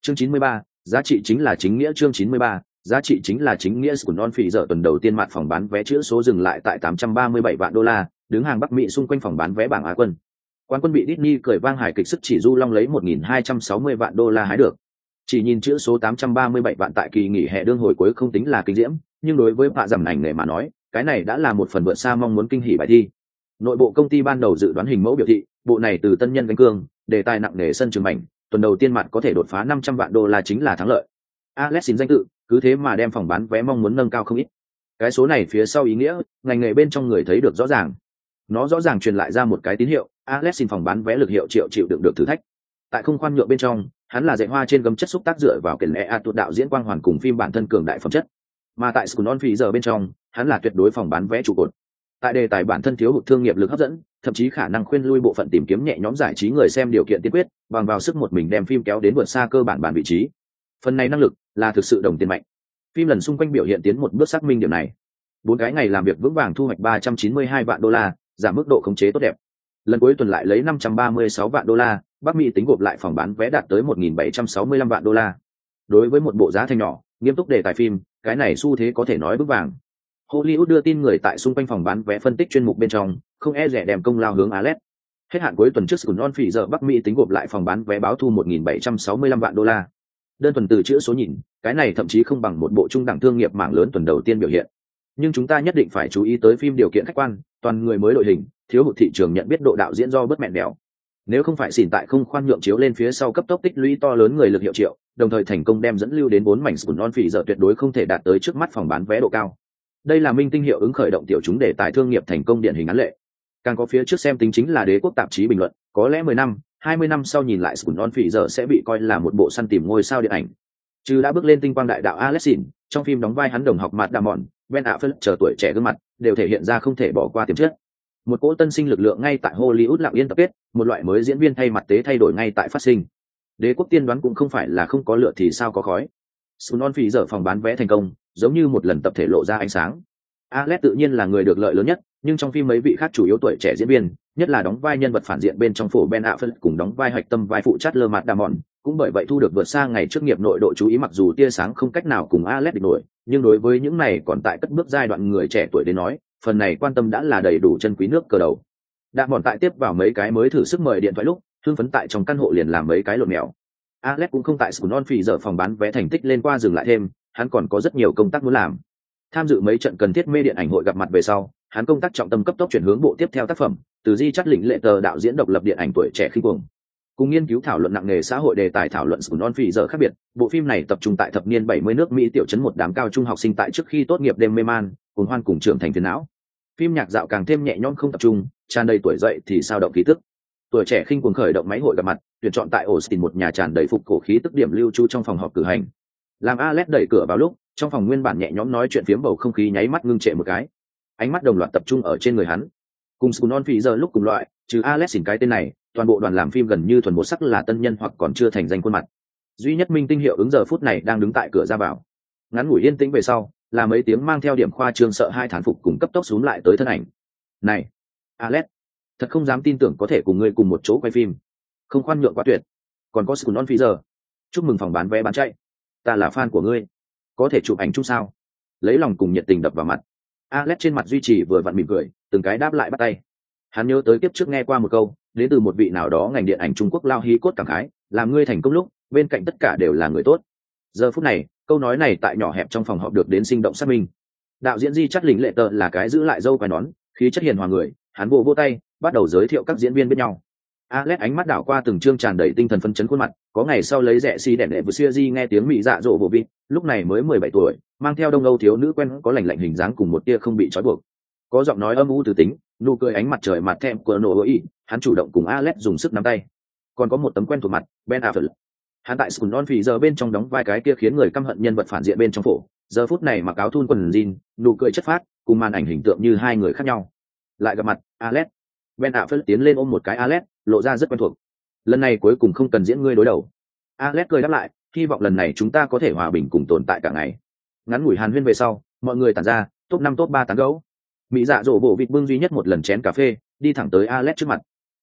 Chương 93, giá trị chính là chính nghĩa. Chương 93, giá trị chính là chính nghĩa. Của non phỉ giờ tuần đầu tiên mặt phòng bán vé chữ số dừng lại tại 837 vạn đô la, đứng hàng Bắc Mỹ xung quanh phòng bán vé bảng Á quân. Quán quân bị Disney cười vang hài kịch sức chỉ du long lấy 1.260 vạn đô la hái được. Chỉ nhìn chữ số 837 vạn tại kỳ nghỉ hè đương hồi cuối không tính là kinh diễm, nhưng đối với bạ dầm ảnh nghề mà nói, cái này đã là một phần vượt xa mong muốn kinh hỉ bài thi. Nội bộ công ty ban đầu dự đoán hình mẫu biểu thị, bộ này từ tân nhân gánh cương, đề tài nặng nề sân trường mảnh, tuần đầu tiên mặt có thể đột phá 500 vạn đô la chính là thắng lợi. Alex xin danh tự, cứ thế mà đem phòng bán vé mong muốn nâng cao không ít. Cái số này phía sau ý nghĩa, ngành nghề bên trong người thấy được rõ ràng. Nó rõ ràng truyền lại ra một cái tín hiệu, Alex xin phòng bán vé lực hiệu triệu chịu đựng được thử thách. Tại không khoan nhượng bên trong, hắn là dạy hoa trên gấm chất xúc tác dựa vào kền lẽ tuột đạo diễn quang hoàn cùng phim bản thân cường đại phẩm chất. Mà tại School on Phí giờ bên trong, hắn là tuyệt đối phòng bán vé trụ cột. Tại đề tài bản thân thiếu hụt thương nghiệp lực hấp dẫn, thậm chí khả năng khuyên lui bộ phận tìm kiếm nhẹ nhõm giải trí người xem điều kiện tiên quyết, bằng vào sức một mình đem phim kéo đến vượt xa cơ bản vị trí. Phần này năng lực là thực sự đồng tiền mạnh. Phim lần xung quanh biểu hiện tiến một bước xác minh điều này. 4 cái ngày làm việc vững vàng thu hoạch 392 vạn đô la, giảm mức độ khống chế tốt đẹp. Lần cuối tuần lại lấy 536 vạn đô la, Bắc Mỹ tính gộp lại phòng bán vé đạt tới 1.765 vạn đô la. Đối với một bộ giá thành nhỏ, nghiêm túc đề tài phim, cái này xu thế có thể nói vững vàng. Hollywood đưa tin người tại xung quanh phòng bán vé phân tích chuyên mục bên trong, không e rẻ đem công lao hướng Alex. Hết hạn cuối tuần trước School on Phí giờ Bắc Mỹ tính gộp lại phòng bán vé báo thu 1.765 vạn đô la. Đơn tuần từ chữ số nhìn, cái này thậm chí không bằng một bộ trung đẳng thương nghiệp mảng lớn tuần đầu tiên biểu hiện. Nhưng chúng ta nhất định phải chú ý tới phim điều kiện khách quan, toàn người mới đội hình, thiếu hụt thị trường nhận biết độ đạo diễn do bất mẹn đèo. Nếu không phải xỉn tại không khoan nhượng chiếu lên phía sau cấp tốc tích lũy to lớn người lực hiệu triệu, đồng thời thành công đem dẫn lưu đến 4 mảnh School on Phí giờ tuyệt đối không thể đạt tới trước mắt phòng bán vé độ cao. Đây là minh tinh hiệu ứng khởi động tiểu chúng đề tài thương nghiệp thành công điển hình án lệ. Càng có phía trước xem tính chính là Đế quốc tạp chí bình luận, có lẽ 10 năm, 20 năm sau nhìn lại School on Phí giờ sẽ bị coi là một bộ săn tìm ngôi sao điện ảnh. Chứ đã bước lên tinh quang đại đạo Alexin, trong phim đóng vai hắn đồng học Matt Damon, Ben Affleck chờ tuổi trẻ gương mặt, đều thể hiện ra không thể bỏ qua tiềm chất. Một cỗ tân sinh lực lượng ngay tại Hollywood lặng yên tập kết, một loại mới diễn viên thay mặt tế thay đổi ngay tại phát sinh. Đế quốc tiên đoán cũng không phải là không có lửa thì sao có khói. School on Phí giờ phòng bán vé thành công, giống như một lần tập thể lộ ra ánh sáng. Alex tự nhiên là người được lợi lớn nhất, nhưng trong phim mấy vị khác chủ yếu tuổi trẻ diễn viên, nhất là đóng vai nhân vật phản diện bên trong phổ Ben Affleck cùng đóng vai hạch tâm vai phụ Chandler Matt Damon, cũng bởi vậy thu được vượt xa ngày trước nghiệp nội độ chú ý. Mặc dù tia sáng không cách nào cùng Alex địch nổi, nhưng đối với những này còn tại cất bước giai đoạn người trẻ tuổi đến nói, phần này quan tâm đã là đầy đủ chân quý nước cờ đầu. Damon tại tiếp vào mấy cái mới thử sức mời điện thoại lúc, hưng phấn tại trong căn hộ liền làm mấy cái lộn mèo. Alex cũng không tại School on Phí giờ phòng bán vé thành tích lên qua dừng lại thêm, hắn còn có rất nhiều công tác muốn làm. Tham dự mấy trận cần thiết mê điện ảnh hội gặp mặt về sau, hắn công tác trọng tâm cấp tốc chuyển hướng bộ tiếp theo tác phẩm, từ Di Chắt Lĩnh Lệ Tờ đạo diễn độc lập điện ảnh tuổi trẻ khinh cuồng. Cùng nghiên cứu thảo luận nặng nề xã hội đề tài thảo luận School on Phí giờ khác biệt, bộ phim này tập trung tại thập niên 70 nước Mỹ tiểu trấn một đám cao trung học sinh tại trước khi tốt nghiệp đêm mê man, cùng hoan cùng trưởng thành phiền não. Phim nhạc dạo càng thêm nhẹ nhõm không tập trung, tràn đầy tuổi dậy thì sao động khí tức. Tuổi trẻ khinh cuồng khởi động máy hội gặp mặt, tuyển chọn tại Austin một nhà tràn đầy phục cổ khí tức điểm lưu trú trong phòng họp cử hành. Làm Alex đẩy cửa vào lúc, trong phòng nguyên bản nhẹ nhõm nói chuyện phiếm bầu không khí nháy mắt ngưng trệ một cái. Ánh mắt đồng loạt tập trung ở trên người hắn. Cùng School on Phí giờ lúc cùng loại, trừ Alex xỉn cái tên này, toàn bộ đoàn làm phim gần như thuần một sắc là tân nhân hoặc còn chưa thành danh khuôn mặt. Duy nhất minh tinh hiệu ứng giờ phút này đang đứng tại cửa ra vào. Ngắn ngủi yên tĩnh về sau, là mấy tiếng mang theo điểm khoa trương sợ hai thán phục cùng cấp tốc xuống lại tới thân ảnh. Này, Alex, thật không dám tin tưởng có thể cùng ngươi cùng một chỗ quay phim. Không khoan nhượng quá tuyệt. Còn có School on Phí giờ. Chúc mừng phòng bán vé bán chạy. Ta là fan của ngươi, có thể chụp ảnh chung sao? Lấy lòng cùng nhiệt tình đập vào mặt. Alex trên mặt duy trì vừa vặn mỉm cười, từng cái đáp lại bắt tay. Hắn nhớ tới kiếp trước nghe qua một câu, đến từ một vị nào đó ngành điện ảnh Trung Quốc lao hí cốt cảm khái, làm ngươi thành công lúc, bên cạnh tất cả đều là người tốt. Giờ phút này, câu nói này tại nhỏ hẹp trong phòng họp được đến sinh động xác minh. Đạo diễn Di Chắt Lĩnh Lệ Tờ là cái giữ lại dâu quai nón, khí chất hiền hòa người, hắn vỗ tay, bắt đầu giới thiệu các diễn viên bên nhau. Alex ánh mắt đảo qua từng chương tràn đầy tinh thần phấn chấn khuôn mặt, có ngày sau lấy rẻ xi đẻ đệ vừa xưa di nghe tiếng mỹ dạ dỗ bộ vịt, lúc này mới 17 tuổi, mang theo đông âu thiếu nữ quen có lành lạnh hình dáng cùng một tia không bị trói buộc. Có giọng nói âm u từ tính, nụ cười ánh mặt trời mặt thẹm của nổ ý, hắn chủ động cùng Alex dùng sức nắm tay. Còn có một tấm quen thuộc mặt, Ben Affleck. Hắn tại School on Phí giờ bên trong đóng vai cái kia khiến người căm hận nhân vật phản diện bên trong phổ, giờ phút này mặc áo thun quần jean, nụ cười chất phác, cùng màn ảnh hình tượng như hai người khác nhau. Lại gặp mặt, Alex. Ben Affleck tiến lên ôm một cái Alex, lộ ra rất quen thuộc. Lần này cuối cùng không cần diễn ngươi đối đầu. Alex cười đáp lại, hy vọng lần này chúng ta có thể hòa bình cùng tồn tại cả ngày. Ngắn ngủi hàn huyên về sau, mọi người tản ra, top 5 top 3 tán gẫu. Mỹ dạ dỗ bộ vịt bưng duy nhất một lần chén cà phê, đi thẳng tới Alex trước mặt.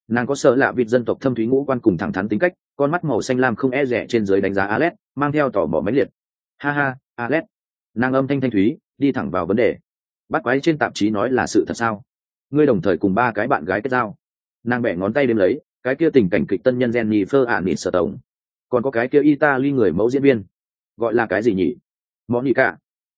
Nàng có sợ lạ vịt dân tộc thâm thúy ngũ quan cùng thẳng thắn tính cách, con mắt màu xanh lam không e rẻ trên dưới đánh giá Alex, mang theo tỏ mò mãnh liệt. Ha ha, Alex. Nàng âm thanh thanh thúy, đi thẳng vào vấn đề. Bắt quái trên tạp chí nói là sự thật sao? Ngươi đồng thời cùng 3 cái bạn gái kết giao. Nàng bẻ ngón tay đếm lấy, cái kia tình cảnh kịch tân nhân Jennifer Aniston, còn có cái kia Italy người mẫu diễn viên, gọi là cái gì nhỉ? Monica.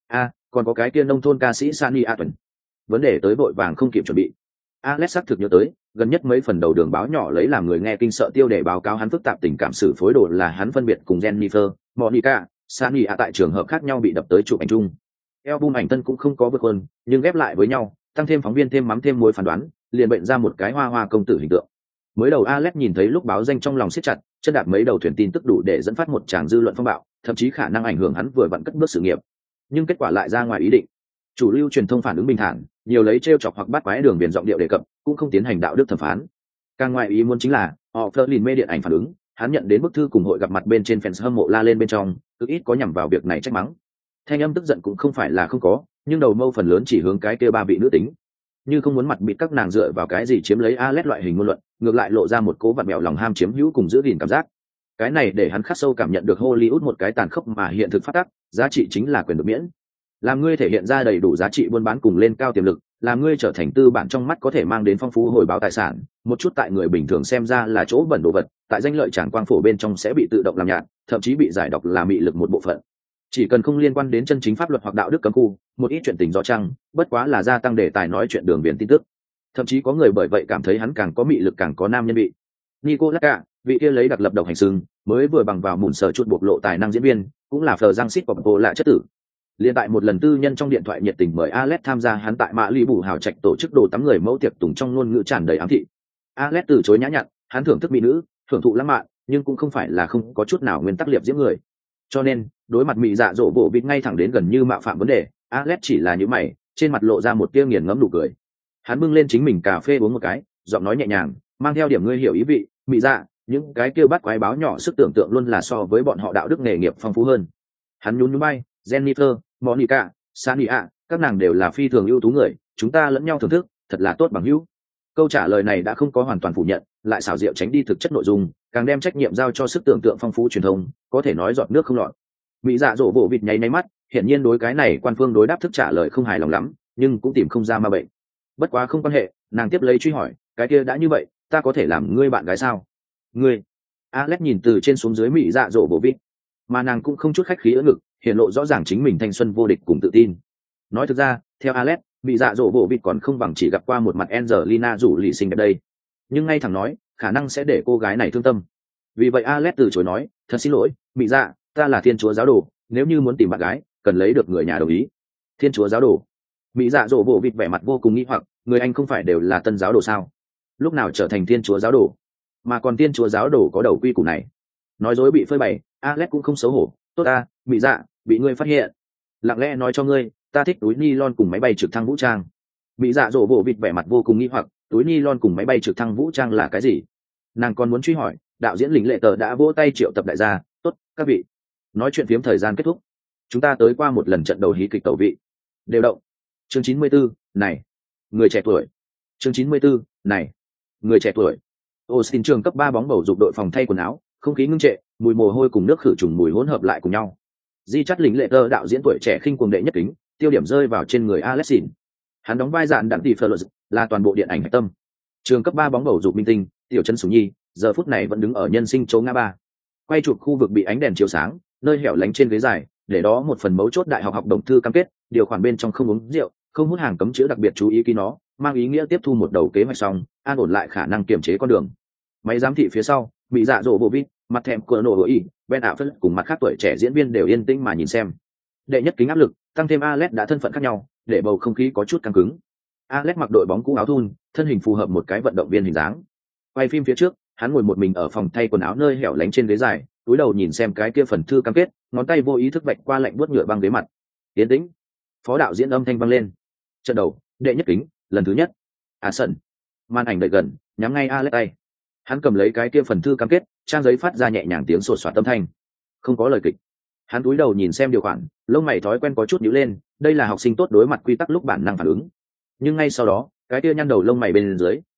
Còn có cái kia nông thôn ca sĩ Sunny Atwin. Vấn đề tới vội vàng không kịp chuẩn bị. Alex xác thực nhớ tới, gần nhất mấy phần đầu đường báo nhỏ lấy làm người nghe kinh sợ tiêu đề báo cáo hắn phức tạp tình cảm xử phối đồ là hắn phân biệt cùng Jennifer, Monica, Sunny A tại trường hợp khác nhau bị đập tới chụp ảnh chung. Album ảnh thân cũng không có vượt hơn, nhưng ghép lại với nhau, tăng thêm phóng viên thêm mắm thêm muối phán đoán, liền bệnh ra một cái hoa hoa công tử hình tượng. Mới đầu Alex nhìn thấy lúc báo danh trong lòng siết chặt, chân đạp mấy đầu thuyền tin tức đủ để dẫn phát một tràng dư luận phong bạo, thậm chí khả năng ảnh hưởng hắn vừa vặn cất bước sự nghiệp. Nhưng kết quả lại ra ngoài ý định. Chủ lưu truyền thông phản ứng bình thản, nhiều lấy trêu chọc hoặc bắt quái đường biển giọng điệu đề cập, cũng không tiến hành đạo đức thẩm phán. Càng ngoài ý muốn chính là, họ Flerlin mê điện ảnh phản ứng, hắn nhận đến bức thư cùng hội gặp mặt bên trên fans hâm mộ la lên bên trong, cực ít có nhằm vào việc này trách mắng. Thanh âm tức giận cũng không phải là không có, nhưng đầu mâu phần lớn chỉ hướng cái kia 3 vị nữ tính. Như không muốn mặt bịt các nàng dựa vào cái gì chiếm lấy Alex loại hình ngôn luận, ngược lại lộ ra một cố vặn bẹo lòng ham chiếm hữu cùng giữ gìn cảm giác. Cái này để hắn khắc sâu cảm nhận được Hollywood một cái tàn khốc mà hiện thực phát tác, giá trị chính là quyền được miễn. Làm ngươi thể hiện ra đầy đủ giá trị buôn bán cùng lên cao tiềm lực, làm ngươi trở thành tư bản trong mắt có thể mang đến phong phú hồi báo tài sản, một chút tại người bình thường xem ra là chỗ bẩn đồ vật, tại danh lợi tràng quang phổ bên trong sẽ bị tự động làm nhạt, thậm chí bị giải độc là mị lực một bộ phận. Chỉ cần không liên quan đến chân chính pháp luật hoặc đạo đức cấm khu, một ít chuyện tình do chăng, bất quá là gia tăng đề tài nói chuyện đường biển tin tức. Thậm chí có người bởi vậy cảm thấy hắn càng có mị lực càng có nam nhân vị. Nicolas Cage, vị kia lấy đặc lập độc hành xưng, mới vừa bằng vào mùn sở chút bộc lộ tài năng diễn viên, cũng là phờ răng xít bộc lạ chất tử. Liên tại một lần tư nhân trong điện thoại nhiệt tình mời Alex tham gia hắn tại Mã Lì Bù hào trạch tổ chức đồ tắm người mẫu tiệc tùng trong ngôn ngữ tràn đầy ám thị. Alex từ chối nhã nhặn, hắn thưởng thức mỹ nữ, thưởng thụ lãng mạn, nhưng cũng không phải là không có chút nào nguyên tắc liệp diễm người. Cho nên, đối mặt mỹ dạ dỗ bộ bịt ngay thẳng đến gần như mạo phạm vấn đề, Alex chỉ là những mày, trên mặt lộ ra một tia nghiền ngẫm nụ cười. Hắn bưng lên chính mình cà phê uống một cái, giọng nói nhẹ nhàng, mang theo điểm ngươi hiểu ý vị, mỹ dạ, những cái kêu bắt quái báo nhỏ sức tưởng tượng luôn là so với bọn họ đạo đức nghề nghiệp phong phú hơn. Hắn nhún nhún bay, Jennifer, Monica, Sania, các nàng đều là phi thường ưu tú người, chúng ta lẫn nhau thưởng thức, thật là tốt bằng hữu. Câu trả lời này đã không có hoàn toàn phủ nhận, lại xảo diệu tránh đi thực chất nội dung, càng đem trách nhiệm giao cho sức tưởng tượng phong phú truyền thông, có thể nói giọt nước không lọt. Mỹ dạ dỗ bộ vịt nháy nháy mắt, hiển nhiên đối cái này quan phương đối đáp thức trả lời không hài lòng lắm, nhưng cũng tìm không ra ma bệnh. Bất quá không quan hệ, nàng tiếp lấy truy hỏi, cái kia đã như vậy, ta có thể làm ngươi bạn gái sao? Ngươi? Alex nhìn từ trên xuống dưới Mỹ dạ dỗ bộ vịt, mà nàng cũng không chút khách khí ở ngực, hiện lộ rõ ràng chính mình thanh xuân vô địch cùng tự tin. Nói thực ra, theo Alex, Mỹ dạ dỗ bộ vịt còn không bằng chỉ gặp qua một mặt Angelina rủ lì xinh đẹp đây. Nhưng ngay thẳng nói, khả năng sẽ để cô gái này thương tâm. Vì vậy Alex từ chối nói, thật xin lỗi, Mỹ dạ, ta là thiên chúa giáo đồ, nếu như muốn tìm bạn gái, cần lấy được người nhà đồng ý. Thiên chúa giáo đồ? Mỹ dạ dỗ bộ vịt vẻ mặt vô cùng nghi hoặc, người anh không phải đều là tân giáo đồ sao? Lúc nào trở thành thiên chúa giáo đồ? Mà còn thiên chúa giáo đồ có đầu quy củ này? Nói dối bị phơi bày, Alex cũng không xấu hổ. Tốt ta, Mỹ dạ, bị ngươi phát hiện. Lặng lẽ nói cho ngươi, ta thích túi ni-lon cùng máy bay trực thăng vũ trang. Mỹ dạ dỗ bộ vịt vẻ mặt vô cùng nghi hoặc, túi ni-lon cùng máy bay trực thăng vũ trang là cái gì? Nàng còn muốn truy hỏi, đạo diễn Lĩnh Lệ Tờ đã vỗ tay triệu tập đại gia, tốt, các vị. Nói chuyện phiếm thời gian kết thúc. Chúng ta tới qua một lần trận đầu hí kịch tẩu vị. Đều động. Chương 94, này. Người trẻ tuổi. Chương 94, này. Người trẻ tuổi. Austin trường cấp 3 bóng bầu dục đội phòng thay quần áo, không khí ngưng trệ, mùi mồ hôi cùng nước khử trùng mùi hỗn hợp lại cùng nhau. Di Chắt Lĩnh Lệ Tờ đạo diễn tuổi trẻ khinh cuồng đệ nhất kính, tiêu điểm rơi vào trên người Alexin. Hắn đóng vai dạn đặng tỷ Fleur, là toàn bộ điện ảnh hạch tâm. Trường cấp 3 bóng bầu dục minh tinh, tiểu chân Sủng Nhi, giờ phút này vẫn đứng ở nhân sinh chỗ ngã ba. Quay chụp khu vực bị ánh đèn chiếu sáng, nơi hẻo lánh trên ghế dài, để đó một phần mấu chốt đại học học đồng thư cam kết, điều khoản bên trong không uống rượu, không hút hàng cấm chữa đặc biệt chú ý ký nó, mang ý nghĩa tiếp thu một đầu kế hoạch xong, an ổn lại khả năng kiềm chế con đường. Máy giám thị phía sau, bị dạ dỗ bộ vít, mặt thẹm của nổ ý, Ben Affleck cùng mặt khác tuổi trẻ diễn viên đều yên tĩnh mà nhìn xem. Đệ nhất kính áp lực, tăng thêm Alex đã thân phận khác nhau, để bầu không khí có chút căng cứng. Alex mặc đội bóng cũ áo thun, thân hình phù hợp một cái vận động viên hình dáng. Quay phim phía trước, hắn ngồi một mình ở phòng thay quần áo nơi hẻo lánh trên ghế dài, túi đầu nhìn xem cái kia phần thư cam kết, ngón tay vô ý thức vạch qua lạnh buốt nhựa băng ghế mặt. Tiến tĩnh. Phó đạo diễn âm thanh vang lên. Trận đầu, đệ nhất kính, lần thứ nhất. Sân. Màn ảnh đợi gần, nhắm ngay Alex tay. Hắn cầm lấy cái kia phần thư cam kết, trang giấy phát ra nhẹ nhàng tiếng sột soạt âm thanh. Không có lời kịch. Hắn cúi đầu nhìn xem điều khoản, lông mày thói quen có chút nhíu lên, đây là học sinh tốt đối mặt quy tắc lúc bản năng phản ứng. Nhưng ngay sau đó, cái kia nhăn đầu lông mày bên dưới,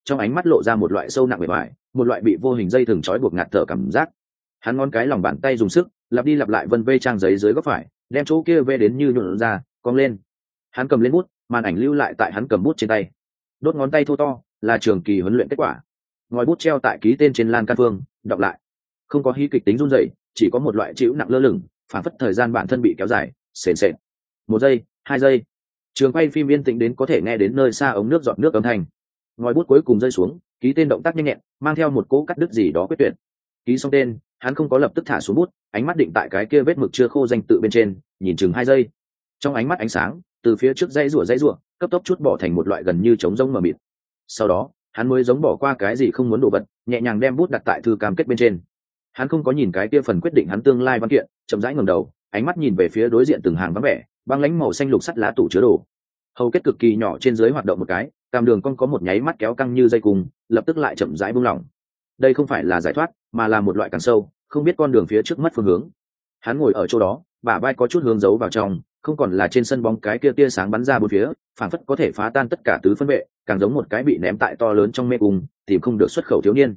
trong ánh mắt lộ ra một loại sâu nặng bề bài, một loại bị vô hình dây thừng trói buộc ngạt thở cảm giác. Hắn ngón cái lòng bàn tay dùng sức lặp đi lặp lại vân vê trang giấy dưới góc phải, đem chỗ kia vê đến như nhuộn ra cong lên. Hắn cầm lên bút, màn ảnh lưu lại tại hắn cầm bút trên tay. Đốt ngón tay thô to là trường kỳ huấn luyện kết quả. Ngòi bút treo tại ký tên trên lan can phương, đọc lại. Không có hí kịch tính run rẩy, chỉ có một loại chịu nặng lơ lửng, phản phất thời gian bản thân bị kéo dài, sền sệt. 1 giây, 2 giây. Trường quay phim yên tĩnh đến có thể nghe đến nơi xa ống nước giọt nước âm thanh. Ngòi bút cuối cùng rơi xuống, ký tên động tác nhanh nhẹn, mang theo một cỗ cắt đứt gì đó quyết tuyệt. Ký xong tên, hắn không có lập tức thả xuống bút, ánh mắt định tại cái kia vết mực chưa khô danh tự bên trên, nhìn chừng 2 giây. Trong ánh mắt ánh sáng, từ phía trước dãy rủa, cấp tốc chút bỏ thành một loại gần như trống rỗng mờ mịt. Sau đó, hắn mới giống bỏ qua cái gì không muốn đổ vật, nhẹ nhàng đem bút đặt tại thư cam kết bên trên. Hắn không có nhìn cái kia phần quyết định hắn tương lai văn kiện, chậm rãi ngẩng đầu, ánh mắt nhìn về phía đối diện từng hàng vắng vẻ, băng lãnh màu xanh lục sắt lá tủ chứa đồ. Hầu kết cực kỳ nhỏ trên dưới hoạt động một cái, cam đường cong có một nháy mắt kéo căng như dây cung, lập tức lại chậm rãi buông lỏng. Đây không phải là giải thoát, mà là một loại càng sâu, không biết con đường phía trước mất phương hướng. Hắn ngồi ở chỗ đó, bả vai có chút hướng giấu vào trong, không còn là trên sân bóng cái kia tia sáng bắn ra bốn phía, phảng phất có thể phá tan tất cả tứ phân vệ, càng giống một cái bị ném tại to lớn trong mê cung, tìm không được xuất khẩu thiếu niên.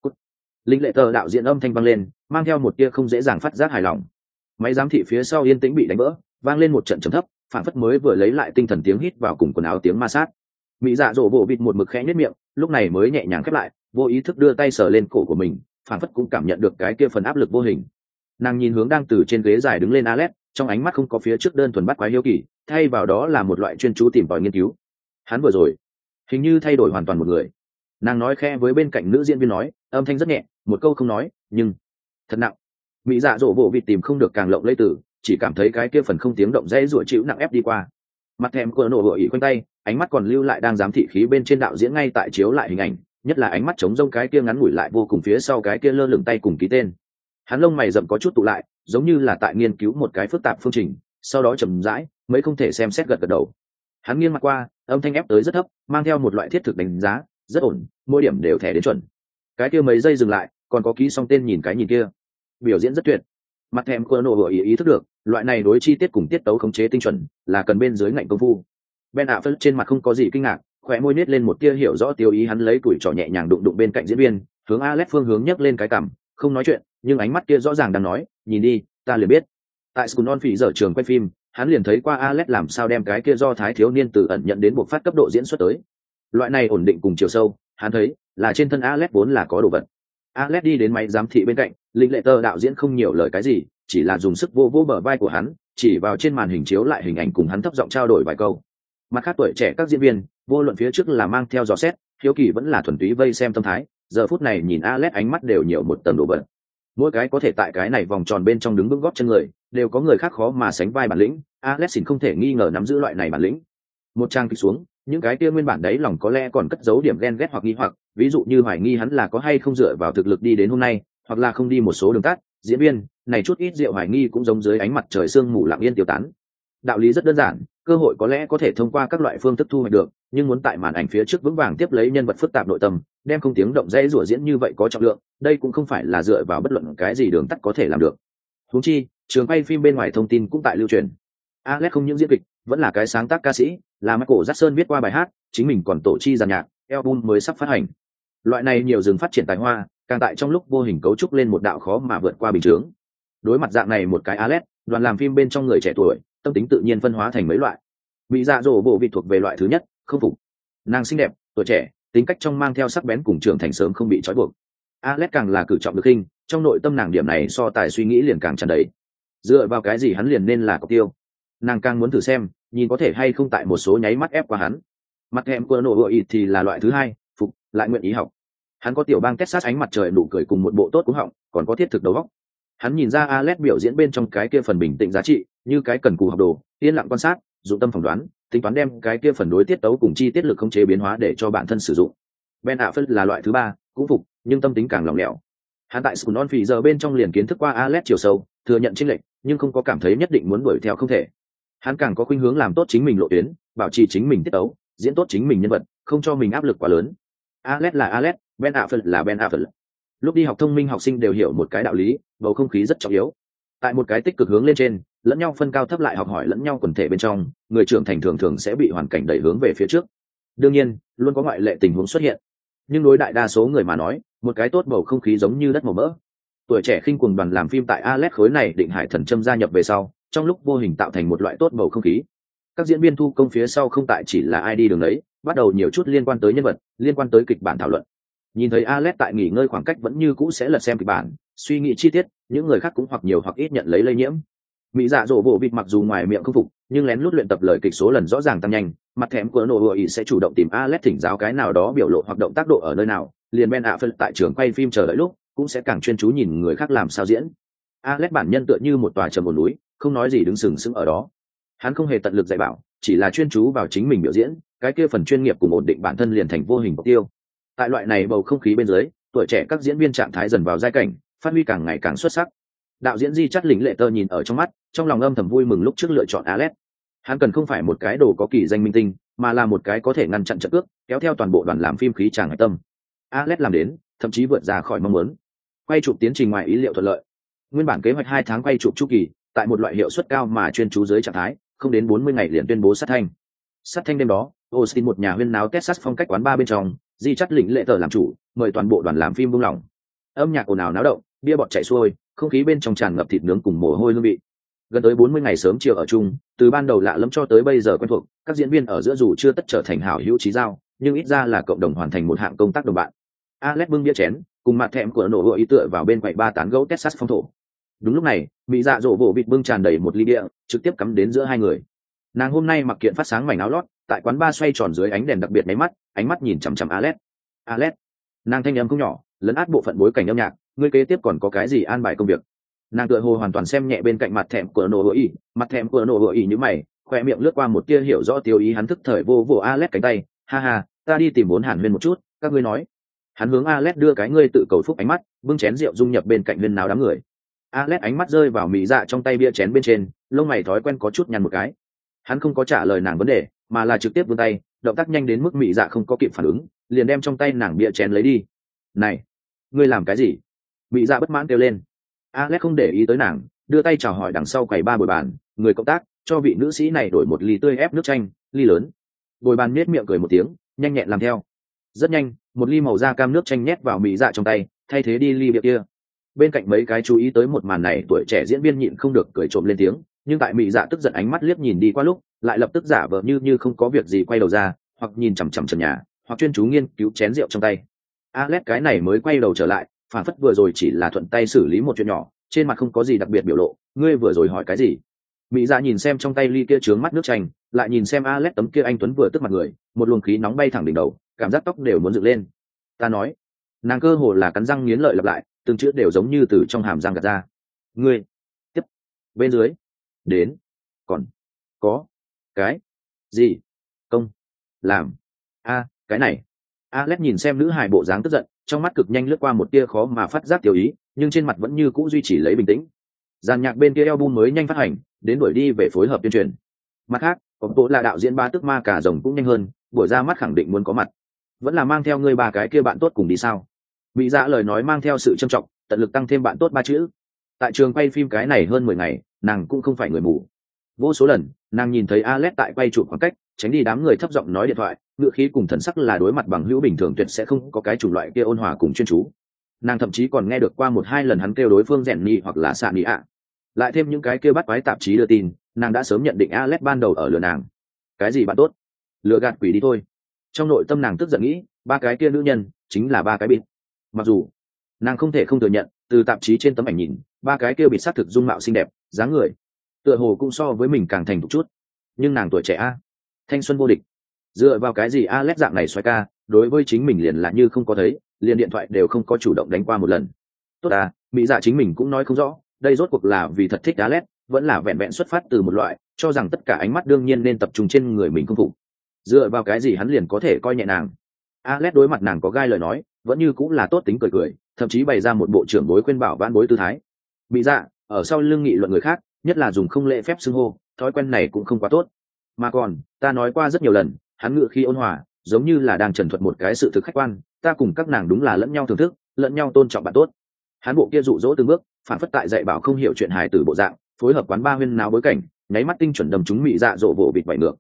Linh lệ tờ đạo diễn âm thanh vang lên, mang theo một tia không dễ dàng phát giác hài lòng. Máy giám thị phía sau yên tĩnh bị đánh vỡ, vang lên một trận trầm thấp, phảng phất mới vừa lấy lại tinh thần tiếng hít vào cùng quần áo tiếng ma sát. Mỹ Dạ Dỗ vỗ vịt một mực khẽ nhếch miệng, lúc này mới nhẹ nhàng khép lại, vô ý thức đưa tay sờ lên cổ của mình, phảng phất cũng cảm nhận được cái kia phần áp lực vô hình. Nàng nhìn hướng đang từ trên ghế dài đứng lên Alex, trong ánh mắt không có phía trước đơn thuần bắt quái hiếu kỳ, thay vào đó là một loại chuyên chú tìm tòi nghiên cứu. Hắn vừa rồi, hình như thay đổi hoàn toàn một người. Nàng nói khẽ với bên cạnh nữ diễn viên nói, âm thanh rất nhẹ, một câu không nói, nhưng thật nặng. Mỹ Dạ Dỗ vỗ vịt tìm không được càng lộng lẫy từ, chỉ cảm thấy cái kia phần không tiếng động dễ rủa chịu nặng ép đi qua. Mặt thèm của nổ vội quanh tay, ánh mắt còn lưu lại đang giám thị khí bên trên đạo diễn ngay tại chiếu lại hình ảnh, nhất là ánh mắt trống rông cái kia ngắn ngủi lại vô cùng phía sau cái kia lơ lửng tay cùng ký tên. Hắn lông mày rậm có chút tụ lại, giống như là tại nghiên cứu một cái phức tạp phương trình, sau đó chậm rãi, mấy không thể xem xét gật gật đầu. Hắn nghiêng mặt qua, âm thanh ép tới rất thấp, mang theo một loại thiết thực đánh giá, rất ổn, mỗi điểm đều thẻ đến chuẩn. Cái kia mấy giây dừng lại, còn có ký xong tên nhìn cái nhìn kia, biểu diễn rất tuyệt. Mặt thèm của nổ vội ý thức được, loại này đối chi tiết cùng tiết tấu khống chế tinh chuẩn, là cần bên dưới ngạnh công phu. Ben Affleck trên mặt không có gì kinh ngạc, khóe môi nết lên một tia hiểu rõ tiêu ý, hắn lấy tuổi trò nhẹ nhàng đụng đụng bên cạnh diễn viên, hướng Alex phương hướng nhấc lên cái cằm, không nói chuyện, nhưng ánh mắt kia rõ ràng đang nói, nhìn đi, ta liền biết. Tại Scunnon phỉ giờ trường quay phim, hắn liền thấy qua Alex làm sao đem cái kia do thái thiếu niên từ ẩn nhận đến buộc phát cấp độ diễn xuất tới. Loại này ổn định cùng chiều sâu, hắn thấy là trên thân Alex vốn là có đồ vật. Alex đi đến máy giám thị bên cạnh, Linh Lệ Tơ đạo diễn không nhiều lời cái gì, chỉ là dùng sức vô vô bờ vai của hắn, chỉ vào trên màn hình chiếu lại hình ảnh cùng hắn thấp giọng trao đổi vài câu. Mặt khác tuổi trẻ các diễn viên, vô luận phía trước là mang theo dò xét, hiếu kỳ vẫn là thuần túy vây xem tâm thái, giờ phút này nhìn Alex ánh mắt đều nhiều một tầng đồ vật. Mỗi cái có thể tại cái này vòng tròn bên trong đứng vững gót chân người, đều có người khác khó mà sánh vai bản lĩnh, Alex xin không thể nghi ngờ nắm giữ loại này bản lĩnh. Một trang kịch xuống, những cái kia nguyên bản đấy lòng có lẽ còn cất giấu điểm ghen ghét hoặc nghi hoặc, ví dụ như hoài nghi hắn là có hay không dựa vào thực lực đi đến hôm nay, hoặc là không đi một số đường tắt, diễn viên này chút ít rượu hoài nghi cũng giống dưới ánh mặt trời sương mù lặng yên tiêu tán. Đạo lý rất đơn giản, cơ hội có lẽ có thể thông qua các loại phương thức thu hoạch được, nhưng muốn tại màn ảnh phía trước vững vàng tiếp lấy nhân vật phức tạp nội tâm, đem không tiếng động dễ rủa diễn như vậy có trọng lượng, đây cũng không phải là dựa vào bất luận cái gì đường tắt có thể làm được. Huống chi, trường quay phim bên ngoài thông tin cũng tại lưu truyền. Alex không những diễn kịch, vẫn là cái sáng tác ca sĩ, là Michael Jackson viết qua bài hát, chính mình còn tổ chi dàn nhạc, album mới sắp phát hành. Loại này nhiều rừng phát triển tài hoa, càng tại trong lúc vô hình cấu trúc lên một đạo khó mà vượt qua bình chướng. Đối mặt dạng này một cái Alex, đoàn làm phim bên trong người trẻ tuổi, tâm tính tự nhiên phân hóa thành mấy loại. Mỹ Dạ Dỗ bộ vị thuộc về loại thứ nhất, không phục. Nàng xinh đẹp, tuổi trẻ, tính cách trong mang theo sắc bén cùng trưởng thành sớm không bị trói buộc. Alex càng là cử trọng được khinh, trong nội tâm nàng điểm này so tài suy nghĩ liền càng tràn đầy. Dựa vào cái gì hắn liền nên là cọc tiêu? Nàng càng muốn thử xem, nhìn có thể hay không tại một số nháy mắt ép qua hắn. Mặt em của nổ bội thì là loại thứ hai, phục, lại nguyện ý học. Hắn có tiểu bang Texas ánh mặt trời nụ cười cùng một bộ tốt cúng họng, còn có thiết thực đầu óc. Hắn nhìn ra Alex biểu diễn bên trong cái kia phần bình tĩnh giá trị, như cái cần cù học đồ, yên lặng quan sát, dụng tâm phỏng đoán, tính toán đem cái kia phần đối tiết tấu cùng chi tiết lực khống chế biến hóa để cho bản thân sử dụng. Ben Affleck là loại thứ ba, cũng phục, nhưng tâm tính càng lỏng lẻo. Hắn tại Scunnon phỉ giờ bên trong liền kiến thức qua Alex chiều sâu, thừa nhận chênh lệch, nhưng không có cảm thấy nhất định muốn đuổi theo không thể. Hắn càng có khuynh hướng làm tốt chính mình lộ tuyến, bảo trì chính mình tiết tấu, diễn tốt chính mình nhân vật, không cho mình áp lực quá lớn. Alex là Alex, Ben Affleck là Ben Affleck. Lúc đi học thông minh học sinh đều hiểu một cái đạo lý, bầu không khí rất trọng yếu. Tại một cái tích cực hướng lên trên, lẫn nhau phân cao thấp lại học hỏi lẫn nhau quần thể bên trong, người trưởng thành thường thường sẽ bị hoàn cảnh đẩy hướng về phía trước. Đương nhiên, luôn có ngoại lệ tình huống xuất hiện. nhưng đối đại đa số người mà nói, một cái tốt bầu không khí giống như đất màu mỡ. Tuổi trẻ khinh cuồng đoàn làm phim tại Alex khối này định hải thần châm gia nhập về sau, trong lúc vô hình tạo thành một loại tốt bầu không khí. Các diễn viên thu công phía sau không tại chỉ là ai đi đường đấy, bắt đầu nhiều chút liên quan tới nhân vật, liên quan tới kịch bản thảo luận. Nhìn thấy Alex tại nghỉ ngơi khoảng cách vẫn như cũ sẽ lật xem kịch bản, suy nghĩ chi tiết, những người khác cũng hoặc nhiều hoặc ít nhận lấy lây nhiễm. Mỹ Dạ Dỗ bộ vịt mặc dù ngoài miệng không phục, nhưng lén lút luyện tập lời kịch số lần rõ ràng tăng nhanh, mặt thèm của nổ ý sẽ chủ động tìm Alex thỉnh giáo cái nào đó biểu lộ hoặc động tác độ ở nơi nào, liền Ben Affleck tại trường quay phim chờ đợi lúc, cũng sẽ càng chuyên chú nhìn người khác làm sao diễn. Alex bản nhân tựa như một tòa trầm ổn núi, không nói gì đứng sừng sững ở đó. Hắn không hề tận lực dạy bảo, chỉ là chuyên chú vào chính mình biểu diễn, cái kia phần chuyên nghiệp cùng ổn định bản thân liền thành vô hình mục tiêu. Tại loại này bầu không khí bên dưới, tuổi trẻ các diễn viên trạng thái dần vào giai cảnh, phát huy càng ngày càng xuất sắc. Đạo diễn Di Chát Lĩnh Lệ Tơ nhìn ở trong mắt, trong lòng âm thầm vui mừng lúc trước lựa chọn Alex. Hắn cần không phải một cái đồ có kỳ danh minh tinh, mà là một cái có thể ngăn chặn trận cước, kéo theo toàn bộ đoàn làm phim khí tràng hải tâm. Alex làm đến, thậm chí vượt ra khỏi mong muốn. Quay chụp tiến trình ngoài ý liệu thuận lợi. Nguyên bản kế hoạch 2 tháng quay chụp chu kỳ, tại một loại hiệu suất cao mà chuyên chú dưới trạng thái, không đến 40 ngày liền tuyên bố sát thanh. Sát thanh đêm đó, Austin một nhà huyên náo Texas phong cách quán bar bên trong, Di Chát Lĩnh Lệ Tơ làm chủ, mời toàn bộ đoàn làm phim buông lỏng. Âm nhạc ồn ào náo động, bia bọt chảy xuôi, không khí bên trong tràn ngập thịt nướng cùng mồ hôi hương vị. Gần tới 40 ngày sớm chiều ở chung, từ ban đầu lạ lẫm cho tới bây giờ quen thuộc, các diễn viên ở giữa dù chưa tất trở thành hảo hữu chí giao, nhưng ít ra là cộng đồng hoàn thành một hạng công tác đồng bạn. Alex bưng bia chén, cùng mặt thẹm của nổ hội ý tựa vào bên quầy ba tán gẫu Texas phong thổ. Đúng lúc này, Mỹ Dạ Dỗ vỗ vịt bưng tràn đầy một ly bia, trực tiếp cắm đến giữa hai người. Nàng hôm nay mặc kiện phát sáng mảnh áo lót, tại quán bar xoay tròn dưới ánh đèn đặc biệt máy mắt, ánh mắt nhìn chằm chằm Alex. Alex, nàng thanh âm cũng nhỏ, lấn át bộ phận bối cảnh âm nhạc, ngươi kế tiếp còn có cái gì an bài công việc? Nàng tựa hồ hoàn toàn xem nhẹ bên cạnh mặt thẹm của nổ hội ý, mặt thẹm của nổ hội ý như mày, khoe miệng lướt qua một tia hiểu rõ tiêu ý, hắn thức thời vô vỗ Alex cánh tay, ha ha, ta đi tìm bốn hàn huyên một chút, các ngươi nói. Hắn hướng Alex đưa cái ngươi tự cầu phúc ánh mắt, bưng chén rượu dung nhập bên cạnh huyên náo đám người. Alex ánh mắt rơi vào Mỹ Dạ trong tay bia chén bên trên, lông mày thói quen có chút nhăn một cái. Hắn không có trả lời nàng vấn đề, mà là trực tiếp vươn tay, động tác nhanh đến mức Mỹ Dạ không có kịp phản ứng, liền đem trong tay nàng bia chén lấy đi. Này, ngươi làm cái gì? Mỹ Dạ bất mãn kêu lên. Alex không để ý tới nàng, đưa tay chào hỏi đằng sau quầy ba bồi bàn, người cộng tác, cho vị nữ sĩ này đổi một ly tươi ép nước chanh, ly lớn. Bồi bàn nhếch miệng cười một tiếng, nhanh nhẹn làm theo. Rất nhanh, một ly màu da cam nước chanh nhét vào Mỹ Dạ trong tay, thay thế đi ly bia kia. Bên cạnh mấy cái chú ý tới một màn này, tuổi trẻ diễn viên nhịn không được cười trộm lên tiếng, nhưng tại Mỹ Dạ tức giận ánh mắt liếc nhìn đi qua lúc, lại lập tức giả vờ như không có việc gì quay đầu ra, hoặc nhìn chằm chằm trần nhà, hoặc chuyên chú nghiên cứu chén rượu trong tay. Alex cái này mới quay đầu trở lại, phản phất vừa rồi chỉ là thuận tay xử lý một chuyện nhỏ, trên mặt không có gì đặc biệt biểu lộ. Ngươi vừa rồi hỏi cái gì? Mỹ Dạ nhìn xem trong tay ly kia trướng mắt nước chanh, lại nhìn xem Alex tấm kia anh tuấn vừa tức mặt người, một luồng khí nóng bay thẳng đỉnh đầu, cảm giác tóc đều muốn dựng lên. Ta nói, nàng cơ hồ là cắn răng nghiến lợi lặp lại, từng chữ đều giống như từ trong hàm răng gạt ra. Ngươi tiếp bên dưới đến còn có cái gì công làm cái này. Alex nhìn xem nữ hài bộ dáng tức giận, trong mắt cực nhanh lướt qua một tia khó mà phát giác tiểu ý, nhưng trên mặt vẫn như cũ duy trì lấy bình tĩnh. Dàn nhạc bên kia album mới nhanh phát hành, đến đuổi đi về phối hợp tuyên truyền. Mặt khác, còn bộ là đạo diễn ba tức ma cả rồng cũng nhanh hơn, buổi ra mắt khẳng định muốn có mặt. Vẫn là mang theo ngươi ba cái kia bạn tốt cùng đi sao? Mỹ Dạ lời nói mang theo sự trân trọng, tận lực tăng thêm bạn tốt ba chữ. Tại trường quay phim cái này hơn 10 ngày, nàng cũng không phải người mù. Vô số lần, nàng nhìn thấy Alex tại quay chụp khoảng cách, tránh đi đám người thấp giọng nói điện thoại, ngựa khí cùng thần sắc là đối mặt bằng hữu bình thường tuyệt sẽ không có cái chủng loại kia ôn hòa cùng chuyên chú. Nàng thậm chí còn nghe được qua 1-2 lần hắn kêu đối phương rèn ni hoặc là xạ ni ạ. Lại thêm những cái kia bắt quái tạp chí đưa tin, nàng đã sớm nhận định Alex ban đầu ở lừa nàng. Cái gì bạn tốt? Lừa gạt quỷ đi thôi. Trong nội tâm nàng tức giận nghĩ, ba cái kia nữ nhân chính là ba cái bịt. Mặc dù nàng không thể không thừa nhận, từ tạp chí trên tấm ảnh nhìn, ba cái kia bịt xác thực dung mạo xinh đẹp, dáng người tựa hồ cũng so với mình càng thành thục chút, nhưng nàng tuổi trẻ thanh xuân vô địch. Dựa vào cái gì Alex dạng này xoay ca, đối với chính mình liền là như không có thấy, liền điện thoại đều không có chủ động đánh qua một lần. Tốt Mỹ Dạ chính mình cũng nói không rõ, đây rốt cuộc là vì thật thích Alex, vẫn là vẹn vẹn xuất phát từ một loại cho rằng tất cả ánh mắt đương nhiên nên tập trung trên người mình không phục. Dựa vào cái gì hắn liền có thể coi nhẹ nàng? Alex đối mặt nàng có gai lời nói, vẫn như cũng là tốt tính cười cười, thậm chí bày ra một bộ trưởng bối khuyên bảo vãn bối tư thái. Mỹ Dạ ở sau lưng nghị luận người khác, nhất là dùng không lễ phép xưng hô, thói quen này cũng không quá tốt. Mà còn, ta nói qua rất nhiều lần, hắn ngự khi ôn hòa, giống như là đang trần thuật một cái sự thực khách quan, ta cùng các nàng đúng là lẫn nhau thưởng thức, lẫn nhau tôn trọng bạn tốt. Hắn bộ kia dụ dỗ từng bước, phản phất tại dạy bảo không hiểu chuyện hài từ bộ dạng, phối hợp quán ba huyên náo bối cảnh, nháy mắt tinh chuẩn đầm chúng Mỹ Dạ dỗ bộ vịt vảy ngược.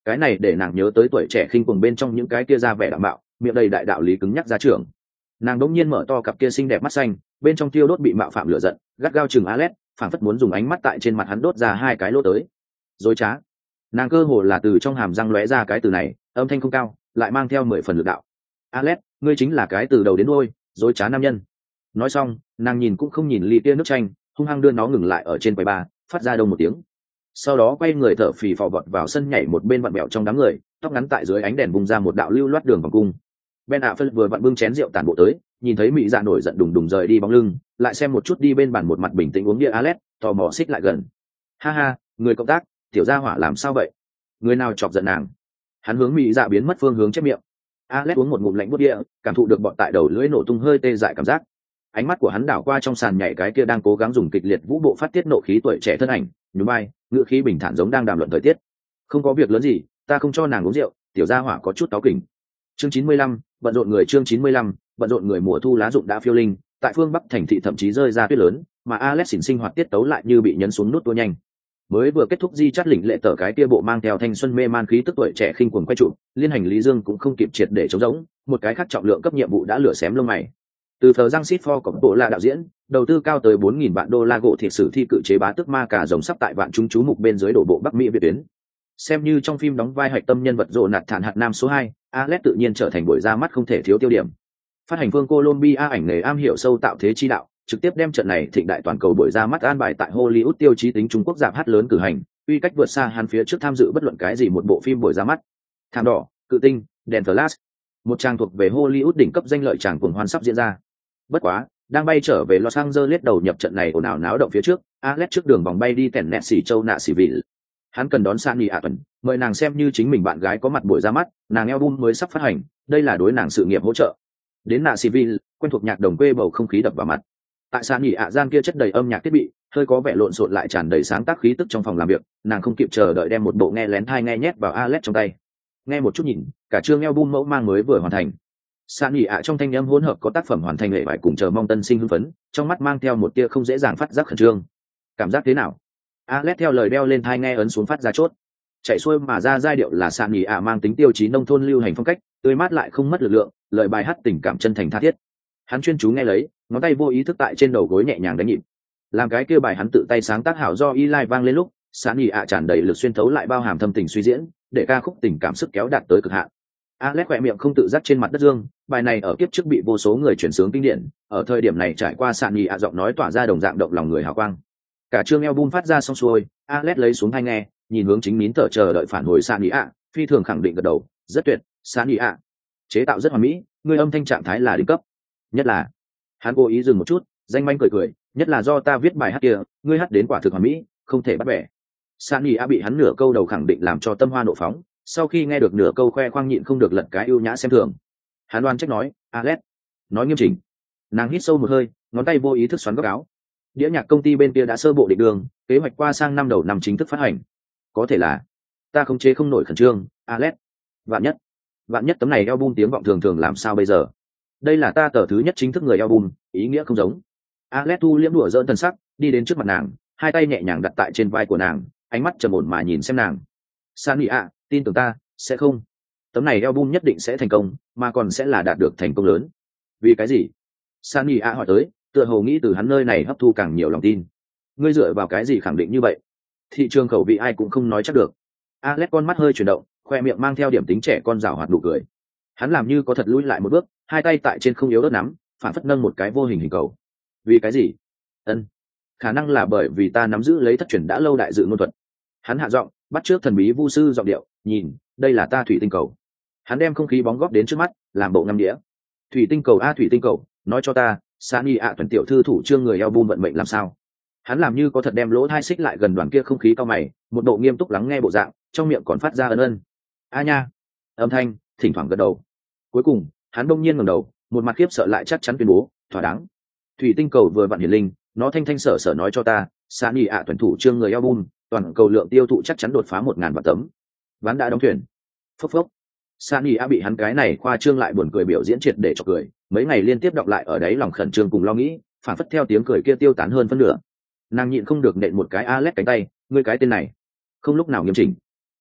Cái này để nàng nhớ tới tuổi trẻ khinh cuồng bên trong những cái kia ra vẻ đảm bạo, miệng đầy đại đạo lý cứng nhắc ra trường. Nàng đống nhiên mở to cặp kia xinh đẹp mắt xanh, bên trong tiêu đốt bị mạo phạm lửa giận, gắt gao chừng Alex, phảng phất muốn dùng ánh mắt tại trên mặt hắn đốt ra hai cái lỗ tới. Dối trá. Nàng cơ hồ là từ trong hàm răng lóe ra cái từ này, âm thanh không cao, lại mang theo 10 phần lực đạo. Alex, ngươi chính là cái từ đầu đến đuôi dối trá nam nhân. Nói xong, nàng nhìn cũng không nhìn ly tia nước chanh, hung hăng đưa nó ngừng lại ở trên quầy bar, phát ra đông một tiếng. Sau đó quay người thở phì phò vọt vào sân nhảy một bên vặn bẹo trong đám người, tóc ngắn tại dưới ánh đèn bung ra một đạo lưu loát đường vòng cung. Ben Affleck vừa vặn bưng chén rượu tản bộ tới, nhìn thấy mỹ dạ nổi giận đùng đùng rời đi bóng lưng, lại xem một chút đi bên bàn một mặt bình tĩnh uống bia Alex, tò mò xích lại gần. Ha ha, người cộng tác, tiểu gia hỏa làm sao vậy? Người nào chọc giận nàng? Hắn hướng mỹ dạ biến mất phương hướng chép miệng. Alex uống một ngụm lạnh buốt địa, cảm thụ được bọt tại đầu lưỡi nổ tung hơi tê dại cảm giác. Ánh mắt của hắn đảo qua trong sàn nhảy cái kia đang cố gắng dùng kịch liệt vũ bộ phát tiết nộ khí tuổi trẻ thân ảnh, nhún vai, ngữ khí bình thản giống đang đàm luận thời tiết. Không có việc lớn gì, ta không cho nàng uống rượu, tiểu gia hỏa có chút cáu kỉnh. Chương 95, bận rộn người chương 95, bận rộn người mùa thu lá rụng đã phiêu linh, tại phương Bắc thành thị thậm chí rơi ra tuyết lớn, mà Alex xỉn sinh hoạt tiết tấu lại như bị nhấn xuống nút tua nhanh. Mới vừa kết thúc di chắt lĩnh lệ tờ cái kia bộ mang theo thanh xuân mê man khí tức tuổi trẻ khinh cuồng quay trụ, liên hành Lý Dương cũng không kịp triệt để chống rỗng, một cái khác trọng lượng cấp nhiệm vụ đã lửa xém lông mày. Từ thờ Giang Sít For của bộ là đạo diễn, đầu tư cao tới 4.000 vạn đô la gỗ thiệt sử thi cự chế bá tức ma cả rồng sắp tại vạn chúng chú mục bên dưới đổ bộ Bắc Mỹ Việt tuyến. Xem như trong phim đóng vai hạch tâm nhân vật rộ nạt thản hạt nam số 2, Alex tự nhiên trở thành buổi ra mắt không thể thiếu tiêu điểm. Phát hành phương Colombia ảnh nghề am hiểu sâu tạo thế chi đạo, trực tiếp đem trận này thịnh đại toàn cầu buổi ra mắt an bài tại Hollywood tiêu chí tính Trung Quốc giảm hát lớn cử hành, uy cách vượt xa hắn phía trước tham dự bất luận cái gì một bộ phim buổi ra mắt. Thảm đỏ, cự tinh, đèn flash, một trang thuộc về Hollywood đỉnh cấp danh lợi tràng cuồng hoan sắp diễn ra. Bất quá, đang bay trở về Los Angeles đầu nhập trận này ồn ào náo động phía trước, Alex trước đường vòng bay đi tèn nẹt xỉ châu nạ xỉ vị. Hắn cần đón Sunny ạ tuần, mời nàng xem như chính mình bạn gái có mặt buổi ra mắt, nàng album mới sắp phát hành, đây là đối nàng sự nghiệp hỗ trợ. Đến nạ xỉ vị, quen thuộc nhạc đồng quê bầu không khí đập vào mặt. Tại Sunny ạ gian kia chất đầy âm nhạc thiết bị, hơi có vẻ lộn xộn lại tràn đầy sáng tác khí tức trong phòng làm việc, nàng không kịp chờ đợi đem một bộ nghe lén tai nghe nhét vào Alex trong tay. Nghe một chút nhìn, cả chương album mẫu mang mới vừa hoàn thành. Sunny ạ trong thanh âm hỗn hợp có tác phẩm hoàn thành lệ vải cùng chờ mong tân sinh hưng phấn, trong mắt mang theo một tia không dễ dàng phát giác khẩn trương. Cảm giác thế nào? Alex theo lời đeo lên tai nghe ấn xuống phát ra chốt. Chạy xuôi mà ra giai điệu là Sunny ạ mang tính tiêu chí nông thôn lưu hành phong cách, tươi mát lại không mất lực lượng, lời bài hát tình cảm chân thành tha thiết. Hắn chuyên chú nghe lấy, ngón tay vô ý thức tại trên đầu gối nhẹ nhàng đánh nhịp. Làm cái kia bài hắn tự tay sáng tác hảo do Eli vang lên lúc, Sunny ạ tràn đầy lực xuyên thấu lại bao hàm thâm tình suy diễn, để ca khúc tình cảm sức kéo đạt tới cực hạn. Alex khỏe miệng không tự giác trên mặt đất dương, bài này ở kiếp trước bị vô số người chuyển sướng kinh điển, ở thời điểm này trải qua Sunny ạ giọng nói tỏa ra đồng dạng động lòng người hào quang. Cả chương album phát ra xong xuôi, Alex lấy xuống tai nghe, nhìn hướng chính nín thở chờ đợi phản hồi Sunny ạ, phi thường khẳng định gật đầu, rất tuyệt, Sunny ạ. Chế tạo rất hoàn mỹ, người âm thanh trạng thái là đỉnh cấp. Nhất là, hắn cố ý dừng một chút, danh manh cười cười, nhất là do ta viết bài hát kia, ngươi hát đến quả thực hoàn mỹ, không thể bắt bẻ. Sunny ạ bị hắn nửa câu đầu khẳng định làm cho tâm hoa nộ phóng, sau khi nghe được nửa câu khoe khoang nhịn không được lật cái ưu nhã xem thường. Hắn đoan trách nói, Alex, nói nghiêm chỉnh. Nàng hít sâu một hơi, ngón tay vô ý thức xoắn góc áo. Đĩa nhạc công ty bên kia đã sơ bộ định đường, kế hoạch qua sang năm đầu năm chính thức phát hành. Có thể là ta khống chế không nổi khẩn trương, Alex. Vạn nhất tấm này album tiếng vọng thường thường làm sao bây giờ? Đây là ta tờ thứ nhất chính thức người album, ý nghĩa không giống. Alex thu liễm đùa giỡn thần sắc, đi đến trước mặt nàng, hai tay nhẹ nhàng đặt tại trên vai của nàng, ánh mắt trầm ổn mà nhìn xem nàng. Sunny ạ, tin tưởng ta, sẽ không. Tấm này album nhất định sẽ thành công, mà còn sẽ là đạt được thành công lớn. Vì cái gì? Sunny ạ hỏi tới, tựa hồ nghĩ từ hắn nơi này hấp thu càng nhiều lòng tin. Ngươi dựa vào cái gì khẳng định như vậy? Thị trường khẩu vị ai cũng không nói chắc được. Alex con mắt hơi chuyển động, khoe miệng mang theo điểm tính trẻ con rào hoạt nụ cười. Hắn làm như có thật lùi lại một bước, hai tay tại trên không yếu đất nắm, phản phất nâng một cái vô hình hình cầu. Vì cái gì? Ân, khả năng là bởi vì ta nắm giữ lấy thất truyền đã lâu đại dự ngôn thuật. Hắn hạ giọng, bắt trước thần bí vu sư giọng điệu, nhìn, đây là ta thủy tinh cầu. Hắn đem không khí bóng góp đến trước mắt, làm bộ ngăm đĩa. Thủy tinh cầu a thủy tinh cầu, nói cho ta, Sunny ạ tuần tiểu thư thủ trương người album vận mệnh làm sao? Hắn làm như có thật đem lỗ thai xích lại gần đoàn kia không khí cao mày, một bộ nghiêm túc lắng nghe bộ dạng, trong miệng còn phát ra ân ân. A nha, âm thanh, thỉnh thoảng gật đầu. Cuối cùng, hắn đông nhiên ngẩng đầu, một mặt khiếp sợ lại chắc chắn tuyên bố, thỏa đáng. Thủy tinh cầu vừa vặn hiển linh, nó thanh thanh sở sở nói cho ta, Sunny ạ tuần thủ trương người album, toàn cầu lượng tiêu thụ chắc chắn đột phá 1.000 vạn tấm. Ván đã đóng thuyền. Phốc phốc. Sunny ạ bị hắn cái này khoa trương lại buồn cười biểu diễn triệt để cho cười, mấy ngày liên tiếp đọc lại ở đấy lòng khẩn trương cùng lo nghĩ, phản phất theo tiếng cười kia tiêu tán hơn phân nửa. Nàng nhịn không được nện một cái Alex cánh tay, ngươi cái tên này, không lúc nào nghiêm chỉnh.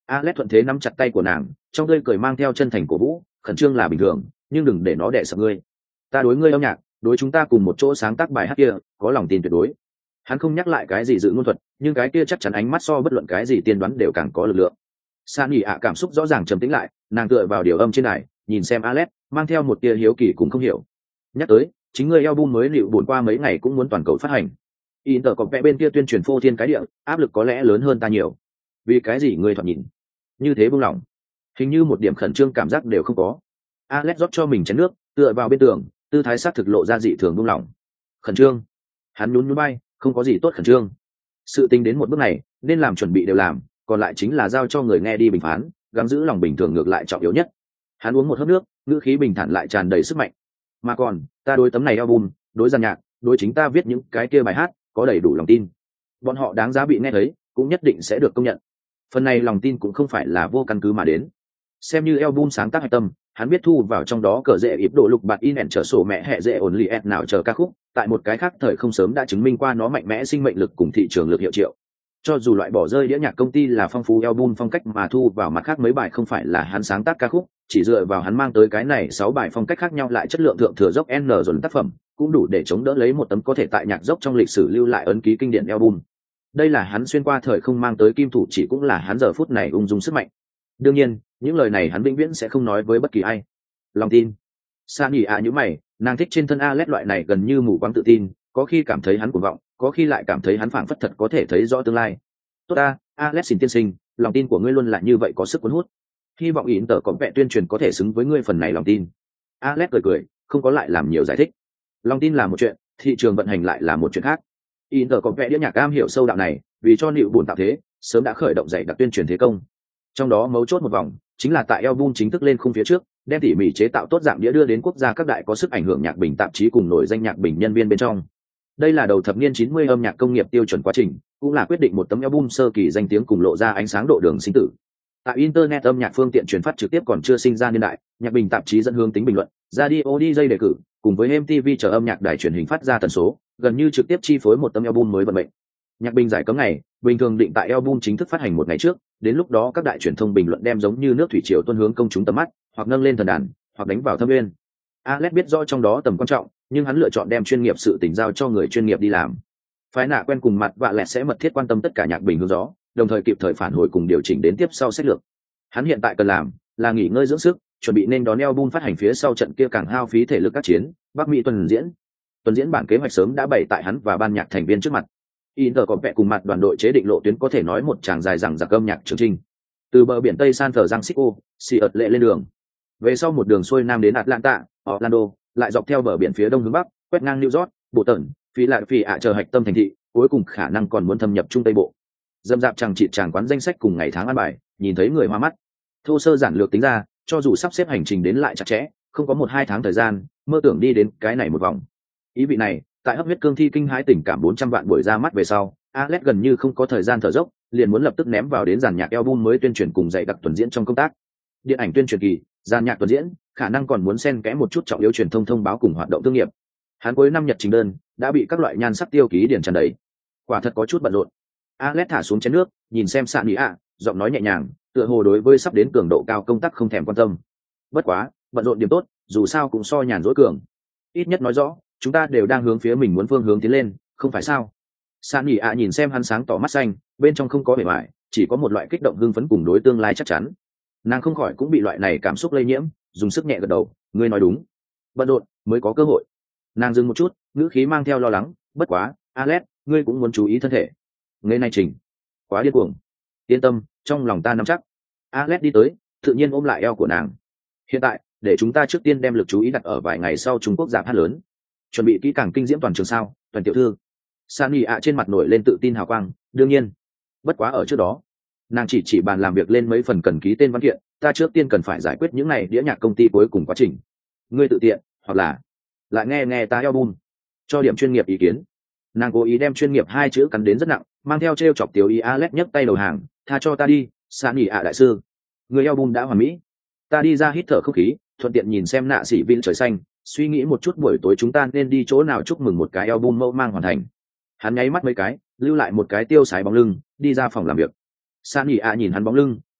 Alex thuận thế nắm chặt tay của nàng, trong tươi cười mang theo chân thành cổ vũ, khẩn trương là bình thường, nhưng đừng để nó đè sập ngươi. Ta đối ngươi âm nhạc, đối chúng ta cùng một chỗ sáng tác bài hát kia, có lòng tin tuyệt đối. Hắn không nhắc lại cái gì dự ngôn thuật, nhưng cái kia chắc chắn ánh mắt so bất luận cái gì tiên đoán đều càng có lực lượng. Sunny ạ cảm xúc rõ ràng trầm tĩnh lại, nàng tựa vào điều âm trên này, nhìn xem Alex, mang theo một tia hiếu kỳ cũng không hiểu. Nhắc tới, chính ngươi album mới liệu buồn qua mấy ngày cũng muốn toàn cầu phát hành. Inter có vẽ bên kia tuyên truyền phô thiên cái địa, áp lực có lẽ lớn hơn ta nhiều. Vì cái gì ngươi thoạt nhìn như thế buông lỏng, hình như một điểm khẩn trương cảm giác đều không có. Alex rót cho mình chén nước, tựa vào bên tường, tư thái sát thực lộ ra dị thường buông lỏng. Khẩn trương? Hắn nhún nhún bay, không có gì tốt khẩn trương. Sự tình đến một bước này, nên làm chuẩn bị đều làm, còn lại chính là giao cho người nghe đi bình phán, gắng giữ lòng bình thường ngược lại trọng yếu nhất. Hắn uống một hớp nước, ngữ khí bình thản lại tràn đầy sức mạnh. Mà còn, ta đối tấm này album, đối gian nhạc, đối chính ta viết những cái kia bài hát, có đầy đủ lòng tin. Bọn họ đáng giá bị nghe thấy, cũng nhất định sẽ được công nhận. Phần này lòng tin cũng không phải là vô căn cứ mà đến. Xem như album sáng tác hạch tâm, hắn biết thu vào trong đó cờ dễ ịp độ lục bạt in ẻn trở sổ mẹ hẹ dễ ổn li ẹt nào chờ ca khúc, tại một cái khác thời không sớm đã chứng minh qua nó mạnh mẽ sinh mệnh lực cùng thị trường lực hiệu triệu. Cho dù loại bỏ rơi đĩa nhạc công ty là phong phú album phong cách mà thu vào mặt khác mấy bài không phải là hắn sáng tác ca khúc, chỉ dựa vào hắn mang tới cái này 6 bài phong cách khác nhau lại chất lượng thượng thừa dốc n dồn tác phẩm, cũng đủ để chống đỡ lấy một tấm có thể tại nhạc dốc trong lịch sử lưu lại ấn ký kinh điển album. Đây là hắn xuyên qua thời không mang tới kim thủ chỉ, cũng là hắn giờ phút này ung dung sức mạnh. Đương nhiên, những lời này hắn vĩnh viễn sẽ không nói với bất kỳ ai. Lòng tin. Sunny ạ nhíu mày, nàng thích trên thân Alex loại này gần như mù quáng tự tin, có khi cảm thấy hắn cuồng vọng, có khi lại cảm thấy hắn phảng phất thật có thể thấy rõ tương lai. Tốt ta, Alex xin tiên sinh, lòng tin của ngươi luôn là như vậy có sức cuốn hút. Hy vọng ỉn tờ có vẻ tuyên truyền có thể xứng với ngươi phần này lòng tin. Alex cười, không có lại làm nhiều giải thích. Lòng tin là một chuyện, thị trường vận hành lại là một chuyện khác. ỉn tờ có vẻ đĩa nhạc am hiểu sâu đạo này, vì cho nịu buồn tạo thế, sớm đã khởi động dạy đặc tuyên truyền thế công. Trong đó mấu chốt một vòng, chính là tại album chính thức lên khung phía trước, đem tỉ mỉ chế tạo tốt dạng đĩa đưa đến quốc gia các đại có sức ảnh hưởng nhạc bình tạp chí cùng nổi danh nhạc bình nhân viên bên trong. Đây là đầu thập niên 90 âm nhạc công nghiệp tiêu chuẩn quá trình, cũng là quyết định một tấm album sơ kỳ danh tiếng cùng lộ ra ánh sáng độ đường sinh tử. Tại internet âm nhạc phương tiện truyền phát trực tiếp còn chưa sinh ra niên đại, nhạc bình tạp chí dẫn hướng tính bình luận, radio DJ đề cử, cùng với MTV chờ âm nhạc đài truyền hình phát ra tần số, gần như trực tiếp chi phối một tấm album mới vận mệnh. Nhạc bình giải cấm ngày, bình thường định tại album chính thức phát hành một ngày trước, đến lúc đó các đại truyền thông bình luận đem giống như nước thủy triều tuôn hướng công chúng tầm mắt, hoặc nâng lên thần đàn, hoặc đánh vào thâm nguyên. Alex biết rõ trong đó tầm quan trọng, nhưng hắn lựa chọn đem chuyên nghiệp sự tình giao cho người chuyên nghiệp đi làm. Phái nạ quen cùng mặt vạ lẹt sẽ mật thiết quan tâm tất cả nhạc bình hướng gió, đồng thời kịp thời phản hồi cùng điều chỉnh đến tiếp sau sách lược. Hắn hiện tại cần làm là nghỉ ngơi dưỡng sức, chuẩn bị nên đón album phát hành phía sau trận kia càng hao phí thể lực các chiến, Bắc Mỹ tuần diễn bản kế hoạch sớm đã bày tại hắn và ban nhạc thành viên trước mặt. Inter có vẻ cùng mặt đoàn đội chế định lộ tuyến có thể nói một tràng dài dằng dặc âm nhạc chương trình. Từ bờ biển Tây San Francisco, Seattle lệ lên đường. Về sau một đường xuôi nam đến Atlanta, Orlando, lại dọc theo bờ biển phía đông hướng bắc, quét ngang New York, Bộ Tẩn, phi lại phi ạ chờ hạch tâm thành thị, cuối cùng khả năng còn muốn thâm nhập Trung Tây Bộ. Dâm dạp chẳng chịt chàng quán danh sách cùng ngày tháng ăn bài, nhìn thấy người hoa mắt. Thô sơ giản lược tính ra, cho dù sắp xếp hành trình đến lại chặt chẽ, không có 1-2 tháng thời gian, mơ tưởng đi đến cái này một vòng. Ý vị này, tại hấp huyết cương thi kinh hãi tình cảm 400 vạn buổi ra mắt về sau, Alex gần như không có thời gian thở dốc, liền muốn lập tức ném vào đến dàn nhạc album mới tuyên truyền cùng dạy đặc tuần diễn trong công tác. Điện ảnh tuyên truyền kỳ, dàn nhạc tuần diễn, khả năng còn muốn xen kẽ một chút trọng yếu truyền thông thông báo cùng hoạt động thương nghiệp. Hắn cuối năm nhật trình đơn đã bị các loại nhan sắc tiêu ký điển tràn đầy, quả thật có chút bận rộn. Alex thả xuống chén nước, nhìn xem Sunny ạ, giọng nói nhẹ nhàng, tựa hồ đối với sắp đến cường độ cao công tác không thèm quan tâm. Bất quá, bận rộn điểm tốt, dù sao cũng so nhàn rỗi cường. Ít nhất nói rõ, chúng ta đều đang hướng phía mình muốn phương hướng tiến lên, không phải sao? Sunny ạ nhìn xem hắn sáng tỏ mắt xanh, bên trong không có vẻ vải, chỉ có một loại kích động hưng phấn cùng đối tương lai chắc chắn. Nàng không khỏi cũng bị loại này cảm xúc lây nhiễm, dùng sức nhẹ gật đầu, ngươi nói đúng, bận rộn mới có cơ hội. Nàng dừng một chút, ngữ khí mang theo lo lắng, bất quá, Alex, ngươi cũng muốn chú ý thân thể. Ngày nay trình, quá điên cuồng. Yên tâm, trong lòng ta nắm chắc. Alex đi tới, tự nhiên ôm lại eo của nàng. Hiện tại, để chúng ta trước tiên đem lực chú ý đặt ở vài ngày sau Trung Quốc giảm hát lớn. Chuẩn bị kỹ càng kinh diễm toàn trường sao, toàn tiểu thư. Sunny ạ trên mặt nổi lên tự tin hào quang, đương nhiên. Bất quá ở trước đó, nàng chỉ bàn làm việc lên mấy phần cần ký tên văn kiện, ta trước tiên cần phải giải quyết những này đĩa nhạc công ty cuối cùng quá trình. Ngươi tự tiện, hoặc là lại nghe ta album, cho điểm chuyên nghiệp ý kiến. Nàng cố ý đem chuyên nghiệp 2 chữ cắn đến rất nặng, mang theo trêu chọc tiểu ý. Alex nhấc tay đầu hàng, tha cho ta đi, Sunny ạ đại sư. Người album đã hoàn mỹ. Ta đi ra hít thở không khí, thuận tiện nhìn xem nạ sĩ vin trời xanh, suy nghĩ một chút buổi tối chúng ta nên đi chỗ nào chúc mừng một cái album mẫu mang hoàn thành. Hắn nháy mắt mấy cái, lưu lại một cái tiêu sái bóng lưng, đi ra phòng làm việc. Sunny ạ nhìn hắn bóng lưng,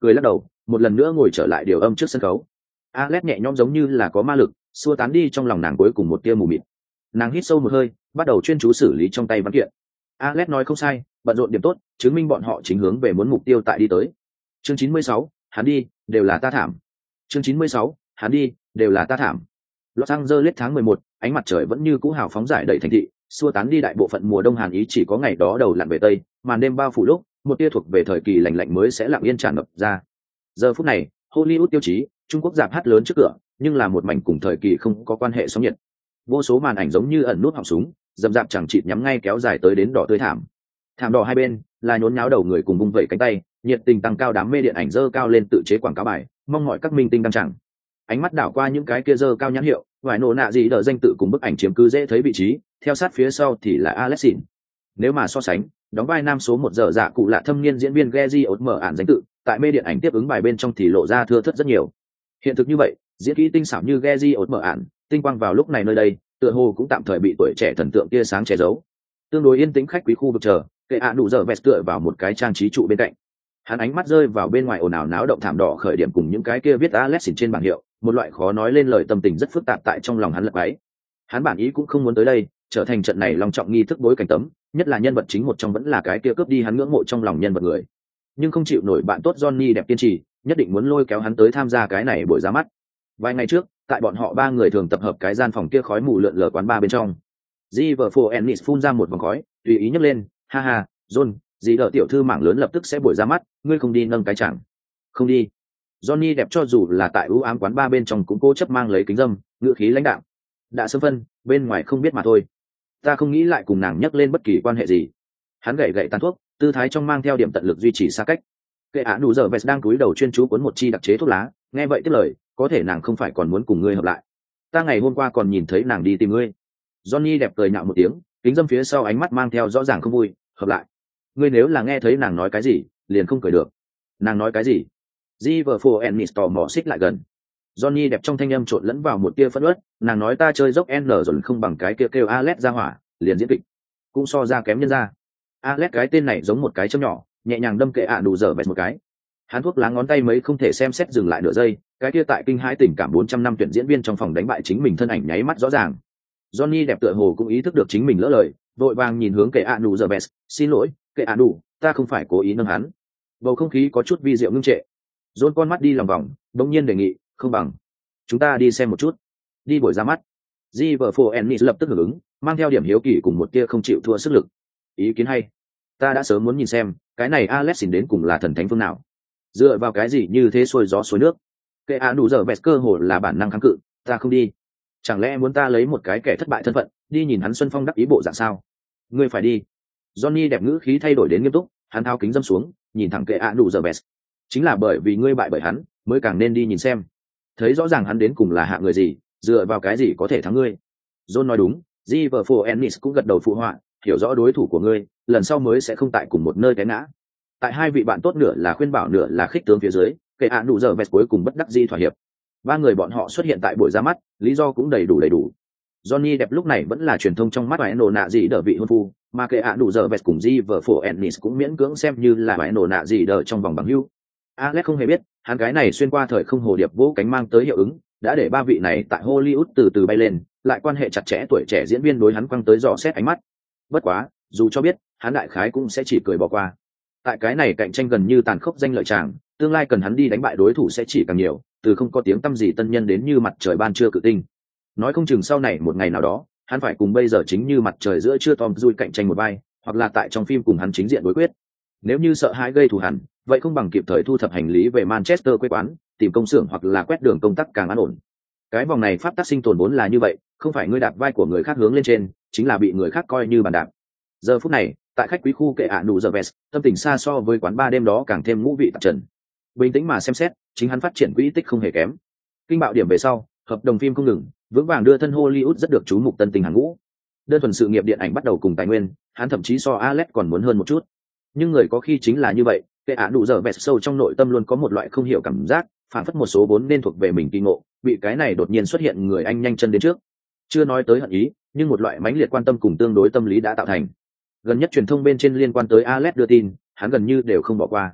cười lắc đầu, một lần nữa ngồi trở lại điều âm trước sân khấu. Alex nhẹ nhõm giống như là có ma lực, xua tán đi trong lòng nàng cuối cùng một tia mù mịt. Nàng hít sâu một hơi, bắt đầu chuyên chú xử lý trong tay văn kiện. Alex nói không sai, bận rộn điểm tốt, chứng minh bọn họ chính hướng về muốn mục tiêu tại đi tới. Chương 96, hắn đi, đều là ta thảm. Chương 96, hắn đi, đều là ta thảm. Los Angeles tháng 11, ánh mặt trời vẫn như cũ hào phóng giải đầy thành thị, xua tán đi đại bộ phận mùa đông hàn ý, chỉ có ngày đó đầu lặn về tây, màn đêm bao phủ lúc, một tia thuộc về thời kỳ lạnh lạnh mới sẽ lặng yên tràn ngập ra. Giờ phút này, Hollywood tiêu chí, Trung Quốc rạp hát lớn trước cửa, nhưng là một mảnh cùng thời kỳ không có quan hệ sóng nhiệt. Vô số màn ảnh giống như ẩn nút họng súng, dầm dạp chẳng chịt nhắm ngay kéo dài tới đến đỏ tươi thảm. Thảm đỏ hai bên là nhốn nháo đầu người cùng vung vẩy cánh tay, nhiệt tình tăng cao, đám mê điện ảnh dơ cao lên tự chế quảng cáo bài, mong mọi các minh tinh đăng chẳng. Ánh mắt đảo qua những cái kia dơ cao nhãn hiệu, vài nổ nạ gì đỡ danh tự cùng bức ảnh chiếm cứ dễ thấy vị trí, theo sát phía sau thì là Alexin. Nếu mà so sánh, đóng vai nam số 1 giờ dạ cụ lạ thâm niên diễn viên Geji ột mở ản danh tự, tại mê điện ảnh tiếp ứng bài bên trong thì lộ ra thưa thớt rất nhiều. Hiện thực như vậy, diễn kỹ tinh xảo như Geji ột mở ản, tinh quang vào lúc này nơi đây, tựa hồ cũng tạm thời bị tuổi trẻ thần tượng tia sáng che giấu. Tương đối yên tĩnh khách quý khu vực chờ, kệ ạ đủ giờ vẹt tựa vào một cái trang trí trụ bên cạnh. Hắn ánh mắt rơi vào bên ngoài ồn ào náo động thảm đỏ khởi điểm cùng những cái kia viết Alexin trên bảng hiệu, một loại khó nói lên lời tâm tình rất phức tạp tại trong lòng hắn lật ấy. Hắn bản ý cũng không muốn tới đây, trở thành trận này long trọng nghi thức bối cảnh tấm, nhất là nhân vật chính một trong vẫn là cái kia cướp đi hắn ngưỡng mộ trong lòng nhân vật người. Nhưng không chịu nổi bạn tốt Johnny đẹp kiên trì, nhất định muốn lôi kéo hắn tới tham gia cái này buổi ra mắt. Vài ngày trước, tại bọn họ ba người thường tập hợp cái gian phòng kia khói mù lượn lờ quán bar bên trong. Giverfo Ennis phun ra một vòng khói, tùy ý nhấc lên, ha ha, John, dì đỡ tiểu thư mảng lớn lập tức sẽ buổi ra mắt, ngươi không đi nâng cái chẳng? Không đi. Johnny đẹp cho dù là tại ưu ám quán bar bên trong cũng cố chấp mang lấy kính dâm, ngữ khí lãnh đạm. Đã sớm phân, bên ngoài không biết mà thôi. Ta không nghĩ lại cùng nàng nhắc lên bất kỳ quan hệ gì. Hắn gậy gậy tàn thuốc, tư thái trong mang theo điểm tận lực duy trì xa cách. Kệ ạ đủ giờ Vest đang cúi đầu chuyên chú cuốn một chi đặc chế thuốc lá, nghe vậy tiếp lời, có thể nàng không phải còn muốn cùng ngươi hợp lại. Ta ngày hôm qua còn nhìn thấy nàng đi tìm ngươi. Johnny đẹp cười nhạo một tiếng, kính dâm phía sau ánh mắt mang theo rõ ràng không vui, hợp lại. Ngươi nếu là nghe thấy nàng nói cái gì, liền không cười được. Nàng nói cái gì? Giverfo Ennis tò mò xích lại gần. Johnny đẹp trong thanh âm trộn lẫn vào một tia phẫn uất, nàng nói ta chơi dốc N rồi không bằng cái kia kêu Alex ra hỏa, liền diễn kịch. Cũng so ra kém nhân ra. Alex cái tên này giống một cái châm nhỏ, nhẹ nhàng đâm kệ ạ đủ dở bẹt một cái. Hắn thuốc lá ngón tay mấy không thể xem xét dừng lại nửa giây, cái kia tại kinh hãi tình cảm 400 năm tuyển diễn viên trong phòng đánh bại chính mình thân ảnh nháy mắt rõ ràng. Johnny đẹp tựa hồ cũng ý thức được chính mình lỡ lời, vội vàng nhìn hướng kệ ạ đủ dở bẹt, xin lỗi, kệ ạ đủ, ta không phải cố ý nâng hắn. Bầu không khí có chút vi diệu ngưng trệ. John con mắt đi lòng vòng, bỗng nhiên đề nghị, không bằng chúng ta đi xem một chút, đi buổi ra mắt. Giverfo Ennis lập tức hưởng ứng, mang theo điểm hiếu kỳ cùng một tia không chịu thua sức lực. Ý kiến hay, ta đã sớm muốn nhìn xem cái này Alexin đến cùng là thần thánh phương nào, dựa vào cái gì như thế xuôi gió xuôi nước. Kệ ạ đủ giờ bẹt cơ hồ là bản năng kháng cự, ta không đi. Chẳng lẽ muốn ta lấy một cái kẻ thất bại thân phận đi nhìn hắn xuân phong đắc ý bộ dạng sao? Ngươi phải đi. Johnny đẹp ngữ khí thay đổi đến nghiêm túc, hắn tháo kính dâm xuống, nhìn thẳng kệ ạ đủ giờ bẹt. Chính là bởi vì ngươi bại bởi hắn mới càng nên đi nhìn xem, thấy rõ ràng hắn đến cùng là hạ người gì, dựa vào cái gì có thể thắng ngươi. John nói đúng, Giverfo Ennis cũng gật đầu phụ họa, hiểu rõ đối thủ của ngươi, lần sau mới sẽ không tại cùng một nơi té ngã. Tại hai vị bạn tốt nửa là khuyên bảo nửa là khích tướng phía dưới, kệ ạ đủ giờ vẹt cuối cùng bất đắc dĩ thỏa hiệp. Ba người bọn họ xuất hiện tại buổi ra mắt, lý do cũng đầy đủ. Johnny đẹp lúc này vẫn là truyền thông trong mắt vài nổ nạ gì đỡ vị hôn phu, mà kệ ạ đủ giờ vẹt cùng Giverfo Ennis cũng miễn cưỡng xem như là vài nổ nạ gì đỡ trong vòng bằng hữu. Alex không hề biết, hắn cái này xuyên qua thời không hồ điệp vỗ cánh mang tới hiệu ứng, đã để ba vị này tại Hollywood từ từ bay lên, lại quan hệ chặt chẽ tuổi trẻ diễn viên đối hắn quăng tới dò xét ánh mắt. Bất quá, dù cho biết, hắn đại khái cũng sẽ chỉ cười bỏ qua. Tại cái này cạnh tranh gần như tàn khốc danh lợi chàng, tương lai cần hắn đi đánh bại đối thủ sẽ chỉ càng nhiều, từ không có tiếng tăm gì tân nhân đến như mặt trời ban trưa cự tinh. Nói không chừng sau này một ngày nào đó, hắn phải cùng bây giờ chính như mặt trời giữa trưa Tom Cruise cạnh tranh một vai, hoặc là tại trong phim cùng hắn chính diện đối quyết. Nếu như sợ hãi gây thù hằn, vậy không bằng kịp thời thu thập hành lý về Manchester quê quán, tìm công xưởng hoặc là quét đường công tác càng an ổn. Cái vòng này pháp tắc sinh tồn vốn là như vậy, không phải ngươi đạp vai của người khác hướng lên trên, chính là bị người khác coi như bàn đạp. Giờ phút này, tại khách quý khu kệ ạ đủ giờ vest, tâm tình xa so với quán ba đêm đó càng thêm ngũ vị tạp trần. Bình tĩnh mà xem xét, chính hắn phát triển quỹ tích không hề kém. Kinh bạo điểm về sau, hợp đồng phim không ngừng, vững vàng đưa thân Hollywood rất được chú mục tân tình hàng ngũ. Đơn thuần sự nghiệp điện ảnh bắt đầu cùng tài nguyên, hắn thậm chí so Alex còn muốn hơn một chút. Nhưng người có khi chính là như vậy, kệ ạ đủ giờ vest sâu trong nội tâm luôn có một loại không hiểu cảm giác, phản phất một số vốn nên thuộc về mình kỳ ngộ, bị cái này đột nhiên xuất hiện người anh nhanh chân đến trước. Chưa nói tới hận ý, nhưng một loại mãnh liệt quan tâm cùng tương đối tâm lý đã tạo thành. Gần nhất truyền thông bên trên liên quan tới Alex đưa tin, hắn gần như đều không bỏ qua.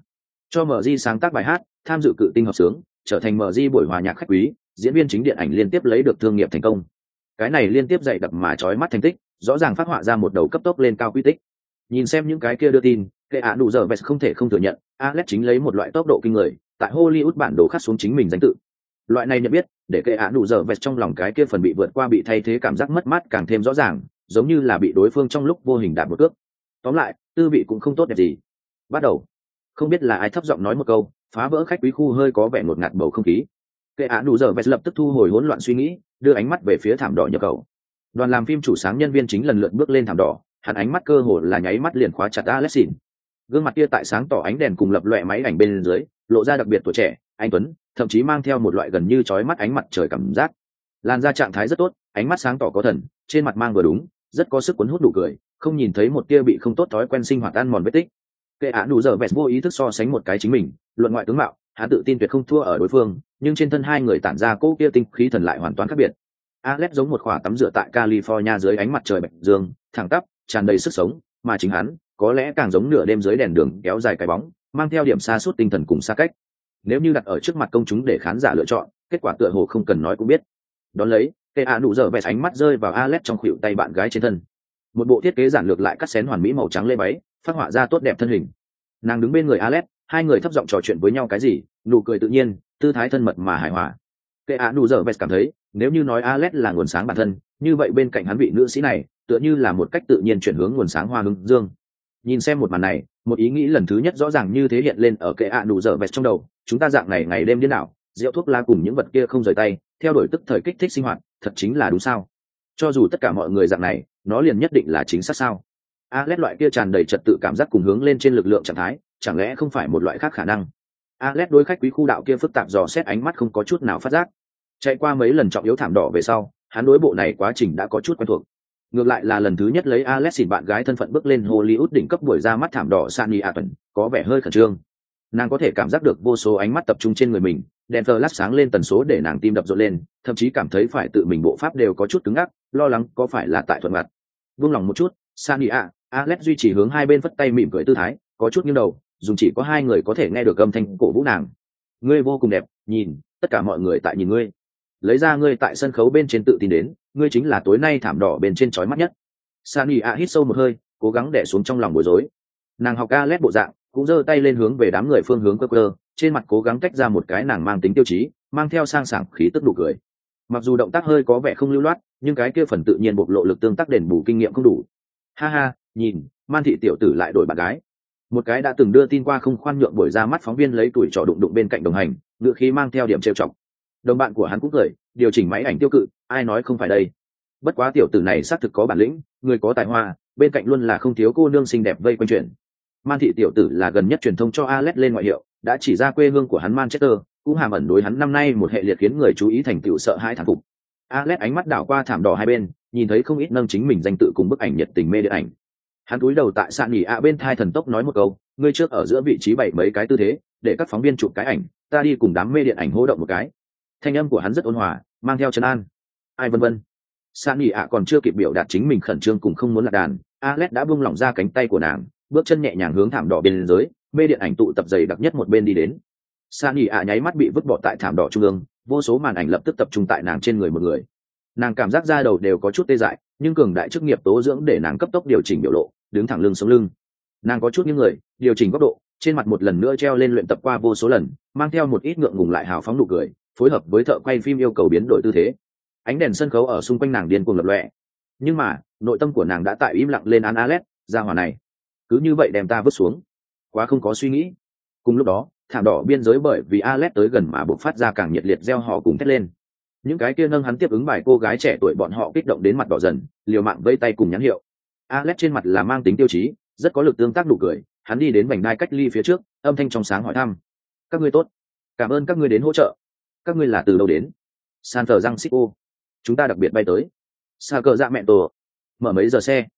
cho MG sáng tác bài hát, tham dự cự tinh hợp xướng, trở thành MG buổi hòa nhạc khách quý, diễn viên chính điện ảnh liên tiếp lấy được thương nghiệp thành công. Cái này liên tiếp dạy đập mà chói mắt thành tích, rõ ràng phát họa ra một đầu cấp tốc lên cao quy tích. Nhìn xem những cái kia đưa tin, kệ ạ đủ giờ vest không thể không thừa nhận, Alex chính lấy một loại tốc độ kinh người, tại Hollywood bản đồ khắc xuống chính mình danh tự. Loại này nhận biết, để kệ ạ đủ giờ vest trong lòng cái kia phần bị vượt qua bị thay thế cảm giác mất mát càng thêm rõ ràng, giống như là bị đối phương trong lúc vô hình đạp một cước. Tóm lại, tư vị cũng không tốt đẹp gì. Bắt đầu, không biết là ai thấp giọng nói một câu, phá vỡ khách quý khu hơi có vẻ ngột ngạt bầu không khí. Kệ ạ đủ giờ vest lập tức thu hồi hỗn loạn suy nghĩ, đưa ánh mắt về phía thảm đỏ nhập khẩu. Đoàn làm phim chủ sáng nhân viên chính lần lượt bước lên thảm đỏ, hắn ánh mắt cơ hồ là nháy mắt liền khóa chặt Alexin. Gương mặt kia tại sáng tỏ ánh đèn cùng lập loè máy ảnh bên dưới, lộ ra đặc biệt tuổi trẻ, anh tuấn, thậm chí mang theo một loại gần như chói mắt ánh mặt trời cảm giác. Làn da trạng thái rất tốt, ánh mắt sáng tỏ có thần, trên mặt mang vừa đúng, rất có sức cuốn hút đủ cười, không nhìn thấy một tia bị không tốt thói quen sinh hoạt ăn mòn vết tích. Kệ ạ đủ giờ vẹt vô ý thức so sánh một cái chính mình, luận ngoại tướng mạo, hắn tự tin tuyệt không thua ở đối phương, nhưng trên thân hai người tản ra cỗ kia tinh khí thần lại hoàn toàn khác biệt. Alex giống một khỏa tắm rửa tại California dưới ánh mặt trời bạch dương, thẳng tắp, tràn đầy sức sống, mà chính hắn, có lẽ càng giống nửa đêm dưới đèn đường kéo dài cái bóng, mang theo điểm xa suốt tinh thần cùng xa cách. Nếu như đặt ở trước mặt công chúng để khán giả lựa chọn, kết quả tựa hồ không cần nói cũng biết. Đón lấy, Kea nụ giờ vẹt ánh mắt rơi vào Alex trong khuỷu tay bạn gái trên thân. Một bộ thiết kế giản lược lại cắt xén hoàn mỹ màu trắng lê váy, phát họa ra tốt đẹp thân hình. Nàng đứng bên người Alex, hai người thấp giọng trò chuyện với nhau cái gì, nụ cười tự nhiên, tư thái thân mật mà hài hòa. Kea nụ giờ vẹt cảm thấy, nếu như nói Alex là nguồn sáng bản thân, như vậy bên cạnh hắn vị nữ sĩ này, tựa như là một cách tự nhiên chuyển hướng nguồn sáng hoa hướng dương. Nhìn xem một màn này, một ý nghĩ lần thứ nhất rõ ràng như thế hiện lên ở Kea nụ giờ vẹt trong đầu, chúng ta dạng này ngày đêm điên đảo, rượu thuốc lá cùng những vật kia không rời tay, theo đuổi tức thời kích thích sinh hoạt, thật chính là đúng sao? Cho dù tất cả mọi người dạng này, nó liền nhất định là chính xác sao? Alex loại kia tràn đầy trật tự cảm giác cùng hướng lên trên lực lượng trạng thái, chẳng lẽ không phải một loại khác khả năng? Alex đối khách quý khu đạo kia phức tạp dò xét ánh mắt không có chút nào phát giác. Chạy qua mấy lần trọng yếu thảm đỏ về sau, hắn đối bộ này quá trình đã có chút quen thuộc. Ngược lại là lần thứ nhất lấy Alex xỉn bạn gái thân phận bước lên Hollywood đỉnh cấp buổi ra mắt thảm đỏ Sunny Aton, có vẻ hơi khẩn trương. Nàng có thể cảm giác được vô số ánh mắt tập trung trên người mình, đèn flash sáng lên tần số để nàng tim đập rộn lên, thậm chí cảm thấy phải tự mình bộ pháp đều có chút cứng ngắc, lo lắng có phải là tại thuận mặt. Buông lòng một chút, Sunny Alex duy trì hướng hai bên phất tay mỉm cười tư thái, có chút nghiêng đầu, dùng chỉ có hai người có thể nghe được âm thanh cổ vũ nàng. Ngươi vô cùng đẹp, nhìn, tất cả mọi người tại nhìn ngươi. Lấy ra ngươi tại sân khấu bên trên tự tin đến, ngươi chính là tối nay thảm đỏ bên trên chói mắt nhất. Sunny hít sâu một hơi, cố gắng đè xuống trong lòng bối rối. Nàng học Alex bộ dạng, cũng giơ tay lên hướng về đám người phương hướng cơ, trên mặt cố gắng tách ra một cái nàng mang tính tiêu chí, mang theo sang sảng khí tức nụ cười. Mặc dù động tác hơi có vẻ không lưu loát, nhưng cái kia phần tự nhiên bộc lộ lực tương tác đền bù kinh nghiệm không đủ. Ha ha, nhìn, Man thị tiểu tử lại đổi bạn gái. Một cái đã từng đưa tin qua không khoan nhượng buổi ra mắt phóng viên lấy tuổi trò đụng đụng bên cạnh đồng hành, ngựa khí mang theo điểm trêu chọc. Đồng bạn của hắn cũng cười, điều chỉnh máy ảnh tiêu cự, ai nói không phải đây. Bất quá tiểu tử này xác thực có bản lĩnh, người có tài hoa, bên cạnh luôn là không thiếu cô nương xinh đẹp vây quanh chuyện. Man thị tiểu tử là gần nhất truyền thông cho Alex lên ngoại hiệu, đã chỉ ra quê hương của hắn Manchester, cũng hàm ẩn đối hắn năm nay một hệ liệt khiến người chú ý thành tựu sợ hãi thán phục. Alex ánh mắt đảo qua thảm đỏ hai bên, nhìn thấy không ít nâng chính mình danh tự cùng bức ảnh nhiệt tình mê điện ảnh. Hắn cúi đầu tại sạn nghỉ bên thai thần tốc nói một câu, ngươi trước ở giữa vị trí bảy mấy cái tư thế, để các phóng viên chụp cái ảnh, ta đi cùng đám mê điện ảnh hô động một cái. Thanh âm của hắn rất ôn hòa, mang theo trấn an. Ai vân vân. Sạn nghỉ còn chưa kịp biểu đạt chính mình khẩn trương cùng không muốn lạc đàn, Alex đã buông lỏng ra cánh tay của nàng, bước chân nhẹ nhàng hướng thảm đỏ bên dưới, mê điện ảnh tụ tập dày đặc nhất một bên đi đến. Sạn nghỉ nháy mắt bị vứt bỏ tại thảm đỏ trung ương, vô số màn ảnh lập tức tập trung tại nàng trên người một người. Nàng cảm giác da đầu đều có chút tê dại, nhưng cường đại chức nghiệp tố dưỡng để nàng cấp tốc điều chỉnh biểu lộ, đứng thẳng lưng sống lưng. Nàng có chút những người điều chỉnh góc độ, trên mặt một lần nữa treo lên luyện tập qua vô số lần, mang theo một ít ngượng ngùng lại hào phóng nụ cười, phối hợp với thợ quay phim yêu cầu biến đổi tư thế. Ánh đèn sân khấu ở xung quanh nàng điên cuồng lập lòe, nhưng mà nội tâm của nàng đã tại im lặng lên án Alex, ra hỏa này cứ như vậy đem ta vứt xuống, quá không có suy nghĩ. Cùng lúc đó, thảm đỏ biên giới bởi vì Alex tới gần mà bộc phát ra càng nhiệt liệt reo hò cùng thét lên. Những cái kia nâng hắn tiếp ứng bài cô gái trẻ tuổi bọn họ kích động đến mặt đỏ dần, liều mạng vây tay cùng nhắn hiệu. Alex trên mặt là mang tính tiêu chí, rất có lực tương tác nụ cười, hắn đi đến vành đai cách ly phía trước, âm thanh trong sáng hỏi thăm. Các ngươi tốt, cảm ơn các ngươi đến hỗ trợ. Các ngươi là từ đâu đến? San Francisco. Chúng ta đặc biệt bay tới. Sa cờ dạ mẹ tổ. Mở mấy giờ xe?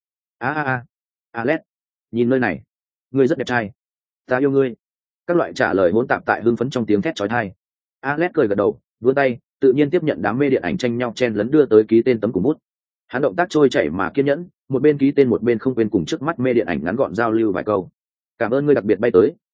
Alex, nhìn nơi này, ngươi rất đẹp trai. Ta yêu ngươi. Các loại trả lời hỗn tạp tại hưng phấn trong tiếng thét chói tai. Alex cười gật đầu, vươn tay, tự nhiên tiếp nhận đám mê điện ảnh tranh nhau chen lấn đưa tới ký tên tấm cùng bút. Hắn động tác trôi chảy mà kiên nhẫn, một bên ký tên một bên không quên cùng trước mắt mê điện ảnh ngắn gọn giao lưu vài câu. Cảm ơn ngươi đặc biệt bay tới,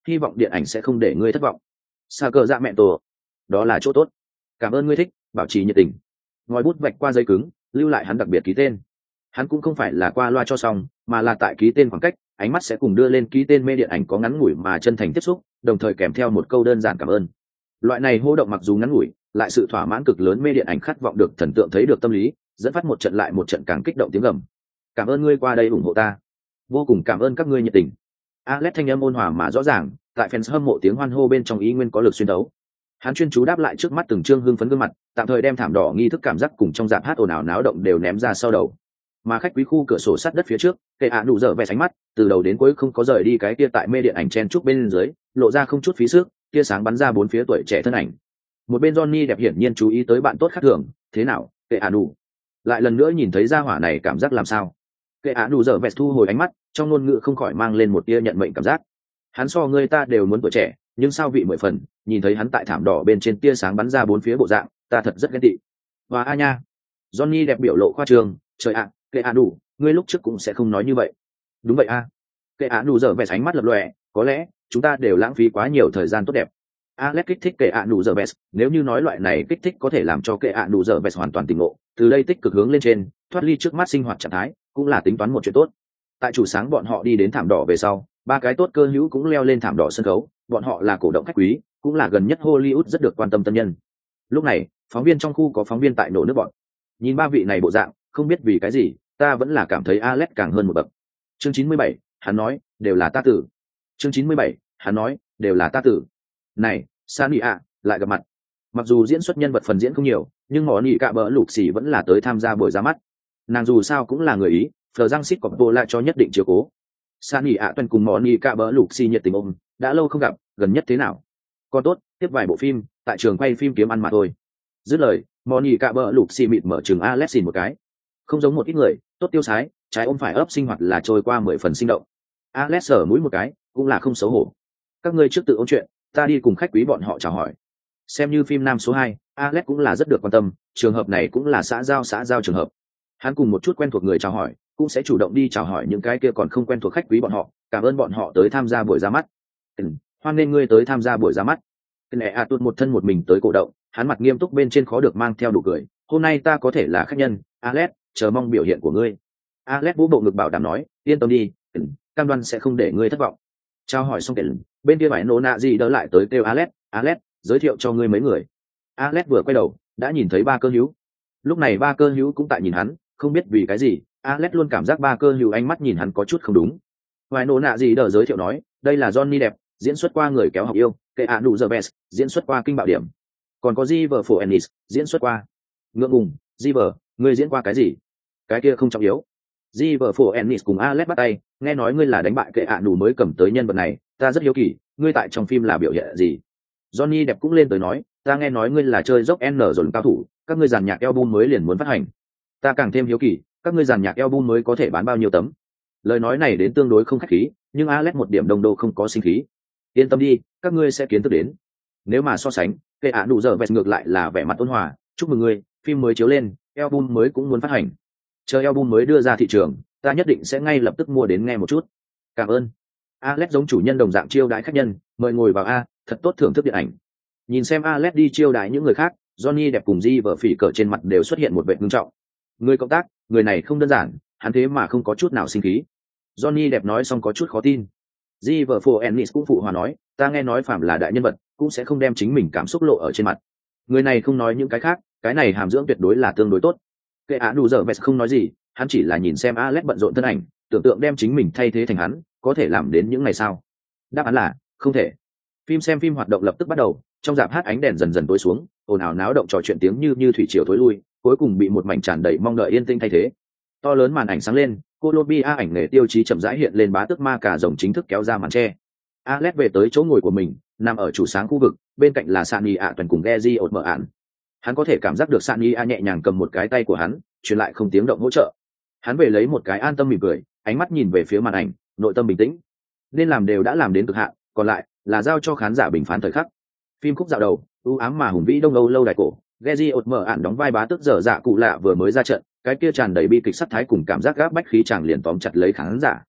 hy vọng điện ảnh sẽ không để ngươi thất vọng. Sa cờ dạ mẹ tổ, đó là chỗ tốt. Cảm ơn ngươi thích, bảo trì nhiệt tình. Ngòi bút vạch qua giấy cứng, lưu lại hắn đặc biệt ký tên. Hắn cũng không phải là qua loa cho xong, mà là tại ký tên khoảng cách, ánh mắt sẽ cùng đưa lên ký tên mê điện ảnh có ngắn ngủi mà chân thành tiếp xúc, đồng thời kèm theo một câu đơn giản cảm ơn. Loại này hô động mặc dù ngắn ngủi, lại sự thỏa mãn cực lớn mê điện ảnh khát vọng được thần tượng thấy được tâm lý, dẫn phát một trận lại một trận càng kích động tiếng gầm. Cảm ơn ngươi qua đây ủng hộ ta, vô cùng cảm ơn các ngươi nhiệt tình. Alex thanh âm ôn hòa mà rõ ràng, tại fans hâm mộ tiếng hoan hô bên trong ý nguyên có lực xuyên đấu. Hắn chuyên chú đáp lại trước mắt từng trương hưng phấn gương mặt, tạm thời đem thảm đỏ nghi thức cảm giác cùng trong dạp hát ồn ào náo động đều ném ra sau đầu. Mà khách quý khu cửa sổ sát đất phía trước, kệ ạ nụ dở vẻ ánh mắt từ đầu đến cuối không có rời đi cái kia tại mê điện ảnh chen trúc bên dưới, lộ ra không chút phí sức, tia sáng bắn ra bốn phía tuổi trẻ thân ảnh. Một bên Johnny đẹp hiển nhiên chú ý tới bạn tốt khác thường, thế nào, kệ ạ nụ lại lần nữa nhìn thấy gia hỏa này cảm giác làm sao? Kệ ạ nụ dở vẻ thu hồi ánh mắt, trong ngôn ngữ không khỏi mang lên một tia nhận mệnh cảm giác. Hắn so người ta đều muốn tuổi trẻ, nhưng sao vị 10 phần, nhìn thấy hắn tại thảm đỏ bên trên tia sáng bắn ra bốn phía bộ dạng, ta thật rất ghen tị. Và a nha, Johnny đẹp biểu lộ khoa trương, trời ạ, kệ ạ đủ, ngươi lúc trước cũng sẽ không nói như vậy. Đúng vậy a. Kệ ạ đủ dở vẻ ánh mắt lập lòe, có lẽ chúng ta đều lãng phí quá nhiều thời gian tốt đẹp. Alex kích thích kệ ạ đủ dở vẻ, nếu như nói loại này kích thích có thể làm cho kệ ạ đủ dở vẻ hoàn toàn tỉnh ngộ, từ đây tích cực hướng lên trên, thoát ly trước mắt sinh hoạt trạng thái, cũng là tính toán một chuyện tốt. Tại chủ sáng bọn họ đi đến thảm đỏ về sau, ba cái tốt cơ hữu cũng leo lên thảm đỏ sân khấu, bọn họ là cổ động khách quý, cũng là gần nhất Hollywood rất được quan tâm tân nhân. Lúc này, phóng viên trong khu có phóng viên tại nổ nước bọn. Nhìn ba vị này bộ dạng, không biết vì cái gì, ta vẫn là cảm thấy Alex càng hơn một bậc. Chương 97, hắn nói, đều là ta tử. Chương 97, hắn nói, đều là ta tử. Này, Sani ạ, lại gặp mặt. Mặc dù diễn xuất nhân vật phần diễn không nhiều, nhưng mỏ nị cạ bỡ lục xì vẫn là tới tham gia buổi ra mắt. Nàng dù sao cũng là người Ý, phờ răng xít cọp bộ lại cho nhất định chiếu cố. Sani ạ tuần cùng mỏ nị cạ bỡ lục xì nhiệt tình ôm, đã lâu không gặp, gần nhất thế nào? Còn tốt, tiếp vài bộ phim, tại trường quay phim kiếm ăn mà thôi. Dứt lời, mỏ nị cạ bỡ lục xì mịt mở trường Alex xin một cái. Không giống một ít người, tốt tiêu sái, trái ôm phải ấp sinh hoạt là trôi qua 10 phần sinh động. Alex sờ mũi một cái, cũng là không xấu hổ. Các ngươi trước tự ôn chuyện, ta đi cùng khách quý bọn họ chào hỏi. Xem như phim nam số 2, Alex cũng là rất được quan tâm, trường hợp này cũng là xã giao trường hợp. Hắn cùng một chút quen thuộc người chào hỏi, cũng sẽ chủ động đi chào hỏi những cái kia còn không quen thuộc khách quý bọn họ, cảm ơn bọn họ tới tham gia buổi ra mắt. Hoan nghênh ngươi tới tham gia buổi ra mắt. Tuột một thân một mình tới cổ động, hắn mặt nghiêm túc bên trên khó được mang theo đủ cười. Hôm nay ta có thể là khách nhân, Alex, chờ mong biểu hiện của ngươi. Alex vỗ bộ ngực bảo đảm nói, yên tâm đi, cam đoan sẽ không để ngươi thất vọng. Chào hỏi xong bên kia phải nô nạ gì đỡ lại tới kêu Alex, giới thiệu cho ngươi mấy người. Alex vừa quay đầu, đã nhìn thấy ba cơ hữu. Lúc này ba cơ hữu cũng tại nhìn hắn, không biết vì cái gì, Alex luôn cảm giác ba cơ hữu ánh mắt nhìn hắn có chút không đúng. Phải nô nạ gì đỡ giới thiệu nói, đây là Johnny đẹp, diễn xuất qua người kéo học yêu, kệ ạ đủ giờ best, diễn xuất qua kinh bạo điểm. Còn có Giver for Ennis, diễn xuất qua. Ngượng ngùng, Giver, ngươi diễn qua cái gì? Cái kia không trọng yếu. Giver for Ennis cùng Alex bắt tay, nghe nói ngươi là đánh bại kệ ạ đủ mới cầm tới nhân vật này, ta rất hiếu kỳ, ngươi tại trong phim là biểu hiện gì? Johnny đẹp cũng lên tới nói, ta nghe nói ngươi là chơi dốc N rồi cao thủ, các ngươi dàn nhạc album mới liền muốn phát hành. Ta càng thêm hiếu kỳ, các ngươi dàn nhạc album mới có thể bán bao nhiêu tấm? Lời nói này đến tương đối không khách khí, nhưng Alex một điểm đồng đô không có sinh khí. Yên tâm đi, các ngươi sẽ kiến thức đến. Nếu mà so sánh, kệ ạ đủ giờ vẹt ngược lại là vẻ mặt ôn hòa, chúc mừng ngươi, phim mới chiếu lên, album mới cũng muốn phát hành. Chờ album mới đưa ra thị trường, ta nhất định sẽ ngay lập tức mua đến nghe một chút. Cảm ơn. Alex giống chủ nhân đồng dạng chiêu đãi khách nhân, mời ngồi vào a, thật tốt thưởng thức điện ảnh. Nhìn xem Alex đi chiêu đãi những người khác, Johnny đẹp cùng Di vợ phỉ cỡ trên mặt đều xuất hiện một vẻ ngưng trọng. Người cộng tác, người này không đơn giản, hắn thế mà không có chút nào sinh khí. Johnny đẹp nói xong có chút khó tin. Di vợ phụ Ennis cũng phụ hòa nói, ta nghe nói phạm là đại nhân vật, cũng sẽ không đem chính mình cảm xúc lộ ở trên mặt. Người này không nói những cái khác, cái này hàm dưỡng tuyệt đối là tương đối tốt. Kệ ạ đủ giờ vest không nói gì, hắn chỉ là nhìn xem Alex bận rộn thân ảnh, tưởng tượng đem chính mình thay thế thành hắn, có thể làm đến những ngày sao? Đáp án là không thể. Phim hoạt động lập tức bắt đầu, trong rạp hát ánh đèn dần dần tối xuống, ồn ào náo động trò chuyện tiếng như thủy triều thối lui, cuối cùng bị một mảnh tràn đầy mong đợi yên tĩnh thay thế. To lớn màn ảnh sáng lên, Colombia ảnh nghề tiêu chí chậm rãi hiện lên, bá tước ma cà rồng chính thức kéo ra màn che. Alex về tới chỗ ngồi của mình, nằm ở chủ sáng khu vực, bên cạnh là Sani ạ toàn cùng Geji ột mở ản. Hắn có thể cảm giác được Sani ạ nhẹ nhàng cầm một cái tay của hắn, truyền lại không tiếng động hỗ trợ. Hắn về lấy một cái an tâm mỉm cười, ánh mắt nhìn về phía màn ảnh, nội tâm bình tĩnh. Nên làm đều đã làm đến cực hạn, còn lại là giao cho khán giả bình phán thời khắc. Phim khúc dạo đầu, ưu ám mà hùng vĩ Đông Âu lâu đài cổ, Geji ột mở ản đóng vai bá tước dở dạ cụ lạ vừa mới ra trận, cái kia tràn đầy bi kịch sắc thái cùng cảm giác gáp bách khí chàng liền tóm chặt lấy khán giả.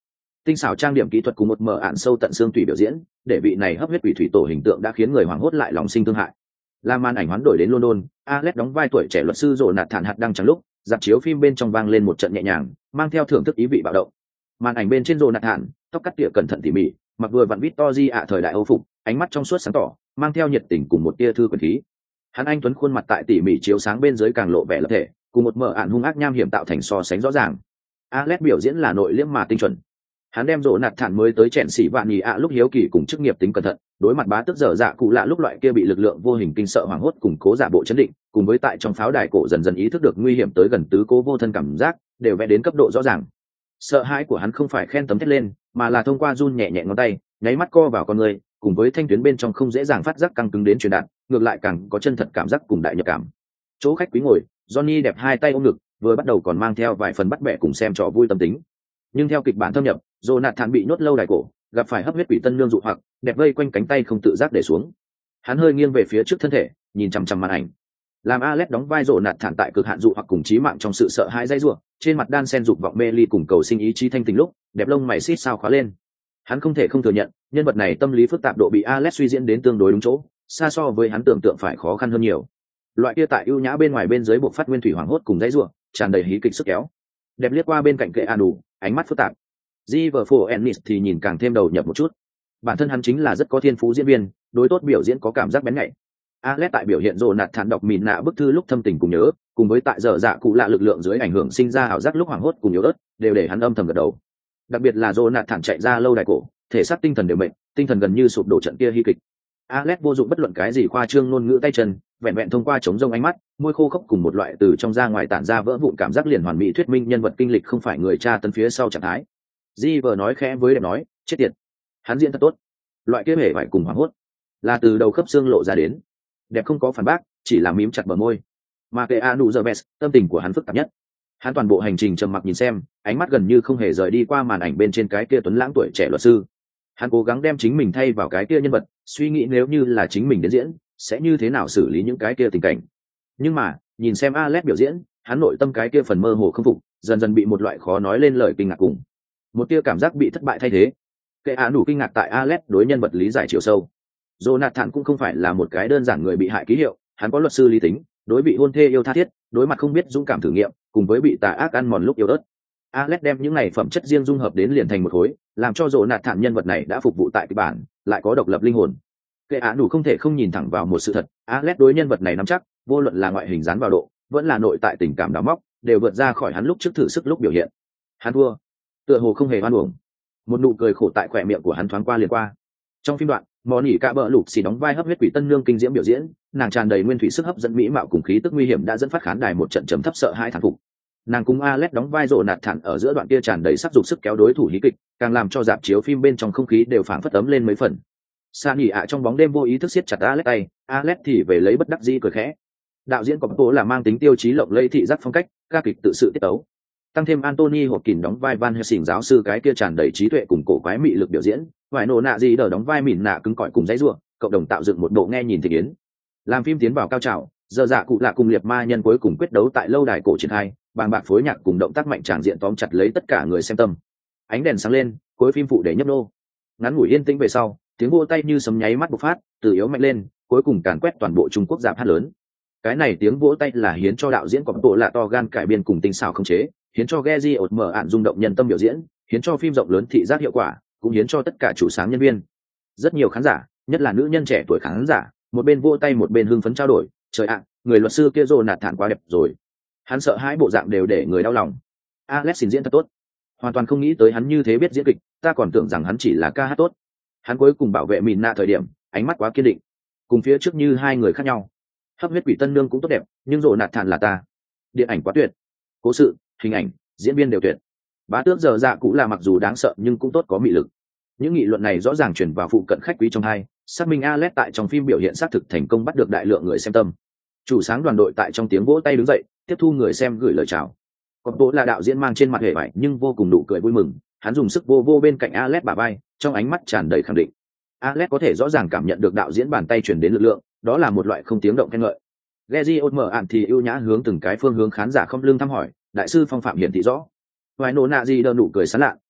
Tinh xảo trang điểm kỹ thuật cùng một mờ ạn sâu tận xương tủy biểu diễn, để vị này hấp huyết quỷ thủy tổ hình tượng đã khiến người hoảng hốt lại lòng sinh thương hại. La màn ảnh hoán đổi đến London, Alex đóng vai tuổi trẻ luật sư Jonathan hạt đang chẳng lúc, dạp chiếu phim bên trong vang lên một trận nhẹ nhàng, mang theo thưởng thức ý vị bạo động. Màn ảnh bên trên Jonathan, tóc cắt tỉa cẩn thận tỉ mỉ, mặc vừa vặn Victory ạ thời đại Âu phục, ánh mắt trong suốt sáng tỏ, mang theo nhiệt tình cùng một tia thư quyền khí. Hắn anh tuấn khuôn mặt tại tỉ mỉ chiếu sáng bên dưới càng lộ vẻ lập thể, cùng một mờ ạn hung ác nham hiểm tạo thành so sánh rõ ràng. Alex biểu diễn là nội liễm mà tinh chuẩn. Hắn đem rộ nạt thản mới tới chèn xỉ vạn nhì ạ lúc hiếu kỳ cùng chức nghiệp tính cẩn thận, đối mặt bá tức dở dạ cụ lạ lúc loại kia bị lực lượng vô hình kinh sợ hoảng hốt cùng cố giả bộ chấn định, cùng với tại trong pháo đài cổ dần dần ý thức được nguy hiểm tới gần tứ cố vô thân cảm giác, đều vẽ đến cấp độ rõ ràng. Sợ hãi của hắn không phải khen tấm thét lên, mà là thông qua run nhẹ nhẹ ngón tay, nháy mắt co vào con người, cùng với thanh tuyến bên trong không dễ dàng phát giác căng cứng đến truyền đạt, ngược lại càng có chân thật cảm giác cùng đại nhập cảm. Chỗ khách quý ngồi, Johnny đẹp hai tay ôm ngực, vừa bắt đầu còn mang theo vài phần bắt bẻ cùng xem trò vui tâm tính. Nhưng theo kịch bản thâm nhập, Jonathan bị nhốt lâu đài cổ, gặp phải hấp huyết quỷ tân nương dụ hoặc, đẹp vây quanh cánh tay không tự giác để xuống. Hắn hơi nghiêng về phía trước thân thể, nhìn chằm chằm màn ảnh. Làm Alex đóng vai Jonathan tại cực hạn dụ hoặc cùng chí mạng trong sự sợ hãi dây rủa, trên mặt đan sen dục vọng mê ly cùng cầu sinh ý chí thanh tình lúc, đẹp lông mày xít sao khóa lên. Hắn không thể không thừa nhận, nhân vật này tâm lý phức tạp độ bị Alex suy diễn đến tương đối đúng chỗ, xa so với hắn tưởng tượng phải khó khăn hơn nhiều. Loại kia tại ưu nhã bên ngoài bên dưới buộc phát nguyên thủy hoàng hốt cùng dây rủa, tràn đầy hí kịch sức kéo. Đẹp liếc qua bên cạnh kệ Anu, ánh mắt phức tạp. Giverfo Ennis thì nhìn càng thêm đầu nhập một chút. Bản thân hắn chính là rất có thiên phú diễn viên, đối tốt biểu diễn có cảm giác bén nhạy. Alex tại biểu hiện Jonathan đọc mìn nạ bức thư lúc thâm tình cùng nhớ, cùng với tại giờ dạ cụ lạ lực lượng dưới ảnh hưởng sinh ra ảo giác lúc hoảng hốt cùng yếu ớt, đều để hắn âm thầm gật đầu. Đặc biệt là Jonathan chạy ra lâu đài cổ, thể xác tinh thần đều mệt, tinh thần gần như sụp đổ trận kia hy kịch. Alex vô dụng bất luận cái gì khoa trương ngôn ngữ tay chân, vẹn vẹn thông qua chống rông ánh mắt, môi khô khốc cùng một loại từ trong ra ngoài tản ra vỡ vụn cảm giác liền hoàn mỹ thuyết minh nhân vật kinh lịch không phải người cha tấn phía sau trạng thái. Di vừa nói khẽ với đẹp nói, chết tiệt. Hắn diễn thật tốt. Loại kia hề phải cùng hoảng hốt, là từ đầu khớp xương lộ ra đến. Đẹp không có phản bác, chỉ là mím chặt bờ môi. Mà kệ Anu giờ best, tâm tình của hắn phức tạp nhất. Hắn toàn bộ hành trình trầm mặc nhìn xem, ánh mắt gần như không hề rời đi qua màn ảnh bên trên cái kia tuấn lãng tuổi trẻ luật sư. Hắn cố gắng đem chính mình thay vào cái kia nhân vật, suy nghĩ nếu như là chính mình đến diễn, sẽ như thế nào xử lý những cái kia tình cảnh. Nhưng mà, nhìn xem Alex biểu diễn, hắn nội tâm cái kia phần mơ hồ không phục, dần dần bị một loại khó nói lên lời kinh ngạc cùng một tia cảm giác bị thất bại thay thế. Kệ đủ kinh ngạc tại Alex đối nhân vật lý giải chiều sâu. Jonathan cũng không phải là một cái đơn giản người bị hại ký hiệu, hắn có luật sư lý tính, đối bị hôn thê yêu tha thiết, đối mặt không biết dũng cảm thử nghiệm, cùng với bị tà ác ăn mòn lúc yếu ớt. Alex đem những này phẩm chất riêng dung hợp đến liền thành một khối, làm cho Jonathan nhân vật này đã phục vụ tại kịch bản, lại có độc lập linh hồn. Kệ đủ không thể không nhìn thẳng vào một sự thật, Alex đối nhân vật này nắm chắc, vô luận là ngoại hình dán vào độ, vẫn là nội tại tình cảm đào móc, đều vượt ra khỏi hắn lúc trước thử sức lúc biểu hiện. Hắn thua, tựa hồ không hề hoan uổng. Một nụ cười khổ tại khỏe miệng của hắn thoáng qua liền qua. Trong phim đoạn, món ỉ cả bờ lục xì đóng vai hấp huyết quỷ tân nương kinh diễm biểu diễn, nàng tràn đầy nguyên thủy sức hấp dẫn mỹ mạo cùng khí tức nguy hiểm đã dẫn phát khán đài một trận trầm thấp sợ hãi thán phục. Nàng cùng Alex đóng vai rộ nạt thản ở giữa đoạn kia tràn đầy sắc dục sức kéo đối thủ hí kịch, càng làm cho dạp chiếu phim bên trong không khí đều phảng phất ấm lên mấy phần. Sa nhỉ ạ trong bóng đêm vô ý thức siết chặt Alex tay, Alex thì về lấy bất đắc dĩ cười khẽ. Đạo diễn Coppola là mang tính tiêu chí lộng lẫy thị giác phong cách, ca kịch tự sự tiết tấu. Tăng thêm Anthony Hopkins đóng vai Van Helsing giáo sư cái kia tràn đầy trí tuệ cùng cổ quái mị lực biểu diễn, vài nổ nạ gì đỡ đóng vai mỉn nạ cứng cỏi cùng dãy rủa, cộng đồng tạo dựng một bộ nghe nhìn thị yến. Làm phim tiến vào cao trào, giờ dạ cụ lạ cùng liệt ma nhân cuối cùng quyết đấu tại lâu đài cổ triển khai, bàng bạc phối nhạc cùng động tác mạnh tràng diện tóm chặt lấy tất cả người xem tâm. Ánh đèn sáng lên, cuối phim phụ để nhấp nô. Ngắn ngủi yên tĩnh về sau, tiếng vỗ tay như sấm nháy mắt bộc phát, từ yếu mạnh lên, cuối cùng càn quét toàn bộ Trung Quốc dạp hát lớn. Cái này tiếng vỗ tay là hiến cho đạo diễn có bộ lạ to gan cải biên cùng tinh xảo không chế, hiến cho Gezi ột mở ạn rung động nhân tâm biểu diễn, hiến cho phim rộng lớn thị giác hiệu quả, cũng hiến cho tất cả chủ sáng nhân viên. Rất nhiều khán giả, nhất là nữ nhân trẻ tuổi khán giả, một bên vỗ tay một bên hưng phấn trao đổi, trời ạ, người luật sư kia rồ nạt thản quá đẹp rồi. Hắn sợ hãi bộ dạng đều để người đau lòng. Alex xin diễn thật tốt. Hoàn toàn không nghĩ tới hắn như thế biết diễn kịch, ta còn tưởng rằng hắn chỉ là ca hát tốt. Hắn cuối cùng bảo vệ mìn nạ thời điểm, ánh mắt quá kiên định. Cùng phía trước như hai người khác nhau. Hấp huyết quỷ tân nương cũng tốt đẹp, nhưng rồ nạt thản là ta. Điện ảnh quá tuyệt. Cố sự, hình ảnh, diễn viên đều tuyệt. Bá tước giờ dạ cũng là mặc dù đáng sợ nhưng cũng tốt có mị lực. Những nghị luận này rõ ràng truyền vào phụ cận khách quý trong hai, xác minh Alex tại trong phim biểu hiện xác thực thành công bắt được đại lượng người xem tâm. Chủ sáng đoàn đội tại trong tiếng vỗ tay đứng dậy, tiếp thu người xem gửi lời chào. Còn bố là đạo diễn mang trên mặt hề vải nhưng vô cùng nụ cười vui mừng, hắn dùng sức vô vô bên cạnh Alex bả vai, trong ánh mắt tràn đầy khẳng định. Alex có thể rõ ràng cảm nhận được đạo diễn bàn tay truyền đến lực lượng, đó là một loại không tiếng động khen ngợi. Gezi ôn mở ạn thì ưu nhã hướng từng cái phương hướng khán giả không lưng thăm hỏi, đại sư phong phạm hiển thị rõ. Vài nổ nạ gì đờ nụ cười sán lạ,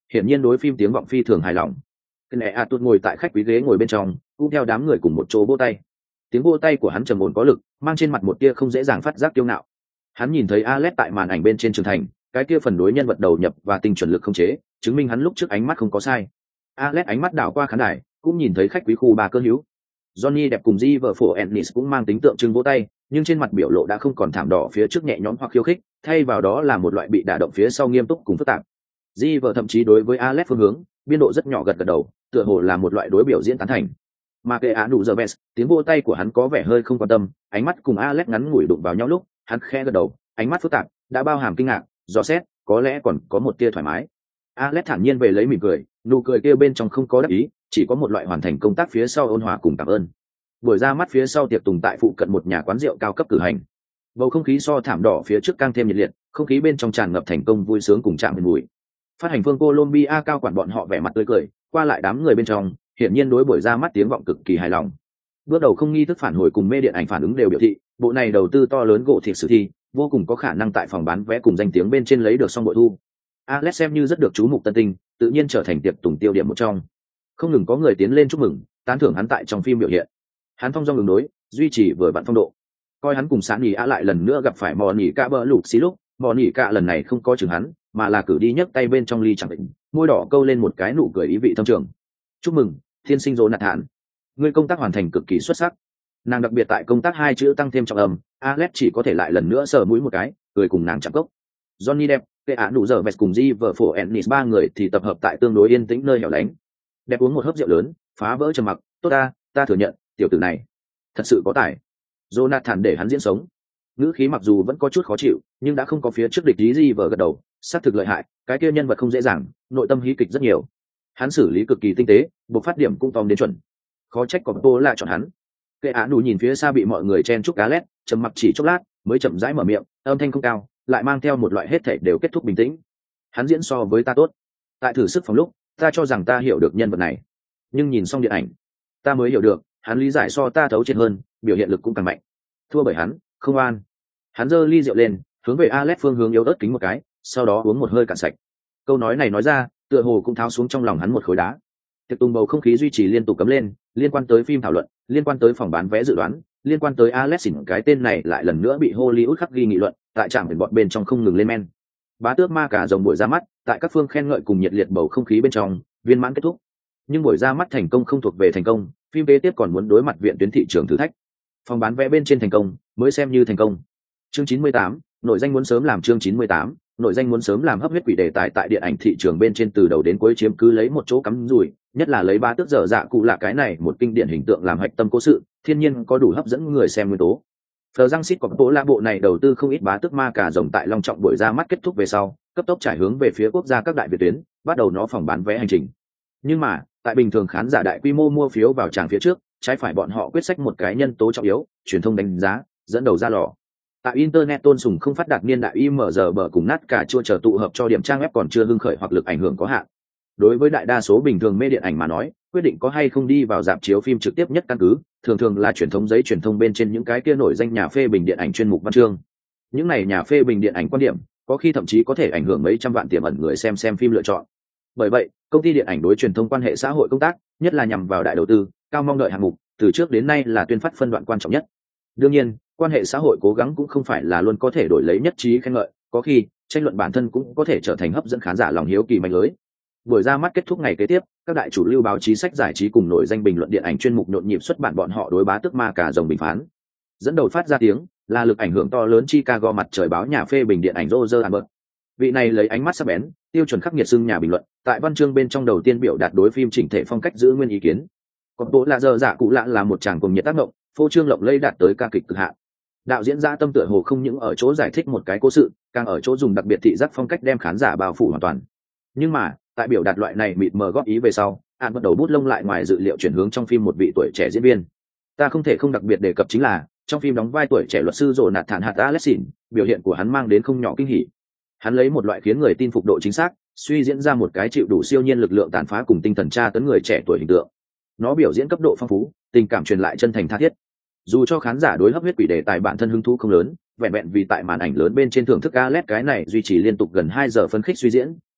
hiển nhiên đối phim tiếng vọng phi thường hài lòng. Kene Atut ngồi tại khách quý ghế ngồi bên trong, cũng theo đám người cùng một chỗ vỗ tay. Tiếng vỗ tay của hắn trầm ổn có lực, mang trên mặt một tia không dễ dàng phát giác kiêu ngạo. Hắn nhìn thấy Alex tại màn ảnh bên trên trường thành, cái kia phần đối nhân vật đầu nhập và tinh chuẩn lực không chế, chứng minh hắn lúc trước ánh mắt không có sai. Alex ánh mắt đảo qua khán đài, cũng nhìn thấy khách quý khu ba cơ hữu. Johnny đẹp cùng River Phổ Ennis cũng mang tính tượng trưng vỗ tay, nhưng trên mặt biểu lộ đã không còn thảm đỏ phía trước nhẹ nhõm hoặc khiêu khích, thay vào đó là một loại bị đả động phía sau nghiêm túc cùng phức tạp. River thậm chí đối với Alex phương hướng, biên độ rất nhỏ gật gật đầu, tựa hồ là một loại đối biểu diễn tán thành. Mà kệ án đủ giờ vest, tiếng vỗ tay của hắn có vẻ hơi không quan tâm, ánh mắt cùng Alex ngắn ngủi đụng vào nhau lúc, hắn khẽ gật đầu, ánh mắt phức tạp, đã bao hàm kinh ngạc, dò xét, có lẽ còn có một tia thoải mái. Alex thản nhiên về lấy mỉm cười, nụ cười kia bên trong không có đắc ý, chỉ có một loại hoàn thành công tác phía sau ôn hòa cùng cảm ơn. Buổi ra mắt phía sau tiệc tùng tại phụ cận một nhà quán rượu cao cấp cử hành. Bầu không khí so thảm đỏ phía trước càng thêm nhiệt liệt, không khí bên trong tràn ngập thành công vui sướng cùng chạm mùi. Phát hành phương Colombia cao quản bọn họ vẻ mặt tươi cười, qua lại đám người bên trong, hiển nhiên đối buổi ra mắt tiếng vọng cực kỳ hài lòng. Bước đầu không nghi thức phản hồi cùng mê điện ảnh phản ứng đều biểu thị, bộ này đầu tư to lớn gỗ thịt sử thi, vô cùng có khả năng tại phòng bán vé cùng danh tiếng bên trên lấy được xong bội thu. Alex xem như rất được chú mục tân tinh, tự nhiên trở thành tiệc tùng tiêu điểm một trong. Không ngừng có người tiến lên chúc mừng, tán thưởng hắn tại trong phim biểu hiện. Hắn thong dong đường đối, duy trì vừa vặn phong độ. Coi hắn cùng Sán Nhĩ Á lại lần nữa gặp phải Mò Nhĩ Cả bỡ lục xí lúc, Mò Nhĩ Cả lần này không có chừng hắn, mà là cử đi nhấc tay bên trong ly chẳng định, môi đỏ câu lên một cái nụ cười ý vị thâm trường. Chúc mừng, thiên sinh Jonathan, ngươi công tác hoàn thành cực kỳ xuất sắc. Nàng đặc biệt tại công tác hai chữ tăng thêm trọng âm, Alex chỉ có thể lại lần nữa sờ mũi một cái, cười cùng nàng chạm cốc. Johnny đẹp, kệ án đủ giờ vẹt cùng River Phổ Ennis ba người thì tập hợp tại tương đối yên tĩnh nơi hẻo lánh. Đẹp uống một hớp rượu lớn, phá vỡ trầm mặc, tốt ta thừa nhận, tiểu tử này thật sự có tài. Jonathan để hắn diễn sống. Ngữ khí mặc dù vẫn có chút khó chịu, nhưng đã không có phía trước địch ý gì vờ gật đầu, xác thực lợi hại, cái kia nhân vật không dễ dàng, nội tâm hí kịch rất nhiều. Hắn xử lý cực kỳ tinh tế, buộc phát điểm cũng tóm đến chuẩn. Khó trách có Tô lại chọn hắn. Kệ án đủ nhìn phía xa bị mọi người chen chúc Alex, trầm mặc chỉ chốc lát, mới chậm rãi mở miệng, âm thanh không cao, lại mang theo một loại hết thảy đều kết thúc bình tĩnh. Hắn diễn so với ta tốt. Tại thử sức phòng lúc, ta cho rằng ta hiểu được nhân vật này, nhưng nhìn xong điện ảnh, ta mới hiểu được, hắn lý giải so ta thấu triệt hơn, biểu hiện lực cũng càng mạnh. Thua bởi hắn, không an. Hắn giơ ly rượu lên, hướng về Alex phương hướng yếu ớt kính một cái, sau đó uống một hơi cạn sạch. Câu nói này nói ra, tựa hồ cũng tháo xuống trong lòng hắn một khối đá. Tiệc tùng bầu không khí duy trì liên tục cấm lên, liên quan tới phim thảo luận, liên quan tới phòng bán vé dự đoán, liên quan tới Alex xỉn cái tên này lại lần nữa bị Hollywood khắc ghi nghị luận, tại trạm biển bọn bên trong không ngừng lên men. Bá tước ma cả rồng buổi ra mắt, tại các phương khen ngợi cùng nhiệt liệt bầu không khí bên trong, viên mãn kết thúc. Nhưng buổi ra mắt thành công không thuộc về thành công, phim kế tiếp còn muốn đối mặt viện tuyến thị trường thử thách. Phòng bán vé bên trên thành công, mới xem như thành công. Chương 98, nội danh muốn sớm làm chương 98, nội danh muốn sớm làm hấp huyết quỷ đề tài tại điện ảnh thị trường bên trên từ đầu đến cuối chiếm cứ lấy một chỗ cắm rủi, nhất là lấy Bá tước dở dạ cụ là cái này một kinh điển hình tượng làm hạch tâm cố sự, thiên nhiên có đủ hấp dẫn người xem nguyên tố. Phờ Giang Sít có bộ la bộ này đầu tư không ít bá tước ma cả rồng tại long trọng buổi ra mắt kết thúc về sau, cấp tốc trải hướng về phía quốc gia các đại việt tuyến, bắt đầu nó phòng bán vé hành trình. Nhưng mà, tại bình thường khán giả đại quy mô mua phiếu vào tràng phía trước, trái phải bọn họ quyết sách một cái nhân tố trọng yếu, truyền thông đánh giá, dẫn đầu ra lò. Tại internet tôn sùng không phát đạt niên đại IMG bờ cùng nát cả chua chờ tụ hợp cho điểm trang web còn chưa hưng khởi hoặc lực ảnh hưởng có hạn. Đối với đại đa số bình thường mê điện ảnh mà nói, quyết định có hay không đi vào rạp chiếu phim trực tiếp nhất căn cứ, thường là truyền thống giấy truyền thông bên trên những cái kia nổi danh nhà phê bình điện ảnh chuyên mục văn chương. Những này nhà phê bình điện ảnh quan điểm, có khi thậm chí có thể ảnh hưởng mấy trăm vạn tiềm ẩn người xem phim lựa chọn. Bởi vậy, công ty điện ảnh đối truyền thông quan hệ xã hội công tác, nhất là nhằm vào đại đầu tư, cao mong đợi hạng mục, từ trước đến nay là tuyên phát phân đoạn quan trọng nhất. Đương nhiên, quan hệ xã hội cố gắng cũng không phải là luôn có thể đổi lấy nhất trí khen ngợi, có khi tranh luận bản thân cũng có thể trở thành hấp dẫn khán giả lòng hiếu kỳ mạnh lưới. Buổi ra mắt kết thúc ngày kế tiếp, các đại chủ lưu báo chí sách giải trí cùng nổi danh bình luận điện ảnh chuyên mục nhộn nhịp xuất bản bọn họ đối bá tước ma cả rồng bình phán. Dẫn đầu phát ra tiếng là lực ảnh hưởng to lớn Chicago mặt trời báo nhà phê bình điện ảnh Roger Ebert. Vị này lấy ánh mắt sắc bén, tiêu chuẩn khắc nghiệt xưng nhà bình luận, tại văn chương bên trong đầu tiên biểu đạt đối phim chỉnh thể phong cách giữ nguyên ý kiến. Còn bộ là giờ dạ cụ lạ là một chàng cùng nhiệt tác động, phô trương lộng lẫy đạt tới ca kịch cực hạn. Đạo diễn dã tâm tựa hồ không những ở chỗ giải thích một cái cố sự, càng ở chỗ dùng đặc biệt thị giác phong cách đem khán giả bao phủ hoàn toàn. Nhưng mà, tại biểu đạt loại này mịt mờ góp ý về sau, An bắt đầu bút lông lại ngoài dự liệu chuyển hướng trong phim một vị tuổi trẻ diễn viên. Ta không thể không đặc biệt đề cập chính là, trong phim đóng vai tuổi trẻ luật sư Jonathan Hart Alexin, biểu hiện của hắn mang đến không nhỏ kinh hỉ. Hắn lấy một loại khiến người tin phục độ chính xác, suy diễn ra một cái chịu đủ siêu nhiên lực lượng tàn phá cùng tinh thần tra tấn người trẻ tuổi hình tượng. Nó biểu diễn cấp độ phong phú, tình cảm truyền lại chân thành tha thiết. Dù cho khán giả đối hấp huyết quỷ đề tài bản thân hứng thú không lớn, vẹn vẹn vì tại màn ảnh lớn bên trên thưởng thức Alex cái này duy trì liên tục gần 2 giờ phấn khích suy diễn,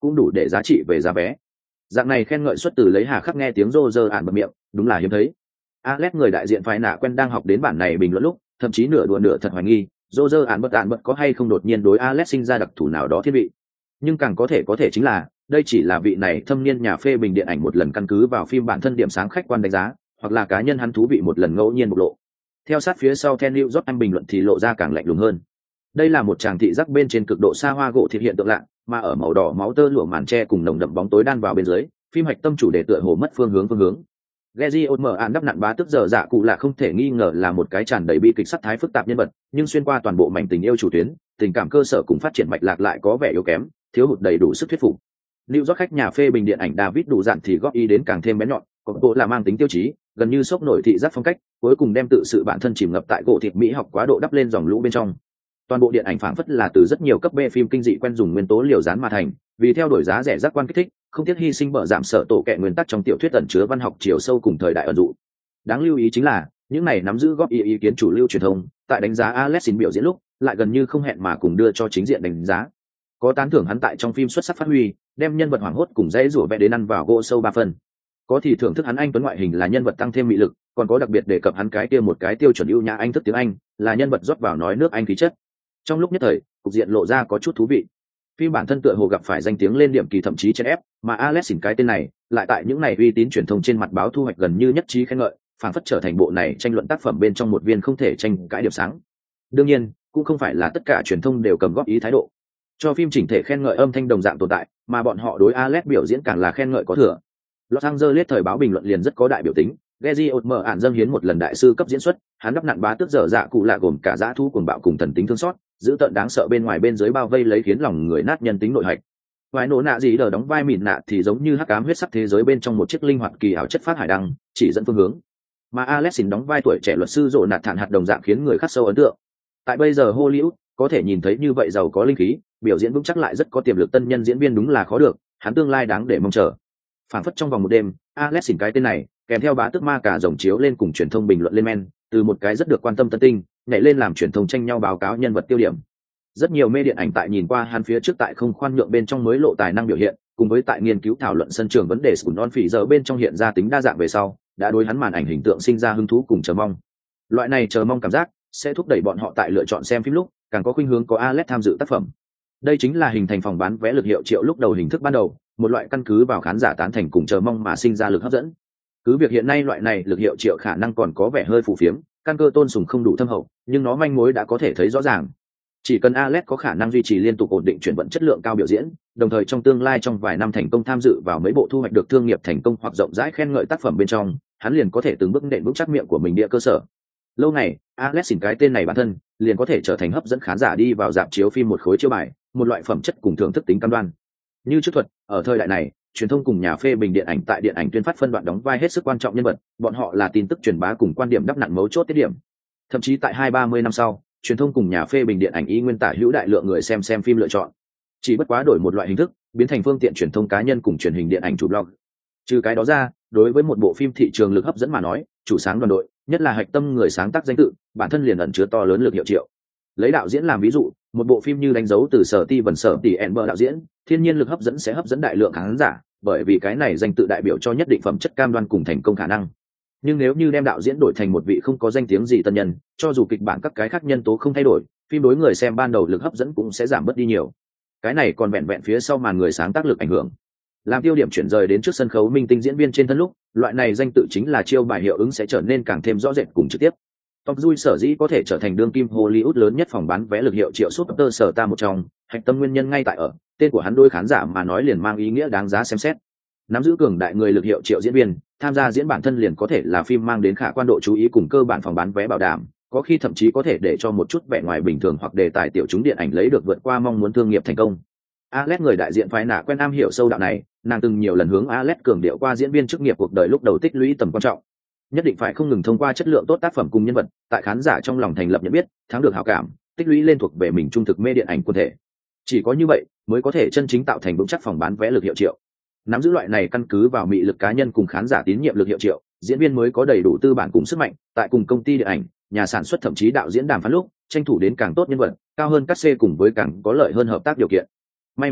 cũng đủ để giá trị về giá vé. Dạng này khen ngợi xuất từ lấy hà khắc nghe tiếng rô rơ ản bật miệng, đúng là hiếm thấy. Alex người đại diện phái nạ quen đang học đến bản này bình luận lúc, thậm chí nửa đùa nửa thật hoài nghi, rô rơ ản bật có hay không đột nhiên đối Alex sinh ra đặc thù nào đó thiên vị. Nhưng càng có thể chính là, đây chỉ là vị này thâm niên nhà phê bình điện ảnh một lần căn cứ vào phim bản thân điểm sáng khách quan đánh giá, hoặc là cá nhân hắn thú vị một lần ngẫu nhiên bộc lộ. Theo sát phía sau Ken New York anh bình luận thì lộ ra càng lạnh lùng hơn. Đây là một tràng thị giác bên trên cực độ xa hoa gỗ thiệt hiện tượng lạ, mà ở màu đỏ máu tơ lụa màn tre cùng nồng đậm bóng tối đan vào bên dưới, phim hạch tâm chủ đề tựa hồ mất phương hướng. Gezi Osmer đắp nặn bá tức giờ dạ cụ là không thể nghi ngờ là một cái tràn đầy bi kịch sắc thái phức tạp nhân vật, nhưng xuyên qua toàn bộ mảnh tình yêu chủ tuyến, tình cảm cơ sở cùng phát triển mạch lạc lại có vẻ yếu kém, thiếu hụt đầy đủ sức thuyết phục. New York khách nhà phê bình điện ảnh David đủ dạn thì góp ý đến càng thêm bén nhọn, có bộ là mang tính tiêu chí, gần như sốc nổi thị giác phong cách, cuối cùng đem tự sự bản thân chìm ngập tại gỗ thịt mỹ học quá độ đắp lên dòng lũ bên trong. Toàn bộ điện ảnh phảng phất là từ rất nhiều cấp B phim kinh dị quen dùng nguyên tố liều dán mà thành, vì theo đuổi giá rẻ giác quan kích thích, không tiếc hy sinh bợ giảm sợ tổ kệ nguyên tắc trong tiểu thuyết ẩn chứa văn học chiều sâu cùng thời đại ẩn dụ. Đáng lưu ý chính là, những này nắm giữ góp ý kiến chủ lưu truyền thông, tại đánh giá Alexin biểu diễn lúc, lại gần như không hẹn mà cùng đưa cho chính diện đánh giá. Có tán thưởng hắn tại trong phim xuất sắc phát huy, đem nhân vật hoảng hốt cùng dễ rủa vẽ đến ăn vào gỗ sâu 3 phần. Có thì thưởng thức hắn anh tuấn ngoại hình là nhân vật tăng thêm mị lực, còn có đặc biệt đề cập hắn cái kia một cái tiêu chuẩn ưu nhã anh thức tiếng Anh, là nhân vật rót vào nói nước Anh khí chất. Trong lúc nhất thời, cục diện lộ ra có chút thú vị. Phim bản thân tựa hồ gặp phải danh tiếng lên điểm kỳ thậm chí chen ép, mà Alexin cái tên này lại tại những này uy tín truyền thông trên mặt báo thu hoạch gần như nhất trí khen ngợi, phản phất trở thành bộ này tranh luận tác phẩm bên trong một viên không thể tranh cãi điểm sáng. Đương nhiên, cũng không phải là tất cả truyền thông đều cầm góp ý thái độ. Cho phim chỉnh thể khen ngợi âm thanh đồng dạng tồn tại, mà bọn họ đối Alex biểu diễn càng là khen ngợi có thừa. Los Angeles thời báo bình luận liền rất có đại biểu tính, Gezi Osmer dâng hiến một lần đại sư cấp diễn xuất, hắn đắp nặn bá tước dở dạ cụ lạ gồm cả dã thú cuồng bạo cùng thần tính thương xót, giữ tợn đáng sợ bên ngoài bên dưới bao vây lấy khiến lòng người nát nhân tính nội hạch. Vài nổ nạ gì đờ đóng vai mịn nạ thì giống như hắc ám huyết sắc thế giới bên trong một chiếc linh hoạt kỳ ảo chất phát hải đăng, chỉ dẫn phương hướng. Mà Alexin đóng vai tuổi trẻ luật sư rộ nạt thản hạt đồng dạng khiến người khắc sâu ấn tượng. Tại bây giờ Hollywood, có thể nhìn thấy như vậy giàu có linh khí, biểu diễn vững chắc lại rất có tiềm lực tân nhân diễn viên đúng là khó được, hắn tương lai đáng để mong chờ. Phản phất trong vòng một đêm, Alexin cái tên này, kèm theo bá tước ma cả rồng chiếu lên cùng truyền thông bình luận lên men, từ một cái rất được quan tâm tân tinh, nhảy lên làm truyền thông tranh nhau báo cáo nhân vật tiêu điểm. Rất nhiều mê điện ảnh tại nhìn qua hắn phía trước tại không khoan nhượng bên trong mới lộ tài năng biểu hiện, cùng với tại nghiên cứu thảo luận sân trường vấn đề của non phỉ giờ bên trong hiện ra tính đa dạng về sau, đã đối hắn màn ảnh hình tượng sinh ra hứng thú cùng chờ mong. Loại này chờ mong cảm giác sẽ thúc đẩy bọn họ tại lựa chọn xem phim lúc, càng có khuynh hướng có Alex tham dự tác phẩm. Đây chính là hình thành phòng bán vé lực hiệu triệu lúc đầu hình thức ban đầu, một loại căn cứ vào khán giả tán thành cùng chờ mong mà sinh ra lực hấp dẫn. Cứ việc hiện nay loại này lực hiệu triệu khả năng còn có vẻ hơi phù phiếm, căn cơ tôn sùng không đủ thâm hậu, nhưng nó manh mối đã có thể thấy rõ ràng. Chỉ cần Alex có khả năng duy trì liên tục ổn định chuyển vận chất lượng cao biểu diễn, đồng thời trong tương lai trong vài năm thành công tham dự vào mấy bộ thu hoạch được thương nghiệp thành công hoặc rộng rãi khen ngợi tác phẩm bên trong, hắn liền có thể từng bước nện vững chắc miệng của mình địa cơ sở. Lâu này, Alex xin cái tên này bản thân liền có thể trở thành hấp dẫn khán giả đi vào rạp chiếu phim một khối chiếu bài, một loại phẩm chất cùng thưởng thức tính cam đoan. Như trước thuật, ở thời đại này, truyền thông cùng nhà phê bình điện ảnh tại điện ảnh tuyên phát phân đoạn đóng vai hết sức quan trọng nhân vật, bọn họ là tin tức truyền bá cùng quan điểm đắp nặn mấu chốt tiết điểm. Thậm chí tại 20-30 năm sau, truyền thông cùng nhà phê bình điện ảnh y nguyên tả hữu đại lượng người xem phim lựa chọn, chỉ bất quá đổi một loại hình thức, biến thành phương tiện truyền thông cá nhân cùng truyền hình điện ảnh chủ blog. Trừ cái đó ra, đối với một bộ phim thị trường lực hấp dẫn mà nói, chủ sáng đoàn đội, nhất là hạch tâm người sáng tác danh tự, bản thân liền ẩn chứa to lớn lực hiệu triệu. Lấy đạo diễn làm ví dụ, một bộ phim như đánh dấu từ Sở Ti Vân Sở Tỷ Enber đạo diễn, thiên nhiên lực hấp dẫn sẽ hấp dẫn đại lượng khán giả, bởi vì cái này danh tự đại biểu cho nhất định phẩm chất cam đoan cùng thành công khả năng. Nhưng nếu như đem đạo diễn đổi thành một vị không có danh tiếng gì tân nhân, cho dù kịch bản các cái khác nhân tố không thay đổi, phim đối người xem ban đầu lực hấp dẫn cũng sẽ giảm bớt đi nhiều. Cái này còn vẹn vẹn phía sau màn người sáng tác lực ảnh hưởng. Làm tiêu điểm chuyển rời đến trước sân khấu minh tinh diễn viên trên thân lúc, loại này danh tự chính là chiêu bài hiệu ứng sẽ trở nên càng thêm rõ rệt cùng trực tiếp. Tom Cruise sở dĩ có thể trở thành đương kim Hollywood lớn nhất phòng bán vé lực hiệu triệu Super Star một trong, hạch tâm nguyên nhân ngay tại ở tên của hắn đôi khán giả mà nói liền mang ý nghĩa đáng giá xem xét. Nắm giữ cường đại người lực hiệu triệu diễn viên, tham gia diễn bản thân liền có thể là phim mang đến khả quan độ chú ý cùng cơ bản phòng bán vé bảo đảm, có khi thậm chí có thể để cho một chút vẻ ngoài bình thường hoặc đề tài tiểu chúng điện ảnh lấy được vượt qua mong muốn thương nghiệp thành công. Alex người đại diện phái nạ quen am hiểu sâu đạo này, nàng từng nhiều lần hướng Alex cường điệu qua diễn viên chức nghiệp cuộc đời lúc đầu tích lũy tầm quan trọng, nhất định phải không ngừng thông qua chất lượng tốt tác phẩm cùng nhân vật, tại khán giả trong lòng thành lập nhận biết, thắng được hảo cảm, tích lũy lên thuộc về mình trung thực mê điện ảnh quần thể. Chỉ có như vậy mới có thể chân chính tạo thành vững chắc phòng bán vé lực hiệu triệu. Nắm giữ loại này căn cứ vào mị lực cá nhân cùng khán giả tín nhiệm lực hiệu triệu, diễn viên mới có đầy đủ tư bản cùng sức mạnh, tại cùng công ty điện ảnh, nhà sản xuất thậm chí đạo diễn đàm phán lúc, tranh thủ đến càng tốt nhân vật, cao hơn cát xê cùng với càng có lợi hơn hợp tác điều kiện. May mắn là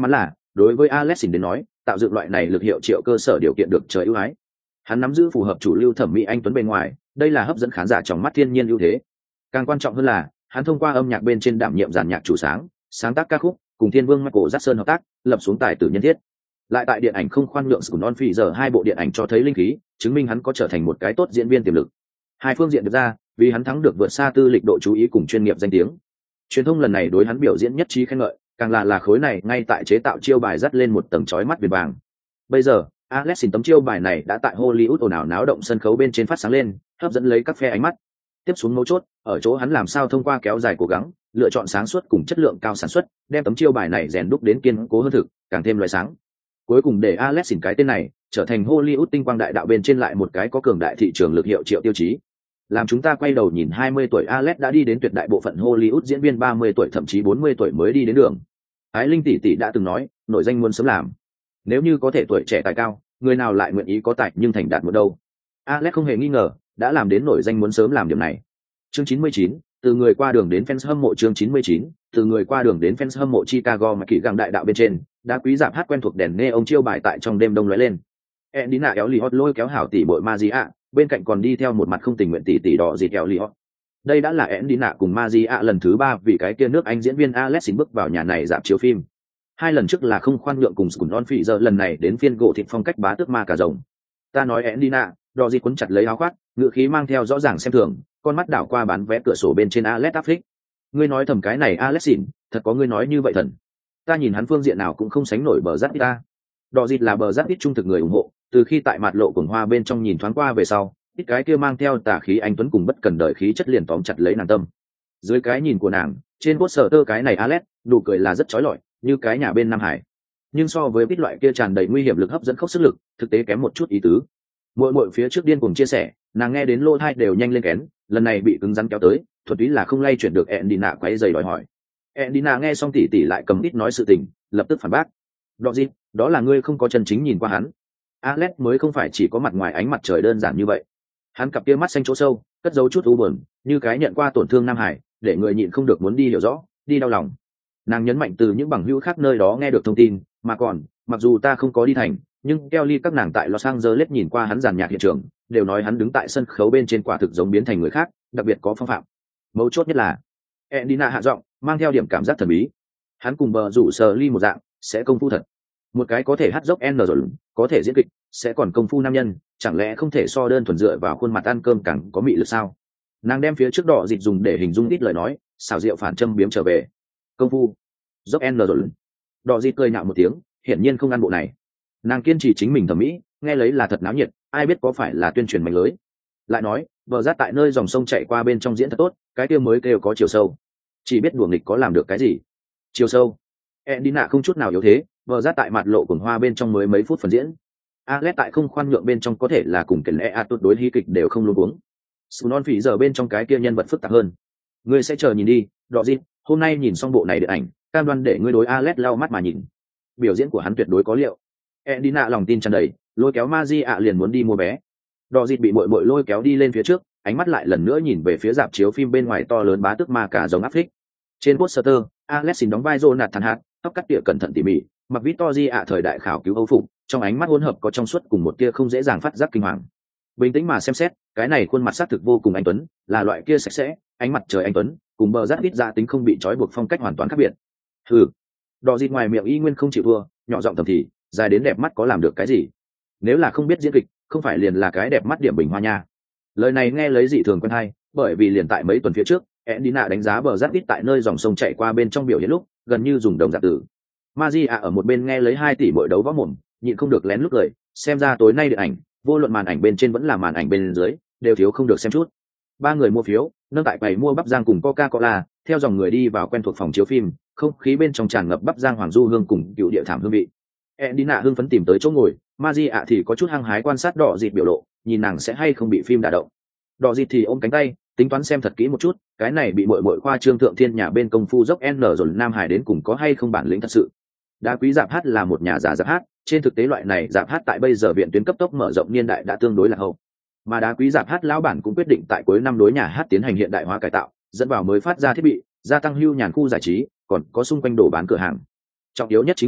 đối với Alexin đến nói tạo dựng loại này lực hiệu triệu cơ sở điều kiện được trời ưu ái. Hắn nắm giữ phù hợp chủ lưu thẩm mỹ anh tuấn bên ngoài, đây là hấp dẫn khán giả trong mắt thiên nhiên ưu thế. Càng quan trọng hơn là hắn thông qua âm nhạc bên trên đảm nhiệm dàn nhạc chủ sáng tác ca khúc, cùng thiên vương Michael Jackson hợp tác, lập xuống tài tử nhân thiết. Lại tại điện ảnh không khoan nhượng Scott On Phi giờ hai bộ điện ảnh cho thấy linh khí, chứng minh hắn có trở thành một cái tốt diễn viên tiềm lực. Hai phương diện được ra, vì hắn thắng được vượt xa tư lịch độ chú ý cùng chuyên nghiệp danh tiếng. Truyền thông lần này đối hắn biểu diễn nhất trí khen ngợi, càng là khối này ngay tại chế tạo chiêu bài dắt lên một tầng chói mắt viền vàng. Bây giờ, Alexin tấm chiêu bài này đã tại Hollywood ồn ào náo động sân khấu bên trên phát sáng lên, hấp dẫn lấy các phe ánh mắt. Tiếp xuống mấu chốt, ở chỗ hắn làm sao thông qua kéo dài cố gắng, lựa chọn sáng suốt cùng chất lượng cao sản xuất, đem tấm chiêu bài này rèn đúc đến kiên cố hơn thực, càng thêm loại sáng. Cuối cùng để Alexin cái tên này trở thành Hollywood tinh quang đại đạo bên trên lại một cái có cường đại thị trường lực hiệu triệu tiêu chí. Làm chúng ta quay đầu nhìn 20 tuổi Alex đã đi đến tuyệt đại bộ phận Hollywood diễn viên 30 tuổi thậm chí 40 tuổi mới đi đến đường. Ái Linh tỷ tỷ đã từng nói, nổi danh muốn sớm làm. Nếu như có thể tuổi trẻ tài cao, người nào lại nguyện ý có tài nhưng thành đạt một đâu. Alex không hề nghi ngờ, đã làm đến nổi danh muốn sớm làm điểm này. Chương 99, từ người qua đường đến fans hâm mộ. Chương 99, từ người qua đường đến fans hâm mộ. Chicago mà kỳ găng đại đạo bên trên, đã quý giảm hát quen thuộc đèn neon chiêu bài tại trong đêm đông lóe lên. Edina éo lì hót lôi kéo hảo tỷ bội Magia, bên cạnh còn đi theo một mặt không tình nguyện tỷ đỏ dịt éo lì hót. Đây đã là Edina cùng Magia lần thứ 3 vì cái kia nước Anh diễn viên Alexin bước vào nhà này dạp chiếu phim. Hai lần trước là không khoan nhượng cùng Scott On Phi giờ, lần này đến phiên gỗ thịt phong cách bá tước ma cả rồng. Ta nói Edina, đỏ dịt quấn chặt lấy áo khoác, ngữ khí mang theo rõ ràng xem thường, con mắt đảo qua bán vé cửa sổ bên trên Alex Affleck. Ngươi nói thầm cái này Alexin, thật có ngươi nói như vậy thần? Ta nhìn hắn phương diện nào cũng không sánh nổi bờ rát ít ta. Đỏ dịt là bờ rát ít trung thực người ủng hộ, từ khi tại mặt lộ cuồng hoa bên trong nhìn thoáng qua về sau, ít cái kia mang theo tà khí anh tuấn cùng bất cần đời khí chất liền tóm chặt lấy nàng tâm. Dưới cái nhìn của nàng, trên poster cái này Alex, nụ cười là rất chói lọi, như cái nhà bên Nam Hải. Nhưng so với ít loại kia tràn đầy nguy hiểm lực hấp dẫn khốc sức lực, thực tế kém một chút ý tứ. Muội phía trước điên cuồng chia sẻ, nàng nghe đến lỗ tai đều nhanh lên kén, lần này bị cứng rắn kéo tới, thuật túy là không lay chuyển được Edina quấy giày đòi hỏi. Edina nghe xong tỉ lại cầm ít nói sự tình, lập tức phản bác. Đó gì, đó là ngươi không có chân chính nhìn qua hắn. Alex mới không phải chỉ có mặt ngoài ánh mặt trời đơn giản như vậy. Hắn cặp kia mắt xanh chỗ sâu, cất giấu chút u buồn, như cái nhận qua tổn thương Nam Hải, để người nhịn không được muốn đi hiểu rõ, đi đau lòng. Nàng nhấn mạnh từ những bằng hữu khác nơi đó nghe được thông tin, mà còn, mặc dù ta không có đi thành, nhưng Kelly các nàng tại Los Angeles nhìn qua hắn giàn nhạc hiện trường, đều nói hắn đứng tại sân khấu bên trên quả thực giống biến thành người khác, đặc biệt có phong phạm. Mấu chốt nhất là, Edina hạ giọng, mang theo điểm cảm giác thần bí. Hắn cùng bờ rủ sờ ly một dạng, sẽ công phu thật. Một cái có thể hát dốc N rồi, có thể diễn kịch, sẽ còn công phu nam nhân, chẳng lẽ không thể so đơn thuần dựa vào khuôn mặt ăn cơm càng có mị lực sao? Nàng đem phía trước đỏ dịch dùng để hình dung ít lời nói, xảo diệu phản châm biếm trở về. Công phu, dốc N rồi. Đỏ dịch cười nhạo một tiếng, hiển nhiên không ăn bộ này. Nàng kiên trì chính mình thẩm mỹ, nghe lấy là thật náo nhiệt, ai biết có phải là tuyên truyền mạnh lưới. Lại nói, vợ rát tại nơi dòng sông chạy qua bên trong diễn thật tốt, cái kia mới kêu có chiều sâu. Chỉ biết đùa nghịch có làm được cái gì? Chiều sâu. Edina không chút nào yếu thế, vợ rát tại mặt lộ cuồng hoa bên trong mới mấy phút phần diễn. Alex tại không khoan nhượng bên trong có thể là cùng kể lẽ tuyệt đối hí kịch đều không luôn uống. Scott On Phi giờ bên trong cái kia nhân vật phức tạp hơn. Ngươi sẽ chờ nhìn đi, Đọ Dịp, hôm nay nhìn xong bộ này điện ảnh, cam đoan để ngươi đối Alex lau mắt mà nhìn. Biểu diễn của hắn tuyệt đối có liệu. Edina lòng tin tràn đầy, lôi kéo Magia liền muốn đi mua vé. Đọ Dịp bị muội lôi kéo đi lên phía trước, ánh mắt lại lần nữa nhìn về phía rạp chiếu phim bên ngoài to lớn bá tước ma cả giống áp phích. Trên poster, Alex xin đóng vai Jonathan Hart, tóc cắt tỉa cẩn thận tỉ mỉ, mặc Victoria thời đại khảo cứu Âu phục, trong ánh mắt hỗn hợp có trong suốt cùng một tia không dễ dàng phát giác kinh hoàng. Bình tĩnh mà xem xét, cái này khuôn mặt xác thực vô cùng anh tuấn, là loại kia sạch sẽ, ánh mặt trời anh tuấn, cùng bờ rát ít ra tính không bị trói buộc phong cách hoàn toàn khác biệt. Hừ. Đỏ Dịt ngoài miệng y nguyên không chịu thua, nhỏ giọng thầm thì, dài đến đẹp mắt có làm được cái gì? Nếu là không biết diễn kịch, không phải liền là cái đẹp mắt điểm bình hoa nha. Lời này nghe lấy dị thường quen hay, bởi vì liền tại mấy tuần phía trước, Edina đánh giá bờ rát ít tại nơi dòng sông chạy qua bên trong biểu hiện lúc, gần như dùng đồng dạng từ. Magia ở một bên nghe lấy 2 tỷ bội đấu võ mồm, nhịn không được lén lút cười, xem ra tối nay điện ảnh, vô luận màn ảnh bên trên vẫn là màn ảnh bên dưới, đều thiếu không được xem chút. 3 người mua phiếu, nâng tại quầy mua bắp rang cùng Coca-Cola, theo dòng người đi vào quen thuộc phòng chiếu phim, không khí bên trong tràn ngập bắp rang hoàng du hương cùng cựu địa thảm hương vị. Edina hưng phấn tìm tới chỗ ngồi, Magia thì có chút hăng hái quan sát Đỏ Dịt biểu lộ, nhìn nàng sẽ hay không bị phim đả động. Đỏ Dịt thì ôm cánh tay, tính toán xem thật kỹ một chút, cái này bị muội khoa trương thượng thiên nhà bên công phu dốc N rồi Nam Hải đến cùng có hay không bản lĩnh thật sự. Đá quý dạp hát là một nhà giả dạp hát, trên thực tế loại này dạp hát tại bây giờ viện tuyến cấp tốc mở rộng niên đại đã tương đối là hậu. Mà đá quý dạp hát lão bản cũng quyết định tại cuối năm đối nhà hát tiến hành hiện đại hóa cải tạo, dẫn vào mới phát ra thiết bị, gia tăng hưu nhàn khu giải trí, còn có xung quanh đồ bán cửa hàng. Trọng yếu nhất chính là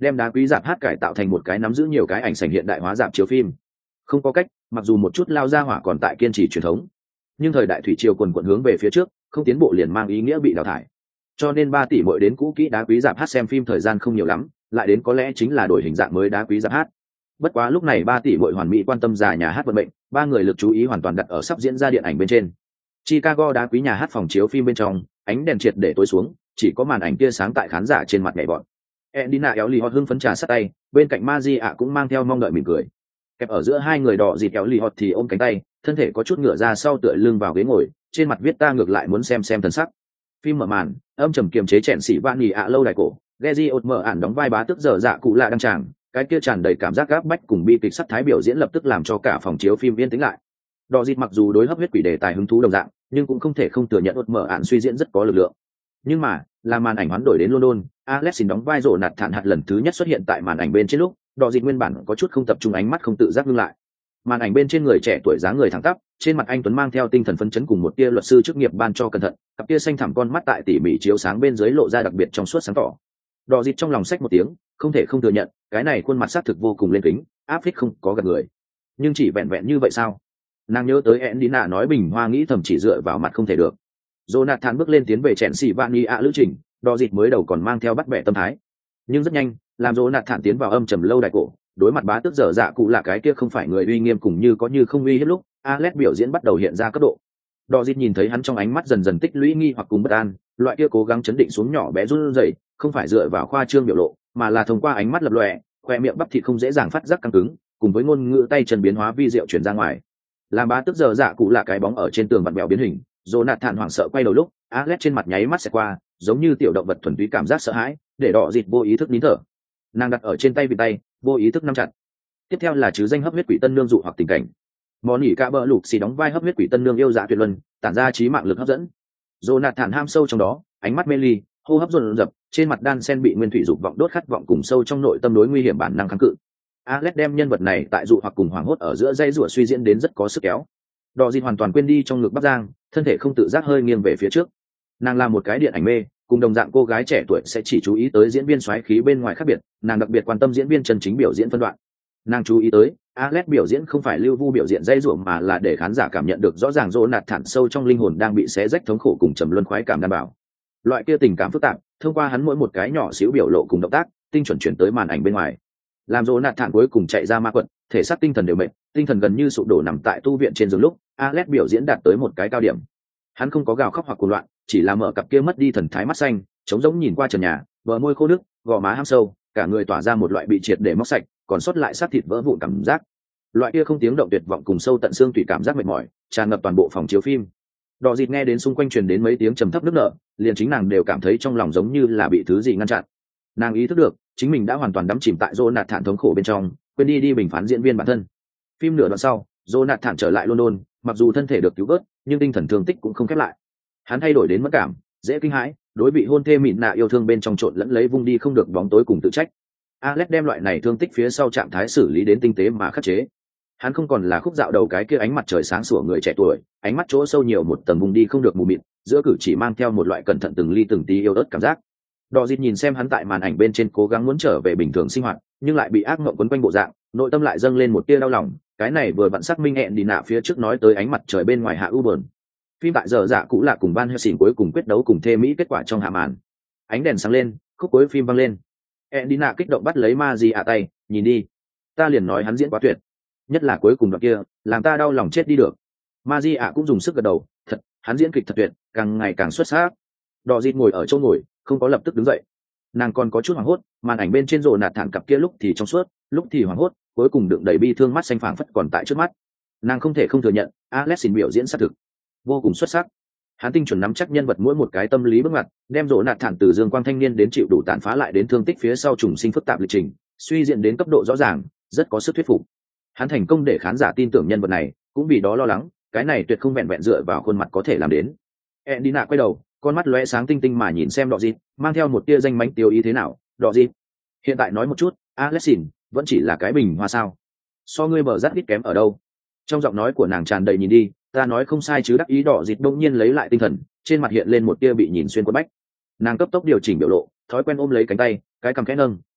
đem đá quý rạp hát cải tạo thành một cái nắm giữ nhiều cái ảnh sảnh hiện đại hóa rạp chiếu phim. Không có cách, mặc dù một chút lao ra hỏa còn tại kiên trì truyền thống, nhưng thời đại thủy triều quần quận hướng về phía trước, không tiến bộ liền mang ý nghĩa bị đào thải. Cho nên 3 tỷ mỗi đến cũ kỹ đá quý rạp hát xem phim thời gian không nhiều lắm, lại đến có lẽ chính là đổi hình dạng mới đá quý rạp hát. Bất quá lúc này 3 tỷ mỗi hoàn mỹ quan tâm già nhà hát vận mệnh, ba người lực chú ý hoàn toàn đặt ở sắp diễn ra điện ảnh bên trên. Chicago đá quý nhà hát phòng chiếu phim bên trong, ánh đèn triệt để tối xuống, chỉ có màn ảnh tia sáng tại khán giả trên mặt nhảy vọt. Edina éo lì hot hưng phấn trà sát tay, bên cạnh Magia cũng mang theo mong đợi mỉm cười. Kẹp ở giữa hai người đỏ dịt éo lì hot thì ôm cánh tay, thân thể có chút ngửa ra sau tựa lưng vào ghế ngồi, trên mặt viết ta ngược lại muốn xem thần sắc. Phim mở màn, âm trầm kiềm chế chèn xỉ vạn nhì ạ lâu đài cổ, Geji mở ản đóng vai bá tước dở dạ cụ lạ đăng tràng, cái kia tràn đầy cảm giác gáp bách cùng bi kịch sắc thái biểu diễn lập tức làm cho cả phòng chiếu phim yên tĩnh lại. Đỏ dịt mặc dù đối hấp huyết quỷ đề tài hứng thú đồng dạng, nhưng cũng không thể không thừa nhận mở ản suy diễn rất có lực lượng. Nhưng mà, là màn ảnh hoán đổi đến London, Alexin đóng vai rộ nạt thản hạt lần thứ nhất xuất hiện tại màn ảnh bên trên lúc, đỏ dịt nguyên bản có chút không tập trung, ánh mắt không tự giác ngưng lại. Màn ảnh bên trên người trẻ tuổi dáng người thẳng tắp, trên mặt anh tuấn mang theo tinh thần phấn chấn cùng một tia luật sư chức nghiệp ban cho cẩn thận, cặp tia xanh thẳm con mắt tại tỉ mỉ chiếu sáng bên dưới lộ ra đặc biệt trong suốt sáng tỏ. Đỏ dịt trong lòng xách một tiếng, không thể không thừa nhận, cái này khuôn mặt xác thực vô cùng lên kính, áp phích không có gần người. Nhưng chỉ vẹn vẹn như vậy sao? Nàng nhớ tới Endina nói bình hoa nghĩ thầm chỉ dựa vào mặt không thể được. Jonathan bước lên tiến về chèn xì vani ạ lữ trình, đỏ dịt mới đầu còn mang theo bắt bẻ tâm thái, nhưng rất nhanh, làm Jonathan tiến vào âm trầm lâu đài cổ, đối mặt bá tước dở dạ cụ là cái kia không phải người uy nghiêm cùng như có như không uy hiếp lúc, Alex biểu diễn bắt đầu hiện ra cấp độ. Đỏ dịt nhìn thấy hắn trong ánh mắt dần dần tích lũy nghi hoặc cùng bất an, loại kia cố gắng chấn định xuống nhỏ bé run rẩy, không phải dựa vào khoa trương biểu lộ, mà là thông qua ánh mắt lập lòe, khoe miệng bắp thịt không dễ dàng phát giác căng cứng, cùng với ngôn ngữ tay chân biến hóa vi diệu truyền ra ngoài. Làm bá tước dở dạ cụ là cái bóng ở trên tường vặn vẹo biến hình, Jonathan hoảng sợ quay đầu lúc, Alex trên mặt nháy mắt sẽ qua, giống như tiểu động vật thuần túy cảm giác sợ hãi, để đỏ dịt vô ý thức nín thở. Nàng đặt ở trên tay vị tay, vô ý thức nắm chặt. Tiếp theo là chứ danh hấp huyết quỷ tân nương dụ hoặc tình cảnh. Món nhỉ cả bờ lục xì đóng vai hấp huyết quỷ tân nương yêu dạ tuyệt luân, tản ra trí mạng lực hấp dẫn. Jonathan ham sâu trong đó, ánh mắt mê ly, hô hấp dồn dập, trên mặt đan sen bị nguyên thủy dục vọng đốt khát vọng cùng sâu trong nội tâm đối nguy hiểm bản năng kháng cự. Alex đem nhân vật này tại dụ hoặc cùng hoảng hốt ở giữa dây rủa suy diễn đến rất có sức kéo. Đỏ dịt hoàn toàn quên đi trong ngực Bắc Giang, thân thể không tự giác hơi nghiêng về phía trước. Nàng là một cái điện ảnh mê, cùng đồng dạng cô gái trẻ tuổi sẽ chỉ chú ý tới diễn viên xoáy khí bên ngoài khác biệt, nàng đặc biệt quan tâm diễn viên chân chính biểu diễn phân đoạn. Nàng chú ý tới, Alex biểu diễn không phải lưu vu biểu diễn dây ruộng mà là để khán giả cảm nhận được rõ ràng Jonathan sâu trong linh hồn đang bị xé rách thống khổ cùng trầm luân khoái cảm đảm bảo. Loại kia tình cảm phức tạp, thông qua hắn mỗi một cái nhỏ xíu biểu lộ cùng động tác, tinh chuẩn chuyển tới màn ảnh bên ngoài. Làm Jonathan cuối cùng chạy ra ma quật, thể xác tinh thần đều mệt, tinh thần gần như sụp đổ nằm tại tu viện trên giường lúc, Alex biểu diễn đạt tới một cái cao điểm. Hắn không có gào khóc hoặc cuồng loạn, chỉ là mở cặp kia mất đi thần thái mắt xanh, trống rỗng nhìn qua trần nhà, bờ môi khô nước, gò má hăm sâu, cả người tỏa ra một loại bị triệt để móc sạch, còn sót lại xác thịt vỡ vụn cảm giác. Loại kia không tiếng động tuyệt vọng cùng sâu tận xương tủy cảm giác mệt mỏi, tràn ngập toàn bộ phòng chiếu phim. Đỏ dịt nghe đến xung quanh truyền đến mấy tiếng trầm thấp nức nở, liền chính nàng đều cảm thấy trong lòng giống như là bị thứ gì ngăn chặn. Nàng ý thức được, chính mình đã hoàn toàn đắm chìm tại Jonathan thống khổ bên trong, quên đi bình phán diễn viên bản thân. Phim nửa đoạn sau, Jonathan trở lại London, mặc dù thân thể được cứu vớt, nhưng tinh thần thương tích cũng không khép lại. Hắn thay đổi đến mất cảm, dễ kinh hãi, đối bị hôn thê mịn nạ yêu thương bên trong trộn lẫn lấy vung đi không được bóng tối cùng tự trách. Alex đem loại này thương tích phía sau trạng thái xử lý đến tinh tế mà khắc chế. Hắn không còn là khúc dạo đầu cái kia ánh mặt trời sáng sủa người trẻ tuổi, ánh mắt chỗ sâu nhiều một tầng vùng đi không được mù mịt, giữa cử chỉ mang theo một loại cẩn thận từng ly từng tí yêu ớt cảm giác. Đỏ dịt nhìn xem hắn tại màn ảnh bên trên cố gắng muốn trở về bình thường sinh hoạt, nhưng lại bị ác mộng quấn quanh bộ dạng, nội tâm lại dâng lên một tia đau lòng. Cái này vừa vặn xác minh hẹn đi nạ phía trước nói tới ánh mặt trời bên ngoài hạ u bờn. Phim tại giờ dạ cũ là cùng Van Helsing cuối cùng quyết đấu cùng thê mỹ kết quả trong hạ màn. Ánh đèn sáng lên, khúc cuối phim vang lên. Endina kích động bắt lấy Magia tay, nhìn đi, ta liền nói hắn diễn quá tuyệt, nhất là cuối cùng đoạn kia, làm ta đau lòng chết đi được. Magia cũng dùng sức gật đầu, thật, hắn diễn kịch thật tuyệt, càng ngày càng xuất sắc. Đỏ dịt ngồi ở chỗ ngồi, không có lập tức đứng dậy. Nàng còn có chút hoảng hốt, màn ảnh bên trên rồ nạt thản cặp kia lúc thì trong suốt, lúc thì hoảng hốt, cuối cùng đựng đầy bi thương mắt xanh phảng phất còn tại trước mắt. Nàng không thể không thừa nhận, Alexin biểu diễn sát thực vô cùng xuất sắc. Hắn tinh chuẩn nắm chắc nhân vật mỗi một cái tâm lý bước ngoặt, đem rỗ nạt thản từ dương quang thanh niên đến chịu đủ tàn phá lại đến thương tích phía sau trùng sinh phức tạp lịch trình, suy diễn đến cấp độ rõ ràng, rất có sức thuyết phục. Hắn thành công để khán giả tin tưởng nhân vật này, cũng vì đó lo lắng, cái này tuyệt không vẹn vẹn dựa vào khuôn mặt có thể làm đến. Endina quay đầu, con mắt lóe sáng tinh tinh mà nhìn xem Đọ Dịt, mang theo một tia danh mánh tiêu ý thế nào, Đọ Dịt. Hiện tại nói một chút, Alexin vẫn chỉ là cái bình hoa sao? So ngươi bờ rát ít kém ở đâu? Trong giọng nói của nàng tràn đầy nhìn đi, ta nói không sai chứ. Đắc ý Đọ Dịt đông nhiên lấy lại tinh thần, trên mặt hiện lên một tia bị nhìn xuyên quất bách. Nàng cấp tốc điều chỉnh biểu lộ, thói quen ôm lấy cánh tay, cái cằm khẽ nâng,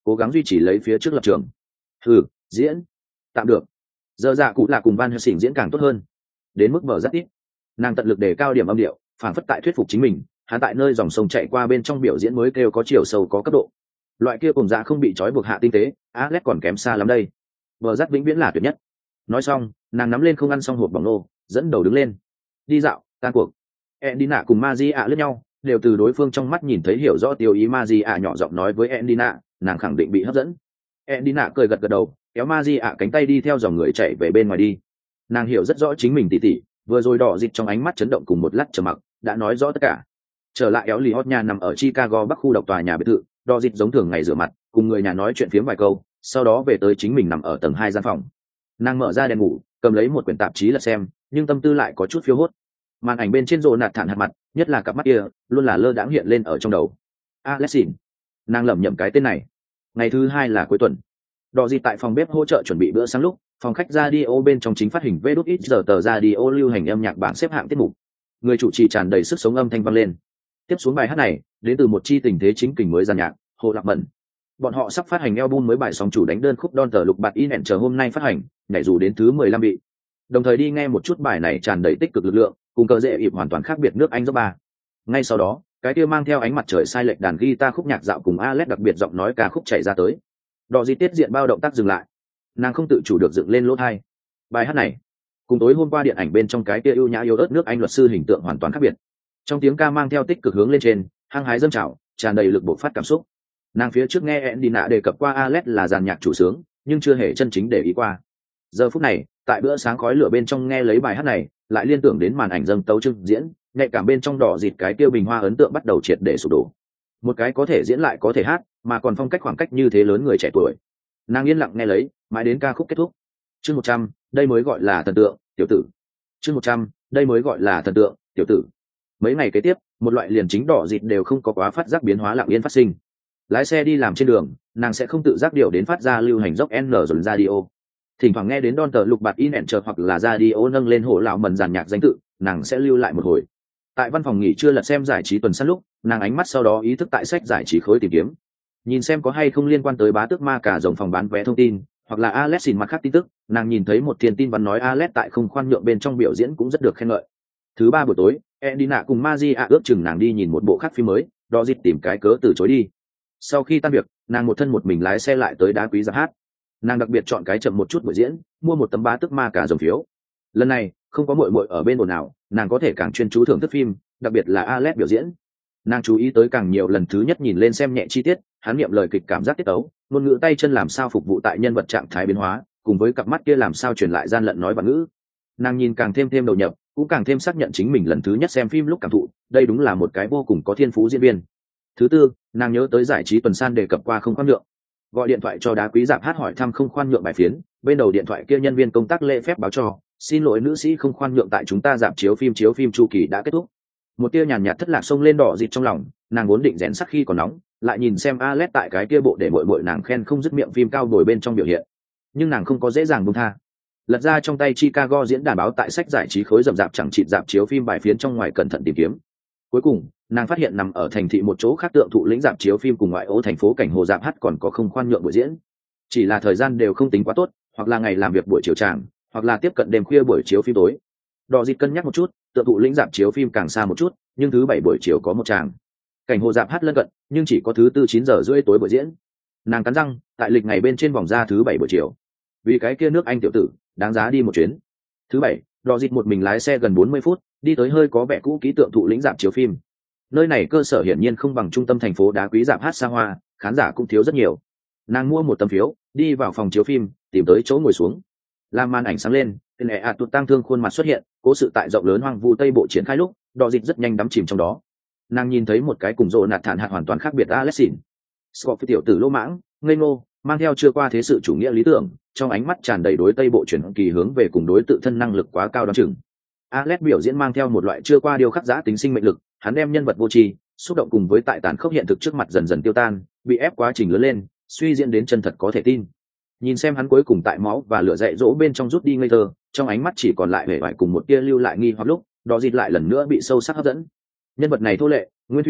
cố gắng duy trì lấy phía trước lập trường. Diễn tạm được. Giờ dạ cụ là cùng Van Helsing diễn càng tốt hơn, đến mức mở rất ít. Nàng tận lực đề cao điểm âm điệu, phản phất tại thuyết phục chính mình, hắn tại nơi dòng sông chạy qua bên trong biểu diễn mới kêu có chiều sâu có cấp độ. Loại kia cùng dạ không bị trói buộc hạ tinh tế, Alex còn kém xa lắm đây. Bờ rắt vĩnh viễn là tuyệt nhất. Nói xong, nàng nắm lên không ăn xong hộp bỏng nô, dẫn đầu đứng lên. Đi dạo, tan cuộc. Endina cùng Magia lướt nhau, đều từ đối phương trong mắt nhìn thấy hiểu rõ tiêu ý. Magia nhỏ giọng nói với Endina, nàng khẳng định bị hấp dẫn. Endina cười gật gật đầu, kéo Magia cánh tay đi theo dòng người chạy về bên ngoài đi. Nàng hiểu rất rõ chính mình tỉ, vừa rồi đỏ dịch trong ánh mắt chấn động cùng một lát trầm mặc, đã nói rõ tất cả. Trở lại éo lì hót nhà nằm ở Chicago Bắc khu độc tòa nhà biệt thự, đỏ dịch giống thường ngày rửa mặt, cùng người nhà nói chuyện phiếm vài câu, sau đó về tới chính mình nằm ở tầng 2 gian phòng. Nàng mở ra đèn ngủ, cầm lấy một quyển tạp chí lật xem, nhưng tâm tư lại có chút phiêu hốt. Màn ảnh bên trên rồ nạt thản hạt mặt, nhất là cặp mắt kia, luôn là lơ đãng hiện lên ở trong đầu. Alexin, nàng lẩm nhẩm cái tên này. Ngày thứ 2 là cuối tuần. Đỏ gì tại phòng bếp hỗ trợ chuẩn bị bữa sáng lúc, phòng khách radio bên trong chính phát hình VĐX giờ tờ radio lưu hành âm nhạc bảng xếp hạng tiết mục. Người chủ trì tràn đầy sức sống âm thanh vang lên. Tiếp xuống bài hát này, đến từ một chi tình thế chính kình mới giàn nhạc, Hồ Lạc Mẫn. Bọn họ sắp phát hành album mới bài song chủ đánh đơn khúc Don tờ lục bạt in ẻn chờ hôm nay phát hành, nhảy dù đến thứ 15 vị. Đồng thời đi nghe một chút bài này tràn đầy tích cực lực lượng, cùng cờ dễ ịp hoàn toàn khác biệt nước Anh dốc ba. Ngay sau đó, cái kia mang theo ánh mặt trời sai lệch đàn guitar khúc nhạc dạo cùng Alex đặc biệt giọng nói ca khúc chạy ra tới. Đỏ gì tiết diện bao động tác dừng lại. Nàng không tự chủ được dựng lên lỗ tai. Bài hát này, cùng tối hôm qua điện ảnh bên trong cái kia ưu nhã yếu ớt nước Anh luật sư hình tượng hoàn toàn khác biệt. Trong tiếng ca mang theo tích cực hướng lên trên, hăng hái dâng trào, tràn đầy lực bộc phát cảm xúc. Nàng phía trước nghe Endina đề cập qua Alex là dàn nhạc chủ sướng, nhưng chưa hề chân chính để ý qua. Giờ phút này, tại bữa sáng khói lửa bên trong nghe lấy bài hát này, lại liên tưởng đến màn ảnh dâng tấu trưng diễn, nhạy cảm bên trong đỏ dịt cái tiêu bình hoa ấn tượng bắt đầu triệt để sụp đổ. Một cái có thể diễn lại có thể hát, mà còn phong cách khoảng cách như thế lớn người trẻ tuổi. Nàng yên lặng nghe lấy, mãi đến ca khúc kết thúc. Chương 100, đây mới gọi là thần tượng, tiểu tử. Chương 100, đây mới gọi là thần tượng, tiểu tử. Mấy ngày kế tiếp, một loại liền chính đỏ dịt đều không có quá phát giác biến hóa lặng yên phát sinh. Lái xe đi làm trên đường, nàng sẽ không tự giác điều đến phát ra lưu hành dốc N dồn radio. Thỉnh thoảng nghe đến Don tờ lục bạt in ẻn chờ hoặc là radio nâng lên hổ lão mần dàn nhạc danh tự, nàng sẽ lưu lại một hồi. Tại văn phòng nghỉ trưa lật xem giải trí tuần sát lúc, nàng ánh mắt sau đó ý thức tại sách giải trí khối tìm kiếm, nhìn xem có hay không liên quan tới bá tước ma cả dòng phòng bán vé thông tin, hoặc là Alex xin mặt khác tin tức. Nàng nhìn thấy một thiên tin văn nói Alex tại không khoan nhượng bên trong biểu diễn cũng rất được khen ngợi. Thứ 3 buổi tối, Endina cùng Magia ước chừng nàng đi nhìn một bộ khác phim mới, đó dịp tìm cái cớ từ chối đi. Sau khi tan việc, nàng một thân một mình lái xe lại tới Đá Quý Giáp hát. Nàng đặc biệt chọn cái chậm một chút buổi diễn, mua một tấm bá tước ma cả dòng phiếu. Lần này không có muội muội ở bên ồn nào, nàng có thể càng chuyên chú thưởng thức phim, đặc biệt là Alex biểu diễn. Nàng chú ý tới càng nhiều, lần thứ nhất nhìn lên xem nhẹ chi tiết, hắn niệm lời kịch cảm giác tiết tấu, ngôn ngữ tay chân làm sao phục vụ tại nhân vật trạng thái biến hóa, cùng với cặp mắt kia làm sao truyền lại gian lận nói và ngữ. Nàng nhìn càng thêm đầu nhập, cũng càng thêm xác nhận chính mình lần thứ nhất xem phim lúc cảm thụ, đây đúng là một cái vô cùng có thiên phú diễn viên. Thứ 4, nàng nhớ tới giải trí tuần san đề cập qua không khoan nhượng, gọi điện thoại cho Đá Quý Giáp hát hỏi thăm không khoan nhượng bài phiến. Bên đầu điện thoại kia nhân viên công tác lễ phép báo cho, xin lỗi nữ sĩ, không khoan nhượng tại chúng ta dạp chiếu phim chu kỳ đã kết thúc. Một tia nhàn nhạt thất lạc xông lên đỏ dịt trong lòng, nàng vốn định rèn sắc khi còn nóng, lại nhìn xem Alex tại cái kia bộ để muội nàng khen không dứt miệng phim cao bồi bên trong biểu hiện, nhưng nàng không có dễ dàng buông tha. Lật ra trong tay Chicago diễn đàn báo tại sách giải trí khối rậm rạp chẳng chịt dạp chiếu phim bài phiến trong ngoài cẩn thận tìm kiếm. Cuối cùng, nàng phát hiện nằm ở thành thị một chỗ khác tượng thụ lĩnh dạp chiếu phim cùng ngoại ô thành phố cảnh hồ dạp hát còn có không khoan nhượng buổi diễn. Chỉ là thời gian đều không tính quá tốt, hoặc là ngày làm việc buổi chiều tràng, hoặc là tiếp cận đêm khuya buổi chiếu phim tối. Đỏ dịt cân nhắc một chút, tượng thụ lĩnh dạp chiếu phim càng xa một chút, nhưng thứ 7 buổi chiều có một tràng. Cảnh hồ dạp hát lân cận, nhưng chỉ có thứ 4 9 giờ rưỡi tối buổi diễn. Nàng cắn răng, tại lịch ngày bên trên vòng ra thứ 7 buổi chiều. Vì cái kia nước Anh tiểu tử, đáng giá đi một chuyến. Thứ 7, đỏ dịt một mình lái xe gần 40 phút, đi tới hơi có vẻ cũ kỹ tượng thụ lĩnh dạp chiếu phim. Nơi này cơ sở hiển nhiên không bằng trung tâm thành phố Đá Quý dạp hát xa hoa, khán giả cũng thiếu rất nhiều. Nàng mua một tấm phiếu, đi vào phòng chiếu phim, tìm tới chỗ ngồi xuống. Làm màn ảnh sáng lên, tên ẻ tụt tang thương khuôn mặt xuất hiện, cố sự tại rộng lớn hoang vu tây bộ triển khai lúc, đỏ dịt rất nhanh đắm chìm trong đó. Nàng nhìn thấy một cái cùng rộ nạt thản hạt hoàn toàn khác biệt Alexin. Scott tiểu tử lỗ mãng, ngây ngô, mang theo chưa qua thế sự chủ nghĩa lý tưởng, trong ánh mắt tràn đầy đối tây bộ chuyển kỳ hướng về cùng đối tự thân năng lực quá cao đoán chừng. Alex biểu diễn mang theo một loại chưa qua điều khắc giã tính sinh mệnh lực, hắn đem nhân vật vô tri, xúc động cùng với tại tàn khốc hiện thực trước mặt dần dần tiêu tan, bị ép quá trình lớn lên, suy diễn đến chân thật có thể tin. Nhìn xem hắn cuối cùng tại máu và lửa dạy dỗ bên trong rút đi ngây thơ, trong ánh mắt chỉ còn lại vẻ vải cùng một tia lưu lại nghi hoặc lúc, đó dịt lại lần nữa bị sâu sắc hấp dẫn. Nhân vật này thô lệ, nguyên thủy,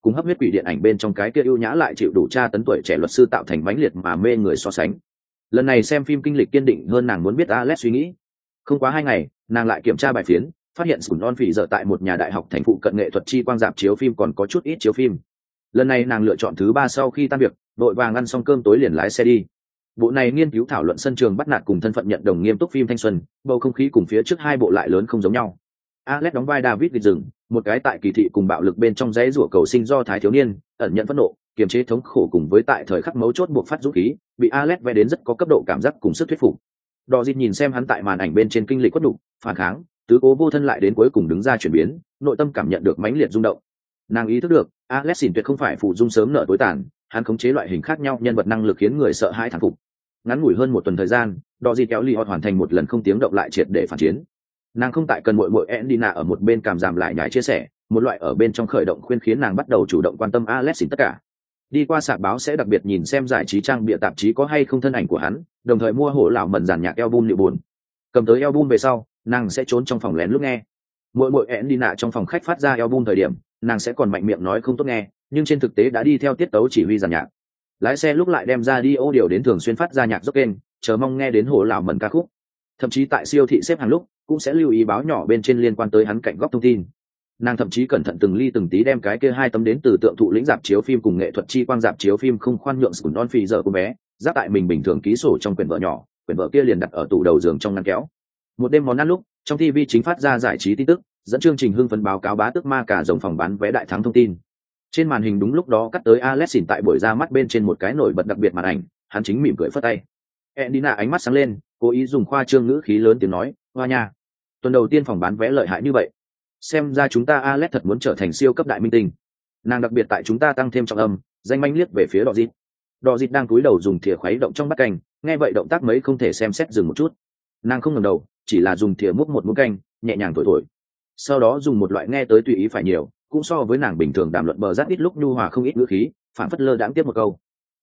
cùng hấp huyết quỷ điện ảnh bên trong cái kia ưu nhã lại chịu đủ tra tấn tuổi trẻ luật sư tạo thành mãnh liệt mà mê người so sánh. Lần này xem phim kinh lịch kiên định hơn nàng muốn biết Alex suy nghĩ. Không quá 2 ngày, nàng lại kiểm tra bài phiến, phát hiện Sùn On Phỉ giờ tại một nhà đại học thành phụ cận nghệ thuật chi quang rạp chiếu phim còn có chút ít chiếu phim. Lần này nàng lựa chọn thứ 3 sau khi tan việc, đội vàng ăn xong cơm tối liền lái xe đi. Bộ này nghiên cứu thảo luận sân trường bắt nạt cùng thân phận nhận đồng nghiêm túc phim thanh xuân, bầu không khí cùng phía trước 2 bộ lại lớn không giống nhau. Alex đóng vai David vịt rừng, một cái tại kỳ thị cùng bạo lực bên trong dãy rủa cầu sinh do thái thiếu niên, ẩn nhận phẫn nộ, kiềm chế thống khổ cùng với tại thời khắc mấu chốt buộc phát dũng khí, bị Alex vẽ đến rất có cấp độ cảm giác cùng sức thuyết phục. Đỏ Dịt nhìn xem hắn tại màn ảnh bên trên kinh lịch quất đục, phản kháng, tứ cố vô thân lại đến cuối cùng đứng ra chuyển biến, nội tâm cảm nhận được mãnh liệt rung động. Nàng ý thức được, Alex xỉn tuyệt không phải phụ dung sớm nợ tối tàn, hắn khống chế loại hình khác nhau nhân vật năng lực khiến người sợ hãi thán phục. Ngắn ngủi hơn 1 tuần thời gian, Đỏ Dịt kéo Lý hoàn thành một lần không tiếng động lại triệt để phản chiến. Nàng không tại cần muội Endina ở một bên cảm giảm lại nhải chia sẻ, một loại ở bên trong khởi động khuyên khiến nàng bắt đầu chủ động quan tâm Alex xỉn tất cả. Đi qua sạp báo sẽ đặc biệt nhìn xem giải trí trang bìa tạp chí có hay không thân ảnh của hắn, đồng thời mua hổ lão mần giàn nhạc album liệu buồn. Cầm tới album về sau, nàng sẽ trốn trong phòng lén lúc nghe. Muội Endina trong phòng khách phát ra album thời điểm, nàng sẽ còn mạnh miệng nói không tốt nghe, nhưng trên thực tế đã đi theo tiết tấu chỉ huy giàn nhạc. Lái xe lúc lại đem ra đi ô điều đến thường xuyên phát ra nhạc rock kênh, chờ mong nghe đến hổ lão mần ca khúc. Thậm chí tại siêu thị xếp hàng lúc cũng sẽ lưu ý báo nhỏ bên trên liên quan tới hắn cạnh góc thông tin. Nàng thậm chí cẩn thận từng ly từng tí đem cái kia 2 tấm đến từ tượng thụ lĩnh dạp chiếu phim cùng nghệ thuật chi quang dạp chiếu phim không khoan nhượng Sùn On Phỉ giờ cô bé giáp tại mình bình thường ký sổ trong quyển vợ nhỏ, quyển vợ kia liền đặt ở tủ đầu giường trong ngăn kéo. Một đêm món ăn lúc trong TV chính phát ra giải trí tin tức, dẫn chương trình hưng phấn báo cáo bá tước ma cả dòng phòng bán vé đại thắng thông tin. Trên màn hình đúng lúc đó cắt tới Alex xỉn tại buổi ra mắt bên trên một cái nổi bật đặc biệt màn ảnh, hắn chính mỉm cười phất tay. Endina ánh mắt sáng lên, cố ý dùng khoa trương ngữ khí lớn tiếng nói, hoa nha, tuần đầu tiên phòng bán vé lợi hại như vậy, xem ra chúng ta Alex thật muốn trở thành siêu cấp đại minh tinh. Nàng đặc biệt tại chúng ta tăng thêm trọng âm, danh manh liếc về phía Đỏ Dịt. Đỏ Dịt đang cúi đầu dùng thìa khuấy động trong bát canh, nghe vậy động tác mấy không thể xem xét dừng một chút. Nàng không ngẩng đầu, chỉ là dùng thìa múc một muỗng canh, nhẹ nhàng thổi thổi. Sau đó dùng một loại nghe tới tùy ý phải nhiều, cũng so với nàng bình thường đàm luận bờ rát ít lúc nhu hòa không ít ngữ khí, phản phất lơ đãng tiếp một câu.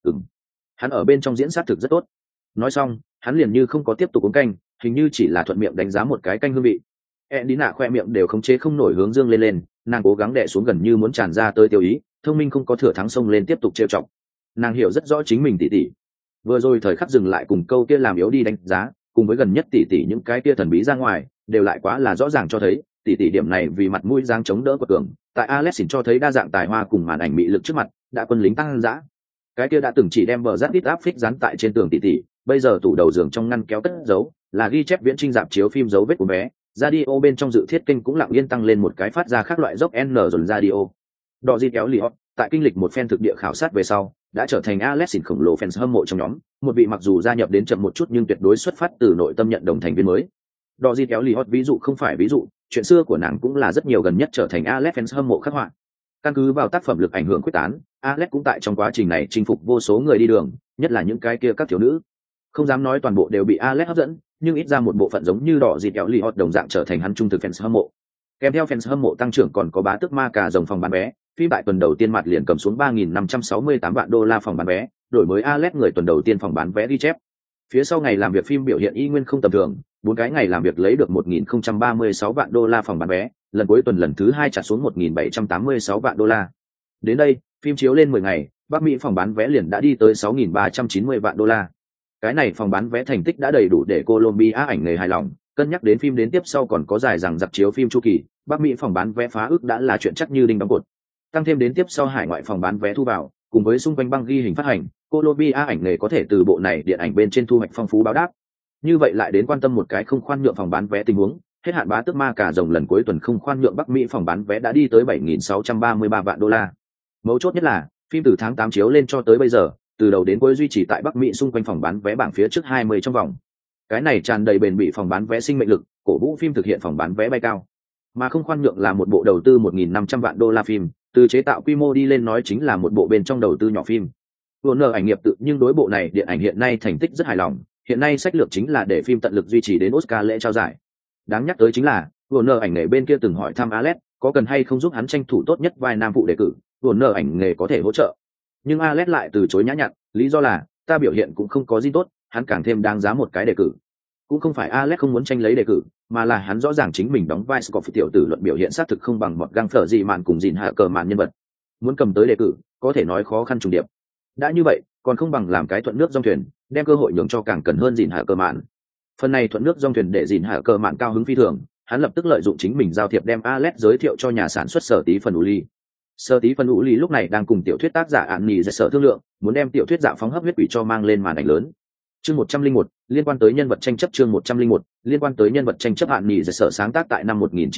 Hắn ở bên trong diễn sát thực rất tốt. Nói xong, hắn liền như không có tiếp tục uống canh, hình như chỉ là thuận miệng đánh giá một cái canh hương vị. Endina khoe miệng đều khống chế không nổi hướng dương lên, nàng cố gắng đè xuống gần như muốn tràn ra tới tiêu ý, thông minh không có thừa thắng xông lên tiếp tục trêu chọc. Nàng hiểu rất rõ chính mình tỉ tỉ. Vừa rồi thời khắc dừng lại cùng câu kia làm yếu đi đánh giá, cùng với gần nhất tỉ tỉ những cái kia thần bí ra ngoài, đều lại quá là rõ ràng cho thấy, tỉ tỉ điểm này vì mặt mũi dáng chống đỡ của cường, tại Alex xỉn cho thấy đa dạng tài hoa cùng màn ảnh mị lực trước mặt, đã quân lính tăng dã. Cái kia đã từng chỉ đem bờ rát ít áp phích dán tại trên tường tỉ tỉ, bây giờ tủ đầu giường trong ngăn kéo cất giấu, là ghi chép viễn trinh dạp chiếu phim dấu vết của bé. Radio bên trong dự thiết kênh cũng lặng yên tăng lên một cái phát ra khác loại dốc N dồn radio. Đỏ Dịt kéo Liot, tại kinh lịch một phen thực địa khảo sát về sau, đã trở thành Alex xỉn khổng lồ fans hâm mộ trong nhóm, một vị mặc dù gia nhập đến chậm một chút nhưng tuyệt đối xuất phát từ nội tâm nhận đồng thành viên mới. Đỏ Dịt kéo Liot ví dụ không phải ví dụ, chuyện xưa của nàng cũng là rất nhiều gần nhất trở thành Alex fans hâm mộ khắc họa. Căn cứ vào tác phẩm lực ảnh hưởng quyết tán, Alex cũng tại trong quá trình này chinh phục vô số người đi đường, nhất là những cái kia các thiếu nữ. Không dám nói toàn bộ đều bị Alex hấp dẫn, nhưng ít ra một bộ phận giống như Đỏ Dịt kéo Liot đồng dạng trở thành hắn trung thực fans hâm mộ. Kèm theo fans hâm mộ tăng trưởng còn có bá tước ma cả dòng phòng bán vé, phim tại tuần đầu tiên mặt liền cầm xuống 3.568 vạn đô la phòng bán vé, đổi mới Alex người tuần đầu tiên phòng bán vé ghi chép. Phía sau ngày làm việc phim biểu hiện y nguyên không tầm thường, 4 cái ngày làm việc lấy được 1.036 vạn đô la phòng bán vé, lần cuối tuần lần thứ 2 trả xuống 1.786 vạn đô la. Đến đây, phim chiếu lên 10 ngày, Bắc Mỹ phòng bán vé liền đã đi tới 6.390 vạn đô la. Cái này phòng bán vé thành tích đã đầy đủ để Colombia ảnh nghề hài lòng, cân nhắc đến phim đến tiếp sau còn có dài rằng dạp chiếu phim chu kỳ, Bắc Mỹ phòng bán vé phá ước đã là chuyện chắc như đinh đóng cột. Tăng thêm đến tiếp sau hải ngoại phòng bán vé thu vào, cùng với xung quanh băng ghi hình phát hành, Colombia ảnh nghề có thể từ bộ này điện ảnh bên trên thu hoạch phong phú báo đáp. Như vậy lại đến quan tâm một cái không khoan nhượng phòng bán vé tình huống, hết hạn bá tước ma cả rồng lần cuối tuần không khoan nhượng Bắc Mỹ phòng bán vé đã đi tới 7.633 vạn đô la. Mấu chốt nhất là, phim từ tháng 8 chiếu lên cho tới bây giờ, từ đầu đến cuối duy trì tại Bắc Mỹ xung quanh phòng bán vé bảng phía trước 20 trong vòng. Cái này tràn đầy bền bỉ phòng bán vé sinh mệnh lực, cổ vũ phim thực hiện phòng bán vé bay cao. Mà không khoan nhượng là một bộ đầu tư 1.500 vạn đô la phim, từ chế tạo quy mô đi lên nói chính là một bộ bên trong đầu tư nhỏ phim. Warner ảnh nghiệp tự nhưng đối bộ này điện ảnh hiện nay thành tích rất hài lòng, hiện nay sách lược chính là để phim tận lực duy trì đến Oscar lễ trao giải. Đáng nhắc tới chính là, Warner ảnh nghề bên kia từng hỏi thăm Alex, có cần hay không giúp hắn tranh thủ tốt nhất vai nam phụ đề cử, Warner ảnh nghề có thể hỗ trợ. Nhưng Alex lại từ chối nhã nhặn, lý do là, ta biểu hiện cũng không có gì tốt, hắn càng thêm đáng giá một cái đề cử. Cũng không phải Alex không muốn tranh lấy đề cử, mà là hắn rõ ràng chính mình đóng vai Scott tiểu tử luận biểu hiện xác thực không bằng một găng phở gì màn cùng gìn hạ cờ màn nhân vật. muốn cầm tới đề cử có thể nói khó khăn trùng điệp. Đã như vậy còn không bằng làm cái thuận nước dòng thuyền, đem cơ hội nhường cho càng cần hơn dìn hạ cờ mạn. Phần này thuận nước dòng thuyền để dìn hạ cờ mạn cao hứng phi thường, hắn lập tức lợi dụng chính mình giao thiệp đem Alex giới thiệu cho nhà sản xuất Sở Tí Phần Uli. Sở Tí Phần Uli lúc này đang cùng tiểu thuyết tác giả Án Nhì Sở thương lượng, muốn đem tiểu thuyết Dạ phóng hấp huyết quỷ cho mang lên màn ảnh lớn. Chương 101, liên quan tới nhân vật tranh chấp. Chương 101, liên quan tới nhân vật tranh chấp. Án Nhì Sở sáng tác tại năm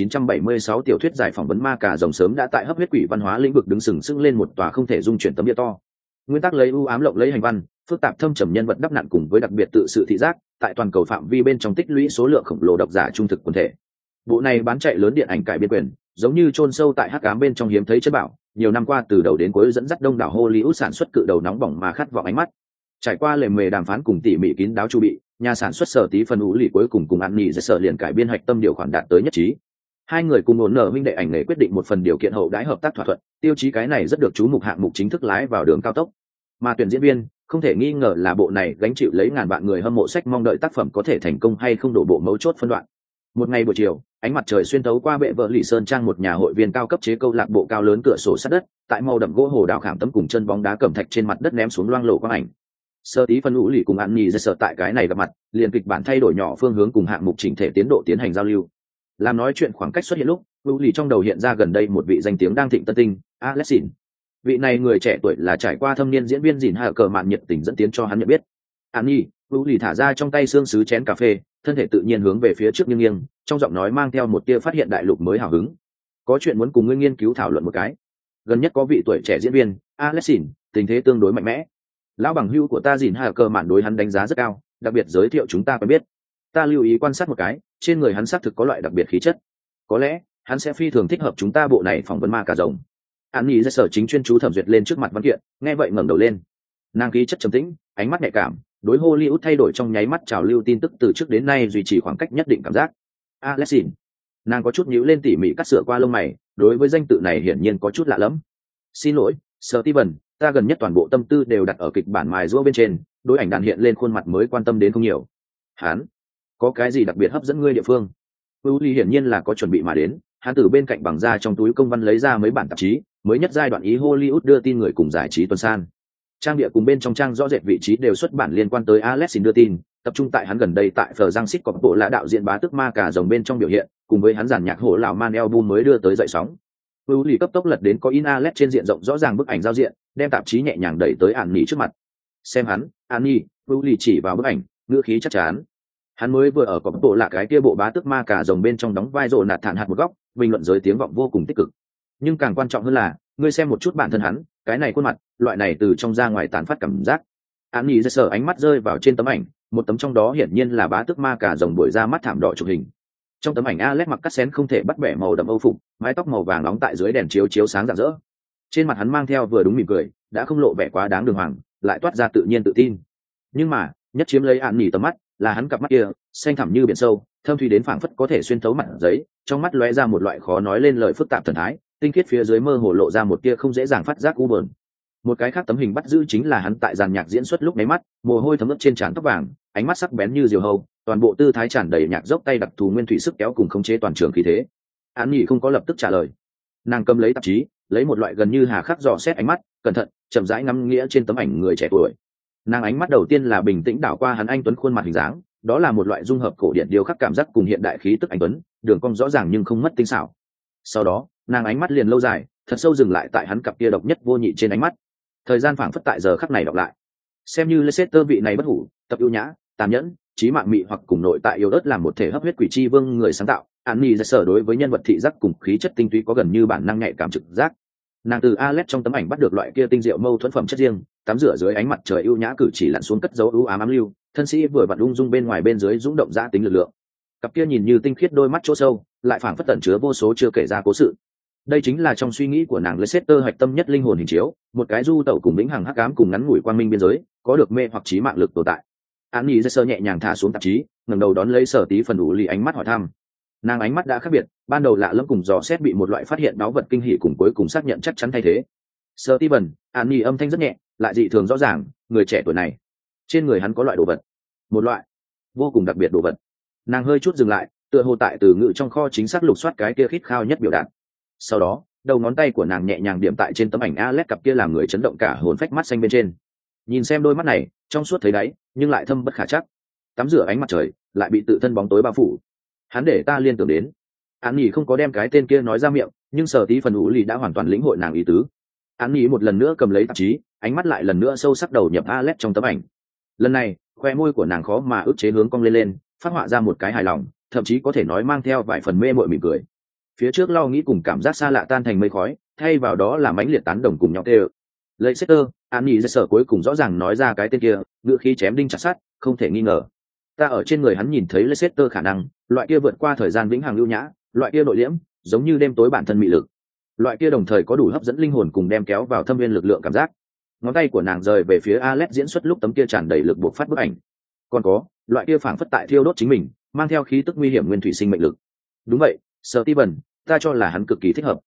1976 tiểu thuyết giải phỏng vấn ma cà rồng sớm đã tại hấp huyết quỷ văn hóa lĩnh vực đứng sừng sững lên một tòa không thể dung chuyển tấm bia to. Nguyên tắc lấy ưu ám lộng lấy hành văn, phức tạp thâm trầm nhân vật đắp nặn cùng với đặc biệt tự sự thị giác, tại toàn cầu phạm vi bên trong tích lũy số lượng khổng lồ độc giả trung thực quần thể. Bộ này bán chạy lớn điện ảnh cải biên quyền, giống như chôn sâu tại hắc ám bên trong hiếm thấy chất bảo, nhiều năm qua từ đầu đến cuối dẫn dắt đông đảo Hollywood sản xuất cự đầu nóng bỏng mà khát vọng ánh mắt. Trải qua lề mề đàm phán cùng tỉ mỉ kín đáo chu bị, nhà sản xuất Sở Tí Phần Uli cuối cùng Án Nhì Sở liền cải biên hạch tâm điều khoản đạt tới nhất trí. Hai người cùng ổn nở minh đệ ảnh nghề quyết định một phần điều kiện hậu đãi hợp tác thỏa thuận, tiêu chí cái này rất được chú mục hạng mục chính thức lái vào đường cao tốc. Mà tuyển diễn viên không thể nghi ngờ là bộ này gánh chịu lấy ngàn vạn người hâm mộ sách mong đợi tác phẩm có thể thành công hay không đổ bộ mấu chốt phân đoạn. Một ngày buổi chiều, ánh mặt trời xuyên thấu qua bệ vợ lì sơn trang một nhà hội viên cao cấp chế câu lạc bộ cao lớn cửa sổ sắt đất, tại màu đậm gỗ hồ đào khảm tấm cùng chân bóng đá cẩm thạch trên mặt đất ném xuống loang lổ quang ảnh. Sở Tí Phần Uli cùng Án Nhì Sở tại cái này gặp mặt, liền kịch bản thay đổi nhỏ phương hướng cùng hạng mục chỉnh thể tiến độ tiến hành giao lưu. Làm nói chuyện khoảng cách xuất hiện lúc, Uli trong đầu hiện ra gần đây một vị danh tiếng đang thịnh tân tinh, Alexin. Vị này người trẻ tuổi là trải qua thâm niên diễn viên dìn hạ cờ mạn nhiệt tình dẫn tiến cho hắn nhận biết. Án Nhì, Uli thả ra trong tay xương sứ chén cà phê, thân thể tự nhiên hướng về phía trước nghiêng nghiêng, trong giọng nói mang theo một tia phát hiện đại lục mới hào hứng. Có chuyện muốn cùng ngươi nghiên cứu thảo luận một cái. Gần nhất có vị tuổi trẻ diễn viên, Alexin, tình thế tương đối mạnh mẽ. Lão bằng hữu của ta dìn hạ cờ mạn đối hắn đánh giá rất cao, đặc biệt giới thiệu chúng ta quen biết. Ta lưu ý quan sát một cái, trên người hắn xác thực có loại đặc biệt khí chất. Có lẽ hắn sẽ phi thường thích hợp chúng ta bộ này phỏng vấn ma cà rồng. Án Nhì Sở chính chuyên chú thẩm duyệt lên trước mặt văn kiện, nghe vậy ngẩng đầu lên. Nàng khí chất trầm tĩnh, ánh mắt nhạy cảm, đối Hollywood thay đổi trong nháy mắt trào lưu tin tức từ trước đến nay duy trì khoảng cách nhất định cảm giác. Alexin, nàng có chút nhíu lên tỉ mỉ cắt sửa qua lông mày, đối với danh tự này hiển nhiên có chút lạ lẫm. Xin lỗi, Steven, ta gần nhất toàn bộ tâm tư đều đặt ở kịch bản mài giũa bên trên, đối ảnh đàn hiện lên khuôn mặt mới quan tâm đến không nhiều. Hắn, có cái gì đặc biệt hấp dẫn ngươi địa phương? Uli hiển nhiên là có chuẩn bị mà đến, hắn từ bên cạnh bằng da trong túi công văn lấy ra mấy bản tạp chí, mới nhất giai đoạn ý Hollywood đưa tin người cùng giải trí tuần san. Trang địa cùng bên trong trang rõ rệt vị trí đều xuất bản liên quan tới Alexin đưa tin, tập trung tại hắn gần đây tại phờ giang xít cọp bộ là đạo diễn bá tức ma cà rồng bên trong biểu hiện, cùng với hắn giàn nhạc hổ lão man album mới đưa tới dậy sóng. Uli cấp tốc lật đến có in Alex trên diện rộng rõ ràng bức ảnh giao diện, đem tạp chí nhẹ nhàng đẩy tới Án Nhì trước mặt. Xem hắn, Án Nhì, Uli chỉ vào bức ảnh, ngữ khí chắc chắn. Hắn mới vừa ở cọp bộ là cái kia bộ bá tức ma cà rồng bên trong đóng vai rồ nạt thản hạt một góc, bình luận giới tiếng vọng vô cùng tích cực. Nhưng càng quan trọng hơn là, ngươi xem một chút bản thân hắn, cái này khuôn mặt, loại này từ trong ra ngoài tán phát cảm giác. Án Nhì Sở ánh mắt rơi vào trên tấm ảnh, một tấm trong đó hiển nhiên là bá tức ma cà rồng buổi ra mắt thảm đỏ chụp hình. Trong tấm ảnh Alex mặc cắt xén không thể bắt bẻ màu đậm âu phục, mái tóc màu vàng nóng tại dưới đèn chiếu chiếu sáng rạng rỡ. Trên mặt hắn mang theo vừa đúng mỉm cười, đã không lộ vẻ quá đáng đường hoàng, lại toát ra tự nhiên tự tin. Nhưng mà, nhất chiếm lấy Án Nhì tầm mắt, là hắn cặp mắt kia, xanh thẳm như biển sâu, thâm thúy đến phảng phất có thể xuyên thấu mặt giấy, trong mắt lóe ra một loại khó nói lên lời phức tạp thần thái, tinh khiết phía dưới mơ hồ lộ ra một tia không dễ dàng phát giác u buồn. Một cái khác tấm hình bắt giữ chính là hắn tại dàn nhạc diễn xuất lúc mấy mắt, mồ hôi thấm ướt trên trán tóc vàng, ánh mắt sắc bén như diều hâu, toàn bộ tư thái tràn đầy nhạc dốc tay đặc thù nguyên thủy sức kéo cùng khống chế toàn trường khí thế. Án Nhì không có lập tức trả lời, nàng cầm lấy tạp chí, lấy một loại gần như hà khắc dò xét ánh mắt, cẩn thận, chậm rãi ngắm nghĩa trên tấm ảnh người trẻ tuổi. Nàng ánh mắt đầu tiên là bình tĩnh đảo qua hắn anh tuấn khuôn mặt hình dáng, đó là một loại dung hợp cổ điển điêu khắc cảm giác cùng hiện đại khí tức anh tuấn, đường cong rõ ràng nhưng không mất tinh xảo. Sau đó, nàng ánh mắt liền lâu dài, thật sâu dừng lại tại hắn cặp kia độc nhất vô nhị trên ánh mắt. Thời gian phảng phất tại giờ khắc này đọc lại. Xem như Leicester vị này bất hủ, tập ưu nhã, tàn nhẫn, trí mạng mị hoặc cùng nội tại yêu đất làm một thể hấp huyết quỷ chi vương người sáng tạo, Án Nhì Sở đối với nhân vật thị giác cùng khí chất tinh túy có gần như bản năng nhạy cảm trực giác. Nàng từ Alex trong tấm ảnh bắt được loại kia tinh diệu mâu thuẫn phẩm chất riêng, tắm rửa dưới ánh mặt trời ưu nhã cử chỉ lặn xuống cất dấu ưu ám ám lưu, thân sĩ vừa vặn ung dung bên ngoài bên dưới dũng động dã tính lực lượng. Cặp kia nhìn như tinh khiết đôi mắt chỗ sâu, lại phảng phất tẩn chứa vô số chưa kể ra cố sự. Đây chính là trong suy nghĩ của nàng Leicester hạch tâm nhất linh hồn hình chiếu, một cái du tẩu cùng lĩnh hằng hắc ám cùng ngắn ngủi quang minh biên giới, có được mê hoặc trí mạng lực tồn tại. Án Nhì Sở nhẹ nhàng thả xuống tạp chí, ngẩng đầu đón lấy Sở Tí Phần Uli ánh mắt hỏi thăm. Nàng ánh mắt đã khác biệt, ban đầu lạ lẫm cùng dò xét bị một loại phát hiện báu vật kinh hỉ cùng cuối cùng xác nhận chắc chắn thay thế. Steven, Án Nhì âm thanh rất nhẹ, lại dị thường rõ ràng, người trẻ tuổi này, trên người hắn có loại đồ vật, một loại vô cùng đặc biệt đồ vật. Nàng hơi chút dừng lại, tựa hồ tại từ ngữ trong kho chính xác lục soát cái kia khít khao nhất biểu đạt. Sau đó, đầu ngón tay của nàng nhẹ nhàng điểm tại trên tấm ảnh Alex cặp kia làm người chấn động cả hồn phách mắt xanh bên trên. Nhìn xem đôi mắt này, trong suốt thấy đáy, nhưng lại thâm bất khả trắc. Tắm rửa ánh mặt trời, lại bị tự thân bóng tối bao phủ. Hắn để ta liên tưởng đến. Án Nhĩ không có đem cái tên kia nói ra miệng, nhưng Sở Tí Phần Ú Lì đã hoàn toàn lĩnh hội nàng ý tứ. Án Nhĩ một lần nữa cầm lấy tạp chí, ánh mắt lại lần nữa sâu sắc đầu nhập Alex trong tấm ảnh. Lần này, khoe môi của nàng khó mà ức chế hướng cong lên, phát họa ra một cái hài lòng, thậm chí có thể nói mang theo vài phần mê mội mỉm cười. Phía trước lo nghĩ cùng cảm giác xa lạ tan thành mây khói, thay vào đó là mãnh liệt tán đồng cùng nhau tê. Leicester, Án Nhĩ Sở cuối cùng rõ ràng nói ra cái tên kia, ngữ khí chém đinh chặt sắt, không thể nghi ngờ. Ta ở trên người hắn nhìn thấy Leicester khả năng, loại kia vượt qua thời gian vĩnh hằng lưu nhã, loại kia nội liễm, giống như đêm tối bản thân mị lực, loại kia đồng thời có đủ hấp dẫn linh hồn cùng đem kéo vào thâm viên lực lượng cảm giác. Ngón tay của nàng rời về phía Alex diễn xuất lúc tấm kia tràn đầy lực buộc phát bức ảnh. Còn có loại kia phảng phất tại thiêu đốt chính mình, mang theo khí tức nguy hiểm nguyên thủy sinh mệnh lực. Đúng vậy, Steven, ta cho là hắn cực kỳ thích hợp,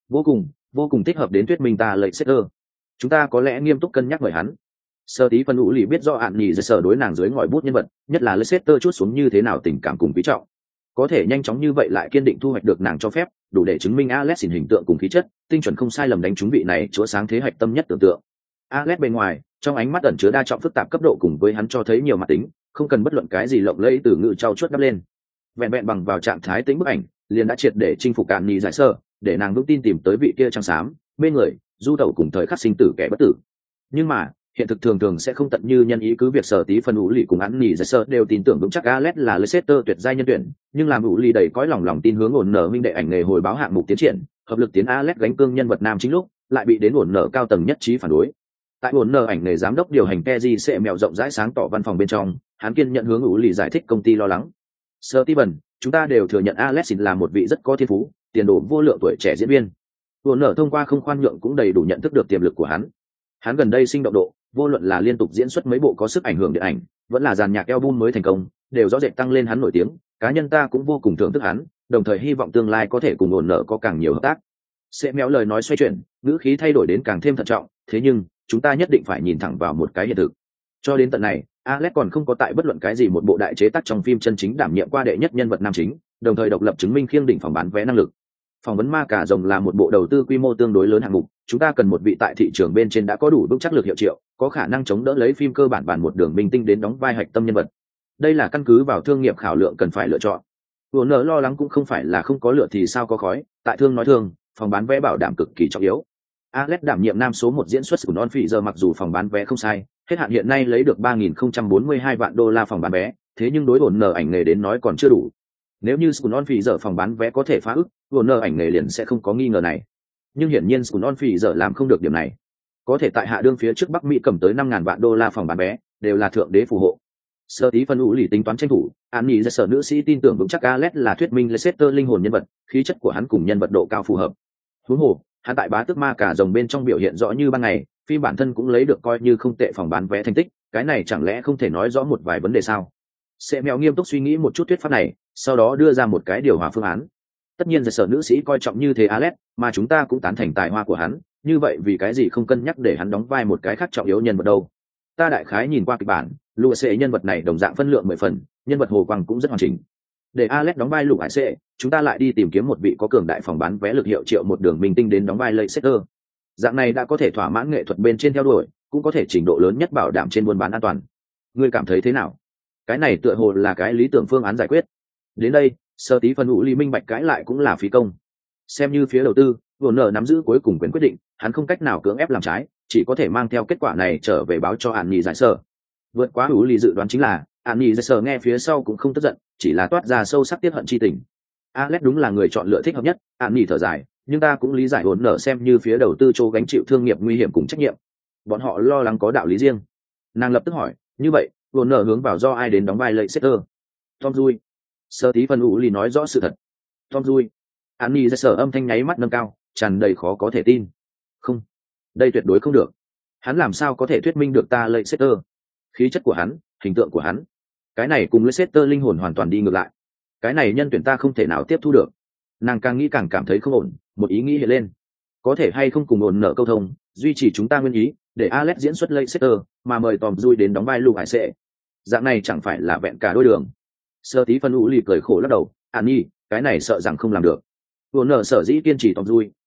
vô cùng thích hợp đến thuyết minh ta Leicester. Chúng ta có lẽ nghiêm túc cân nhắc mời hắn. Steven Ú Lì biết rõ Án Nhĩ Sở đối nàng dưới ngòi bút nhân vật, nhất là Leicester chút xuống như thế nào tình cảm cùng quý trọng. Có thể nhanh chóng như vậy lại kiên định thu hoạch được nàng cho phép, đủ để chứng minh Alex hình tượng cùng khí chất tinh chuẩn không sai lầm đánh trúng vị này chúa sáng thế hạch tâm nhất tưởng tượng. Alex bên ngoài, trong ánh mắt ẩn chứa đa trọng phức tạp cấp độ cùng với hắn cho thấy nhiều mặt tính, không cần bất luận cái gì lộng lẫy từ ngữ trau chuốt đắp lên. Vẹn vẹn bằng vào trạng thái tính bức ảnh, liền đã triệt để chinh phục Án Nhĩ Sở, để nàng vững tin tìm tới vị kia trắng xám, mê người, du tẩu cùng thời khắc sinh tử kẻ bất tử. Nhưng mà, hiện thực thường thường sẽ không tận như nhân ý, cứ việc Sở Tí Phần Ú Lì cùng Án Nhĩ Sở đều tin tưởng vững chắc Alex là Leicester tuyệt giai nhân tuyển, nhưng làm Ú Lì đầy cõi lòng tin hướng ổn nở minh đệ ảnh nghề hồi báo hạng mục tiến triển, hợp lực tiến Alex gánh cương nhân vật nam chính lúc, lại bị đến ổn nở cao tầng nhất trí phản đối. Tại ổn nở ảnh nghề giám đốc điều hành Keji sẽ mèo rộng rãi sáng tỏ văn phòng bên trong, hắn kiên nhận hướng Ú Lì giải thích công ty lo lắng. Steven, chúng ta đều thừa nhận Alex là một vị rất có thiên phú, tiền đồ vô lượng tuổi trẻ diễn viên. Ổn nở thông qua không khoan nhượng cũng đầy đủ nhận thức được tiềm lực của hắn. Hắn gần đây sinh động độ, vô luận là liên tục diễn xuất mấy bộ có sức ảnh hưởng điện ảnh, vẫn là dàn nhạc album mới thành công, đều rõ rệt tăng lên hắn nổi tiếng. Cá nhân ta cũng vô cùng thưởng thức hắn, đồng thời hy vọng tương lai có thể cùng ổn nở có càng nhiều hợp tác. Sẽ méo lời nói xoay chuyển, ngữ khí thay đổi đến càng thêm thận trọng, thế nhưng chúng ta nhất định phải nhìn thẳng vào một cái hiện thực. Cho đến tận này, Alex còn không có tại bất luận cái gì một bộ đại chế tác trong phim chân chính đảm nhiệm qua đệ nhất nhân vật nam chính, đồng thời độc lập chứng minh khiêng đỉnh phòng bán vé năng lực. Phỏng vấn Ma Cà Rồng là một bộ đầu tư quy mô tương đối lớn hạng mục, chúng ta cần một vị tại thị trường bên trên đã có đủ vững chắc lực hiệu triệu, có khả năng chống đỡ lấy phim cơ bản một đường minh tinh đến đóng vai hạch tâm nhân vật. Đây là căn cứ vào thương nghiệp khảo lượng cần phải lựa chọn. Warner lo lắng cũng không phải là không có lửa thì sao có khói, tại thương nói thương, phòng bán vé bảo đảm cực kỳ trọng yếu. Alex đảm nhiệm nam số 1 diễn xuất của Non Phỉ giờ mặc dù phòng bán vé không sai, hết hạn hiện nay lấy được 3.042 vạn đô la phòng bán vé, thế nhưng đối Warner ảnh nghề đến nói còn chưa đủ. Nếu như Non Phỉ giờ phòng bán vé có thể phá ức, Warner ảnh nghề liền sẽ không có nghi ngờ này. Nhưng hiển nhiên Non Phỉ giờ làm không được điểm này. Có thể tại hạ đương phía trước Bắc Mỹ cầm tới 5.000 vạn đô la phòng bán vé, đều là thượng đế phù hộ. Sở Tí Phần Ú Lì tính toán tranh thủ, Án Nhĩ Sở nữ sĩ tin tưởng vững chắc Alex là thuyết minh Leicester linh hồn nhân vật, khí chất của hắn cùng nhân vật độ cao phù hợp. Huống hồ, hắn tại Bá Tước Ma Cà Rồng bên trong biểu hiện rõ như ban ngày, phim bản thân cũng lấy được coi như không tệ phòng bán vé thành tích, cái này chẳng lẽ không thể nói rõ một vài vấn đề sao? Sẽ mèo nghiêm túc suy nghĩ một chút thuyết pháp này, sau đó đưa ra một cái điều hòa phương án. Tất nhiên Sở nữ sĩ coi trọng như thế Alex, mà chúng ta cũng tán thành tài hoa của hắn, như vậy vì cái gì không cân nhắc để hắn đóng vai một cái khác trọng yếu nhân vật đâu? Ta đại khái nhìn qua kịch bản, Lục Sẽ nhân vật này đồng dạng phân lượng 10 phần, nhân vật hồ quang cũng rất hoàn chỉnh. Để Alex đóng vai Lục Hải Sẽ, chúng ta lại đi tìm kiếm một vị có cường đại phòng bán vé lực hiệu triệu một đường minh tinh đến đóng vai Leicester. Dạng này đã có thể thỏa mãn nghệ thuật bên trên theo đuổi, cũng có thể trình độ lớn nhất bảo đảm trên buôn bán an toàn. Ngươi cảm thấy thế nào? Cái này tựa hồ là cái lý tưởng phương án giải quyết. Đến đây, Sở Tí Phần Ú Lì minh bạch cãi lại cũng là phí công. Xem như phía đầu tư, Warner nắm giữ cuối cùng quyền quyết định, hắn không cách nào cưỡng ép làm trái, chỉ có thể mang theo kết quả này trở về báo cho Án Nhĩ Sở. Vượt quá Ú Lì dự đoán chính là, Án Nhĩ Sở nghe phía sau cũng không tức giận, chỉ là toát ra sâu sắc tiết hận chi tình. Alex đúng là người chọn lựa thích hợp nhất, Án Nhĩ thở dài, nhưng ta cũng lý giải Warner xem như phía đầu tư chỗ gánh chịu thương nghiệp nguy hiểm cùng trách nhiệm. Bọn họ lo lắng có đạo lý riêng. Nàng lập tức hỏi, như vậy, Warner hướng vào do ai đến đóng vai Leicester? Tom Dui. Sở Tí Phần Ú Lì nói rõ sự thật. Tom Dui. Án Nhĩ Sở âm thanh nháy mắt nâng cao, tràn đầy khó có thể tin. Không, đây tuyệt đối không được. Hắn làm sao có thể thuyết minh được ta Leicester? Khí chất của hắn, hình tượng của hắn, cái này cùng Leicester linh hồn hoàn toàn đi ngược lại. Cái này nhân tuyển ta không thể nào tiếp thu được. Nàng càng nghĩ càng cảm thấy không ổn, một ý nghĩ hiện lên. Có thể hay không cùng ổn nợ câu thông, duy trì chúng ta nguyên ý, để Alex diễn xuất Leicester, mà mời Tom Dui đến đóng vai Lục Hải Sẽ. Dạng này chẳng phải là vẹn cả đôi đường. Sở Tí Phần Ú Lì cười khổ lắc đầu, An Nhi, cái này sợ rằng không làm được. Warner sở dĩ kiên trì Tom Dui,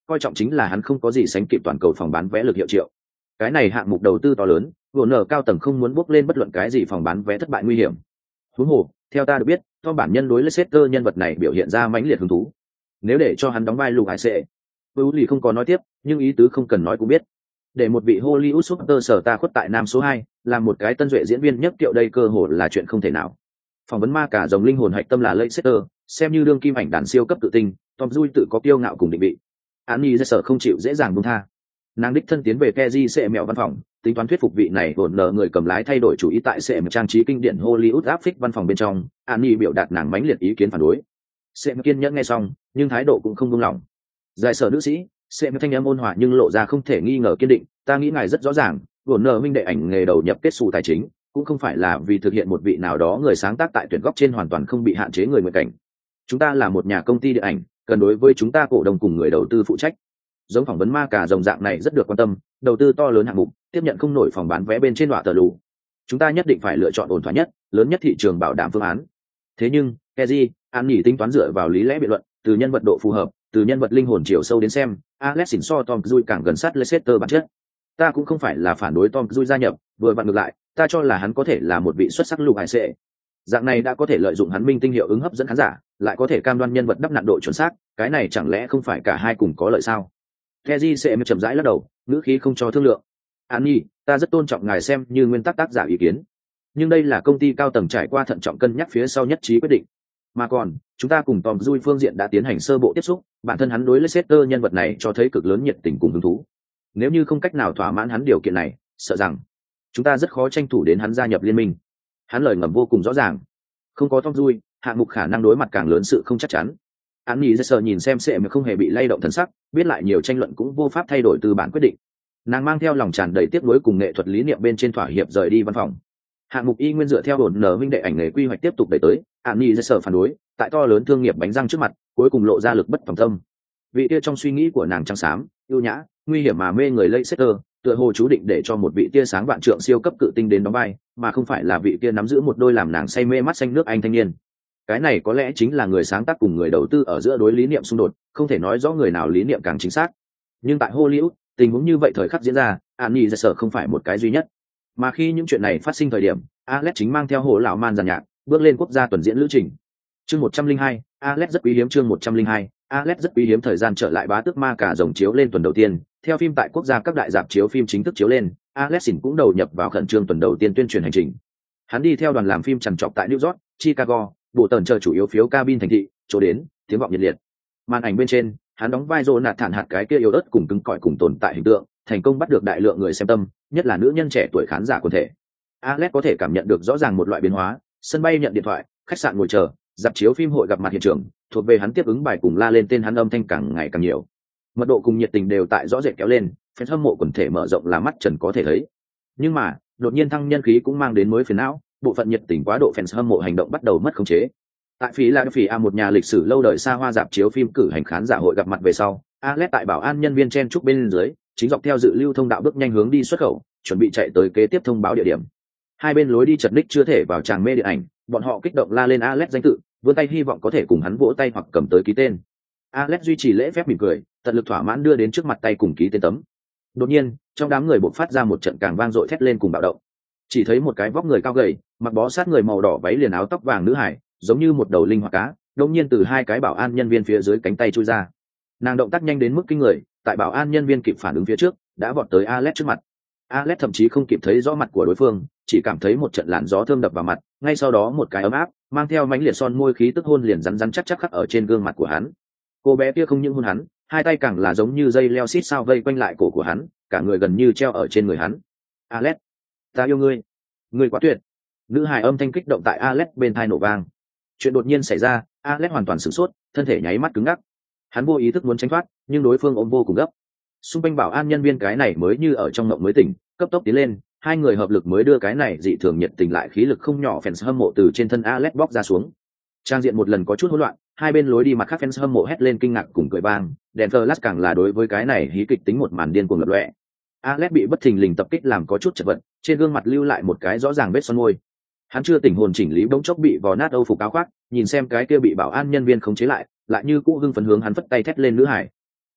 coi trọng chính là hắn không có gì sánh kịp toàn cầu phòng bán vé lực hiệu triệu. Cái này hạng mục đầu tư to lớn, Warner cao tầng không muốn bước lên bất luận cái gì phòng bán vé thất bại nguy hiểm. Huống hồ, theo ta được biết, Tom bản nhân đối Leicester nhân vật này biểu hiện ra mãnh liệt hứng thú. Nếu để cho hắn đóng vai Lục Hải Sệ, Lì không có nói tiếp, nhưng ý tứ không cần nói cũng biết. Để một vị Hollywood superstar khuất tại nam số 2, làm một cái tân duệ diễn viên nhất kiệu đây cơ hội là chuyện không thể nào. Phỏng vấn ma cả dòng linh hồn hạch tâm là Leicester, xem như đương kim ảnh đàn siêu cấp tự tinh, Tom Cruise tự có kiêu ngạo cùng định vị. Annie Dresser không chịu dễ dàng buông tha. Nàng đích thân tiến về Keji sẽ mèo văn phòng, tính toán thuyết phục vị này hồn nợ người cầm lái thay đổi chủ ý tại sẽ trang trí kinh điển Hollywood áp phích văn phòng bên trong. Annie biểu đạt nàng mãnh liệt ý kiến phản đối. Sẽ kiên nhẫn nghe xong, nhưng thái độ cũng không buông lỏng. Giải sở nữ sĩ, sẽ thanh âm ôn hòa nhưng lộ ra không thể nghi ngờ kiên định. Ta nghĩ ngài rất rõ ràng, hồn nợ minh đệ ảnh nghề đầu nhập kết xù tài chính, cũng không phải là vì thực hiện một vị nào đó người sáng tác tại tuyển góc trên hoàn toàn không bị hạn chế người nguyện cảnh. Chúng ta là một nhà công ty điện ảnh, cần đối với chúng ta cổ đông cùng người đầu tư phụ trách. Giống phỏng vấn ma cả dòng dạng này rất được quan tâm, đầu tư to lớn hạng mục, tiếp nhận không nổi phòng bán vé bên trên đọa tờ lù. Chúng ta nhất định phải lựa chọn ổn thỏa nhất, lớn nhất thị trường bảo đảm phương án. Thế nhưng, Keji, An nhỉ tính toán dựa vào lý lẽ biện luận, từ nhân vật độ phù hợp, từ nhân vật linh hồn chiều sâu đến xem, Alex xỉn so Tom Cruise càng gần sát Leicester bản chất. Ta cũng không phải là phản đối Tom Cruise gia nhập, vừa vặn ngược lại, ta cho là hắn có thể là một vị xuất sắc Lục Hải Sệ. Dạng này đã có thể lợi dụng hắn minh tinh hiệu ứng hấp dẫn khán giả, lại có thể cam đoan nhân vật đắp nặn độ chuẩn xác, cái này chẳng lẽ không phải cả hai cùng có lợi sao? Keji sẽ chậm rãi lắc đầu, ngữ khí không cho thương lượng. Annie, ta rất tôn trọng ngài xem như nguyên tắc tác giả ý kiến, nhưng đây là công ty cao tầng trải qua thận trọng cân nhắc phía sau nhất trí quyết định. Mà còn, chúng ta cùng Tom Cruise phương diện đã tiến hành sơ bộ tiếp xúc, bản thân hắn đối Leicester nhân vật này cho thấy cực lớn nhiệt tình cùng hứng thú. Nếu như không cách nào thỏa mãn hắn điều kiện này, sợ rằng chúng ta rất khó tranh thủ đến hắn gia nhập liên minh. Hắn lời ngầm vô cùng rõ ràng. Không có Tom Cruise, hạng mục khả năng đối mặt càng lớn sự không chắc chắn. Án nhì sợ nhìn xem sẽ mà không hề bị lay động thần sắc, biết lại nhiều tranh luận cũng vô pháp thay đổi từ bản quyết định. Nàng mang theo lòng tràn đầy tiếc nuối cùng nghệ thuật lý niệm bên trên thỏa hiệp rời đi văn phòng. Hạng mục y nguyên dựa theo đồn nở minh đệ ảnh nghề quy hoạch tiếp tục đẩy tới. Án nhì sợ phản đối, tại to lớn thương nghiệp bánh răng trước mặt, cuối cùng lộ ra lực bất tòng tâm. Vị tia trong suy nghĩ của nàng trắng xám, ưu nhã, nguy hiểm mà mê người Leicester, tựa hồ chú định để cho một vị tia sáng vạn trượng siêu cấp cự tinh đến đóng vai, mà không phải là vị tia nắm giữ một đôi làm nàng say mê mắt xanh nước Anh thanh niên. Cái này có lẽ chính là người sáng tác cùng người đầu tư ở giữa đối lý niệm xung đột, không thể nói rõ người nào lý niệm càng chính xác. Nhưng tại Hollywood, tình huống như vậy thời khắc diễn ra, Annie Dresser không phải một cái duy nhất. Mà khi những chuyện này phát sinh thời điểm, Alex chính mang theo hồ lão man giàn nhạc, bước lên quốc gia tuần diễn lữ trình. Chương 102, Alex rất quý hiếm. Chương 102, Alex rất quý hiếm. Thời gian trở lại bá tước ma cả rồng chiếu lên tuần đầu tiên, theo phim tại quốc gia các đại rạp chiếu phim chính thức chiếu lên, Alex cũng đầu nhập vào khẩn trương tuần đầu tiên tuyên truyền hành trình. Hắn đi theo đoàn làm phim trằn trọc tại New York, Chicago, bộ tần chờ chủ yếu phiếu cabin thành thị, chỗ đến, tiếng vọng nhiệt liệt. Màn ảnh bên trên, hắn đóng vai Jonathan hạt cái kia yếu ớt cùng cứng cỏi cùng tồn tại hình tượng, thành công bắt được đại lượng người xem tâm, nhất là nữ nhân trẻ tuổi khán giả quần thể. Alex có thể cảm nhận được rõ ràng một loại biến hóa, sân bay nhận điện thoại, khách sạn ngồi chờ, dạp chiếu phim hội gặp mặt hiện trường, thuộc về hắn tiếp ứng bài cùng la lên tên hắn âm thanh càng ngày càng nhiều. Mật độ cùng nhiệt tình đều tại rõ rệt kéo lên, fan hâm mộ quần thể mở rộng là mắt trần có thể thấy. Nhưng mà, đột nhiên thăng nhân khí cũng mang đến mới phiền não, bộ phận nhiệt tình quá độ fans hâm mộ hành động bắt đầu mất khống chế. Tại Philadelphia, một nhà lịch sử lâu đời xa hoa dạp chiếu phim cử hành khán giả hội gặp mặt về sau, Alex tại bảo an nhân viên chen chúc bên dưới, chính dọc theo dự lưu thông đạo bước nhanh hướng đi xuất khẩu, chuẩn bị chạy tới kế tiếp thông báo địa điểm. Hai bên lối đi chật ních chưa thể vào tràng mê điện ảnh, bọn họ kích động la lên Alex danh tự, vươn tay hy vọng có thể cùng hắn vỗ tay hoặc cầm tới ký tên. Alex duy trì lễ phép mỉm cười, tận lực thỏa mãn đưa đến trước mặt tay cùng ký tên tấm. Đột nhiên, trong đám người bộc phát ra một trận càng vang dội thét lên cùng bạo động. Chỉ thấy một cái vóc người cao gầy, mặc bó sát người màu đỏ váy liền áo tóc vàng nữ hải, giống như một đầu linh hoạt cá, đột nhiên từ hai cái bảo an nhân viên phía dưới cánh tay chui ra. Nàng động tác nhanh đến mức kinh người, tại bảo an nhân viên kịp phản ứng phía trước, đã vọt tới Alex trước mặt. Alex thậm chí không kịp thấy rõ mặt của đối phương, chỉ cảm thấy một trận làn gió thơm đập vào mặt, ngay sau đó một cái ấm áp, mang theo mãnh liệt son môi khí tức hôn liền rắn rắn chắc chắc khắc ở trên gương mặt của hắn. Cô bé kia không những hôn hắn, hai tay càng là giống như dây leo xít sao vây quanh lại cổ của hắn, cả người gần như treo ở trên người hắn. Alex, ta yêu ngươi, ngươi quá tuyệt. Nữ hài âm thanh kích động tại Alex bên tai nổ vang. Chuyện đột nhiên xảy ra, Alex hoàn toàn sửng sốt, thân thể nháy mắt cứng ngắc. Hắn vô ý thức muốn tránh thoát, nhưng đối phương ôm vô cùng gấp. Xung quanh bảo an nhân viên cái này mới như ở trong mộng mới tỉnh, cấp tốc tiến lên, hai người hợp lực mới đưa cái này dị thường nhiệt tình lại khí lực không nhỏ fans hâm mộ từ trên thân Alex bóc ra xuống. Trang diện một lần có chút hỗn loạn, hai bên lối đi mặt khác fans hâm mộ hét lên kinh ngạc cùng cười vang, đèn flash càng là đối với cái này hí kịch tính một màn điên cuồng lập lòe. Alex bị bất thình lình tập kích làm có chút chật vật, trên gương mặt lưu lại một cái rõ ràng vết son môi. Hắn chưa tỉnh hồn chỉnh lý bỗng chốc bị vò nát âu phục áo khoác, nhìn xem cái kia bị bảo an nhân viên khống chế lại như cũ hưng phấn hướng hắn phất tay thét lên nữ hải.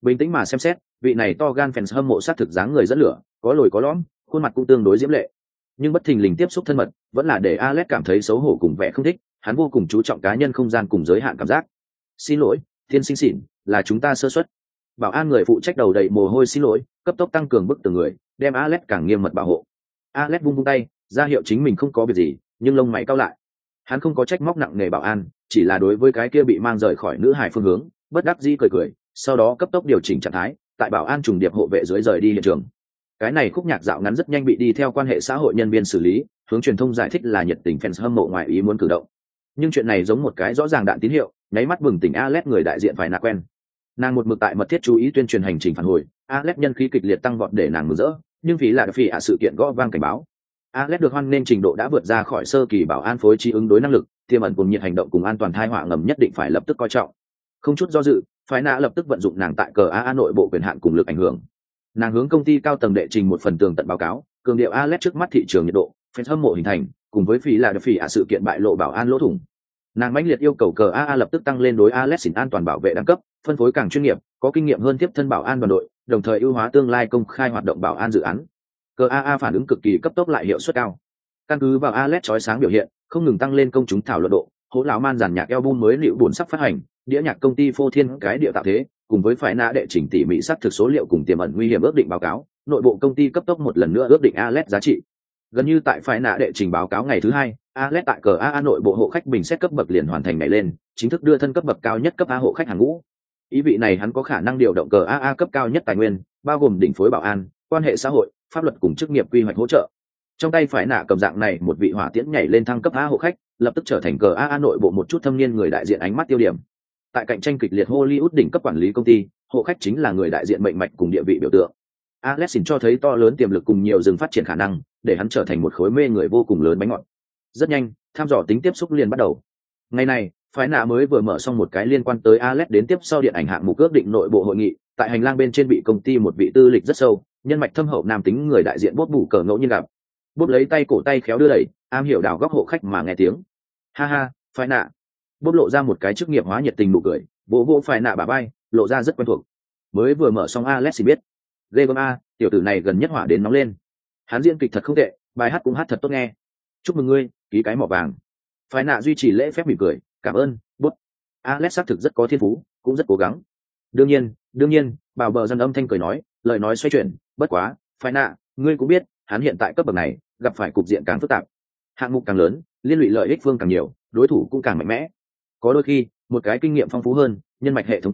Bình tĩnh mà xem xét, vị này to gan fans hâm mộ sát thực dáng người dẫn lửa, có lồi có lõm, khuôn mặt cũng tương đối diễm lệ. Nhưng bất thình lình tiếp xúc thân mật, vẫn là để Alex cảm thấy xấu hổ cùng vẻ không thích, hắn vô cùng chú trọng cá nhân không gian cùng giới hạn cảm giác. Xin lỗi, thiên sinh xỉn, là chúng ta sơ suất. Bảo an người phụ trách đầu đầy mồ hôi xin lỗi, cấp tốc tăng cường bức tường người, đem Alex càng nghiêm mật bảo hộ. Alex vung tay, ra hiệu chính mình không có việc gì, nhưng lông mày cau lại. Hắn không có trách móc nặng nề bảo an, chỉ là đối với cái kia bị mang rời khỏi nữ hải phương hướng, bất đắc dĩ cười cười, sau đó cấp tốc điều chỉnh trạng thái, tại bảo an trùng điệp hộ vệ dưới rời đi hiện trường. Cái này khúc nhạc dạo ngắn rất nhanh bị đi theo quan hệ xã hội nhân viên xử lý, hướng truyền thông giải thích là nhiệt tình fans hâm mộ ngoài ý muốn cử động. Nhưng chuyện này giống một cái rõ ràng đạn tín hiệu, nháy mắt bừng tỉnh Alex người đại diện phải nạ quen. Nàng một mực tại mật thiết chú ý tuyên truyền hành trình phản hồi, Alex nhân khí kịch liệt tăng vọt để nàng mừng rỡ, nhưng vì là phỉ sự kiện gõ vang cảnh báo. Alex được hoan nên trình độ đã vượt ra khỏi sơ kỳ bảo an phối trí ứng đối năng lực, tiềm ẩn cùng nhiệt hành động cùng an toàn thai họa ngầm nhất định phải lập tức coi trọng. Không chút do dự, phái nạ lập tức vận dụng nàng tại cờ AA nội bộ quyền hạn cùng lực ảnh hưởng. Nàng hướng công ty cao tầng đệ trình một phần tường tận báo cáo, cường điệu Alex trước mắt thị trường nhiệt độ, fans hâm mộ hình thành, cùng với phỉ là phỉ sự kiện bại lộ bảo an lỗ thủng. Nàng mãnh liệt yêu cầu cờ AA lập tức tăng lên đối Alex an toàn bảo vệ đẳng cấp, phân phối càng chuyên nghiệp, có kinh nghiệm hơn tiếp thân bảo an đoàn đội, đồng thời ưu hóa tương lai công khai hoạt động bảo an dự án. Cờ AA phản ứng cực kỳ cấp tốc lại hiệu suất cao. Căn cứ vào Alex chói sáng biểu hiện, không ngừng tăng lên công chúng thảo luận độ, hố lão man giàn nhạc album mới liệu buồn sắp phát hành, đĩa nhạc công ty phô thiên cái địa tạo thế, cùng với phải nã đệ chỉnh tỉ mỉ xác thực số liệu cùng tiềm ẩn nguy hiểm ước định báo cáo, nội bộ công ty cấp tốc một lần nữa ước định Alex giá trị. Gần như tại phải nã đệ trình báo cáo ngày thứ hai, Alex tại cờ AA nội bộ hộ khách bình xét cấp bậc liền hoàn thành nhảy lên, chính thức đưa thân cấp bậc cao nhất cấp A hộ khách hàng ngũ. Ý vị này hắn có khả năng điều động cờ AA cấp cao nhất tài nguyên, bao gồm đỉnh phối bảo an, quan hệ xã hội, pháp luật cùng chức nghiệp quy hoạch hỗ trợ. Trong tay phải nã cầm dạng này một vị hỏa tiễn nhảy lên thăng cấp A hộ khách, lập tức trở thành cờ AA nội bộ một chút thâm niên người đại diện ánh mắt tiêu điểm. Tại cạnh tranh kịch liệt Hollywood đỉnh cấp quản lý công ty, hộ khách chính là người đại diện mệnh mạch cùng địa vị biểu tượng. Alexin cho thấy to lớn tiềm lực cùng nhiều rừng phát triển khả năng, để hắn trở thành một khối mê người vô cùng lớn bánh ngọt. Rất nhanh, tham dò tính tiếp xúc liền bắt đầu. Ngày này, phái nạ mới vừa mở xong một cái liên quan tới Alex đến tiếp sau điện ảnh hạng mục ước định nội bộ hội nghị, tại hành lang bên trên bị công ty một vị tư lịch rất sâu, nhân mạch thâm hậu nam tính người đại diện bốt bù cờ ngẫu nhiên gặp. Bốt lấy tay cổ tay khéo đưa đẩy, am hiểu đào góc hộ khách mà nghe tiếng. Ha ha, phái nạ. Bốt lộ ra một cái chức nghiệp hóa nhiệt tình nụ cười, vỗ vỗ phái nạ bả vai, lộ ra rất quen thuộc. Mới vừa mở xong Alex thì biết. Ghê gớm a, tiểu tử này gần nhất hỏa đến nóng lên. Hắn diễn kịch thật không tệ, bài hát cũng hát thật tốt nghe. Chúc mừng ngươi, ký cái mỏ vàng. Phái nạ duy trì lễ phép mỉm cười, cảm ơn, bốt. Alex xác thực rất có thiên phú, cũng rất cố gắng. Đương nhiên, bảo bờ dân âm thanh cười nói, lời nói xoay chuyển, bất quá, phái nạ, ngươi cũng biết, hắn hiện tại cấp bậc này, gặp phải cục diện càng phức tạp. Hạng mục càng lớn, liên lụy lợi ích phương càng nhiều, đối thủ cũng càng mạnh mẽ. Có đôi khi, một cái kinh nghiệm phong phú hơn, nhân mạch hệ thống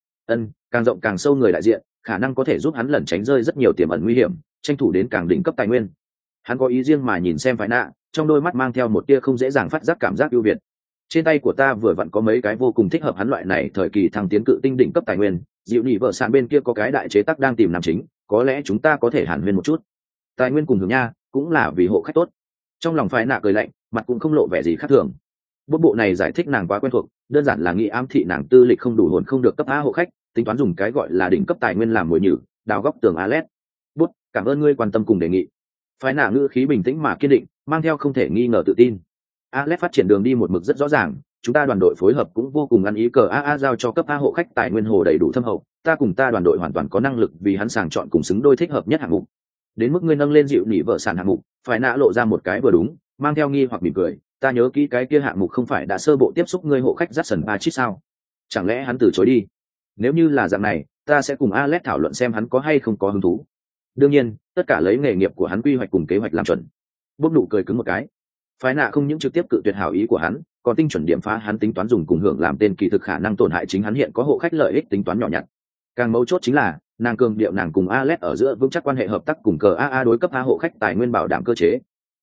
càng rộng càng sâu người đại diện, khả năng có thể giúp hắn lẩn tránh rơi rất nhiều tiềm ẩn nguy hiểm, tranh thủ đến càng đỉnh cấp tài nguyên. Hắn có ý riêng mà nhìn xem phái nạ, trong đôi mắt mang theo một tia không dễ dàng phát giác cảm giác ưu việt. Trên tay của ta vừa vặn có mấy cái vô cùng thích hợp hắn loại này thời kỳ thăng tiến cự tinh đỉnh cấp tài nguyên, dịu nhị vợ sạn bên kia có cái đại chế tác đang tìm nam chính, có lẽ chúng ta có thể hàn huyên một chút. Tài nguyên cùng hưởng nha, cũng là vì hộ khách tốt. Trong lòng phái nạ cười lạnh, mặt cũng không lộ vẻ gì khác thường. Bộ này giải thích nàng quá quen thuộc, đơn giản là nghĩ ám thị nàng tư lịch không đủ hồn không được cấp A hộ khách, tính toán dùng cái gọi là đỉnh cấp tài nguyên làm mồi nhử, đào góc tường Alex. Bút, cảm ơn ngươi quan tâm cùng đề nghị. Phái nạ ngữ khí bình tĩnh mà kiên định, mang theo không thể nghi ngờ tự tin. Alex phát triển đường đi một mực rất rõ ràng, chúng ta đoàn đội phối hợp cũng vô cùng ăn ý, cờ AA giao cho cấp A hộ khách tài nguyên hồ đầy đủ thâm hậu, ta cùng ta đoàn đội hoàn toàn có năng lực vì hắn sàng chọn cùng xứng đôi thích hợp nhất hạng mục. Đến mức ngươi nâng lên dịu nỉ vợ sản hạng mục, phải nạ lộ ra một cái vừa đúng, mang theo nghi hoặc mỉm cười, ta nhớ kỹ cái kia hạng mục không phải đã sơ bộ tiếp xúc ngươi hộ khách Jackson Patrick sao? Chẳng lẽ hắn từ chối đi? Nếu như là dạng này, ta sẽ cùng Alex thảo luận xem hắn có hay không có hứng thú. Đương nhiên, tất cả lấy nghề nghiệp của hắn quy hoạch cùng kế hoạch làm chuẩn. Bốc nụ cười cứng một cái. Phái nạ không những trực tiếp cự tuyệt hảo ý của hắn, còn tinh chuẩn điểm phá hắn tính toán dùng cùng hưởng làm tên kỳ thực khả năng tổn hại chính hắn hiện có hộ khách lợi ích tính toán nhỏ nhặt. Càng mấu chốt chính là, nàng cường điệu nàng cùng Alex ở giữa vững chắc quan hệ hợp tác cùng cờ AA đối cấp A hộ khách tài nguyên bảo đảm cơ chế.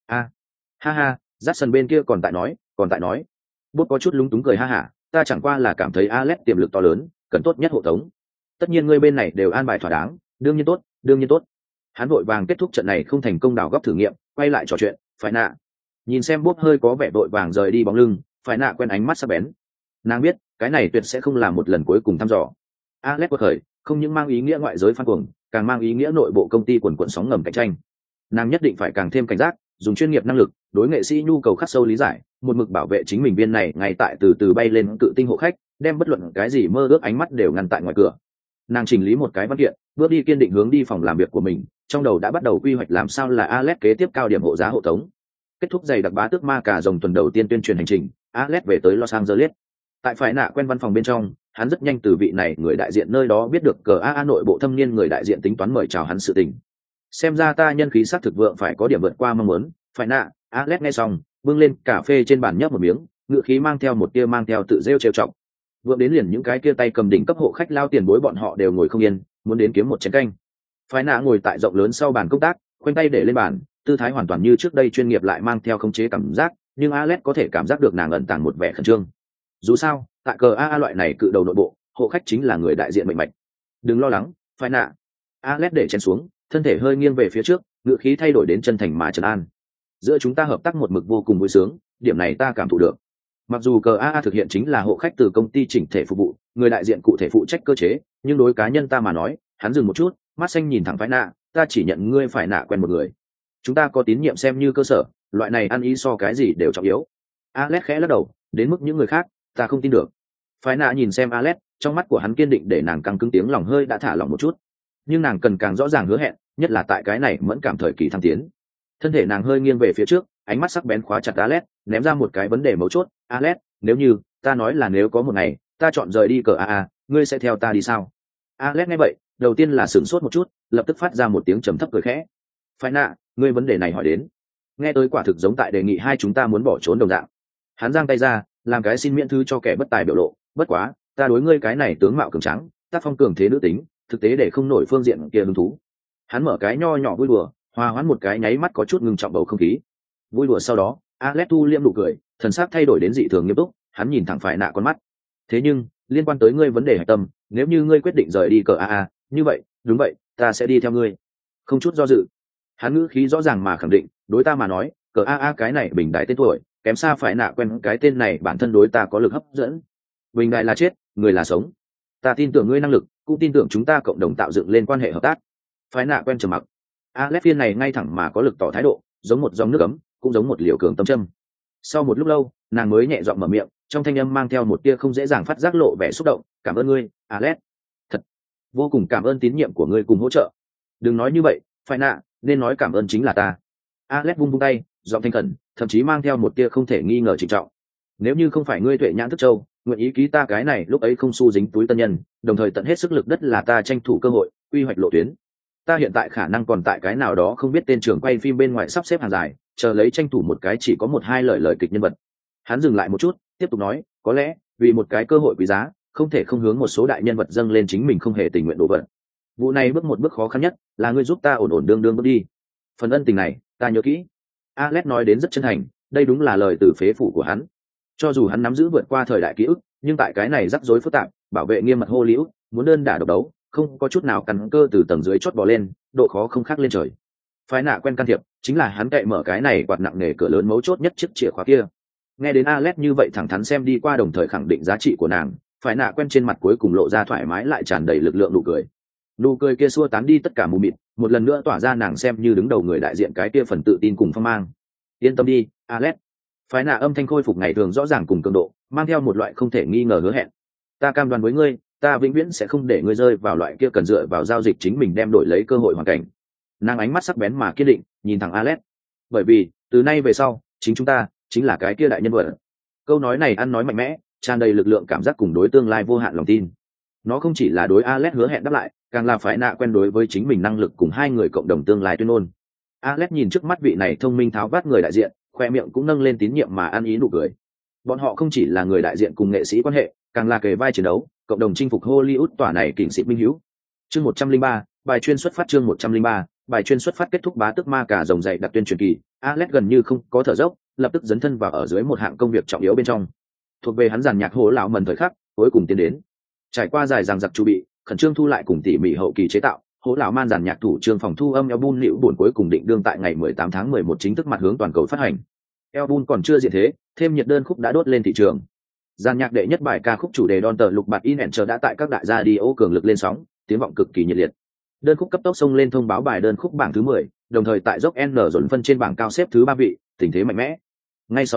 Ha ha, Jackson bên kia còn tại nói. Bốt có chút lúng túng cười ha hả, ta chẳng qua là cảm thấy Alex tiềm lực to lớn, cần tốt nhất hộ tống. Tất nhiên ngươi bên này đều an bài thỏa đáng, đương nhiên tốt. Hắn vội vàng kết thúc trận này không thành công đào góc thử nghiệm, quay lại trò chuyện, phải nạ. Nhìn xem Bốt hơi có vẻ vội vàng rời đi bóng lưng, phải nạ quen ánh mắt sắc bén. Nàng biết, cái này tuyệt sẽ không là một lần cuối cùng thăm dò. Alex quật khởi, không những mang ý nghĩa ngoại giới phan cuồng, càng mang ý nghĩa nội bộ công ty quần quần sóng ngầm cạnh tranh. Nàng nhất định phải càng thêm cảnh giác, dùng chuyên nghiệp năng lực, đối nghệ sĩ nhu cầu khắc sâu lý giải, một mực bảo vệ chính mình viên này ngay tại từ từ bay lên cự tinh hộ khách, đem bất luận cái gì mơ ước ánh mắt đều ngăn tại ngoài cửa. Nàng chỉnh lý một cái văn kiện, bước đi kiên định hướng đi phòng làm việc của mình, trong đầu đã bắt đầu quy hoạch làm sao là Alex kế tiếp cao điểm hộ giá hộ tống. Kết thúc dày đặc bá tước ma cả dòng tuần đầu tiên tuyên truyền hành trình, Alex về tới Los Angeles. Tại phải nạ quen văn phòng bên trong, hắn rất nhanh từ vị này người đại diện nơi đó biết được GAA nội bộ thâm niên người đại diện tính toán mời chào hắn sự tình. Xem ra ta nhân khí sắc thực vượng phải có điểm vượt qua mong muốn, phải nạ. Alex nghe xong, bưng lên cà phê trên bàn nhấp một miếng, ngựa khí mang theo một tia mang theo tự rêu trêu trọng. Vượng đến liền những cái kia tay cầm đỉnh cấp hộ khách lao tiền bối bọn họ đều ngồi không yên, muốn đến kiếm một chén canh. Phải nạ ngồi tại rộng lớn sau bàn công tác, khoanh tay để lên bàn, tư thái hoàn toàn như trước đây chuyên nghiệp lại mang theo khống chế cảm giác, nhưng Alex có thể cảm giác được nàng ẩn tàng một vẻ khẩn trương. Dù sao, tại GAA loại này cự đầu nội bộ, hộ khách chính là người đại diện mệnh mạch. Đừng lo lắng, phải nạ. Alex để chén xuống, thân thể hơi nghiêng về phía trước, ngữ khí thay đổi đến chân thành mà trấn an. Giữa chúng ta hợp tác một mực vô cùng vui sướng, điểm này ta cảm thụ được. Mặc dù GAA thực hiện chính là hộ khách từ công ty chỉnh thể phục vụ, người đại diện cụ thể phụ trách cơ chế, nhưng đối cá nhân ta mà nói, hắn dừng một chút, mắt xanh nhìn thẳng phải nạ, ta chỉ nhận ngươi phải nạ quen một người. Chúng ta có tín nhiệm xem như cơ sở, loại này ăn ý so cái gì đều trọng yếu. Alex khẽ lắc đầu, đến mức những người khác, ta không tin được. Phải nạ nhìn xem Alex, trong mắt của hắn kiên định để nàng căng cứng tiếng lòng hơi đã thả lỏng một chút, nhưng nàng cần càng rõ ràng hứa hẹn, nhất là tại cái này mẫn cảm thời kỳ thăng tiến. Thân thể nàng hơi nghiêng về phía trước, ánh mắt sắc bén khóa chặt Alex, ném ra một cái vấn đề mấu chốt. Alex, nếu như ta nói là nếu có một ngày ta chọn rời đi GAA, ngươi sẽ theo ta đi sao? Alex nghe vậy, đầu tiên là sửng sốt một chút, lập tức phát ra một tiếng trầm thấp cười khẽ. Phải nạ, ngươi vấn đề này hỏi đến, nghe tới quả thực giống tại đề nghị hai chúng ta muốn bỏ trốn đồng dạng. Hắn giang tay ra, làm cái xin miễn thư cho kẻ bất tài biểu lộ. Bất quá, ta đối ngươi cái này tướng mạo cường tráng, tác phong cường thế nữ tính, thực tế để không nổi phương diện kia hứng thú. Hắn mở cái nho nhỏ vui đùa, hòa hoãn một cái nháy mắt có chút ngưng trọng bầu không khí. Vui đùa sau đó, Alex thu liêm nụ cười, thần sắc thay đổi đến dị thường nghiêm túc. Hắn nhìn thẳng phải nạ con mắt. Thế nhưng, liên quan tới ngươi vấn đề hạch tâm, nếu như ngươi quyết định rời đi GAA, như vậy, đúng vậy, ta sẽ đi theo ngươi. Không chút do dự. Hắn ngữ khí rõ ràng mà khẳng định, đối ta mà nói, GAA cái này bình đại tên tuổi, kém xa phải nạ quen cái tên này bản thân đối ta có lực hấp dẫn. Bình đại là chết, người là sống. Ta tin tưởng ngươi năng lực, cũng tin tưởng chúng ta cộng đồng tạo dựng lên quan hệ hợp tác. Phải nạ quen trầm mặc. Alex phiên này ngay thẳng mà có lực tỏ thái độ, giống một dòng nước ấm, cũng giống một liều cường tâm châm. Sau một lúc lâu, nàng mới nhẹ giọng mở miệng, trong thanh âm mang theo một tia không dễ dàng phát giác lộ vẻ xúc động. Cảm ơn ngươi, Alex. Thật, vô cùng cảm ơn tín nhiệm của ngươi cùng hỗ trợ. Đừng nói như vậy, phải nạ, nên nói cảm ơn chính là ta. Alex vung tay, giọng thanh khẩn, thậm chí mang theo một tia không thể nghi ngờ trịnh trọng. Nếu như không phải ngươi tuệ nhãn thức châu, nguyện ý ký ta cái này lúc ấy không xu dính túi tân nhân, đồng thời tận hết sức lực đất là ta tranh thủ cơ hội, quy hoạch lộ tuyến. Ta hiện tại khả năng còn tại cái nào đó không biết tên trường quay phim bên ngoài sắp xếp hàng dài, chờ lấy tranh thủ một cái chỉ có một hai lời kịch nhân vật. Hắn dừng lại một chút, tiếp tục nói, có lẽ vì một cái cơ hội quý giá, không thể không hướng một số đại nhân vật dâng lên chính mình không hề tình nguyện đổ vật. Vụ này bước một bước khó khăn nhất, là ngươi giúp ta ổn ổn đương bước đi. Phần ân tình này, ta nhớ kỹ. Alex nói đến rất chân thành, đây đúng là lời từ phế phủ của hắn. Cho dù hắn nắm giữ vượt qua thời đại ký ức, nhưng tại cái này rắc rối phức tạp, bảo vệ nghiêm mật Hollywood, muốn đơn đả độc đấu, không có chút nào căn cơ từ tầng dưới chót bò lên, độ khó không khác lên trời. Phái nạ quen can thiệp, chính là hắn cậy mở cái này quạt nặng nề cửa lớn mấu chốt nhất chiếc chìa khóa kia. Nghe đến Alex như vậy thẳng thắn xem đi qua, đồng thời khẳng định giá trị của nàng, phái nạ quen trên mặt cuối cùng lộ ra thoải mái lại tràn đầy lực lượng nụ cười. Nụ cười kia xua tán đi tất cả mù mịt, một lần nữa tỏa ra nàng xem như đứng đầu người đại diện cái kia phần tự tin cùng phong mang. Yên tâm đi, Alex. Phái nạ âm thanh khôi phục ngày thường rõ ràng cùng cường độ, mang theo một loại không thể nghi ngờ hứa hẹn. Ta cam đoan với ngươi, ta vĩnh viễn sẽ không để ngươi rơi vào loại kia cần dựa vào giao dịch chính mình đem đổi lấy cơ hội hoàn cảnh. Nàng ánh mắt sắc bén mà kiên định, nhìn thẳng Alex. Bởi vì, từ nay về sau, chính chúng ta chính là cái kia đại nhân vật. Câu nói này ăn nói mạnh mẽ, tràn đầy lực lượng cảm giác cùng đối tương lai vô hạn lòng tin. Nó không chỉ là đối Alex hứa hẹn đáp lại, càng là phải nạ quen đối với chính mình năng lực cùng hai người cộng đồng tương lai tuyên ngôn. Alex nhìn trước mắt vị này thông minh tháo vát người đại diện, khoe miệng cũng nâng lên tín nhiệm mà ăn ý nụ cười. Bọn họ không chỉ là người đại diện cùng nghệ sĩ quan hệ, càng là kề vai chiến đấu, cộng đồng chinh phục Hollywood tỏa này kình sĩ minh hữu. Chương 103, bài chuyên xuất phát. Chương 103, bài chuyên xuất phát kết thúc bá tước ma cả rồng dày đặc tuyên truyền kỳ. Alex gần như không có thở dốc, lập tức dấn thân vào ở dưới một hạng công việc trọng yếu bên trong. Thuộc về hắn giàn nhạc hố lão mần thời khắc cuối cùng tiến đến. Trải qua dài dằng dặc chu bị, khẩn trương thu lại cùng tỉ mỉ hậu kỳ chế tạo, hố lão man giàn nhạc thủ trương phòng thu âm album liễu buồn cuối cùng định đương tại ngày 18 tháng 11 chính thức mặt hướng toàn cầu phát hành. Album còn chưa diện thế, thêm nhiệt đơn khúc đã đốt lên thị trường. Giàn nhạc đệ nhất bài ca khúc chủ đề Don tờ lục bạt in and chờ đã tại các đại gia đi ô cường lực lên sóng, tiếng vọng cực kỳ nhiệt liệt. Đơn khúc cấp tốc xông lên thông báo bài đơn khúc bảng thứ 10, đồng thời tại dốc N dồn phân trên bảng cao xếp thứ 3 vị, tình thế mạnh mẽ. Ngay sau đó,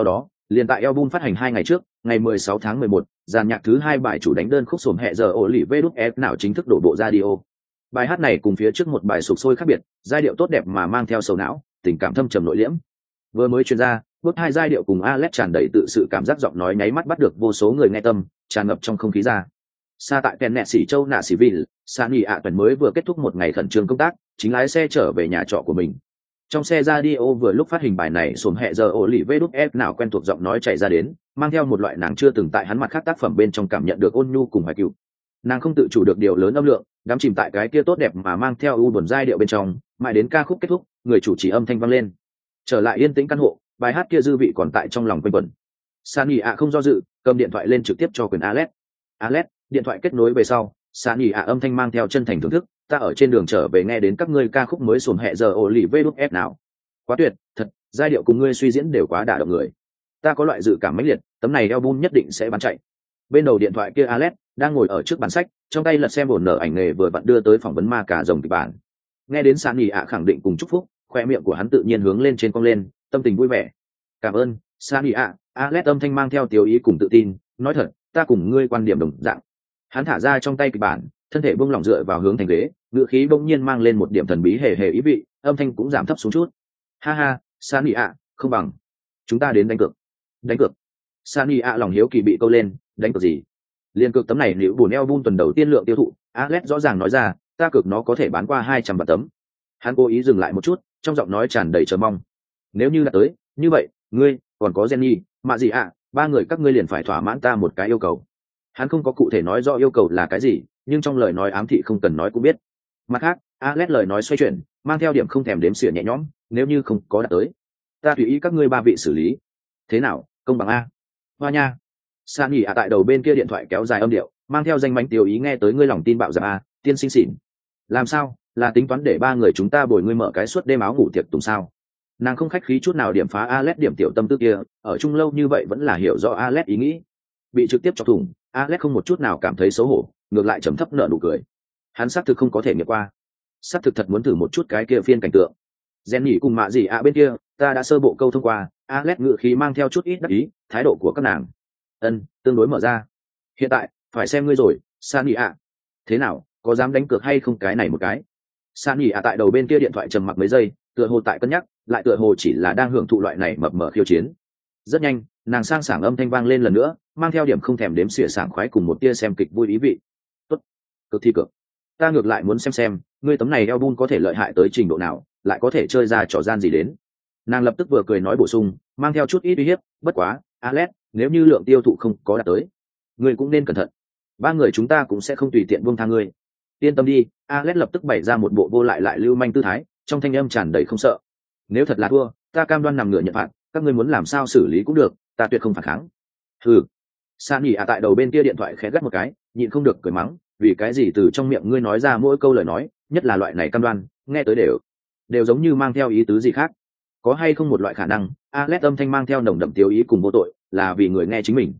Liền tại album phát hành 2 ngày trước, ngày 16 tháng 11, dàn nhạc thứ 2 bài chủ đánh đơn khúc xổm hẹ giờ ổ lì vê đút ép nào chính thức đổ bộ radio. Bài hát này cùng phía trước một bài sục sôi khác biệt, giai điệu tốt đẹp mà mang theo sầu não, tình cảm thâm trầm nội liễm. Vừa mới truyền ra, bước hai giai điệu cùng Alex tràn đầy tự sự cảm giác giọng nói nháy mắt bắt được vô số người nghe tâm, tràn ngập trong không khí ra. Xa tại Tennessee châu Nạ Sĩ Ville, Sunny ạ tuần mới vừa kết thúc một ngày khẩn trương công tác, chính lái xe trở về nhà trọ của mình. Trong xe radio vừa lúc phát hình bài này xổm hẹ giờ ổ lì vê đút ép nào quen thuộc giọng nói chạy ra đến, mang theo một loại nàng chưa từng tại hắn mặt khác tác phẩm bên trong cảm nhận được ôn nhu cùng hoài cựu. Nàng không tự chủ được điều lớn âm lượng, đắm chìm tại cái kia tốt đẹp mà mang theo u buồn giai điệu bên trong, mãi đến ca khúc kết thúc, người chủ trì âm thanh vang lên. Trở lại yên tĩnh căn hộ, bài hát kia dư vị còn tại trong lòng quanh quẩn. Sunny ạ không do dự, cầm điện thoại lên trực tiếp cho quyền Alex. Alex, điện thoại kết nối về sau, Sunny ạ âm thanh mang theo chân thành thưởng thức, ta ở trên đường trở về nghe đến các ngươi ca khúc mới xổm hẹ giờ ổ lì vê đút ép nào. Quá tuyệt, thật, giai điệu cùng ngươi suy diễn đều quá đả động người. Ta có loại dự cảm mãnh liệt, tấm này album nhất định sẽ bán chạy. Bên đầu điện thoại kia Alex đang ngồi ở trước bàn sách, trong tay lật xem bổn nở ảnh nghề vừa vặn đưa tới phỏng vấn ma cà rồng kịch bản. Nghe đến Sunny ạ khẳng định cùng chúc phúc, khoe miệng của hắn tự nhiên hướng lên trên cong lên, tâm tình vui vẻ. Cảm ơn, Sunny ạ. Alex âm thanh mang theo tiểu ý cùng tự tin, nói thật, ta cùng ngươi quan điểm đồng dạng. Hắn thả ra trong tay kịch bản, thân thể buông lỏng dựa vào hướng thành ghế, ngựa khí bỗng nhiên mang lên một điểm thần bí hề hề ý vị, âm thanh cũng giảm thấp xuống chút. Ha ha, Sunny ạ, không bằng chúng ta đến đánh cược. Đánh cược? Sunny ạ lòng hiếu kỳ bị câu lên, đánh cược gì? Liên cược tấm này nếu buồn album tuần đầu tiên lượng tiêu thụ, Alex rõ ràng nói ra, ta cược nó có thể bán qua 200 vạn tấm. Hắn cố ý dừng lại một chút, trong giọng nói tràn đầy chờ mong. Nếu như đã tới, như vậy, ngươi, còn có Jenny, mà gì ạ, ba người các ngươi liền phải thỏa mãn ta một cái yêu cầu. Hắn không có cụ thể nói rõ yêu cầu là cái gì, nhưng trong lời nói ám thị không cần nói cũng biết. Mặt khác, Alex lời nói xoay chuyển, mang theo điểm không thèm đếm xỉa nhẹ nhõm, nếu như không có đạt tới, ta tùy ý các ngươi ba vị xử lý. Thế nào, công bằng a? Hoa nha. Sunny ạ tại đầu bên kia điện thoại kéo dài âm điệu, mang theo danh mánh tiêu ý nghe tới ngươi lòng tin bạo dạn a, tiên sinh xỉn. Làm sao, là tính toán để ba người chúng ta bồi ngươi mở cái suốt đêm áo ngủ tiệc tùng sao? Nàng không khách khí chút nào điểm phá Alex điểm tiểu tâm tư kia, ở chung lâu như vậy vẫn là hiểu rõ Alex ý nghĩ. Bị trực tiếp chọc thủng, Alex không một chút nào cảm thấy xấu hổ, ngược lại trầm thấp nở nụ cười. Hắn xác thực không có thể nghiệm qua, xác thực thật muốn thử một chút cái kia phiên cảnh tượng. Jenny cùng mạ gì ạ bên kia, ta đã sơ bộ câu thông qua, Alex ngự khí mang theo chút ít đắc ý, thái độ của các nàng. Tương đối mở ra. Hiện tại, phải xem ngươi rồi, Sunny ạ. Thế nào, có dám đánh cược hay không cái này một cái? Sunny ạ tại đầu bên kia điện thoại trầm mặc mấy giây, tựa hồ tại cân nhắc, lại tựa hồ chỉ là đang hưởng thụ loại này mập mờ khiêu chiến. Rất nhanh, nàng sang sảng âm thanh vang lên lần nữa, mang theo điểm không thèm đếm xỉa sảng khoái cùng một tia xem kịch vui ý vị. Tốt, cực thi cực. Ta ngược lại muốn xem, ngươi tấm này album có thể lợi hại tới trình độ nào, lại có thể chơi ra trò gian gì đến. Nàng lập tức vừa cười nói bổ sung, mang theo chút ít uy hiếp, bất quá, Alex, nếu như lượng tiêu thụ không có đạt tới, ngươi cũng nên cẩn thận. Ba người chúng ta cũng sẽ không tùy tiện buông tha ngươi. Yên tâm đi, Alex lập tức bày ra một bộ vô lại lưu manh tư thái, trong thanh âm tràn đầy không sợ. Nếu thật là thua, ta cam đoan nằm ngửa nhận phạt, các ngươi muốn làm sao xử lý cũng được, ta tuyệt không phản kháng. Hừ. Sunny ạ tại đầu bên kia điện thoại khẽ gắt một cái, nhịn không được cười mắng, vì cái gì từ trong miệng ngươi nói ra mỗi câu lời nói, nhất là loại này cam đoan, nghe tới đều giống như mang theo ý tứ gì khác. Có hay không một loại khả năng, Alex âm thanh mang theo nồng đậm tiêu ý cùng vô tội, là vì người nghe chính mình.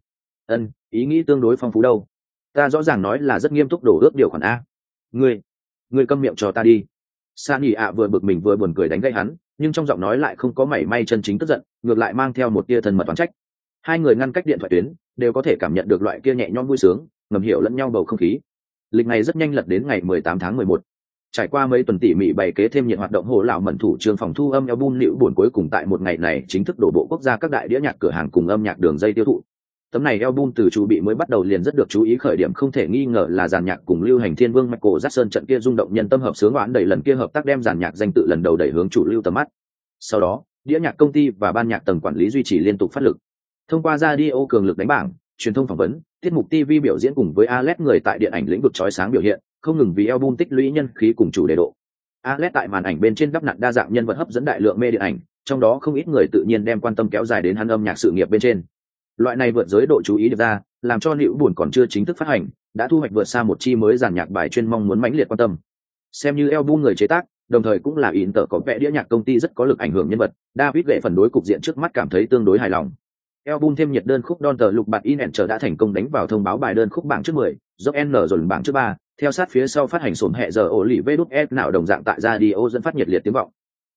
Ý nghĩ tương đối phong phú đâu. Ta rõ ràng nói là rất nghiêm túc đổ ước điều khoản a. Ngươi câm miệng cho ta đi. Sunny ạ vừa bực mình vừa buồn cười đánh gãy hắn, nhưng trong giọng nói lại không có mảy may chân chính tức giận, ngược lại mang theo một tia thân mật oán trách. Hai người ngăn cách điện thoại tuyến, đều có thể cảm nhận được loại kia nhẹ nhõm vui sướng, ngầm hiểu lẫn nhau bầu không khí. Lịch này rất nhanh lật đến ngày 18 tháng 11. Trải qua mấy tuần tỉ mỉ bày kế thêm nhiệt hoạt động hồ lão mẩn thủ trường phòng thu âm album liễu buồn cuối cùng tại một ngày này chính thức đổ bộ quốc gia các đại đĩa nhạc cửa hàng cùng âm nhạc đường dây tiêu thụ. Tấm này album từ chu bị mới bắt đầu liền rất được chú ý, khởi điểm không thể nghi ngờ là dàn nhạc cùng lưu hành thiên vương Michael Jackson trận kia rung động nhân tâm hợp sướng oán đầy lần kia hợp tác đem dàn nhạc danh tự lần đầu đẩy hướng chủ lưu tầm mắt. Sau đó, đĩa nhạc công ty và ban nhạc tầng quản lý duy trì liên tục phát lực. Thông qua radio cường lực đánh bảng, truyền thông phỏng vấn, tiết mục TV biểu diễn cùng với Alex người tại điện ảnh lĩnh vực chói sáng biểu hiện, không ngừng vì album tích lũy nhân khí cùng chủ đề độ. Alex tại màn ảnh bên trên đắp nặn đa dạng nhân vật hấp dẫn đại lượng mê điện ảnh, trong đó không ít người tự nhiên đem quan tâm kéo dài đến hắn âm nhạc sự nghiệp bên trên. Loại này vượt giới độ chú ý được ra, làm cho Liễu Buồn còn chưa chính thức phát hành, đã thu hoạch vượt xa một chi mới dàn nhạc bài chuyên mong muốn mãnh liệt quan tâm. Xem như album người chế tác, đồng thời cũng là Inter có vẻ đĩa nhạc công ty rất có lực ảnh hưởng nhân vật, David Gệ phần đối cục diện trước mắt cảm thấy tương đối hài lòng. Album thêm nhiệt đơn khúc Don't the Look Back in Enter đã thành công đánh vào thông báo bài đơn khúc bảng trước 10, dốc N rồi bảng trước 3, theo sát phía sau phát hành sổm hẹ giờ ổ lì vê đút F nào đồng dạng tại radio dẫn phát nhiệt liệt tiếng vọng.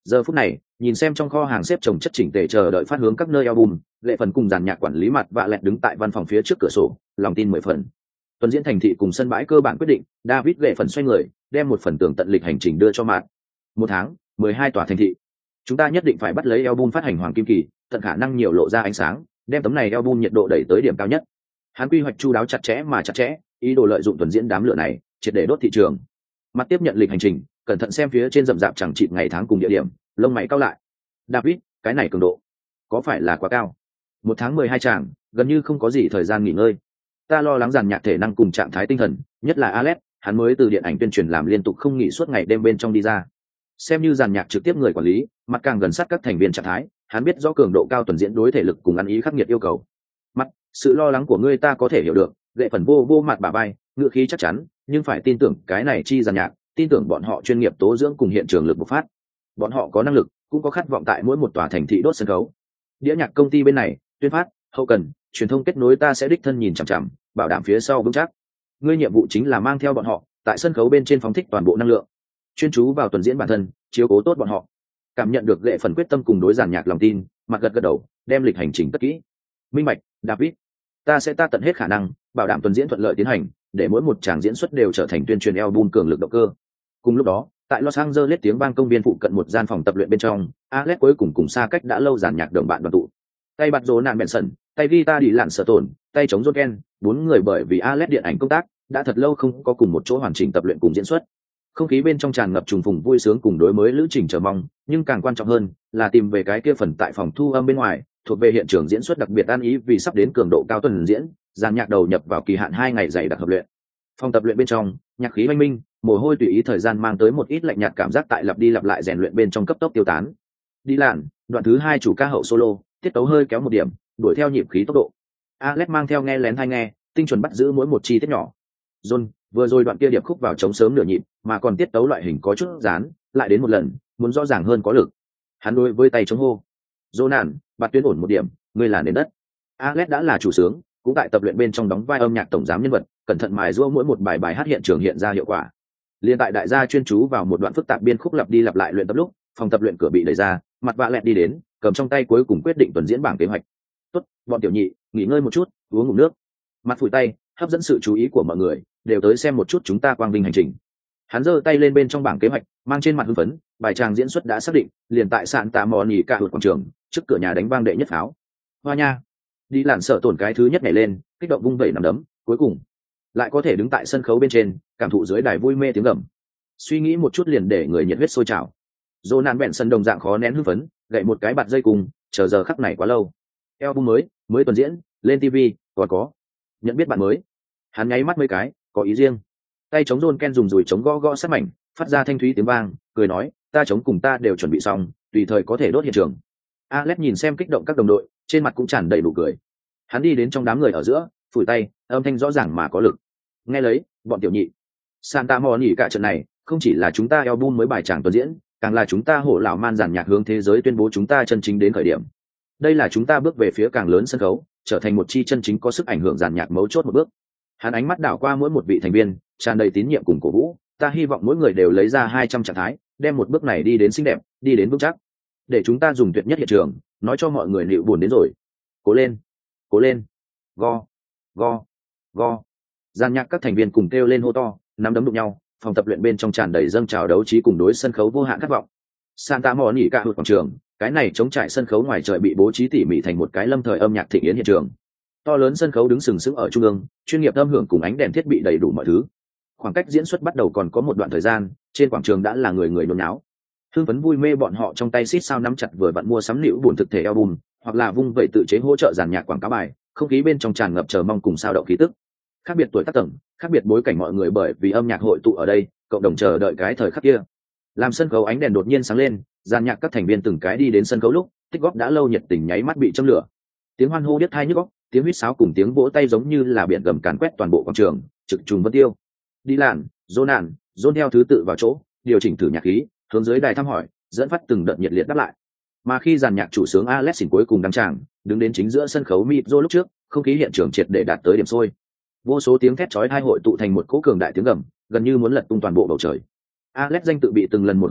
Giờ phút này, nhìn xem trong kho hàng xếp chồng chất chỉnh tề chờ đợi phát hướng các nơi album, Lệ Phần cùng dàn nhạc quản lý mặt vạ lẹt đứng tại văn phòng phía trước cửa sổ, lòng tin 10 phần. Tuần diễn thành thị cùng sân bãi cơ bản quyết định, David Lệ Phần xoay người, đem một phần tường tận lịch hành trình đưa cho Mạt. 1 tháng, 12 tòa thành thị. Chúng ta nhất định phải bắt lấy album phát hành hoàng kim kỳ, tận khả năng nhiều lộ ra ánh sáng, đem tấm này album nhiệt độ đẩy tới điểm cao nhất. Hắn quy hoạch chu đáo chặt chẽ, ý đồ lợi dụng tuần diễn đám lửa này, triệt để đốt thị trường. Mặt tiếp nhận lịch hành trình, cẩn thận xem phía trên rậm rạp chẳng chịt ngày tháng cùng địa điểm, lông mày cau lại. David, cái này cường độ có phải là quá cao? 1 tháng 12 tràng, gần như không có gì thời gian nghỉ ngơi. Ta lo lắng dàn nhạc thể năng cùng trạng thái tinh thần, nhất là Alex, hắn mới từ điện ảnh tuyên truyền làm liên tục không nghỉ suốt ngày đêm bên trong đi ra. Xem như dàn nhạc trực tiếp người quản lý, mặt càng gần sát các thành viên trạng thái, hắn biết rõ cường độ cao tuần diễn đối thể lực cùng ăn ý khắc nghiệt yêu cầu. Mặt, sự lo lắng của ngươi ta có thể hiểu được, Lệ Phần vô mặt bà bay, ngựa khí chắc chắn, nhưng phải tin tưởng cái này chi dàn nhạc, tin tưởng bọn họ chuyên nghiệp tố dưỡng cùng hiện trường lực bộc phát. Bọn họ có năng lực, cũng có khát vọng tại mỗi một tòa thành thị đốt sân khấu. Đĩa nhạc công ty bên này, tuyên phát, hậu cần, truyền thông kết nối ta sẽ đích thân nhìn chằm chằm, bảo đảm phía sau vững chắc. Ngươi nhiệm vụ chính là mang theo bọn họ, tại sân khấu bên trên phóng thích toàn bộ năng lượng, chuyên chú vào tuần diễn bản thân, chiếu cố tốt bọn họ. Cảm nhận được Lệ Phần quyết tâm cùng đối giàn nhạc lòng tin, mặt gật đầu, đem lịch hành trình tất kỹ. Minh bạch, David, ta sẽ tận hết khả năng, bảo đảm tuần diễn thuận lợi tiến hành, để mỗi một tràng diễn xuất đều trở thành tuyên truyền album cường lực động cơ. Cùng lúc đó, tại Los Angeles tiếng vang công viên phụ cận một gian phòng tập luyện bên trong, Alex cuối cùng cùng xa cách đã lâu giàn nhạc đồng bạn đoàn tụ. Tay bạt rồ nạn Benson, tay guitar đi lặn sở tổn, tay chống John Ken, 4 người bởi vì Alex điện ảnh công tác, đã thật lâu không có cùng một chỗ hoàn chỉnh tập luyện cùng diễn xuất. Không khí bên trong tràn ngập trùng phùng vui sướng cùng đối mới lữ trình chờ mong, nhưng càng quan trọng hơn là tìm về cái kia phần tại phòng thu âm bên ngoài, thuộc về hiện trường diễn xuất đặc biệt an ý vì sắp đến cường độ cao tuần diễn, dàn nhạc đầu nhập vào kỳ hạn 2 ngày dày đặc hợp luyện. Phòng tập luyện bên trong, nhạc khí oanh minh, mồ hôi tùy ý thời gian mang tới một ít lạnh nhạt cảm giác tại lặp đi lặp lại rèn luyện bên trong cấp tốc tiêu tán. Đi làn, đoạn thứ 2 chủ ca hậu solo, tiết tấu hơi kéo một điểm, đuổi theo nhịp khí tốc độ. Alex mang theo nghe lén tai nghe, tinh chuẩn bắt giữ mỗi một chi tiết nhỏ. John, vừa rồi đoạn kia điệp khúc vào trống sớm nửa nhịp, mà còn tiết tấu loại hình có chút dán, lại đến một lần, muốn rõ ràng hơn có lực. Hắn đối với tay chống hô. Jonan, bạt tuyến ổn một điểm, ngươi là nền đất. Alex đã là chủ sướng, cũng tại tập luyện bên trong đóng vai âm nhạc tổng giám nhân vật, cẩn thận mài giũa mỗi một bài hát hiện trường hiện ra hiệu quả. Liên tại đại gia chuyên chú vào một đoạn phức tạp biên khúc lặp đi lặp lại luyện tập lúc, phòng tập luyện cửa bị đẩy ra, mặt vạ lẹt đi đến, cầm trong tay cuối cùng quyết định tuần diễn bảng kế hoạch. Tốt, bọn tiểu nhị, nghỉ ngơi một chút, uống ngụm nước. Mặt phủi tay, hấp dẫn sự chú ý của mọi người, đều tới xem một chút chúng ta quang vinh hành trình. Hắn giơ tay lên bên trong bảng kế hoạch, mang trên mặt hưng phấn, bài tràng diễn xuất đã xác định, liền tại sạn tạ mò nỉ cả hụt quảng trường, trước cửa nhà đánh vang đệ nhất pháo. Hoa nha, đi lặn sợ tổn cái thứ nhất nhảy lên, kích động vung vẩy nắm đấm, cuối cùng lại có thể đứng tại sân khấu bên trên, cảm thụ dưới đài vui mê tiếng gầm. Suy nghĩ một chút liền để người nhiệt huyết sôi trào. Jonan bẹn sân đồng dạng khó nén hưng phấn, gậy một cái bạt dây cùng, chờ giờ khắc này quá lâu. Album mới tuần diễn, lên TV, còn có nhận biết bạn mới. Hắn nháy mắt mấy cái, có ý riêng. Tay chống John Ken dùng dùi chống gõ sát mảnh, phát ra thanh thúy tiếng vang, cười nói, ta chống cùng ta đều chuẩn bị xong, tùy thời có thể đốt hiện trường. Alex nhìn xem kích động các đồng đội, trên mặt cũng tràn đầy nụ cười. Hắn đi đến trong đám người ở giữa, phủi tay, âm thanh rõ ràng mà có lực. Nghe lấy, bọn tiểu nhị. Santa Monica trận này, không chỉ là chúng ta album mới bài tràng tuần diễn, càng là chúng ta hổ lão man giàn nhạc hướng thế giới tuyên bố chúng ta chân chính đến khởi điểm. Đây là chúng ta bước về phía càng lớn sân khấu, trở thành một chi chân chính có sức ảnh hưởng giàn nhạc mấu chốt một bước. Hắn ánh mắt đảo qua mỗi một vị thành viên, tràn đầy tín nhiệm cùng cổ vũ. Ta hy vọng mỗi người đều lấy ra 200 trạng thái, đem một bước này đi đến xinh đẹp, đi đến vững chắc. Để chúng ta dùng tuyệt nhất hiện trường, nói cho mọi người liệu buồn đến rồi. Cố lên, cố lên, go, go, go. Giàn nhạc các thành viên cùng kêu lên hô to, nắm đấm đụng nhau, phòng tập luyện bên trong tràn đầy dâng trào đấu trí cùng đối sân khấu vô hạn khát vọng. Santa Monica hụt quảng trường, cái này chống trải sân khấu ngoài trời bị bố trí tỉ mỉ thành một cái lâm thời âm nhạc thịnh yến hiện trường. To lớn sân khấu đứng sừng sững ở trung ương, chuyên nghiệp âm hưởng cùng ánh đèn thiết bị đầy đủ mọi thứ. Khoảng cách diễn xuất bắt đầu còn có một đoạn thời gian, trên quảng trường đã là người nôn náo. Hưng phấn vui mê bọn họ trong tay xít sao nắm chặt vừa vặn mua sắm liễu buồn thực thể album, hoặc là vung vẩy tự chế hỗ trợ giàn nhạc quảng cáo bài, không khí bên trong tràn ngập chờ mong cùng sao động khí tức. Khác biệt tuổi tác tầng, khác biệt bối cảnh mọi người bởi vì âm nhạc hội tụ ở đây, cộng đồng chờ đợi cái thời khắc kia. Làm sân khấu ánh đèn đột nhiên sáng lên, giàn nhạc các thành viên từng cái đi đến sân khấu lúc, tích góp đã lâu nhiệt tình nháy mắt bị châm lửa. Tiếng hoan hô điếc tai nhức óc, tiếng huýt sáo cùng tiếng vỗ tay giống như là biển gầm càn quét toàn bộ quảng trường, trực trùng vân tiêu. Đi làn, Jonan, John theo thứ tự vào chỗ, điều chỉnh thử nhạc khí, hướng dưới đài thăm hỏi, dẫn phát từng đợt nhiệt liệt đáp lại. Mà khi dàn nhạc chủ sướng Alex cuối cùng đăng tràng, đứng đến chính giữa sân khấu mịp rô lúc trước, không khí hiện trường triệt để đạt tới điểm sôi. Vô số tiếng thét chói tai hội tụ thành một cỗ cường đại tiếng gầm, gần như muốn lật tung toàn bộ bầu trời. Alex danh tự bị từng lần một hô to,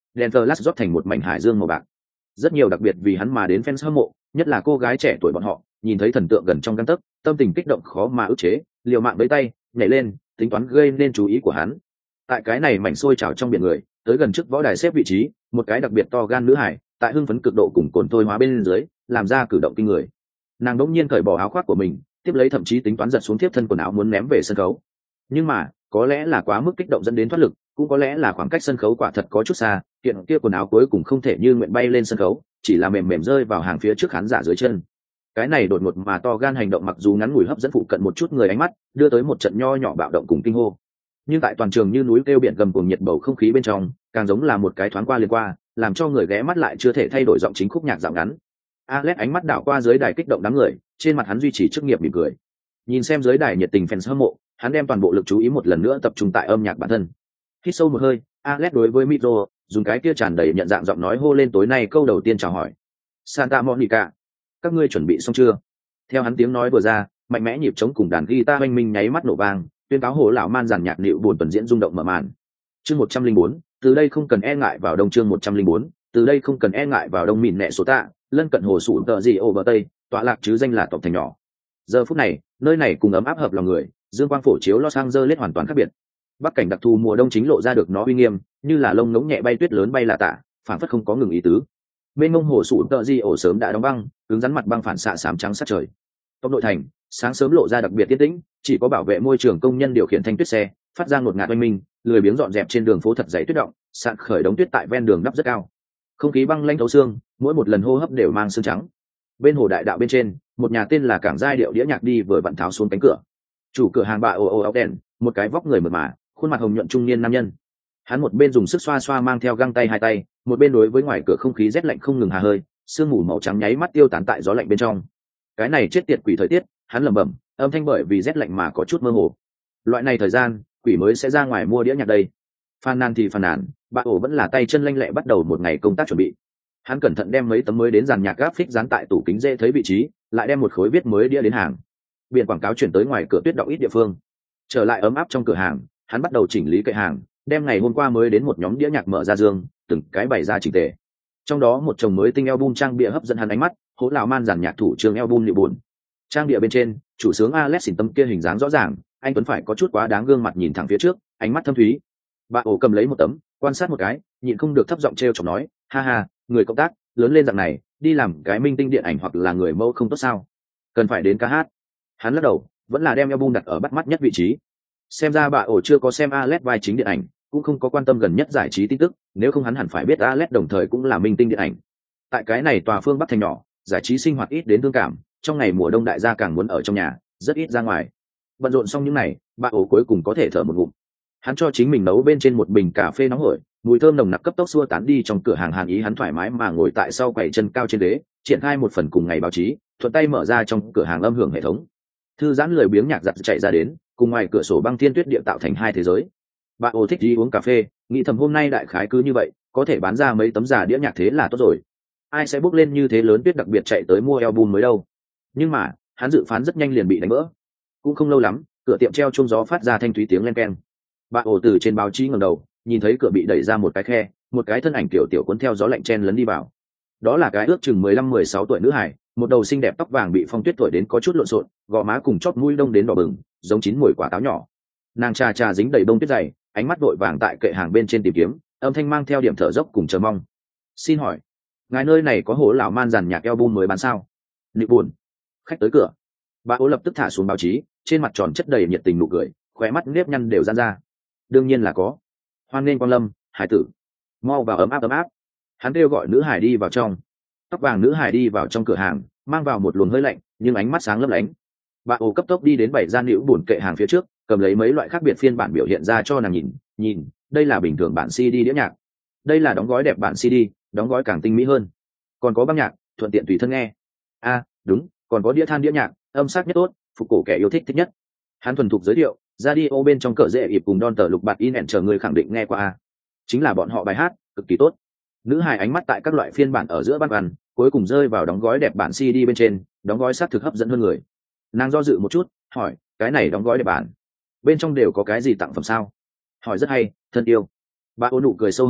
Denverlas rót thành một mảnh hải dương màu bạc. Rất nhiều đặc biệt vì hắn mà đến fans hâm mộ, nhất là cô gái trẻ tuổi bọn họ, nhìn thấy thần tượng gần trong gang tấc, tâm tình kích động khó mà ức chế, liều mạng với tay, nhảy lên, tính toán gây nên chú ý của hắn. Tại cái này mảnh sôi trào trong biển người, tới gần trước võ đài xếp vị trí, một cái đặc biệt to gan nữ hải, tại hưng phấn cực độ cùng cồn thôi hóa bên dưới, làm ra cử động kinh người. Nàng đống nhiên cởi bỏ áo khoác của mình, tiếp lấy thậm chí tính toán giật xuống tiếp thân quần áo muốn ném về sân khấu. Nhưng mà, có lẽ là quá mức kích động dẫn đến thoát lực, cũng có lẽ là khoảng cách sân khấu quả thật có chút xa, kiện kia quần áo cuối cùng không thể như nguyện bay lên sân khấu, chỉ là mềm mềm rơi vào hàng phía trước khán giả dưới chân. Cái này đột ngột mà to gan hành động mặc dù ngắn ngủi hấp dẫn phụ cận một chút người ánh mắt, đưa tới một trận nho nhỏ bạo động cùng kinh hô. Nhưng tại toàn trường như núi kêu biển gầm cuồng nhiệt bầu không khí bên trong, càng giống là một cái thoáng qua liền qua, làm cho người ghé mắt lại chưa thể thay đổi giọng chính khúc nhạc dạo ngắn. Alex ánh mắt đảo qua dưới đài kích động đám người, trên mặt hắn duy trì chức nghiệp mỉm cười. Nhìn xem dưới đài nhiệt tình fans hâm mộ, hắn đem toàn bộ lực chú ý một lần nữa tập trung tại âm nhạc bản thân. Hít sâu một hơi, Alex đối với micro, dùng cái kia tràn đầy nhận dạng giọng nói hô lên tối nay câu đầu tiên chào hỏi. Santa Monica, các ngươi chuẩn bị xong chưa? Theo hắn tiếng nói vừa ra, mạnh mẽ nhịp trống cùng đàn guitar oanh minh nháy mắt nổ vang, tuyên cáo hồ lão man giàn nhạc nịu buồn tuần diễn rung động mở màn. Chương 104, từ đây không cần e ngại vào đông. Chương 104, từ đây không cần e ngại vào đông. Mìn nẹ số tạ, lân cận hồ sủ tợ gì ô bờ tây, tọa lạc chứ danh là tộc thành nhỏ. Giờ phút này, nơi này cùng ấm áp hợp lòng người, dương quang phổ chiếu Los Angeles hoàn toàn khác biệt. Bắc cảnh đặc thù mùa đông chính lộ ra được nó uy nghiêm, như là lông ngỗng nhẹ bay tuyết lớn bay là tả, phản phất không có ngừng ý tứ. Bên mông hồ sủ tợ di ổ sớm đã đóng băng, hướng rắn mặt băng phản xạ xám trắng sát trời. Tốc nội thành, sáng sớm lộ ra đặc biệt tiết tĩnh, chỉ có bảo vệ môi trường công nhân điều khiển thanh tuyết xe, phát ra ngột ngạt oanh minh, lười biếng dọn dẹp trên đường phố thật dày tuyết động, sạn khởi đống tuyết tại ven đường đắp rất cao. Không khí băng lanh thấu xương, mỗi một lần hô hấp đều mang sương trắng. Bên hồ đại đạo bên trên, một nhà tên là Cảng Giai Điệu đĩa nhạc đi vừa vặn tháo xuống cánh cửa. Chủ cửa hàng bà ồ áo đèn, một cái vóc người mượt mà, khuôn mặt hồng nhuận trung niên nam nhân. Hắn một bên dùng sức xoa xoa mang theo găng tay hai tay, một bên đối với ngoài cửa không khí rét lạnh không ngừng hà hơi, sương mù màu trắng nháy mắt tiêu tán tại gió lạnh bên trong. Cái này chết tiệt quỷ thời tiết, hắn lẩm bẩm, âm thanh bởi vì rét lạnh mà có chút mơ hồ. Loại này thời gian, quỷ mới sẽ ra ngoài mua đĩa nhạc đây. Phàn nàn thì phàn nàn, bà ổ vẫn là tay chân lanh lẹ bắt đầu một ngày công tác chuẩn bị. Hắn cẩn thận đem mấy tấm mới đến dàn nhạc graphic dán tại tủ kính dễ thấy vị trí, lại đem một khối viết mới đĩa đến hàng. Biển quảng cáo chuyển tới ngoài cửa tuyết động ít địa phương. Trở lại ấm áp trong cửa hàng, hắn bắt đầu chỉnh lý kệ hàng, đem ngày hôm qua mới đến một nhóm đĩa nhạc mở ra dương, từng cái bày ra chỉnh tề. Trong đó một chồng mới tinh album trang bìa hấp dẫn hắn ánh mắt, hố lão man dàn nhạc thủ trường album liệu buồn. Trang bìa bên trên, chủ sướng Alex xỉn tâm kia hình dáng rõ ràng, anh tuấn phải có chút quá đáng, gương mặt nhìn thẳng phía trước, ánh mắt thâm thúy. Bà ổ cầm lấy một tấm, quan sát một cái, nhịn không được thấp giọng trêu chọc nói, ha ha, người cộng tác lớn lên dạng này, đi làm cái minh tinh điện ảnh hoặc là người mẫu không tốt sao? Cần phải đến ca hát. Hắn lắc đầu, vẫn là đem album đặt ở bắt mắt nhất vị trí. Xem ra bà ổ chưa có xem Alex vai chính điện ảnh, cũng không có quan tâm gần nhất giải trí tin tức, nếu không hắn hẳn phải biết Alex đồng thời cũng là minh tinh điện ảnh. Tại cái này tòa phương Bắc thành nhỏ, giải trí sinh hoạt ít đến thương cảm, trong ngày mùa đông đại gia càng muốn ở trong nhà, rất ít ra ngoài. Bận rộn xong những ngày, bà ổ cuối cùng có thể thở một ngụm. Hắn cho chính mình nấu bên trên một bình cà phê nóng hổi, mùi thơm nồng nặc cấp tốc xua tán đi trong cửa hàng hàn ý. Hắn thoải mái mà ngồi tại sau quầy chân cao trên ghế, triển khai một phần cùng ngày báo chí, thuận tay mở ra trong cửa hàng âm hưởng hệ thống. Thư giãn lười biếng nhạc giật chạy ra đến, cùng ngoài cửa sổ băng thiên tuyết địa tạo thành hai thế giới. Bà ổ thích đi uống cà phê, nghĩ thầm hôm nay đại khái cứ như vậy, có thể bán ra mấy tấm giả đĩa nhạc thế là tốt rồi. Ai sẽ bước lên như thế lớn tuyết đặc biệt chạy tới mua album mới đâu. Nhưng mà, hắn dự phán rất nhanh liền bị đánh vỡ. Cũng không lâu lắm, cửa tiệm treo chuông gió phát ra thanh thúy tiếng len keng. Bà ổ từ trên báo chí ngẩng đầu, nhìn thấy cửa bị đẩy ra một cái khe, một cái thân ảnh tiểu tiểu cuốn theo gió lạnh chen lấn đi vào. Đó là cái ước chừng 15-16 tuổi nữ hải, một đầu xinh đẹp tóc vàng bị phong tuyết thổi đến có chút lộn xộn, gò má cùng chóp mũi đông đến đỏ bừng, giống chín muồi quả táo nhỏ. Nàng trà trà dính đầy bông tuyết dày, ánh mắt vội vàng tại kệ hàng bên trên tìm kiếm, âm thanh mang theo điểm thở dốc cùng chờ mong. Xin hỏi, ngài nơi này có hổ lão man dàn nhạc album mới bán sao? Nị buồn. Khách tới cửa. Bà ố lập tức thả xuống báo chí, trên mặt tròn chất đầy nhiệt tình nụ cười, khóe mắt nếp nhăn đều giãn ra. Đương nhiên là có. Hoan nghênh quang lâm, hải tử. Mau vào ấm áp ấm áp. Hắn kêu gọi nữ hải đi vào trong. Tóc vàng nữ hải đi vào trong cửa hàng, mang vào một luồng hơi lạnh, nhưng ánh mắt sáng lấp lánh. Bà ổ cấp tốc đi đến bảy gian liễu buồn kệ hàng phía trước, cầm lấy mấy loại khác biệt phiên bản biểu hiện ra cho nàng nhìn, đây là bình thường bản CD đĩa nhạc, đây là đóng gói đẹp bản CD, đóng gói càng tinh mỹ hơn, còn có băng nhạc, thuận tiện tùy thân nghe. Đúng, còn có đĩa than đĩa nhạc, âm sắc nhất tốt, phục cổ kẻ yêu thích thích nhất. Hắn thuần thục giới thiệu, radio bên trong cỡ dễ ịp cùng Don tờ lục bạt in ẻn chờ người khẳng định nghe qua chính là bọn họ bài hát, cực kỳ tốt. Nữ hài ánh mắt tại các loại phiên bản ở giữa băn khoăn, cuối cùng rơi vào đóng gói đẹp bản CD bên trên, đóng gói sát thực hấp dẫn hơn người. Nàng do dự một chút, hỏi, cái này đóng gói đẹp bản bên trong đều có cái gì tặng phẩm sao? Hỏi rất hay, thân yêu. Bà ôn nụ cười sâu hơn,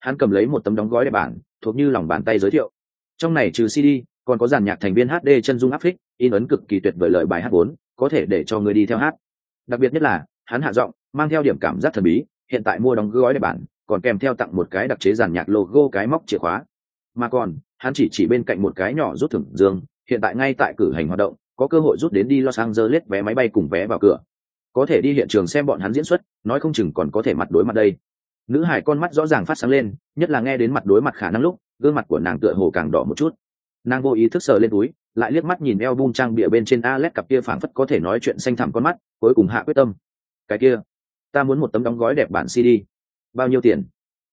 hắn cầm lấy một tấm đóng gói đẹp bản thuộc như lòng bàn tay giới thiệu. Trong này trừ CD còn có dàn nhạc thành viên HD chân dung áp phích, in ấn cực kỳ tuyệt vời lời bài hát vốn có thể để cho người đi theo hát. Đặc biệt nhất là hắn hạ giọng mang theo điểm cảm giác thần bí, hiện tại mua đóng gói đẹp bản còn kèm theo tặng một cái đặc chế dàn nhạc logo cái móc chìa khóa. Mà còn hắn chỉ bên cạnh một cái nhỏ rút thưởng dương, hiện tại ngay tại cử hành hoạt động, có cơ hội rút đến đi Los Angeles vé máy bay cùng vé vào cửa, có thể đi hiện trường xem bọn hắn diễn xuất, nói không chừng còn có thể mặt đối mặt đây. Nữ hải con mắt rõ ràng phát sáng lên, nhất là nghe đến mặt đối mặt khả năng lúc gương mặt của nàng tựa hồ càng đỏ một chút. Nàng vô ý thức sờ lên túi, lại liếc mắt nhìn album trang bìa bên trên Alex cặp kia phảng phất có thể nói chuyện xanh thẳm con mắt, cuối cùng hạ quyết tâm. Cái kia, ta muốn một tấm đóng gói đẹp bản CD. Bao nhiêu tiền?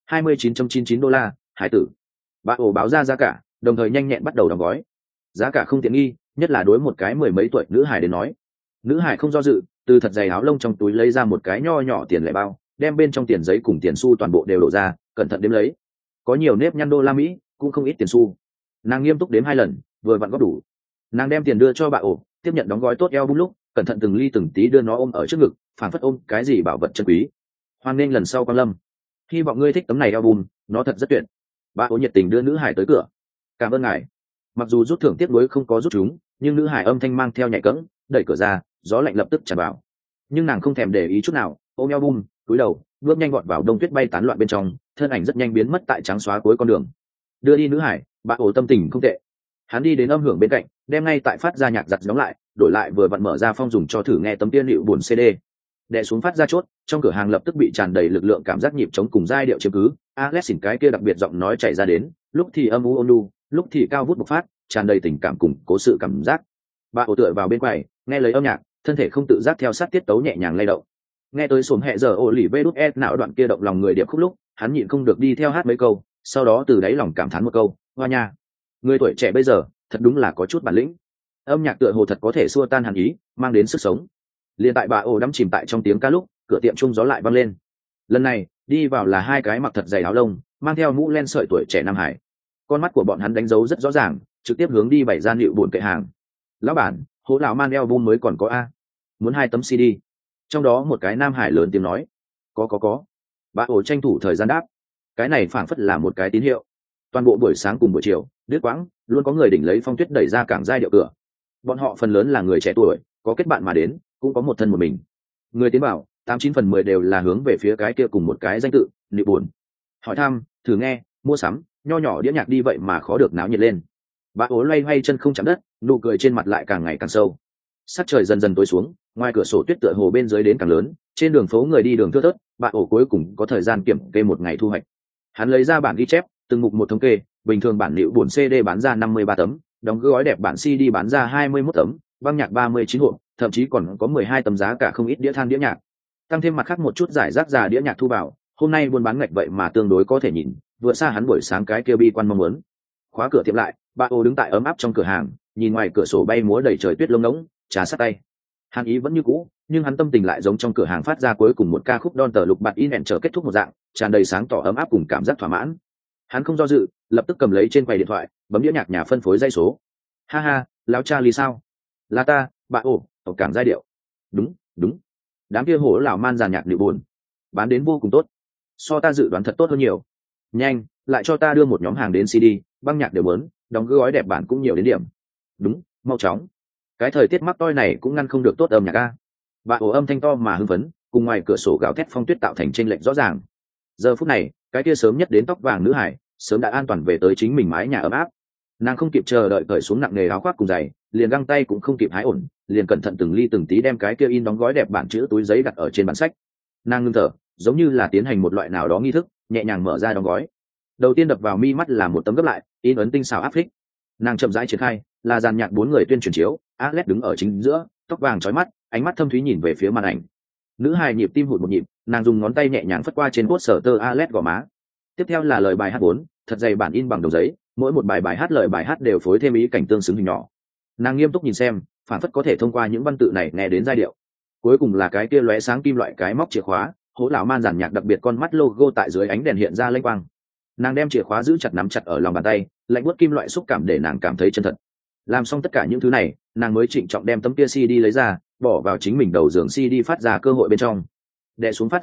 29.99 đô la, hải tử. Bà ổ báo ra giá cả, đồng thời nhanh nhẹn bắt đầu đóng gói. Giá cả không tiện nghi, nhất là đối một cái mười mấy tuổi nữ hải đến nói. Nữ hải không do dự, từ thật dày áo lông trong túi lấy ra một cái nho nhỏ tiền lẻ bao, đem bên trong tiền giấy cùng tiền xu toàn bộ đều đổ ra, cẩn thận đếm lấy. Có nhiều nếp nhăn đô la Mỹ, cũng không ít tiền xu. Nàng nghiêm túc đếm 2 lần, vừa vặn góp đủ. Nàng đem tiền đưa cho bà ổ, tiếp nhận đóng gói tốt album lúc, cẩn thận từng ly từng tí đưa nó ôm ở trước ngực, phảng phất ôm cái gì bảo vật chân quý. Hoan nghênh lần sau Quang Lâm, hy vọng ngươi thích tấm này album, nó thật rất tuyệt. Bà ổ nhiệt tình đưa nữ hải tới cửa. Cảm ơn ngài. Mặc dù rút thưởng tiếc nuối không có rút chúng, nhưng nữ hải âm thanh mang theo nhạy cẫng, đẩy cửa ra, gió lạnh lập tức tràn vào. Nhưng nàng không thèm để ý chút nào, ôm album, cúi đầu, bước nhanh gọn vào đông tuyết bay tán loạn bên trong, thân ảnh rất nhanh biến mất tại trắng xóa cuối con đường. Đưa đi nữ hải, bà ổ tâm tình không tệ. Hắn đi đến âm hưởng bên cạnh, đem ngay tại phát ra nhạc giặt đóng lại, đổi lại vừa vặn mở ra phong dùng cho thử nghe tấm tiên liệu buồn CD. Đè xuống phát ra chốt, trong cửa hàng lập tức bị tràn đầy lực lượng cảm giác nhịp trống cùng giai điệu chiếm cứ. Alex xỉn cái kia đặc biệt giọng nói chảy ra đến, lúc thì âm u ôn nhu, lúc thì cao vút bộc phát, tràn đầy tình cảm cùng cố sự cảm giác. Bà ổ tựa vào bên quầy, nghe lấy âm nhạc, thân thể không tự giác theo sát tiết tấu nhẹ nhàng lay động. Nghe tới sổm hẹ giờ ổ lì vê đút ed não đoạn kia động lòng người điệp khúc lúc, hắn nhịn không được đi theo hát mấy câu, sau đó từ đáy lòng cảm thán một câu, hoa nha, người tuổi trẻ bây giờ thật đúng là có chút bản lĩnh. Âm nhạc tựa hồ thật có thể xua tan hàn ý, mang đến sức sống. Liên tại bà ổ đắm chìm tại trong tiếng ca lúc, cửa tiệm trung gió lại vang lên. Lần này đi vào là 2 cái mặc thật dày áo lông, mang theo mũ len sợi tuổi trẻ Nam Hải. Con mắt của bọn hắn đánh dấu rất rõ ràng, trực tiếp hướng đi bày gian liệu buồn kệ hàng. Lão bản, hố lão man album mới còn có a, muốn 2 tấm CD. Trong đó một cái Nam Hải lớn tiếng nói, có. Bà ổ tranh thủ thời gian đáp. Cái này phảng phất là một cái tín hiệu. Toàn bộ buổi sáng cùng buổi chiều, đứt quãng, luôn có người đỉnh lấy phong tuyết đẩy ra cảng giai điệu cửa. Bọn họ phần lớn là người trẻ tuổi, có kết bạn mà đến, cũng có một thân một mình. Người tiến bảo 89/10 đều là hướng về phía cái kia cùng một cái danh tự, liệu buồn. Hỏi thăm, thử nghe, mua sắm, nho nhỏ đĩa nhạc đi vậy mà khó được náo nhiệt lên. Bà ố loay hoay chân không chạm đất, nụ cười trên mặt lại càng ngày càng sâu. Sắc trời dần dần tối xuống, ngoài cửa sổ tuyết tựa hồ bên dưới đến càng lớn, trên đường phố người đi đường thưa thớt. Bà ổ cuối cùng có thời gian kiểm kê một ngày thu hoạch. Hắn lấy ra bản ghi chép, từng mục một thống kê, bình thường bản liệu buồn CD bán ra 53 tấm, đóng gói đẹp bản CD bán ra 21 tấm, băng nhạc 39 hộp, thậm chí còn có 12 tấm giá cả không ít đĩa than đĩa nhạc. Tăng thêm mặt khác một chút giải rác già đĩa nhạc thu vào, hôm nay buôn bán ngạch vậy mà tương đối có thể nhìn, vượt xa hắn buổi sáng cái kia bi quan mong muốn. Khóa cửa tiệm lại, bà ô đứng tại ấm áp trong cửa hàng, nhìn ngoài cửa sổ bay múa đầy trời tuyết lông ngỗng, trà sát tay. Hàn ý vẫn như cũ, nhưng hắn tâm tình lại giống trong cửa hàng phát ra cuối cùng một ca khúc Don tờ lục bạt in ẻn chờ kết thúc một dạng, tràn đầy sáng tỏ ấm áp cùng cảm giác thỏa mãn. Hắn không do dự, lập tức cầm lấy trên quầy điện thoại, bấm đĩa nhạc nhà phân phối dây số. Ha ha, lão Charlie sao? Là ta, bà ổ, tộc cảng giai điệu. Đúng. Đám kia hổ lão man giàn nhạc nịu buồn, bán đến vô cùng tốt, so ta dự đoán thật tốt hơn nhiều. Nhanh, lại cho ta đưa một nhóm hàng đến CD, băng nhạc đều muốn, đóng gói đẹp bản cũng nhiều đến điểm. Đúng, mau chóng. Cái thời tiết mắc toi này cũng ngăn không được tốt âm nhạc a. Bà ổ âm thanh to mà hưng phấn, cùng ngoài cửa sổ gào thét phong tuyết tạo thành chênh lệch rõ ràng. Giờ phút này, cái kia sớm nhất đến tóc vàng nữ hải, sớm đã an toàn về tới chính mình mái nhà ấm áp. Nàng không kịp chờ đợi cởi xuống nặng nề áo khoác cùng giày, liền găng tay cũng không kịp hái ổn, liền cẩn thận từng ly từng tí đem cái kia in đóng gói đẹp bản chữ túi giấy đặt ở trên bản sách. Nàng ngưng thở, giống như là tiến hành một loại nào đó nghi thức, nhẹ nhàng mở ra đóng gói. Đầu tiên đập vào mi mắt là một tấm gấp lại, in ấn tinh xảo áp phích. Nàng chậm rãi triển khai, là dàn nhạc 4 người tuyên truyền chiếu, Alex đứng ở chính giữa, tóc vàng chói mắt, ánh mắt thâm thúy nhìn về phía màn ảnh. Nữ hài nhịp tim hụt một nhịp, nàng dùng ngón tay nhẹ nhàng phất qua trên poster Alex gò má. Tiếp theo là lời bài hát 4, thật dày bản in bằng đồng giấy, mỗi một bài hát lời bài hát đều phối thêm ý cảnh tương xứng hình nhỏ. Nàng nghiêm túc nhìn xem, phản phất có thể thông qua những văn tự này nghe đến giai điệu. Cuối cùng là cái kia lóe sáng kim loại cái móc chìa khóa, hố lão man giàn nhạc đặc biệt con mắt logo tại dưới ánh đèn hiện ra lênh quang. Nàng đem chìa khóa giữ chặt nắm chặt ở lòng bàn tay, lạnh buốt kim loại xúc cảm để nàng cảm thấy chân thật. Làm xong tất cả những thứ này, nàng mới trịnh trọng đem tấm kia CD lấy ra, bỏ vào chính mình đầu giường CD phát ra cơ hội bên trong. Đè xuống phát ra chốt,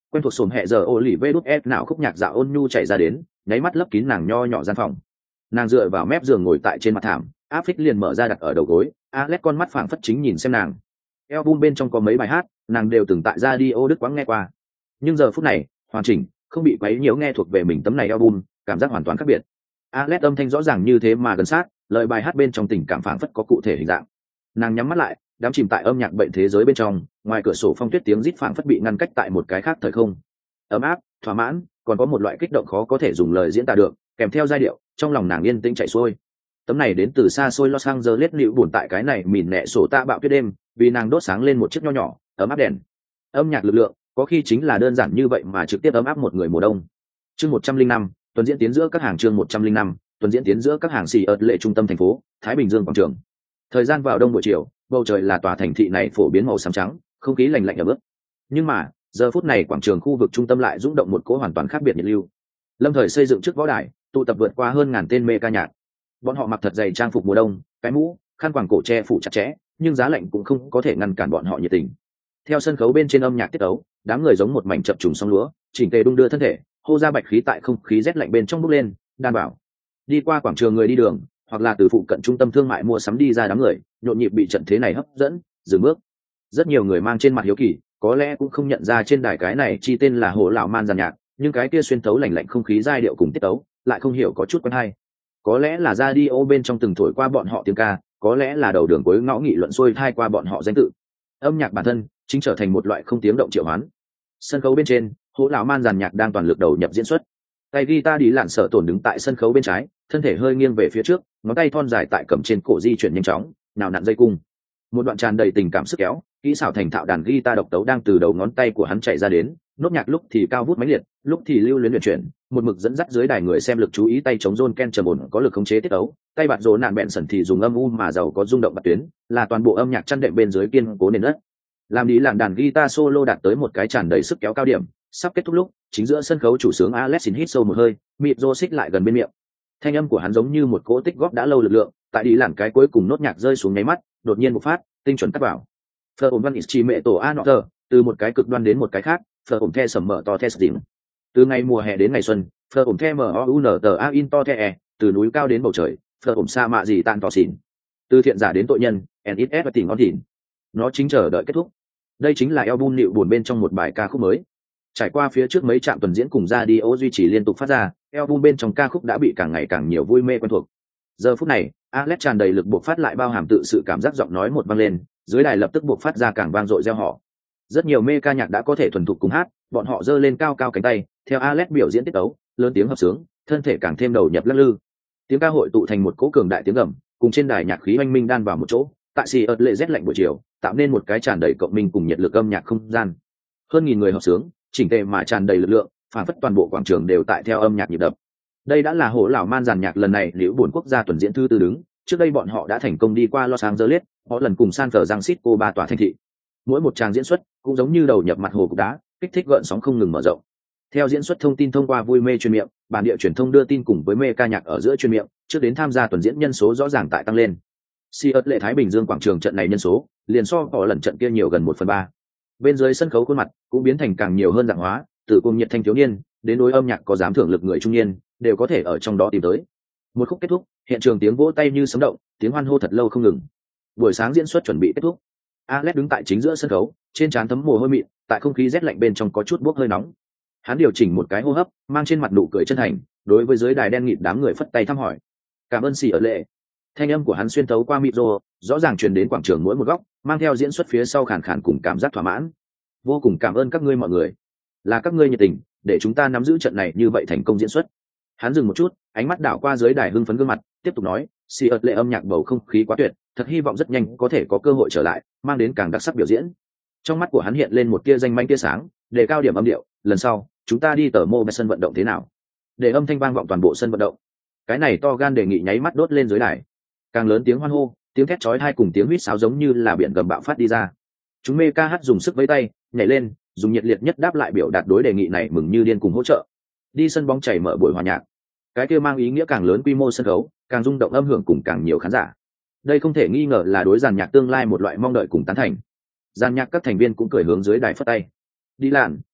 quen thuộc sồn hẹ giờ ô lì vê đút ép nào khúc nhạc dạo ôn nhu chạy ra đến, nháy mắt lấp kín nàng nho nhỏ gian phòng. Nàng dựa vào mép giường ngồi tại trên mặt thảm, áp phích liền mở ra đặt ở đầu gối, Alex con mắt phảng phất chính nhìn xem nàng. Album bên trong có mấy bài hát, nàng đều từng tại radio Đức quãng nghe qua. Nhưng giờ phút này, hoàn chỉnh, không bị quấy nhiễu nghe thuộc về mình tấm này album, cảm giác hoàn toàn khác biệt. Alex âm thanh rõ ràng như thế mà gần sát, lời bài hát bên trong tình cảm phảng phất có cụ thể hình dạng. Nàng nhắm mắt lại, đắm chìm tại âm nhạc bệnh thế giới bên trong, ngoài cửa sổ phong tuyết tiếng rít phảng phất bị ngăn cách tại một cái khác thời không. Ấm áp, thỏa mãn, còn có một loại kích động khó có thể dùng lời diễn tả được, kèm theo giai điệu, trong lòng nàng yên tĩnh chảy xuôi. Tấm này đến từ xa xôi Los Angeles liễu buồn tại cái này mìn nẹ sổ tạ bạo tuyết đêm, vì nàng đốt sáng lên một chiếc nho nhỏ, ấm áp đèn. Âm nhạc lực lượng, có khi chính là đơn giản như vậy mà trực tiếp ấm áp một người mùa đông. Chương 105, tuần diễn tiến giữa các hàng chương 105, tuần diễn tiến giữa các hàng xì ợt lệ trung tâm thành phố, Thái Bình Dương quảng trường. Thời gian vào đông buổi chiều, bầu trời là tòa thành thị này phổ biến màu xám trắng, không khí lạnh lạnh ẩm ướt. Nhưng mà, giờ phút này quảng trường khu vực trung tâm lại rung động một cỗ hoàn toàn khác biệt nhiệt lưu. Lâm Thời xây dựng trước võ đài, tụ tập vượt qua hơn ngàn tên mê ca nhạc. Bọn họ mặc thật dày trang phục mùa đông, cái mũ, khăn quàng cổ che phủ chặt chẽ, nhưng giá lạnh cũng không có thể ngăn cản bọn họ nhiệt tình. Theo sân khấu bên trên âm nhạc tiết tấu, đám người giống một mảnh chập trùng sóng lúa, chỉnh tề đung đưa thân thể, hô ra bạch khí tại không khí rét lạnh bên trong bốc lên, đan bảo. Đi qua quảng trường người đi đường, hoặc là từ phụ cận trung tâm thương mại mua sắm đi ra đám người, nhộn nhịp bị trận thế này hấp dẫn, dừng bước. Rất nhiều người mang trên mặt hiếu kỳ, có lẽ cũng không nhận ra trên đài cái này chi tên là Hồ lão man giàn nhạc, nhưng cái kia xuyên tấu lạnh lạnh không khí giai điệu cùng tiết tấu, lại không hiểu có chút quen hay. Có lẽ là radio bên trong từng thổi qua bọn họ tiếng ca, có lẽ là đầu đường cuối ngõ nghị luận xuôi thai qua bọn họ danh tự. Âm nhạc bản thân chính trở thành một loại không tiếng động triệu hoán. Sân khấu bên trên, Hồ lão man giàn nhạc đang toàn lực đầu nhập diễn xuất. Tay guitar đi lạn sở tổn đứng tại sân khấu bên trái, thân thể hơi nghiêng về phía trước, ngón tay thon dài tại cầm trên cổ di chuyển nhanh chóng, nào nặn dây cung. Một đoạn tràn đầy tình cảm sức kéo, kỹ xảo thành thạo đàn guitar độc tấu đang từ đầu ngón tay của hắn chạy ra đến, nốt nhạc lúc thì cao vút mãnh liệt, lúc thì lưu luyến luyện chuyển, một mực dẫn dắt dưới đài người xem lực chú ý tay chống John Ken trầm ổn có lực khống chế tiết tấu, tay bạt rồ nạn bẹn sẩn thì dùng âm u mà giàu có rung động bạt tuyến, là toàn bộ âm nhạc chăn đệm bên dưới kiên cố nền đất. Làm đi làn đàn guitar solo đạt tới một cái tràn đầy sức kéo cao điểm, sắp kết thúc lúc, chính giữa sân khấu chủ sướng Alex hít sâu một hơi, mịt rô xích lại gần bên miệng. Thanh âm của hắn giống như một cỗ tích góp đã lâu lực lượng, tại đi làn cái cuối cùng nốt nhạc rơi xuống nháy mắt, đột nhiên bộc phát, tinh chuẩn cắt vào. Phở ổn văn chỉ mẹ tổ a nọ tờ, từ một cái cực đoan đến một cái khác, phở ổn the sầm mở to the đỉnh. Từ ngày mùa hè đến ngày xuân, phở ổn the mở un tờ a in to the e, từ núi cao đến bầu trời, phở ổn sa mạ gì tan tỏ xỉn. Từ thiện giả đến tội nhân, NXS và tỉnh ngon thìn. Nó chính chờ đợi kết thúc. Đây chính là album nịu buồn bên trong một bài ca khúc mới. Trải qua phía trước mấy trạm tuần diễn cùng radio duy trì liên tục phát ra, album bên trong ca khúc đã bị càng ngày càng nhiều vui mê quen thuộc. Giờ phút này, Alex tràn đầy lực buộc phát lại bao hàm tự sự cảm giác giọng nói một vang lên, dưới đài lập tức buộc phát ra càng vang dội reo hò. Rất nhiều mê ca nhạc đã có thể thuần thục cùng hát, bọn họ giơ lên cao cao cánh tay, theo Alex biểu diễn tiết tấu, lớn tiếng hợp sướng, thân thể càng thêm đầu nhập lắc lư. Tiếng ca hội tụ thành một cỗ cường đại tiếng gầm, cùng trên đài nhạc khí oanh minh đan vào một chỗ, tại xì ợt lệ rét lạnh buổi chiều, tạo nên một cái tràn đầy cộng minh cùng nhiệt lực âm nhạc không gian. Hơn nghìn người hợp sướng, chỉnh tề mà tràn đầy lực lượng, phản phất toàn bộ quảng trường đều tại theo âm nhạc nhịp đập. Đây đã là Hồ lão man giàn nhạc lần này liễu buồn quốc gia tuần diễn thứ tư đứng, trước đây bọn họ đã thành công đi qua Los Angeles, họ lần cùng San Francisco ba tòa thành thị. Mỗi một tràng diễn xuất cũng giống như đầu nhập mặt hồ cục đá, kích thích gợn sóng không ngừng mở rộng. Theo diễn xuất thông tin thông qua vui mê truyền miệng, bản địa truyền thông đưa tin cùng với mê ca nhạc ở giữa truyền miệng, trước đến tham gia tuần diễn nhân số rõ ràng tại tăng lên. Siết lệ Thái Bình Dương quảng trường trận này nhân số, liền so họ lần trận kia nhiều gần 1/3. Bên dưới sân khấu khuôn mặt cũng biến thành càng nhiều hơn dạng hóa, từ cùng nhiệt thanh thiếu niên đến đối âm nhạc có dám thưởng lực người trung niên, đều có thể ở trong đó tìm tới. Một khúc kết thúc, hiện trường tiếng vỗ tay như sấm động, tiếng hoan hô thật lâu không ngừng. Buổi sáng diễn xuất chuẩn bị kết thúc. Alex đứng tại chính giữa sân khấu, trên trán thấm mồ hôi mịn, tại không khí rét lạnh bên trong có chút bốc hơi nóng. Hắn điều chỉnh một cái hô hấp, mang trên mặt nụ cười chân thành, đối với dưới đài đen nghịt đám người phất tay thăm hỏi. Cảm ơn Sĩ ở lệ. Thanh âm của hắn xuyên thấu qua micro, rõ ràng truyền đến quảng trường mỗi một góc, mang theo diễn xuất phía sau khàn khàn cùng cảm giác thỏa mãn. Vô cùng cảm ơn các ngươi mọi người, là các ngươi nhiệt tình, để chúng ta nắm giữ trận này như vậy thành công diễn xuất. Hắn dừng một chút, ánh mắt đảo qua dưới đài hưng phấn gương mặt, tiếp tục nói, Sĩ ở lệ âm nhạc bầu không khí quá tuyệt, thật hy vọng rất nhanh có thể có cơ hội trở lại, mang đến càng đặc sắc biểu diễn. Trong mắt của hắn hiện lên một tia danh manh tia sáng, đề cao điểm âm điệu, lần sau chúng ta đi tờ mô về sân vận động thế nào, để âm thanh vang vọng toàn bộ sân vận động. Cái này to gan đề nghị nháy mắt đốt lên dưới đài, càng lớn tiếng hoan hô, tiếng thét chói tai cùng tiếng huýt sáo giống như là biển gầm bạo phát đi ra. Chúng mê ca hát dùng sức vẫy tay, nhảy lên, dùng nhiệt liệt nhất đáp lại biểu đạt đối đề nghị này, mừng như điên cùng hỗ trợ. Đi sân bóng chảy mở buổi hòa nhạc, cái kia mang ý nghĩa càng lớn quy mô sân khấu, càng rung động âm hưởng cùng càng nhiều khán giả. Đây không thể nghi ngờ là đối dàn nhạc tương lai một loại mong đợi cùng tán thành. Dàn nhạc các thành viên cũng cười hướng dưới đài phất tay. Đi làn,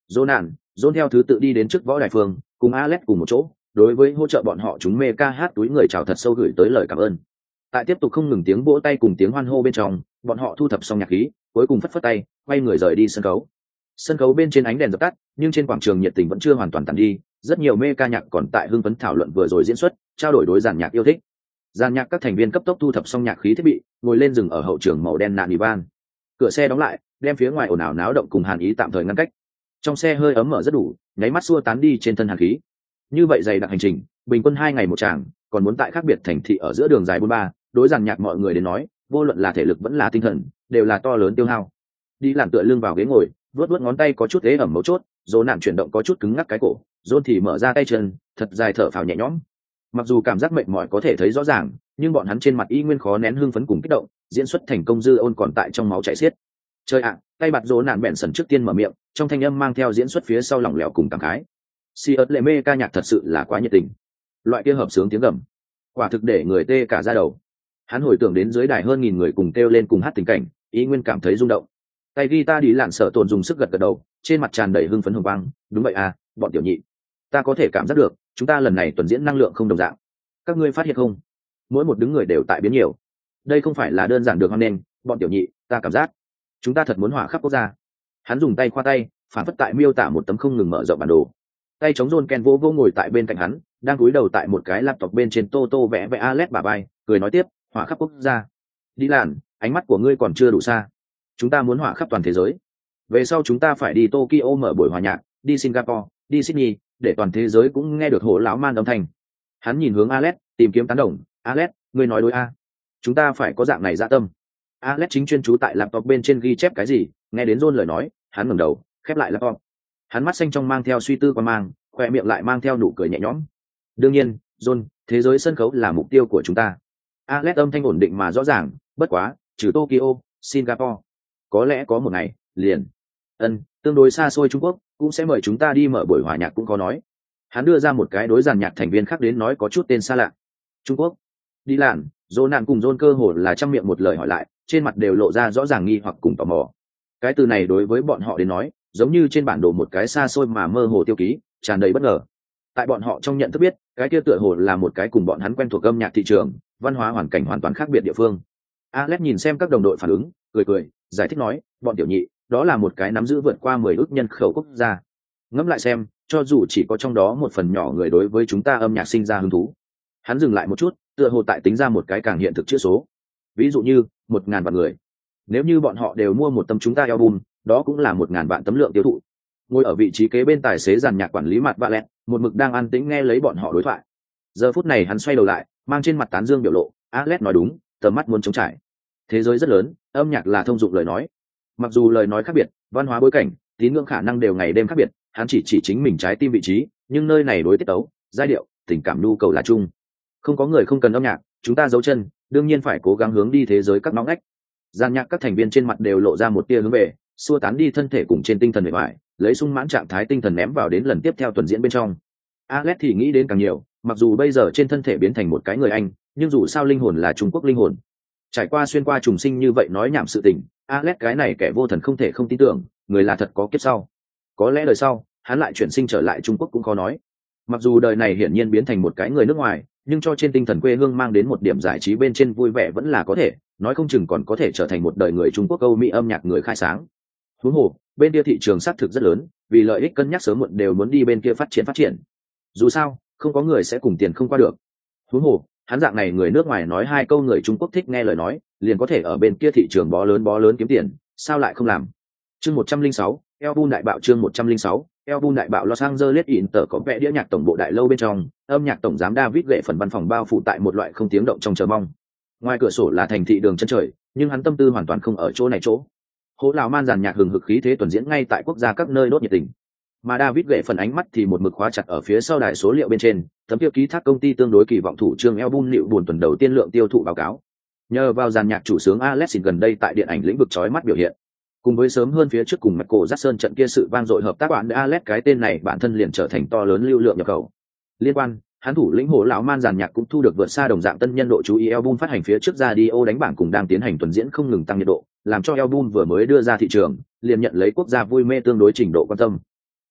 John theo thứ tự đi đến trước võ đài phương, cùng Alex cùng một chỗ, đối với hỗ trợ bọn họ chúng mê ca hát túi người chào thật sâu gửi tới lời cảm ơn. Tại tiếp tục không ngừng tiếng vỗ tay cùng tiếng hoan hô bên trong, bọn họ thu thập xong nhạc khí, cuối cùng phất phất tay, quay người rời đi sân khấu. Sân khấu bên trên ánh đèn dập tắt, nhưng trên quảng trường nhiệt tình vẫn chưa hoàn toàn tàn đi, rất nhiều mê ca nhạc còn tại hưng phấn thảo luận vừa rồi diễn xuất, trao đổi đối giàn nhạc yêu thích. Giàn nhạc các thành viên cấp tốc thu thập xong nhạc khí thiết bị, ngồi lên rừng ở hậu trường màu đen nạn Ivan. Cửa xe đóng lại, đem phía ngoài ồn ào náo động cùng hàn ý tạm thời ngăn cách. Trong xe hơi ấm mở rất đủ, nháy mắt xua tán đi trên thân hàn khí. Như vậy dày đặc hành trình, bình quân 2 ngày một tràng, còn muốn tại khác biệt thành thị ở giữa đường dài 43, đối giàn nhạc mọi người đến nói, vô luận là thể lực vẫn là tinh thần, đều là to lớn tiêu hao. Đi làm tựa lưng vào ghế ngồi, vuốt ngón tay có chút ế ẩm mấu chốt, Dỗ nạn chuyển động có chút cứng ngắc cái cổ, John thì mở ra tay chân, thật dài thở phào nhẹ nhõm. Mặc dù cảm giác mệt mỏi có thể thấy rõ ràng, nhưng bọn hắn trên mặt y nguyên khó nén hưng phấn cùng kích động, diễn xuất thành công dư ôn còn tại trong máu chảy xiết. Chơi ạ, tay bạt Dỗ nạn bèn sần trước tiên mở miệng, trong thanh âm mang theo diễn xuất phía sau lỏng lẻo cùng cảm khái. Siớt lệ mê ca nhạc thật sự là quá nhiệt tình. Loại kia hợp sướng tiếng gầm, quả thực để người tê cả da đầu. Hắn hồi tưởng đến dưới đài hơn 1000 người cùng kêu lên cùng hát tình cảnh, ý nguyên cảm thấy rung động. Tay guitar đi lạn sợ tồn dùng sức gật gật đầu, trên mặt tràn đầy hưng phấn hồng quang. Đúng vậy à, bọn tiểu nhị, ta có thể cảm giác được, chúng ta lần này tuần diễn năng lượng không đồng dạng. Các ngươi phát hiện không? Mỗi một đứng người đều tại biến nhiều. Đây không phải là đơn giản được hoan nghênh, bọn tiểu nhị, ta cảm giác chúng ta thật muốn hỏa khắp quốc gia. Hắn dùng tay khoa tay, phản phất tại miêu tả một tấm không ngừng mở rộng bản đồ. Tay chống John Ken vô ngồi tại bên cạnh hắn, đang cúi đầu tại một cái laptop bên trên tô vẽ Alex bả vai, cười nói tiếp, hỏa khắp quốc gia. Đi làn, ánh mắt của ngươi còn chưa đủ xa. Chúng ta muốn hỏa khắp toàn thế giới. Về sau chúng ta phải đi Tokyo mở buổi hòa nhạc, đi Singapore, đi Sydney, để toàn thế giới cũng nghe được hổ lão man âm thanh. Hắn nhìn hướng Alex, tìm kiếm tán đồng. Alex, ngươi nói đối a? Chúng ta phải có dạng này dạ tâm. Alex chính chuyên chú tại laptop bên trên ghi chép cái gì, nghe đến John lời nói, hắn ngẩng đầu, khép lại laptop. Hắn mắt xanh trong mang theo suy tư quan mang, khoe miệng lại mang theo nụ cười nhẹ nhõm. Đương nhiên, John, thế giới sân khấu là mục tiêu của chúng ta. Alex âm thanh ổn định mà rõ ràng, bất quá, trừ Tokyo, Singapore, có lẽ có một ngày, liền. Tương đối xa xôi Trung Quốc, cũng sẽ mời chúng ta đi mở buổi hòa nhạc cũng có nói. Hắn đưa ra một cái đối giàn nhạc thành viên khác đến nói có chút tên xa lạ. Trung Quốc. Đi làn, John nạn cùng John cơ hồ là trăm miệng một lời hỏi lại, trên mặt đều lộ ra rõ ràng nghi hoặc cùng tò mò. Cái từ này đối với bọn họ đến nói, giống như trên bản đồ một cái xa xôi mà mơ hồ tiêu ký, tràn đầy bất ngờ. Tại bọn họ trong nhận thức biết, cái kia tựa hồ là một cái cùng bọn hắn quen thuộc âm nhạc thị trường, văn hóa hoàn cảnh hoàn toàn khác biệt địa phương. Alex nhìn xem các đồng đội phản ứng, cười, giải thích nói, bọn tiểu nhị, đó là một cái nắm giữ vượt qua 10 ước nhân khẩu quốc gia. Ngẫm lại xem, cho dù chỉ có trong đó một phần nhỏ người đối với chúng ta âm nhạc sinh ra hứng thú. Hắn dừng lại một chút, tựa hồ tại tính ra một cái càng hiện thực chữ số. Ví dụ như 1000 vạn người. Nếu như bọn họ đều mua một tấm chúng ta album, đó cũng là 1000 vạn tấm lượng tiêu thụ. Ngồi ở vị trí kế bên tài xế dàn nhạc quản lý mặt Valet, một mực đang an tĩnh nghe lấy bọn họ đối thoại. Giờ phút này hắn xoay đầu lại, mang trên mặt tán dương biểu lộ. Alex nói đúng, tầm mắt muốn chống trải. Thế giới rất lớn, âm nhạc là thông dụng lời nói. Mặc dù lời nói khác biệt, văn hóa bối cảnh, tín ngưỡng khả năng đều ngày đêm khác biệt, hắn chỉ chính mình trái tim vị trí, nhưng nơi này đối tiết tấu, giai điệu, tình cảm nhu cầu là chung. Không có người không cần âm nhạc, chúng ta giấu chân, đương nhiên phải cố gắng hướng đi thế giới các ngóc ngách. Gian nhạc các thành viên trên mặt đều lộ ra một tia hướng về, xua tán đi thân thể cùng trên tinh thần bề ngoài, lấy sung mãn trạng thái tinh thần ném vào đến lần tiếp theo tuần diễn bên trong. Alex thì nghĩ đến càng nhiều, mặc dù bây giờ trên thân thể biến thành một cái người Anh, nhưng dù sao linh hồn là Trung Quốc linh hồn. Trải qua xuyên qua trùng sinh như vậy nói nhảm sự tình, Alex cái này kẻ vô thần không thể không tin tưởng, người là thật có kiếp sau. Có lẽ đời sau, hắn lại chuyển sinh trở lại Trung Quốc cũng khó nói. Mặc dù đời này hiển nhiên biến thành một cái người nước ngoài, nhưng cho trên tinh thần quê hương mang đến một điểm giải trí bên trên vui vẻ vẫn là có thể, nói không chừng còn có thể trở thành một đời người Trung Quốc Âu Mỹ âm nhạc người khai sáng. Huống hồ, bên kia thị trường xác thực rất lớn, vì lợi ích cân nhắc sớm muộn đều muốn đi bên kia phát triển. Dù sao, không có người sẽ cùng tiền không qua được. Huống hồ, hắn dạng này người nước ngoài nói 2 câu người Trung Quốc thích nghe lời nói, liền có thể ở bên kia thị trường bó lớn kiếm tiền, sao lại không làm. Chương 106, album đại bạo. Chương 106, album đại bạo. Los Angeles Inter có vẽ đĩa nhạc tổng bộ đại lâu bên trong, âm nhạc tổng giám David gệ phần văn phòng bao phủ tại một loại không tiếng động trong chờ mong. Ngoài cửa sổ là thành thị đường chân trời, nhưng hắn tâm tư hoàn toàn không ở chỗ này chỗ. Hố lão man giàn nhạc hừng hực khí thế tuần diễn ngay tại quốc gia các nơi đốt nhiệt tình. Mà David gệ phần ánh mắt thì một mực khóa chặt ở phía sau đài số liệu bên trên, tấm tiêu ký thác công ty tương đối kỳ vọng thủ trương album liệu buồn tuần đầu tiên lượng tiêu thụ báo cáo. Nhờ vào giàn nhạc chủ sướng Alex gần đây tại điện ảnh lĩnh vực chói mắt biểu hiện, cùng với sớm hơn phía trước cùng Michael Jackson trận kia sự vang dội hợp tác bạn Alex cái tên này bản thân liền trở thành to lớn lưu lượng nhập khẩu. Liên quan, hắn thủ lĩnh Hồ lão man giàn nhạc cũng thu được vượt xa đồng dạng tân nhân độ chú ý album phát hành phía trước radio đánh bảng cùng đang tiến hành tuần diễn không ngừng tăng nhiệt độ, làm cho album vừa mới đưa ra thị trường, liền nhận lấy quốc gia vui mê tương đối trình độ quan tâm.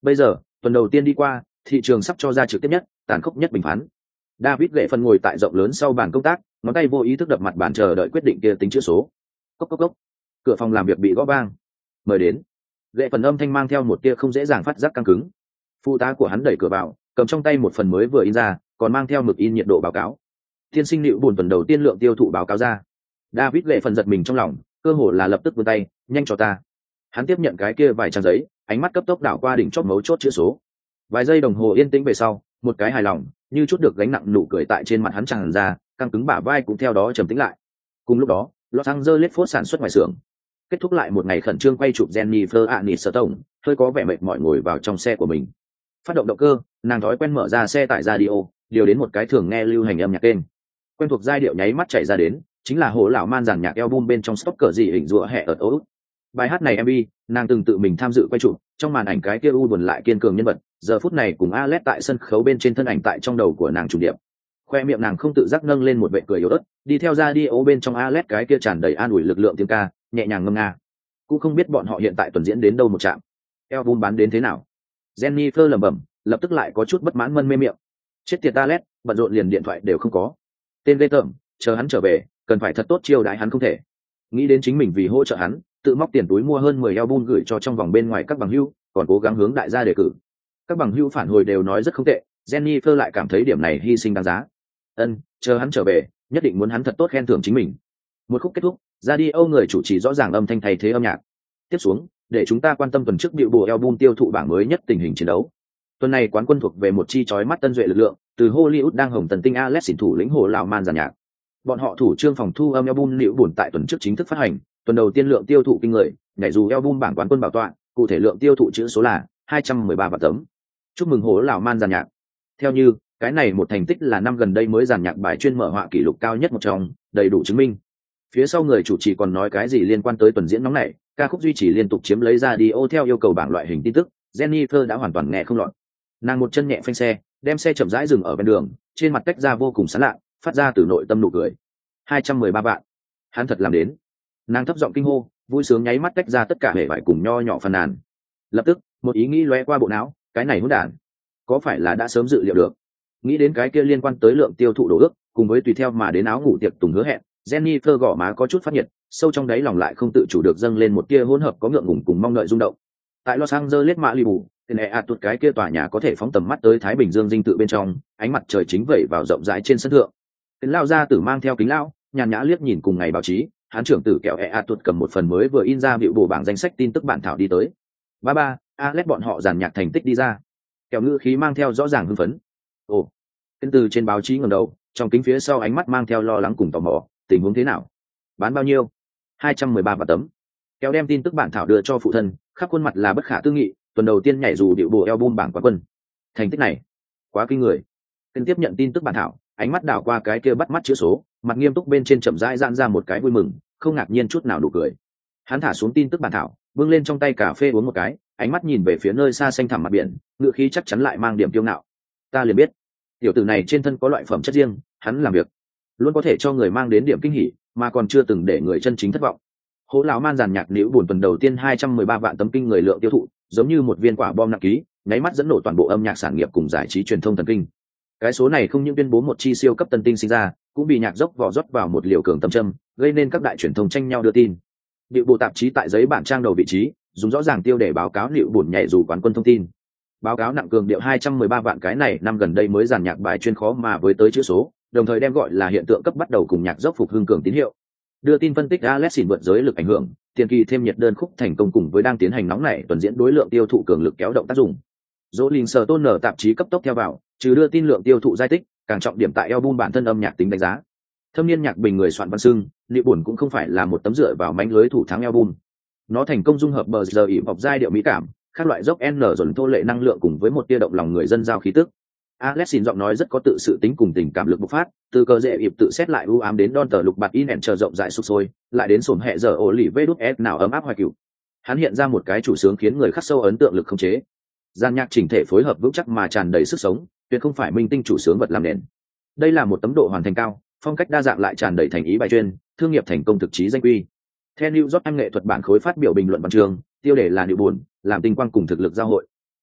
Bây giờ tuần đầu tiên đi qua, thị trường sắp cho ra trực tiếp nhất, tàn khốc nhất bình phán. David Gệ phần ngồi tại rộng lớn sau bàn công tác, ngón tay vô ý thức đập mặt bàn chờ đợi quyết định kia tính chữ số. Cốc cốc cốc. Cửa phòng làm việc bị gõ vang. Mời đến. Gệ phần âm thanh mang theo một tia không dễ dàng phát giác căng cứng. Phụ tá của hắn đẩy cửa vào, cầm trong tay một phần mới vừa in ra, còn mang theo mực in nhiệt độ báo cáo. Tiên sinh Nữu buồn tuần đầu tiên lượng tiêu thụ báo cáo ra. David Gệ phần giật mình trong lòng, cơ hồ là lập tức vươn tay, nhanh cho ta. Hắn tiếp nhận cái kia vài trang giấy, ánh mắt cấp tốc đảo qua đỉnh chóp mấu chốt chữ số. Vài giây đồng hồ yên tĩnh về sau, một cái hài lòng, như chút được gánh nặng nụ cười tại trên mặt hắn tràn ra, căng cứng bả vai cũng theo đó trầm tĩnh lại. Cùng lúc đó, Los Angeles Ford sản xuất ngoài xưởng. Kết thúc lại một ngày khẩn trương quay chụp Jennifer Aniston, hơi có vẻ mệt mỏi ngồi vào trong xe của mình. Phát động động cơ, nàng thói quen mở ra xe tải radio, điều đến một cái thường nghe lưu hành âm nhạc kênh. Quen thuộc giai điệu nháy mắt chạy ra đến, chính là Hồ lão man dàn nhạc album bên trong stock cờ gì hình rùa hẹ ở ố. Bài hát này MV, nàng từng tự mình tham dự quay chụp, trong màn ảnh cái kia u buồn lại kiên cường nhân vật, giờ phút này cùng Alex tại sân khấu bên trên thân ảnh tại trong đầu của nàng trùng điệp. Khoe miệng nàng không tự giác nâng lên một vệt cười yếu ớt, đi theo radio bên trong Alex cái kia tràn đầy an ủi lực lượng tiếng ca, nhẹ nhàng ngâm nga. Cũng không biết bọn họ hiện tại tuần diễn đến đâu một trạm. Album bán đến thế nào? Jennifer lẩm bẩm, lập tức lại có chút bất mãn mân mê miệng. Chết tiệt Alex, bận rộn liền điện thoại đều không có. Tên ghê tởm, chờ hắn trở về, cần phải thật tốt chiêu đãi hắn không thể. Nghĩ đến chính mình vì hỗ trợ hắn, tự móc tiền túi mua hơn 10 album gửi cho trong vòng bên ngoài các bằng hữu, còn cố gắng hướng đại gia đề cử. Các bằng hữu phản hồi đều nói rất không tệ, Jennifer lại cảm thấy điểm này hy sinh đáng giá. Chờ hắn trở về, nhất định muốn hắn thật tốt khen thưởng chính mình. Một khúc kết thúc, radio người chủ trì rõ ràng âm thanh thay thế âm nhạc. Tiếp xuống, để chúng ta quan tâm tuần trước Billboard album tiêu thụ bảng mới nhất tình hình chiến đấu. Tuần này quán quân thuộc về một chi chói mắt tân duệ lực lượng, từ Hollywood đang hồng tần tinh Alex xỉn thủ lĩnh Hồ lão man dàn nhạc. Bọn họ thủ trương phòng thu âm album Nữu buồn tại tuần trước chính thức phát hành, tuần đầu tiên lượng tiêu thụ kinh người, nhảy dù album bảng quán quân bảo tọa, cụ thể lượng tiêu thụ chữ số là 213 vạn tấm. Chúc mừng Hồ lão man dàn nhạc. Theo như, cái này một thành tích là năm gần đây mới dàn nhạc bài chuyên mở họa kỷ lục cao nhất một trong, đầy đủ chứng minh. Phía sau người chủ trì còn nói cái gì liên quan tới tuần diễn nóng này, ca khúc duy trì liên tục chiếm lấy radio theo yêu cầu bảng loại hình tin tức, Jennifer đã hoàn toàn nghe không lọt. Nàng một chân nhẹ phanh xe, đem xe chậm rãi dừng ở bên đường, trên mặt tách ra vô cùng sán lạ, phát ra từ nội tâm nụ cười. 213 vạn, hắn thật làm đến. Nàng thấp giọng kinh hô, vui sướng nháy mắt tách ra tất cả hệ vải cùng nho nhỏ phàn nàn. Lập tức, một ý nghĩ lóe qua bộ não, cái này hỗn đản, có phải là đã sớm dự liệu được? Nghĩ đến cái kia liên quan tới lượng tiêu thụ đồ ước, cùng với tùy theo mà đến áo ngủ tiệc tùng hứa hẹn, Jennifer gò má có chút phát nhiệt, sâu trong đáy lòng lại không tự chủ được dâng lên một tia hỗn hợp có ngượng ngùng cùng mong đợi rung động. Tại Los Angeles Malibu, tụt cái kia tòa nhà có thể phóng tầm mắt tới Thái Bình Dương dinh tự bên trong, ánh mặt trời chính vẩy vào rộng rãi trên sân thượng. Tên lao ra tử mang theo kính lão, nhàn nhã liếc nhìn cùng ngày báo chí, hán trưởng tử kẹo tụt cầm một phần mới vừa in ra biểu bổ bảng danh sách tin tức bản thảo đi tới. Ba, Alex bọn họ dàn nhạc thành tích đi ra. Kẹo ngữ khí mang theo rõ ràng hưng phấn. Ồ, tên từ trên báo chí ngẩng đầu, trong kính phía sau ánh mắt mang theo lo lắng cùng tò mò, tình huống thế nào? Bán bao nhiêu? 213 vạn tấm. Kéo đem tin tức bản thảo đưa cho phụ thân, khắp khuôn mặt là bất khả tư nghị, tuần đầu tiên nhảy dù điệu bộ album bảng quán quân. Thành tích này, quá kinh người. Kênh tiếp nhận tin tức bản thảo, ánh mắt đảo qua cái kia bắt mắt chữ số, mặt nghiêm túc bên trên chậm rãi giãn ra một cái vui mừng, không ngạc nhiên chút nào nụ cười. Hắn thả xuống tin tức bản thảo, bưng lên trong tay cà phê uống một cái, ánh mắt nhìn về phía nơi xa xanh thẳm mặt biển, ngựa khí chắc chắn lại mang điểm kiêu ngạo. Ta liền biết, tiểu tử này trên thân có loại phẩm chất riêng, hắn làm việc luôn có thể cho người mang đến điểm kinh hỉ, mà còn chưa từng để người chân chính thất vọng. Hố lão man dàn nhạc Nữu buồn tuần đầu tiên 213 vạn tấm kinh người lượng tiêu thụ, giống như một viên quả bom nặng ký, nháy mắt dẫn nổ toàn bộ âm nhạc sản nghiệp cùng giải trí truyền thông thần kinh. Cái số này không những tuyên bố một chi siêu cấp tân tinh sinh ra, cũng bị nhạc dốc vò rót vào một liều cường tâm châm, gây nên các đại truyền thông tranh nhau đưa tin. Điệu bộ tạp chí tại giấy bản trang đầu vị trí, dùng rõ ràng tiêu để báo cáo Nữu buồn nhảy dù quán quân thông tin. Báo cáo nặng cường điệu 213 vạn cái này năm gần đây mới dàn nhạc bài chuyên khó mà với tới chữ số, đồng thời đem gọi là hiện tượng cấp bắt đầu cùng nhạc dốc phục hưng cường tín hiệu. Đưa tin phân tích Alex xỉn vượt giới lực ảnh hưởng, tiền kỳ thêm nhiệt đơn khúc thành công cùng với đang tiến hành nóng nảy tuần diễn đối lượng tiêu thụ cường lực kéo động tác dụng. Rolling Stone tạp chí cấp tốc theo vào, trừ đưa tin lượng tiêu thụ giai tích, càng trọng điểm tại album bản thân âm nhạc tính đánh giá. Thâm niên nhạc bình người soạn văn xưng, Nữu buồn cũng không phải là một tấm dựa vào mánh lưới thủ thắng album. Nó thành công dung hợp bờ giờ ỉ bọc giai điệu mỹ cảm, các loại dốc n dồn thô lệ năng lượng cùng với một tia động lòng người dân giao khí tức. Alex xin giọng nói rất có tự sự tính cùng tình cảm lực bộc phát, từ cờ dễ ịp tự xét lại u ám đến đon tờ lục bạt in ẻn chờ rộng rãi sục sôi, lại đến sổm hẹ giờ ổ lì vê đút s nào ấm áp hoài cựu. Hắn hiện ra một cái chủ sướng khiến người khắc sâu ấn tượng lực không chế. Gian nhạc chỉnh thể phối hợp vững chắc mà tràn đầy sức sống, tuyệt không phải minh tinh chủ sướng vật làm nền. Đây là một tấm độ hoàn thành cao, phong cách đa dạng lại tràn đầy thành ý bài chuyên, thương nghiệp thành công thực chí danh quy. Theo New York Times nghệ thuật bản khối phát biểu bình luận văn chương, tiêu đề là Nữu buồn, làm tinh quang cùng thực lực giao hội.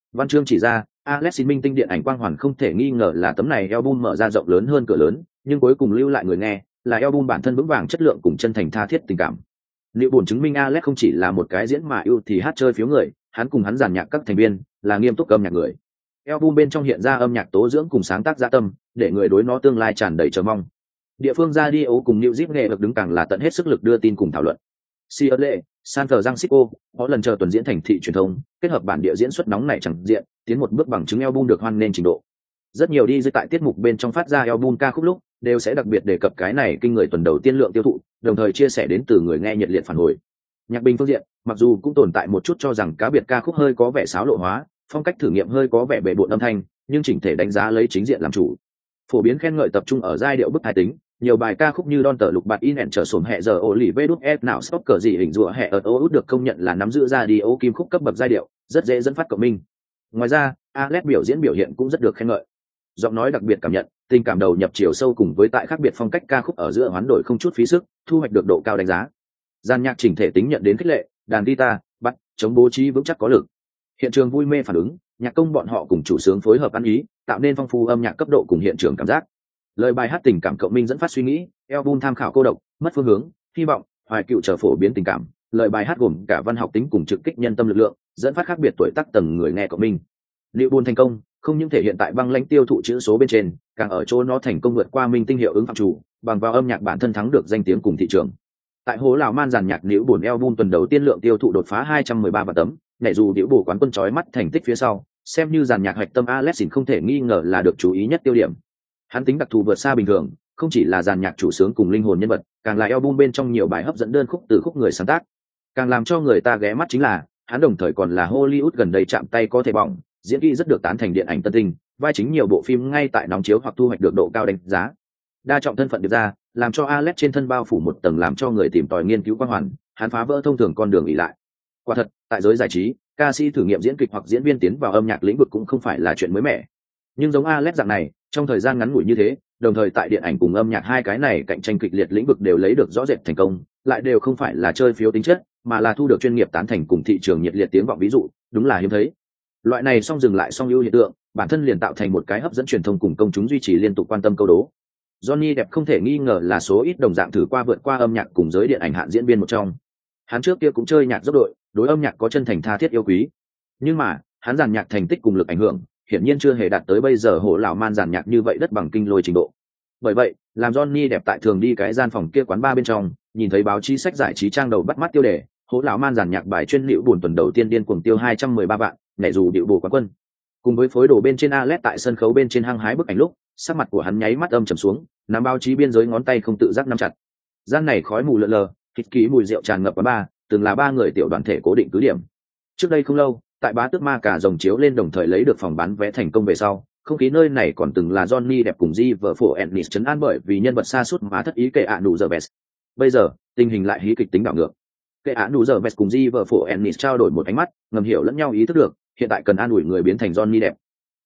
Văn chương chỉ ra, Alex xin minh tinh điện ảnh quang hoàn không thể nghi ngờ là tấm này album mở ra rộng lớn hơn cửa lớn, nhưng cuối cùng lưu lại người nghe là album bản thân vững vàng chất lượng cùng chân thành tha thiết tình cảm. Liệu buồn chứng minh Alex không chỉ là một cái diễn mà yêu thì hát chơi phiếu người, hắn cùng hắn giàn nhạc các thành viên là nghiêm túc âm nhạc người. Album bên trong hiện ra âm nhạc tố dưỡng cùng sáng tác dã tâm, để người đối nó tương lai tràn đầy chờ mong. Địa phương radio cùng New Zip nghệ được đứng càng là tận hết sức lực đưa tin cùng thảo luận. Seattle, San Francisco, họ lần chờ tuần diễn thành thị truyền thông, kết hợp bản địa diễn xuất nóng này chẳng diện, tiến một bước bằng chứng album được hoan nghênh trình độ. Rất nhiều DJ tại tiết mục bên trong phát ra album ca khúc lúc, đều sẽ đặc biệt đề cập cái này kinh người tuần đầu tiên lượng tiêu thụ, đồng thời chia sẻ đến từ người nghe nhiệt liệt phản hồi. Nhạc bình phương diện, mặc dù cũng tồn tại một chút cho rằng cá biệt ca khúc hơi có vẻ xáo lộ hóa, phong cách thử nghiệm hơi có vẻ bề bộn âm thanh, nhưng chỉnh thể đánh giá lấy chính diện làm chủ. Phổ biến khen ngợi tập trung ở giai điệu bức hài tính, nhiều bài ca khúc như Don tờ lục bạt in hẹn trở sổm hẹ giờ ổ lì vê đút ép nào stop cờ gì hình rùa hẹ ở ô út được công nhận là nắm giữ ra đi ô kim khúc cấp bậc giai điệu, rất dễ dẫn phát cộng minh. Ngoài ra, Alex biểu diễn biểu hiện cũng rất được khen ngợi. Giọng nói đặc biệt cảm nhận, tình cảm đầu nhập chiều sâu cùng với tại khác biệt phong cách ca khúc ở giữa hoán đổi không chút phí sức, thu hoạch được độ cao đánh giá. Gian nhạc chỉnh thể tính nhận đến khích lệ, đàn guitar, bắt, chống bố trí vững chắc có lực. Hiện trường vui mê phản ứng, nhạc công bọn họ cùng chủ sướng phối hợp ăn ý, tạo nên phong phú âm nhạc cấp độ cùng hiện trường cảm giác. Lời bài hát tình cảm cộng minh dẫn phát suy nghĩ, album tham khảo cô độc, mất phương hướng, hy vọng, hoài cựu trở phổ biến tình cảm. Lời bài hát gồm cả văn học tính cùng trực kích nhân tâm lực lượng, dẫn phát khác biệt tuổi tác tầng người nghe cộng minh. Liệu buồn thành công, không những thể hiện tại băng lãnh tiêu thụ chữ số bên trên, càng ở chỗ nó thành công vượt qua minh tinh hiệu ứng phạm chủ, bằng vào âm nhạc bản thân thắng được danh tiếng cùng thị trường. Tại hố lào man giàn nhạc liễu buồn album tuần đầu tiên lượng tiêu thụ đột phá 213 vạn tấm, nhảy dù liễu bổ quán quân chói mắt thành tích phía sau, xem như giàn nhạc hoạch tâm Alexin không thể nghi ngờ là được chú ý nhất tiêu điểm. Hắn tính đặc thù vượt xa bình thường, không chỉ là giàn nhạc chủ sướng cùng linh hồn nhân vật, càng là album bên trong nhiều bài hấp dẫn đơn khúc từ khúc người sáng tác. Càng làm cho người ta ghé mắt chính là, hắn đồng thời còn là Hollywood gần đây chạm tay có thể bỏng, diễn kỹ rất được tán thành điện ảnh tân tinh, vai chính nhiều bộ phim ngay tại nóng chiếu hoặc thu hoạch được độ cao đánh giá. Đa trọng thân phận được ra, làm cho Alex trên thân bao phủ một tầng làm cho người tìm tòi nghiên cứu quan hoàn, hắn phá vỡ thông thường con đường ỷ lại. Quả thật, tại giới giải trí, ca sĩ thử nghiệm diễn kịch hoặc diễn viên tiến vào âm nhạc lĩnh vực cũng không phải là chuyện mới mẻ. Nhưng giống Alex dạng này, trong thời gian ngắn ngủi như thế, đồng thời tại điện ảnh cùng âm nhạc hai cái này cạnh tranh kịch liệt lĩnh vực đều lấy được rõ rệt thành công, lại đều không phải là chơi phiếu tính chất, mà là thu được chuyên nghiệp tán thành cùng thị trường nhiệt liệt tiếng vọng ví dụ, đúng là hiếm thấy. Loại này song dừng lại song ưu hiện tượng, bản thân liền tạo thành một cái hấp dẫn truyền thông cùng công chúng duy trì liên tục quan tâm câu đố. Johnny Depp không thể nghi ngờ là số ít đồng dạng thử qua vượt qua âm nhạc cùng giới điện ảnh hạn diễn viên một trong. Hắn trước kia cũng chơi nhạc dốc đội, đối âm nhạc có chân thành tha thiết yêu quý. Nhưng mà, hắn giàn nhạc thành tích cùng lực ảnh hưởng, hiển nhiên chưa hề đạt tới bây giờ hổ lão man giàn nhạc như vậy đất bằng kinh lôi trình độ. Bởi vậy, làm Johnny Depp tại thường đi cái gian phòng kia quán bar bên trong, nhìn thấy báo chí sách giải trí trang đầu bắt mắt tiêu đề, hổ lão man giàn nhạc bài chuyên liễu buồn tuần đầu tiên điên cuồng tiêu 213 vạn, nhảy dù điệu bổ quán quân. Cùng với phối đồ bên trên Alex tại sân khấu bên trên hăng hái bức ảnh lúc, sắc mặt của hắn nháy mắt âm trầm xuống, nắm báo chí biên giới ngón tay không tự giác nắm chặt. Gian này khói mù lợn lờ, thịt kỹ mùi rượu tràn ngập quán bar, từng là ba người tiểu đoàn thể cố định cứ điểm. Trước đây không lâu, tại Bá Tước Ma Cả rồng chiếu lên đồng thời lấy được phòng bán vé thành công về sau, không khí nơi này còn từng là Johnny Depp cùng Di vợ phụ Ennis trấn an bởi vì nhân vật sa sút má thất ý kệ ạ nụ giờ best. Bây giờ, tình hình lại hí kịch tính đảo ngược. Kệ ạ nụ giờ best cùng Di vợ phụ Ennis trao đổi một ánh mắt, ngầm hiểu lẫn nhau ý thức được, hiện tại cần an ủi người biến thành Johnny Depp.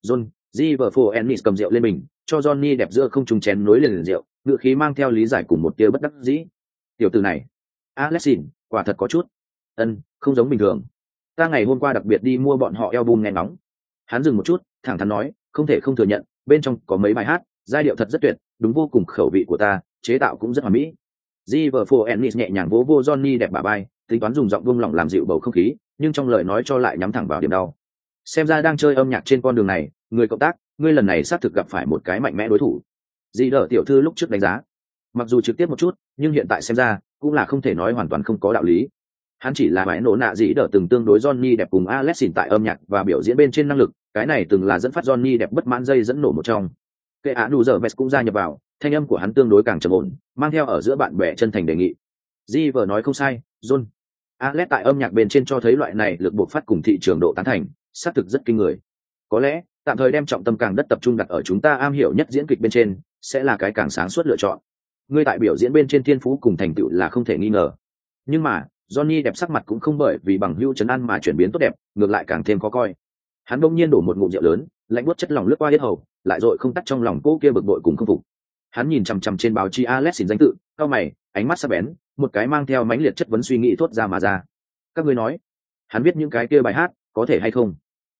Di vợ phụ Ennis cầm rượu lên mình, cho Johnny Depp giữa không trung chén nối liền rượu, ngựa khí mang theo lý giải cùng một tia bất đắc dĩ. Tiểu tử này, Alexin, quả thật có chút, không giống bình thường. Ta ngày hôm qua đặc biệt đi mua bọn họ album nghe ngóng. Hắn dừng một chút, thẳng thắn nói, không thể không thừa nhận, bên trong có mấy bài hát, giai điệu thật rất tuyệt, đúng vô cùng khẩu vị của ta, chế tạo cũng rất hoàn mỹ. Di vợ phụ Ennis nhẹ nhàng vỗ vô Johnny Depp bả vai, tính toán dùng giọng buông lỏng làm dịu bầu không khí, nhưng trong lời nói cho lại nhắm thẳng vào điểm đau. Xem ra đang chơi âm nhạc trên con đường này, người cộng tác, ngươi lần này xác thực gặp phải một cái mạnh mẽ đối thủ. Di đỡ tiểu thư lúc trước đánh giá, mặc dù trực tiếp một chút, nhưng hiện tại xem ra cũng là không thể nói hoàn toàn không có đạo lý. Hắn chỉ là bãi nổ nạ dĩ đỡ từng tương đối Johnny Depp cùng Alexin tại âm nhạc và biểu diễn bên trên năng lực, cái này từng là dẫn phát Johnny Depp bất mãn dây dẫn nổ một trong. Kệ án đủ giờ Vest cũng gia nhập vào, thanh âm của hắn tương đối càng trầm ổn, mang theo ở giữa bạn bè chân thành đề nghị. Di vợ nói không sai, John. Alex tại âm nhạc bên trên cho thấy loại này lực buộc phát cùng thị trường độ tán thành, xác thực rất kinh người. Có lẽ, tạm thời đem trọng tâm càng đất tập trung đặt ở chúng ta am hiểu nhất diễn kịch bên trên, sẽ là cái càng sáng suốt lựa chọn. Ngươi tại biểu diễn bên trên thiên phú cùng thành tựu là không thể nghi ngờ. Nhưng mà, Johnny đẹp sắc mặt cũng không bởi vì bằng hữu trấn an mà chuyển biến tốt đẹp, ngược lại càng thêm khó coi. Hắn bỗng nhiên đổ một ngụm rượu lớn, lạnh buốt chất lỏng lướt qua yết hầu, lại rồi không tắt trong lòng cô kia bực bội cùng không phục. Hắn nhìn chằm chằm trên báo chí Alexin danh tự, cau mày, ánh mắt sắc bén, một cái mang theo mãnh liệt chất vấn suy nghĩ thốt ra mà ra. Các ngươi nói, hắn viết những cái kia bài hát, có thể hay không?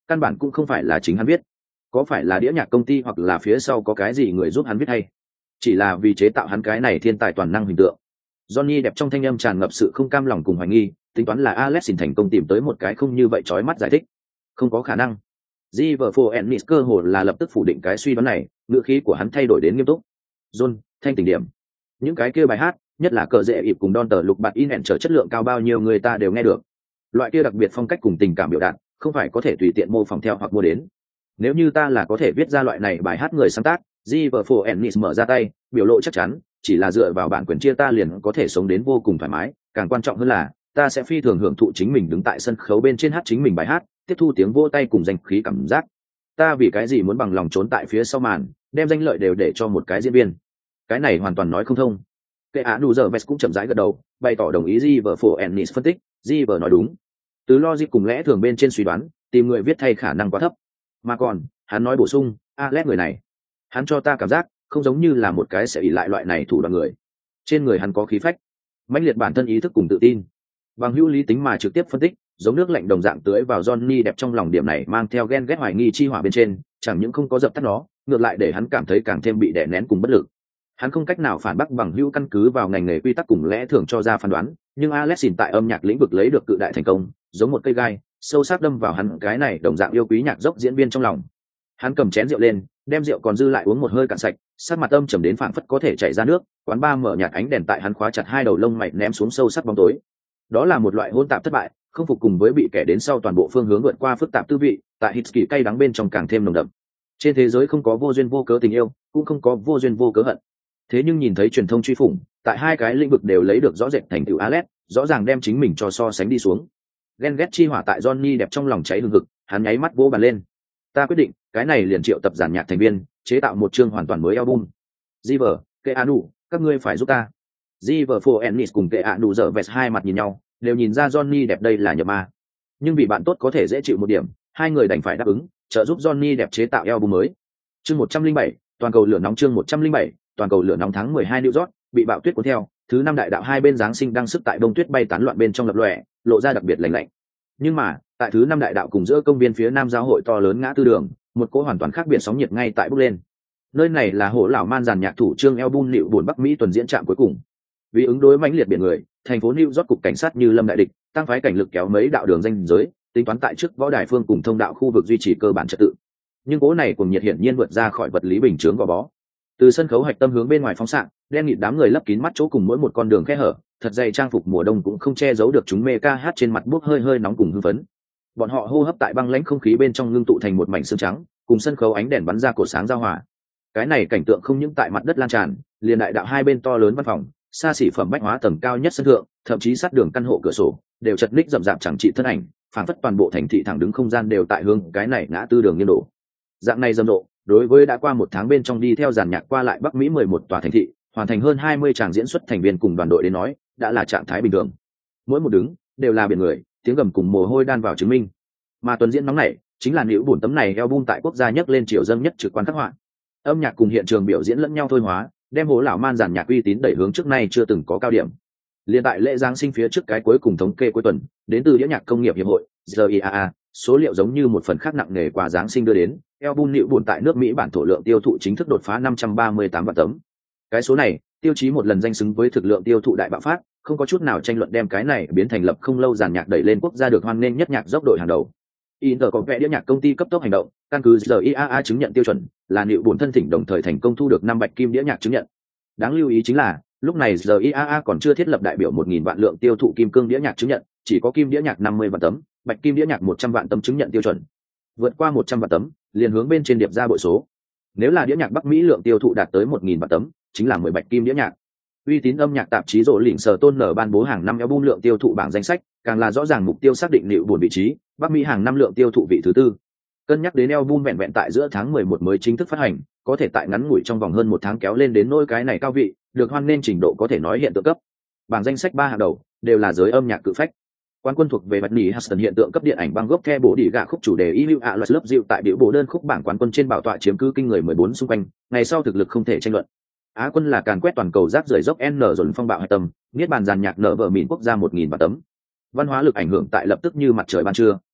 căn bản cũng không phải là chính hắn viết, có phải là đĩa nhạc công ty hoặc là phía sau có cái gì người giúp hắn viết hay, chỉ là vì chế tạo hắn cái này thiên tài toàn năng hình tượng. Johnny đẹp trong thanh âm tràn ngập sự không cam lòng cùng hoài nghi, tính toán là Alex xin thành công tìm tới một cái không như vậy chói mắt giải thích. Không có khả năng. Liverpool Ennis cơ hồ là lập tức phủ định cái suy đoán này, ngữ khí của hắn thay đổi đến nghiêm túc. John, thanh tỉnh điểm. Những cái kia bài hát, nhất là cờ rễ ịp cùng Don tờ lục bạt in hẹn trở chất lượng cao bao nhiêu người ta đều nghe được. Loại kia đặc biệt phong cách cùng tình cảm biểu đạt, không phải có thể tùy tiện mô phỏng theo hoặc mua đến. Nếu như ta là có thể viết ra loại này bài hát người sáng tác, Liverpool Ennis mở ra tay, biểu lộ chắc chắn, chỉ là dựa vào bản quyền chia ta liền có thể sống đến vô cùng thoải mái, càng quan trọng hơn là ta sẽ phi thường hưởng thụ chính mình đứng tại sân khấu bên trên hát chính mình bài hát, tiếp thu tiếng vỗ tay cùng danh khí cảm giác. Ta vì cái gì muốn bằng lòng trốn tại phía sau màn, đem danh lợi đều để cho một cái diễn viên? Cái này hoàn toàn nói không thông. Kệ Á Đủ Giờ Vest cũng chậm rãi gật đầu, bày tỏ đồng ý Liverpool Ennis phân tích, Liverpool nói đúng. Từ logic cùng lẽ thường bên trên suy đoán, tìm người viết thay khả năng quá thấp. Mà còn, hắn nói bổ sung, Alex người này, hắn cho ta cảm giác không giống như là một cái sẽ ỷ lại loại này thủ đoạn người. Trên người hắn có khí phách, mãnh liệt bản thân ý thức cùng tự tin. Bằng hữu lý tính mà trực tiếp phân tích, giống nước lạnh đồng dạng tưới vào Johnny đẹp trong lòng điểm này mang theo ghen ghét hoài nghi chi hỏa bên trên, chẳng những không có dập tắt nó, ngược lại để hắn cảm thấy càng thêm bị đè nén cùng bất lực. Hắn không cách nào phản bác bằng hữu căn cứ vào ngành nghề quy tắc cùng lẽ thường cho ra phán đoán, nhưng Alexin tại âm nhạc lĩnh vực lấy được cự đại thành công, giống một cây gai, sâu sắc đâm vào hắn cái này đồng dạng yêu quý nhạc dốc diễn viên trong lòng. Hắn cầm chén rượu lên, đem rượu còn dư lại uống một hơi cạn sạch, sắc mặt âm trầm đến phảng phất có thể chảy ra nước, quán bar mở nhạt ánh đèn tại hắn khóa chặt hai đầu lông mày ném xuống sâu sắc bóng tối. Đó là một loại hỗn tạp thất bại, không phục cùng với bị kẻ đến sau toàn bộ phương hướng vượt qua phức tạp tư vị, tại hít kỳ cay đắng bên trong càng thêm nồng đậm. Trên thế giới không có vô duyên vô cớ tình yêu, cũng không có vô duyên vô cớ hận. Thế nhưng nhìn thấy truyền thông truy phủng, tại hai cái lĩnh vực đều lấy được rõ rệt thành tựu Alex, rõ ràng đem chính mình cho so sánh đi xuống. Ghen ghét chi hỏa tại Johnny đẹp trong lòng cháy hừng hực, hắn nháy mắt vỗ bàn lên. Ta quyết định, cái này liền triệu tập giàn nhạc thành viên, chế tạo một chương hoàn toàn mới album. Ziver, Keanu, các ngươi phải giúp ta. Liverpool Ennis cùng Keanu dở vẹt hai mặt nhìn nhau, đều nhìn ra Johnny đẹp đây là nhập ma. Nhưng vì bạn tốt có thể dễ chịu một điểm, hai người đành phải đáp ứng, trợ giúp Johnny đẹp chế tạo album mới. Chương 107, toàn cầu lửa nóng chương 107, toàn cầu lửa nóng tháng 12 New York, bị bạo tuyết cuốn theo, thứ năm đại đạo hai bên giáng sinh đang sức tại đông tuyết bay tán loạn bên trong lập lòe, lộ ra đặc biệt lạnh lạnh. Nhưng mà, tại thứ năm đại đạo cùng giữa công viên phía nam giáo hội to lớn ngã tư đường, một cỗ hoàn toàn khác biệt sóng nhiệt ngay tại bốc lên. Nơi này là hồ lão man giàn nhạc thủ trương album liệu buồn Bắc Mỹ tuần diễn trạm cuối cùng. Vì ứng đối mãnh liệt biển người, thành phố New York cục cảnh sát như lâm đại địch, tăng phái cảnh lực kéo mấy đạo đường ranh giới, tính toán tại trước võ đài phương cùng thông đạo khu vực duy trì cơ bản trật tự. Nhưng cỗ này cùng nhiệt hiển nhiên vượt ra khỏi vật lý bình chướng gò bó. Từ sân khấu hạch tâm hướng bên ngoài phóng xạ, đen nghịt đám người lấp kín mắt chỗ cùng mỗi một con đường khe hở, thật dày trang phục mùa đông cũng không che giấu được chúng mê ca hát trên mặt bốc hơi hơi nóng cùng hưng phấn. Bọn họ hô hấp tại băng lãnh không khí bên trong ngưng tụ thành một mảnh sương trắng, cùng sân khấu ánh đèn bắn ra cổ sáng giao hòa. Cái này cảnh tượng không những tại mặt đất lan tràn, liền đại đạo hai bên to lớn văn phòng, xa xỉ phẩm bách hóa tầng cao nhất sân thượng, thậm chí sát đường căn hộ cửa sổ, đều chật ních rậm rạp chẳng trị thân ảnh, phản phất toàn bộ thành thị thẳng đứng không gian đều tại hướng cái này ngã tư đường nghiêng đổ. Dạng này rầm rộ, đối với đã qua một tháng bên trong đi theo giàn nhạc qua lại Bắc Mỹ 11 tòa thành thị, hoàn thành hơn 20 tràng diễn xuất thành viên cùng đoàn đội đến nói, đã là trạng thái bình thường. Mỗi một đứng đều là biển người, tiếng gầm cùng mồ hôi đan vào chứng minh. Mà tuần diễn nóng này, chính là nữu buồn tấm này album tại quốc gia nhấc lên triều dâng nhất trực quan khắc họa. Âm nhạc cùng hiện trường biểu diễn lẫn nhau thôi hóa, đem hố lão man giàn nhạc uy tín đẩy hướng trước nay chưa từng có cao điểm. Liên tại lễ giáng sinh phía trước cái cuối cùng thống kê cuối tuần, đến từ đĩa nhạc công nghiệp hiệp hội (RIAA), số liệu giống như một phần khác nặng nề quà giáng sinh đưa đến, album nữu buồn tại nước Mỹ bản thổ lượng tiêu thụ chính thức đột phá 538 vạn tấm. Cái số này, tiêu chí một lần danh xứng với thực lượng tiêu thụ đại bạo phát, không có chút nào tranh luận đem cái này biến thành lập không lâu giàn nhạc đẩy lên quốc gia được hoan nghênh nhất nhạc dốc đội hàng đầu. Inter có vẻ đĩa nhạc công ty cấp tốc hành động, căn cứ RIAA chứng nhận tiêu chuẩn, là nữu buồn thân thỉnh đồng thời thành công thu được 5 bạch kim đĩa nhạc chứng nhận. Đáng lưu ý chính là, lúc này RIAA còn chưa thiết lập đại biểu 1000 vạn lượng tiêu thụ kim cương đĩa nhạc chứng nhận, chỉ có kim đĩa nhạc 50 vạn tấm, bạch kim đĩa nhạc 100 vạn tấm chứng nhận tiêu chuẩn. Vượt qua 100 vạn tấm, liền hướng bên trên điệp ra bội số. Nếu là đĩa nhạc Bắc Mỹ lượng tiêu thụ đạt tới 1000 vạn tấm, chính là 10 bạch kim đĩa nhạc. Uy tín âm nhạc tạp chí rộ lỉnh sở tôn nở ban bố hàng năm album lượng tiêu thụ bảng danh sách, càng là rõ ràng mục tiêu xác định nữu buồn vị trí, Bắc Mỹ hàng năm lượng tiêu thụ vị thứ tư. Cân nhắc đến album vẹn vẹn tại giữa tháng 11 mới chính thức phát hành, có thể tại ngắn ngủi trong vòng hơn một tháng kéo lên đến nỗi cái này cao vị, được hoan nên trình độ có thể nói hiện tượng cấp. Bảng danh sách 3 hàng đầu đều là giới âm nhạc cự phách. Quán quân thuộc về Whitney Houston hiện tượng cấp điện ảnh băng gốc The bộ đỉ gạ khúc chủ đề You Are Love Dịu tại biểu bộ đơn khúc bảng quán quân trên bảo tọa chiếm cứ kinh người 14 xung quanh, ngày sau thực lực không thể tranh luận. Á quân là càn quét toàn cầu rác rưởi dốc N dồn phong bạo hạch tâm, niết bàn giàn nhạc nở vở mìn quốc gia 1000 vạn tấm. Văn hóa lực ảnh hưởng tại lập tức như mặt trời ban trưa,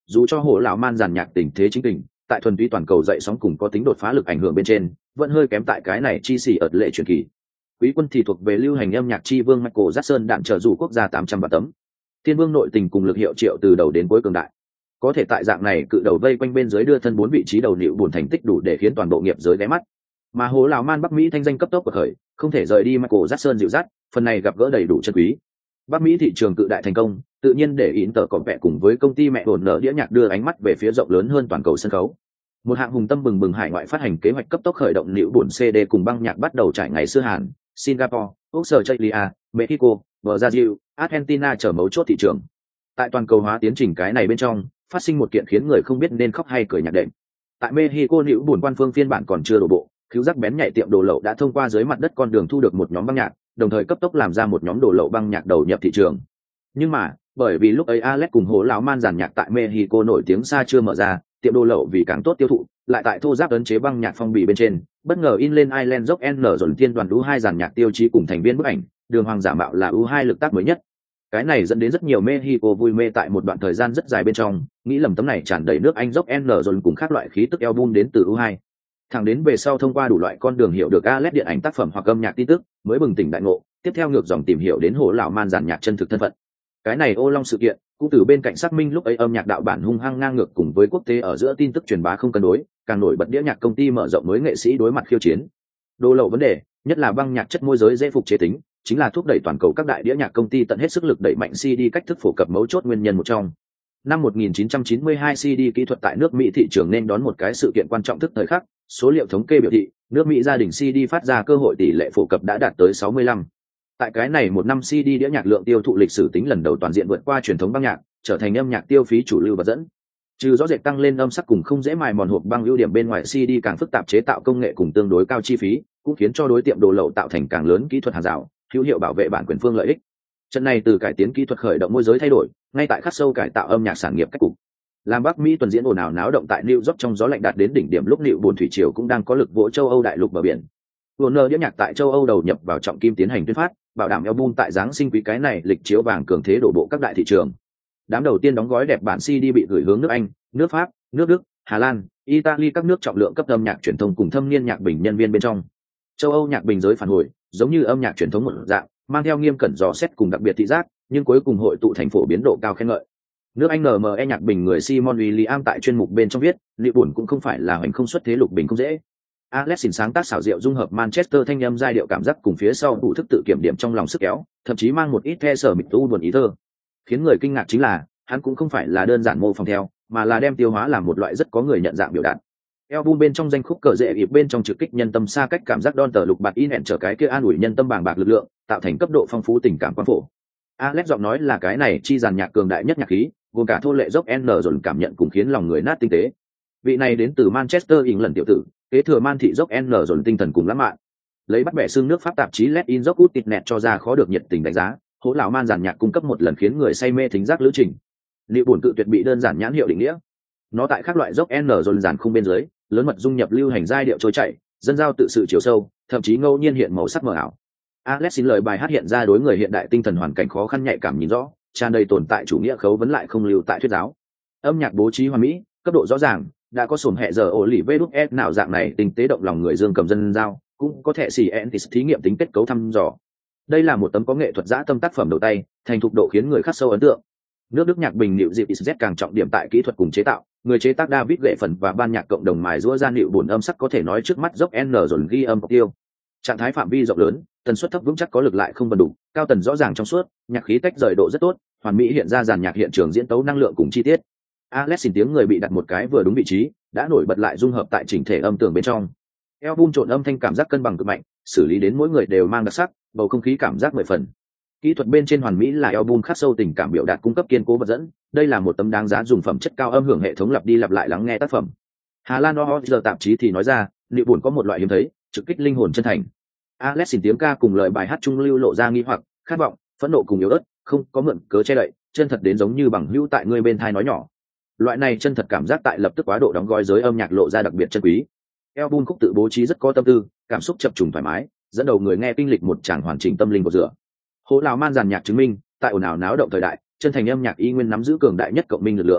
dù cho hồ lão man giàn nhạc tình thế chính tình, tại thuần túy toàn cầu dậy sóng cùng có tính đột phá lực ảnh hưởng bên trên, vẫn hơi kém tại cái này chi xỉ ợt lệ truyền kỳ. Quý quân thì thuộc về lưu hành âm nhạc chi vương Michael Jackson đạn trợ dù quốc gia 800 bản tấm. Thiên vương nội tình cùng lực hiệu triệu từ đầu đến cuối cường đại. Có thể tại dạng này cự đầu vây quanh bên dưới đưa thân 4 vị trí đầu nịu buồn thành tích đủ để khiến toàn bộ nghiệp giới ghé mắt. Mà hồ lão man Bắc Mỹ thanh danh cấp tốc của khởi, không thể rời đi Michael Jackson dịu dắt, phần này gặp gỡ đầy đủ chân quý. Bắc Mỹ thị trường cự đại thành công, tự nhiên để Inter còn vẽ cùng với công ty mẹ hồn nở đĩa nhạc đưa ánh mắt về phía rộng lớn hơn toàn cầu sân khấu. Một hạng hùng tâm bừng bừng hải ngoại phát hành kế hoạch cấp tốc khởi động nịu buồn CD cùng băng nhạc bắt đầu trải ngày xưa Hàn, Singapore, Australia, Mexico, Brazil, Argentina trở mấu chốt thị trường. Tại toàn cầu hóa tiến trình cái này bên trong, phát sinh một kiện khiến người không biết nên khóc hay cười nhạc đệm. Tại Mexico nịu buồn quan phương phiên bản còn chưa đổ bộ, cứu giác bén nhạy tiệm đồ lậu đã thông qua dưới mặt đất con đường thu được một nhóm băng nhạc, đồng thời cấp tốc làm ra một nhóm đồ lậu băng nhạc đầu nhập thị trường. Nhưng mà, bởi vì lúc ấy Alex cùng hồ lão man giàn nhạc tại Mexico nổi tiếng xa chưa mở ra, tiệm đồ lậu vì càng tốt tiêu thụ, lại tại thô giáp ấn chế băng nhạc phong bì bên trên, bất ngờ in lên Island Rock N dồn thiên đoàn U2 giàn nhạc tiêu chí cùng thành viên bức ảnh, đường hoàng giả mạo là U2 lực tác mới nhất. Cái này dẫn đến rất nhiều Mexico vui mê tại một đoạn thời gian rất dài bên trong, nghĩ lầm tấm này tràn đầy nước Anh Rock N dồn cùng các loại khí tức album đến từ U2. Thẳng đến về sau thông qua đủ loại con đường hiểu được Alex điện ảnh tác phẩm hoặc âm nhạc tin tức, mới bừng tỉnh đại ngộ, tiếp theo ngược dòng tìm hiểu đến hồ lão man giàn nhạc chân thực thân phận. Cái này ô long sự kiện cũng từ bên cạnh xác minh lúc ấy âm nhạc đạo bản hung hăng ngang ngược cùng với quốc tế ở giữa tin tức truyền bá không cân đối, càng nổi bật đĩa nhạc công ty mở rộng mới nghệ sĩ đối mặt khiêu chiến. Đồ lậu vấn đề, nhất là băng nhạc chất môi giới dễ phục chế tính, chính là thúc đẩy toàn cầu các đại đĩa nhạc công ty tận hết sức lực đẩy mạnh CD cách thức phổ cập mấu chốt nguyên nhân một trong. Năm 1992 CD kỹ thuật tại nước Mỹ thị trường nên đón một cái sự kiện quan trọng thức thời khắc, số liệu thống kê biểu thị, nước Mỹ gia đình CD phát ra cơ hội tỷ lệ phổ cập đã đạt tới 65. Tại cái này một năm CD đĩa nhạc lượng tiêu thụ lịch sử tính lần đầu toàn diện vượt qua truyền thống băng nhạc, trở thành âm nhạc tiêu phí chủ lưu và dẫn. Trừ rõ rệt tăng lên âm sắc cùng không dễ mài mòn hộp băng ưu điểm bên ngoài, CD càng phức tạp chế tạo công nghệ cùng tương đối cao chi phí, cũng khiến cho đối tiệm đồ lậu tạo thành càng lớn kỹ thuật hàng rào, hữu hiệu bảo vệ bản quyền phương lợi ích. Trận này từ cải tiến kỹ thuật khởi động môi giới thay đổi, ngay tại khắc sâu cải tạo âm nhạc sản nghiệp cách cục. Làm Bắc Mỹ tuần diễn ồn ào náo động tại New York trong gió lạnh đạt đến đỉnh điểm lúc nịu buồn thủy triều cũng đang có lực vỗ châu Âu đại lục bờ biển. Warner đĩa nhạc tại châu Âu đầu nhập vào trọng kim tiến hành tuyên phát, bảo đảm album tại Giáng sinh quý cái này lịch chiếu vàng cường thế đổ bộ các đại thị trường. Đám đầu tiên đóng gói đẹp bản CD bị gửi hướng nước Anh, nước Pháp, nước Đức, Hà Lan, Italy các nước trọng lượng cấp âm nhạc truyền thông cùng thâm niên nhạc bình nhân viên bên trong. Châu Âu nhạc bình giới phản hồi, giống như âm nhạc truyền thống một dạng, mang theo nghiêm cẩn dò xét cùng đặc biệt thị giác, nhưng cuối cùng hội tụ thành phổ biến độ cao khen ngợi. Nước Anh NME nhạc bình người Simon William tại chuyên mục bên trong viết, liệu buồn cũng không phải là hoành không xuất thế lục bình không dễ. Alex sáng tác xảo diệu dung hợp Manchester thanh âm giai điệu cảm giác cùng phía sau đủ thức tự kiểm điểm trong lòng sức kéo, thậm chí mang một ít the sở mịt tu buồn ý thơ. Khiến người kinh ngạc chính là, hắn cũng không phải là đơn giản mô phỏng theo, mà là đem tiêu hóa làm một loại rất có người nhận dạng biểu đạt. Album bên trong danh khúc cờ rễ ịp bên trong trực kích nhân tâm xa cách cảm giác đon tờ lục bạt in hẹn trở cái kia an ủi nhân tâm bàng bạc lực lượng, tạo thành cấp độ phong phú tình cảm quan phổ. Alex giọng nói là cái này chi dàn nhạc cường đại nhất nhạc khí, gồm cả thô lệ dốc N dồn cảm nhận cùng khiến lòng người nát tinh tế. Vị này đến từ Manchester England tiểu tử, kế thừa man thị dốc N dồn tinh thần cùng lãng mạn. Lấy bắt bẻ xương nước Pháp tạp chí Let in Rock Ut Net cho ra khó được nhiệt tình đánh giá, hỗ lão man dàn nhạc cung cấp một lần khiến người say mê thính giác lữ trình. Liệu buồn cự tuyệt bị đơn giản nhãn hiệu định nghĩa. Nó tại các loại dốc N dồn dàn khung bên dưới, lớn mật dung nhập lưu hành giai điệu trôi chảy, dân giao tự sự chiều sâu, thậm chí ngẫu nhiên hiện màu sắc mờ ảo. Alex xin lời bài hát hiện ra đối người hiện đại tinh thần hoàn cảnh khó khăn nhạy cảm nhìn rõ, tràn đầy tồn tại chủ nghĩa khấu vấn lại không lưu tại thuyết giáo. Âm nhạc bố trí hoàn mỹ, cấp độ rõ ràng, đã có sổm hệ giờ ổ lì vê đúc s nào dạng này tinh tế động lòng người dương cầm dân giao, cũng có thể xì entis thí nghiệm tính kết cấu thăm dò. Đây là một tấm có nghệ thuật dã tâm tác phẩm đầu tay, thành thục độ khiến người khắc sâu ấn tượng. Nước Đức nhạc bình nịu dịp z càng trọng điểm tại kỹ thuật cùng chế tạo, người chế tác David Gệ phần và ban nhạc cộng đồng mài giũa ra nịu buồn âm sắc có thể nói trước mắt dốc N dồn ghi âm tiêu. Trạng thái phạm vi rộng lớn, tần suất thấp vững chắc có lực lại không vần đủ, cao tần rõ ràng trong suốt, nhạc khí tách rời độ rất tốt, hoàn mỹ hiện ra dàn nhạc hiện trường diễn tấu năng lượng cùng chi tiết. Alex xin tiếng người bị đặt một cái vừa đúng vị trí, đã nổi bật lại dung hợp tại chỉnh thể âm tường bên trong. Album trộn âm thanh cảm giác cân bằng cực mạnh, xử lý đến mỗi người đều mang đặc sắc, bầu không khí cảm giác 10 phần. Kỹ thuật bên trên hoàn mỹ là album khắc sâu tình cảm biểu đạt cung cấp kiên cố vật dẫn, đây là một tấm đáng giá dùng phẩm chất cao âm hưởng hệ thống lặp đi lặp lại lắng nghe tác phẩm. Hà Lan Order tạp chí thì nói ra, liệu buồn có một loại hiếm thấy, trực kích linh hồn chân thành. Alex xin tiếng ca cùng lời bài hát trung lưu lộ ra nghi hoặc, khát vọng, phẫn nộ cùng yếu ớt, không có mượn cớ che đậy, chân thật đến giống như bằng hữu tại người bên thai nói nhỏ. Loại này chân thật cảm giác tại lập tức quá độ đóng gói giới âm nhạc lộ ra đặc biệt chân quý. Album khúc tự bố trí rất có tâm tư, cảm xúc chập trùng thoải mái, dẫn đầu người nghe kinh lịch một tràng hoàn chỉnh tâm linh của rửa. Hố lão man dàn nhạc chứng minh, tại ồn ào náo động thời đại, chân thành âm nhạc y nguyên nắm giữ cường đại nhất cộng minh lực lượng.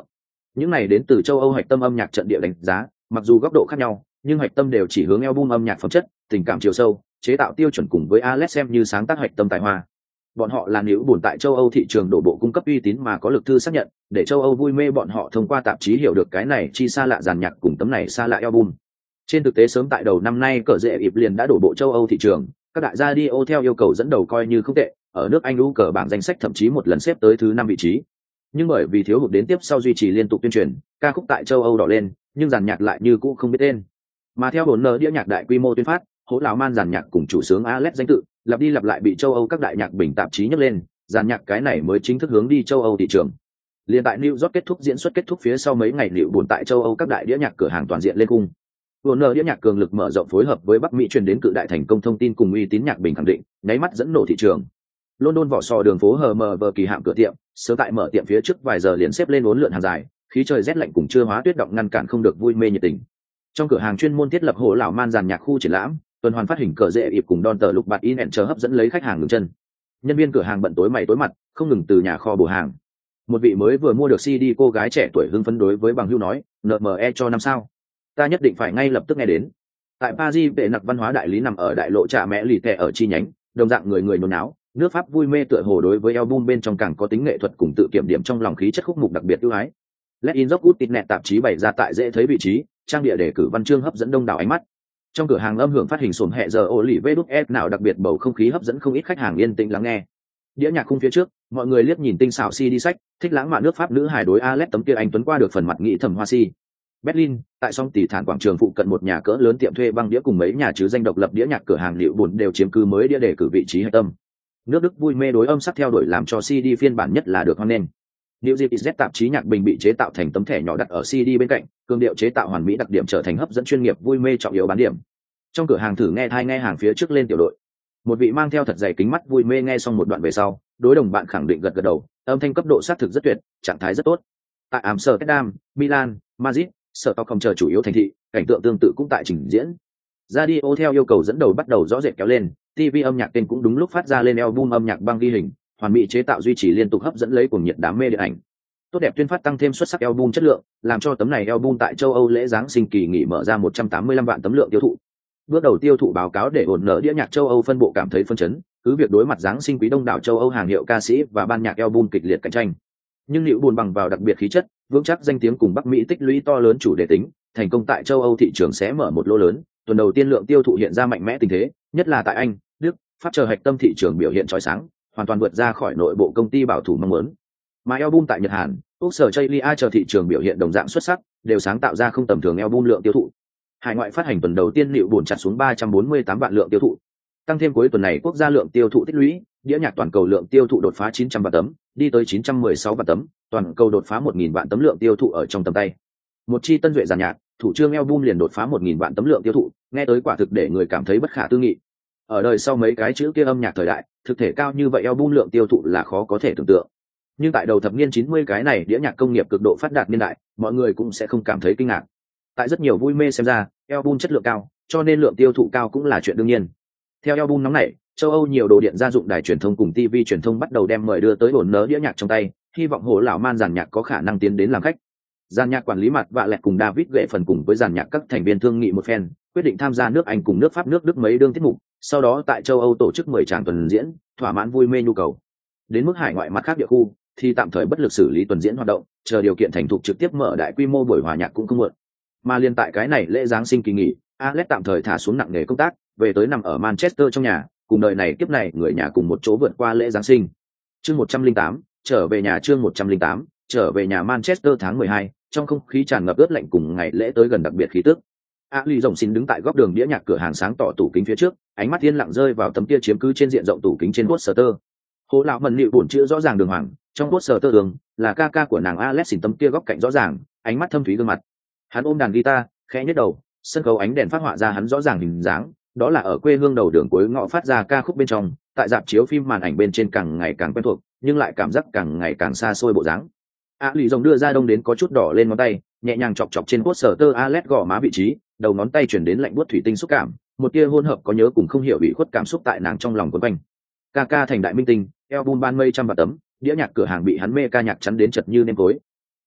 Những này đến từ châu Âu hạch tâm âm nhạc trận địa đánh giá, mặc dù góc độ khác nhau, nhưng hạch tâm đều chỉ hướng album âm nhạc phẩm chất, tình cảm chiều sâu, chế tạo tiêu chuẩn cùng với Alex xem như sáng tác hạch tâm tài hoa. Bọn họ là nữ buồn tại châu Âu thị trường đổ bộ cung cấp uy tín mà có lực thư xác nhận, để châu Âu vui mê bọn họ thông qua tạp chí hiểu được cái này chi xa lạ dàn nhạc cùng tấm này xa lạ album. Trên thực tế sớm tại đầu năm nay cờ rễ ịp liền đã đổ bộ châu Âu thị trường, các đại radio theo yêu cầu dẫn đầu coi như không tệ, ở nước Anh lũ cờ bảng danh sách thậm chí một lần xếp tới thứ 5 vị trí. Nhưng bởi vì thiếu hụt đến tiếp sau duy trì liên tục tuyên truyền, ca khúc tại châu Âu đỏ lên, nhưng dàn nhạc lại như cũ không biết tên. Mà theo bốn nở đĩa nhạc đại quy mô tuyên phát, hỗ lão man dàn nhạc cùng chủ sướng Alex danh tự, lặp đi lặp lại bị châu Âu các đại nhạc bình tạp chí nhắc lên, dàn nhạc cái này mới chính thức hướng đi châu Âu thị trường. Liên tại New York kết thúc diễn xuất kết thúc phía sau mấy ngày liệu buồn tại châu Âu các đại đĩa nhạc cửa hàng toàn diện lên cung. Warner đĩa nhạc cường lực mở rộng phối hợp với Bắc Mỹ truyền đến cự đại thành công thông tin cùng uy tín nhạc bình khẳng định, nháy mắt dẫn nổ thị trường. London vỏ sò đường phố HMV kỳ hạm cửa tiệm, sớm tại mở tiệm phía trước vài giờ liền xếp lên uốn lượn hàng dài, khí trời rét lạnh cùng chưa hóa tuyết động ngăn cản không được vui mê nhiệt tình. Trong cửa hàng chuyên môn thiết lập hồ lão man dàn nhạc khu triển lãm, tuần hoàn phát hình cờ rễ ịp cùng Don tờ lục bạt in and chờ hấp dẫn lấy khách hàng ngừng chân. Nhân viên cửa hàng bận tối mày tối mặt, không ngừng từ nhà kho bổ hàng. Một vị mới vừa mua được CD cô gái trẻ tuổi hưng phấn đối với bằng hữu nói, NME cho năm sao, ta nhất định phải ngay lập tức nghe đến. Tại Paris vệ nặc văn hóa đại lý nằm ở đại lộ Trà Mẹ lì tè ở chi nhánh, đồng dạng người người nôn náo, nước Pháp vui mê tựa hồ đối với album bên trong càng có tính nghệ thuật cùng tự kiểm điểm trong lòng khí chất khúc mục đặc biệt ưu ái. Let in Rock Good Net tạp chí bày ra tại dễ thấy vị trí, trang địa đề cử văn chương hấp dẫn đông đảo ánh mắt. Trong cửa hàng âm hưởng phát hình sồn hẹ giờ ô lì vê đúc ép nào đặc biệt bầu không khí hấp dẫn không ít khách hàng yên tĩnh lắng nghe. Đĩa nhạc khung phía trước, mọi người liếc nhìn tinh xảo CD sách, thích lãng mạn nước Pháp nữ hài đối Alex tấm kia anh tuấn qua được phần mặt nghĩ thầm hoa si. Berlin, tại song tỷ thản quảng trường phụ cận một nhà cỡ lớn tiệm thuê băng đĩa cùng mấy nhà chứ danh độc lập đĩa nhạc cửa hàng liệu buồn đều chiếm cứ mới đĩa đề cử vị trí hạch tâm. Nước Đức vui mê đối âm sắc theo đuổi làm cho CD phiên bản nhất là được hoan nghênh. New Zealand tạp chí nhạc bình bị chế tạo thành tấm thẻ nhỏ đặt ở CD bên cạnh, cương điệu chế tạo hoàn mỹ đặc điểm trở thành hấp dẫn chuyên nghiệp vui mê trọng yếu bán điểm. Trong cửa hàng thử nghe thai nghe hàng phía trước lên tiểu đội. Một vị mang theo thật dày kính mắt vui mê nghe xong một đoạn về sau, đối đồng bạn khẳng định gật gật đầu, âm thanh cấp độ xác thực rất tuyệt, trạng thái rất tốt. Tại Amsterdam, Milan, Madrid, Stockholm chờ chủ yếu thành thị, cảnh tượng tương tự cũng tại trình diễn. Radio theo yêu cầu dẫn đầu bắt đầu rõ rệt kéo lên, TV âm nhạc tên cũng đúng lúc phát ra lên album âm nhạc băng ghi hình, hoàn mỹ chế tạo duy trì liên tục hấp dẫn lấy cuồng nhiệt đám mê điện ảnh. Tốt đẹp tuyên phát tăng thêm xuất sắc album chất lượng, làm cho tấm này album tại châu Âu lễ giáng sinh kỳ nghỉ mở ra 185 vạn tấm lượng tiêu thụ. Bước đầu tiêu thụ báo cáo để ổn nở đĩa nhạc châu Âu phân bộ cảm thấy phân chấn, cứ việc đối mặt giáng sinh quý đông đảo châu Âu hàng hiệu ca sĩ và ban nhạc album kịch liệt cạnh tranh. Nhưng liệu buồn bằng vào đặc biệt khí chất, vững chắc danh tiếng cùng Bắc Mỹ tích lũy to lớn chủ đề tính, thành công tại châu Âu thị trường sẽ mở một lỗ lớn, tuần đầu tiên lượng tiêu thụ hiện ra mạnh mẽ tình thế, nhất là tại Anh, Đức, Pháp chờ hạch tâm thị trường biểu hiện chói sáng, hoàn toàn vượt ra khỏi nội bộ công ty bảo thủ mong muốn. Mà album tại Nhật Hàn, Úc sở Chailia chờ thị trường biểu hiện đồng dạng xuất sắc, đều sáng tạo ra không tầm thường album lượng tiêu thụ. Hải ngoại phát hành tuần đầu tiên liệu buồn chặt xuống 348 vạn lượng tiêu thụ. Tăng thêm cuối tuần này quốc gia lượng tiêu thụ tích lũy, đĩa nhạc toàn cầu lượng tiêu thụ đột phá 900 vạn tấm, đi tới 916 vạn tấm, toàn cầu đột phá 1000 vạn tấm lượng tiêu thụ ở trong tầm tay. Một chi tân duệ giàn nhạc, thủ trương album liền đột phá 1000 vạn tấm lượng tiêu thụ, nghe tới quả thực để người cảm thấy bất khả tư nghị. Ở đời sau mấy cái chữ kia âm nhạc thời đại, thực thể cao như vậy album lượng tiêu thụ là khó có thể tưởng tượng. Nhưng tại đầu thập niên 90 cái này đĩa nhạc công nghiệp cực độ phát đạt niên đại, mọi người cũng sẽ không cảm thấy kinh ngạc. Tại rất nhiều vui mê xem ra, album chất lượng cao, cho nên lượng tiêu thụ cao cũng là chuyện đương nhiên. Theo album nóng này, châu Âu nhiều đồ điện gia dụng đài truyền thông cùng TV truyền thông bắt đầu đem mời đưa tới ổn nở đĩa nhạc trong tay, hy vọng hồ lão man dàn nhạc có khả năng tiến đến làm khách. Dàn nhạc quản lý mặt vạ lẹt cùng David gệ phần cùng với dàn nhạc các thành viên thương nghị một phen, quyết định tham gia nước Anh cùng nước Pháp nước Đức mấy đương tiết mục, sau đó tại châu Âu tổ chức 10 tràng tuần diễn, thỏa mãn vui mê nhu cầu. Đến mức hải ngoại mặt khác địa khu thì tạm thời bất lực xử lý tuần diễn hoạt động, chờ điều kiện thành thục trực tiếp mở đại quy mô buổi hòa nhạc cũng không muộn. Mà liên tại cái này lễ giáng sinh kỳ nghỉ, Alex tạm thời thả xuống nặng nề công tác, về tới nằm ở Manchester trong nhà, cùng đời này kiếp này người nhà cùng một chỗ vượt qua lễ giáng sinh. Chương 108, trở về nhà chương 108, trở về nhà Manchester tháng 12, trong không khí tràn ngập ướt lạnh cùng ngày lễ tới gần đặc biệt khí tức. Ali rồng xin đứng tại góc đường đĩa nhạc cửa hàng sáng tỏ tủ kính phía trước, ánh mắt yên lặng rơi vào tấm kia chiếm cứ trên diện rộng tủ kính trên poster. Hồ lão mần liệu buồn chữ rõ ràng đường hoàng, trong poster đường là ca ca của nàng Alex xin tấm kia góc cạnh rõ ràng, ánh mắt thâm thúy gương mặt. Hắn ôm đàn guitar, khẽ nhếch đầu, sân khấu ánh đèn phát họa ra hắn rõ ràng hình dáng, đó là ở quê hương đầu đường cuối ngõ phát ra ca khúc bên trong, tại rạp chiếu phim màn ảnh bên trên càng ngày càng quen thuộc, nhưng lại cảm giác càng ngày càng xa xôi bộ dáng. Ali rồng đưa ra đông đến có chút đỏ lên ngón tay, nhẹ nhàng chọc chọc trên poster Alex gò má vị trí, đầu ngón tay chuyển đến lạnh buốt thủy tinh xúc cảm, một tia hỗn hợp có nhớ cùng không hiểu bị khuất cảm xúc tại nàng trong lòng quấn quanh. Ca ca thành đại minh tinh, album ban mây trăm vạn tấm, đĩa nhạc cửa hàng bị hắn mê ca nhạc chắn đến chật như nêm tối.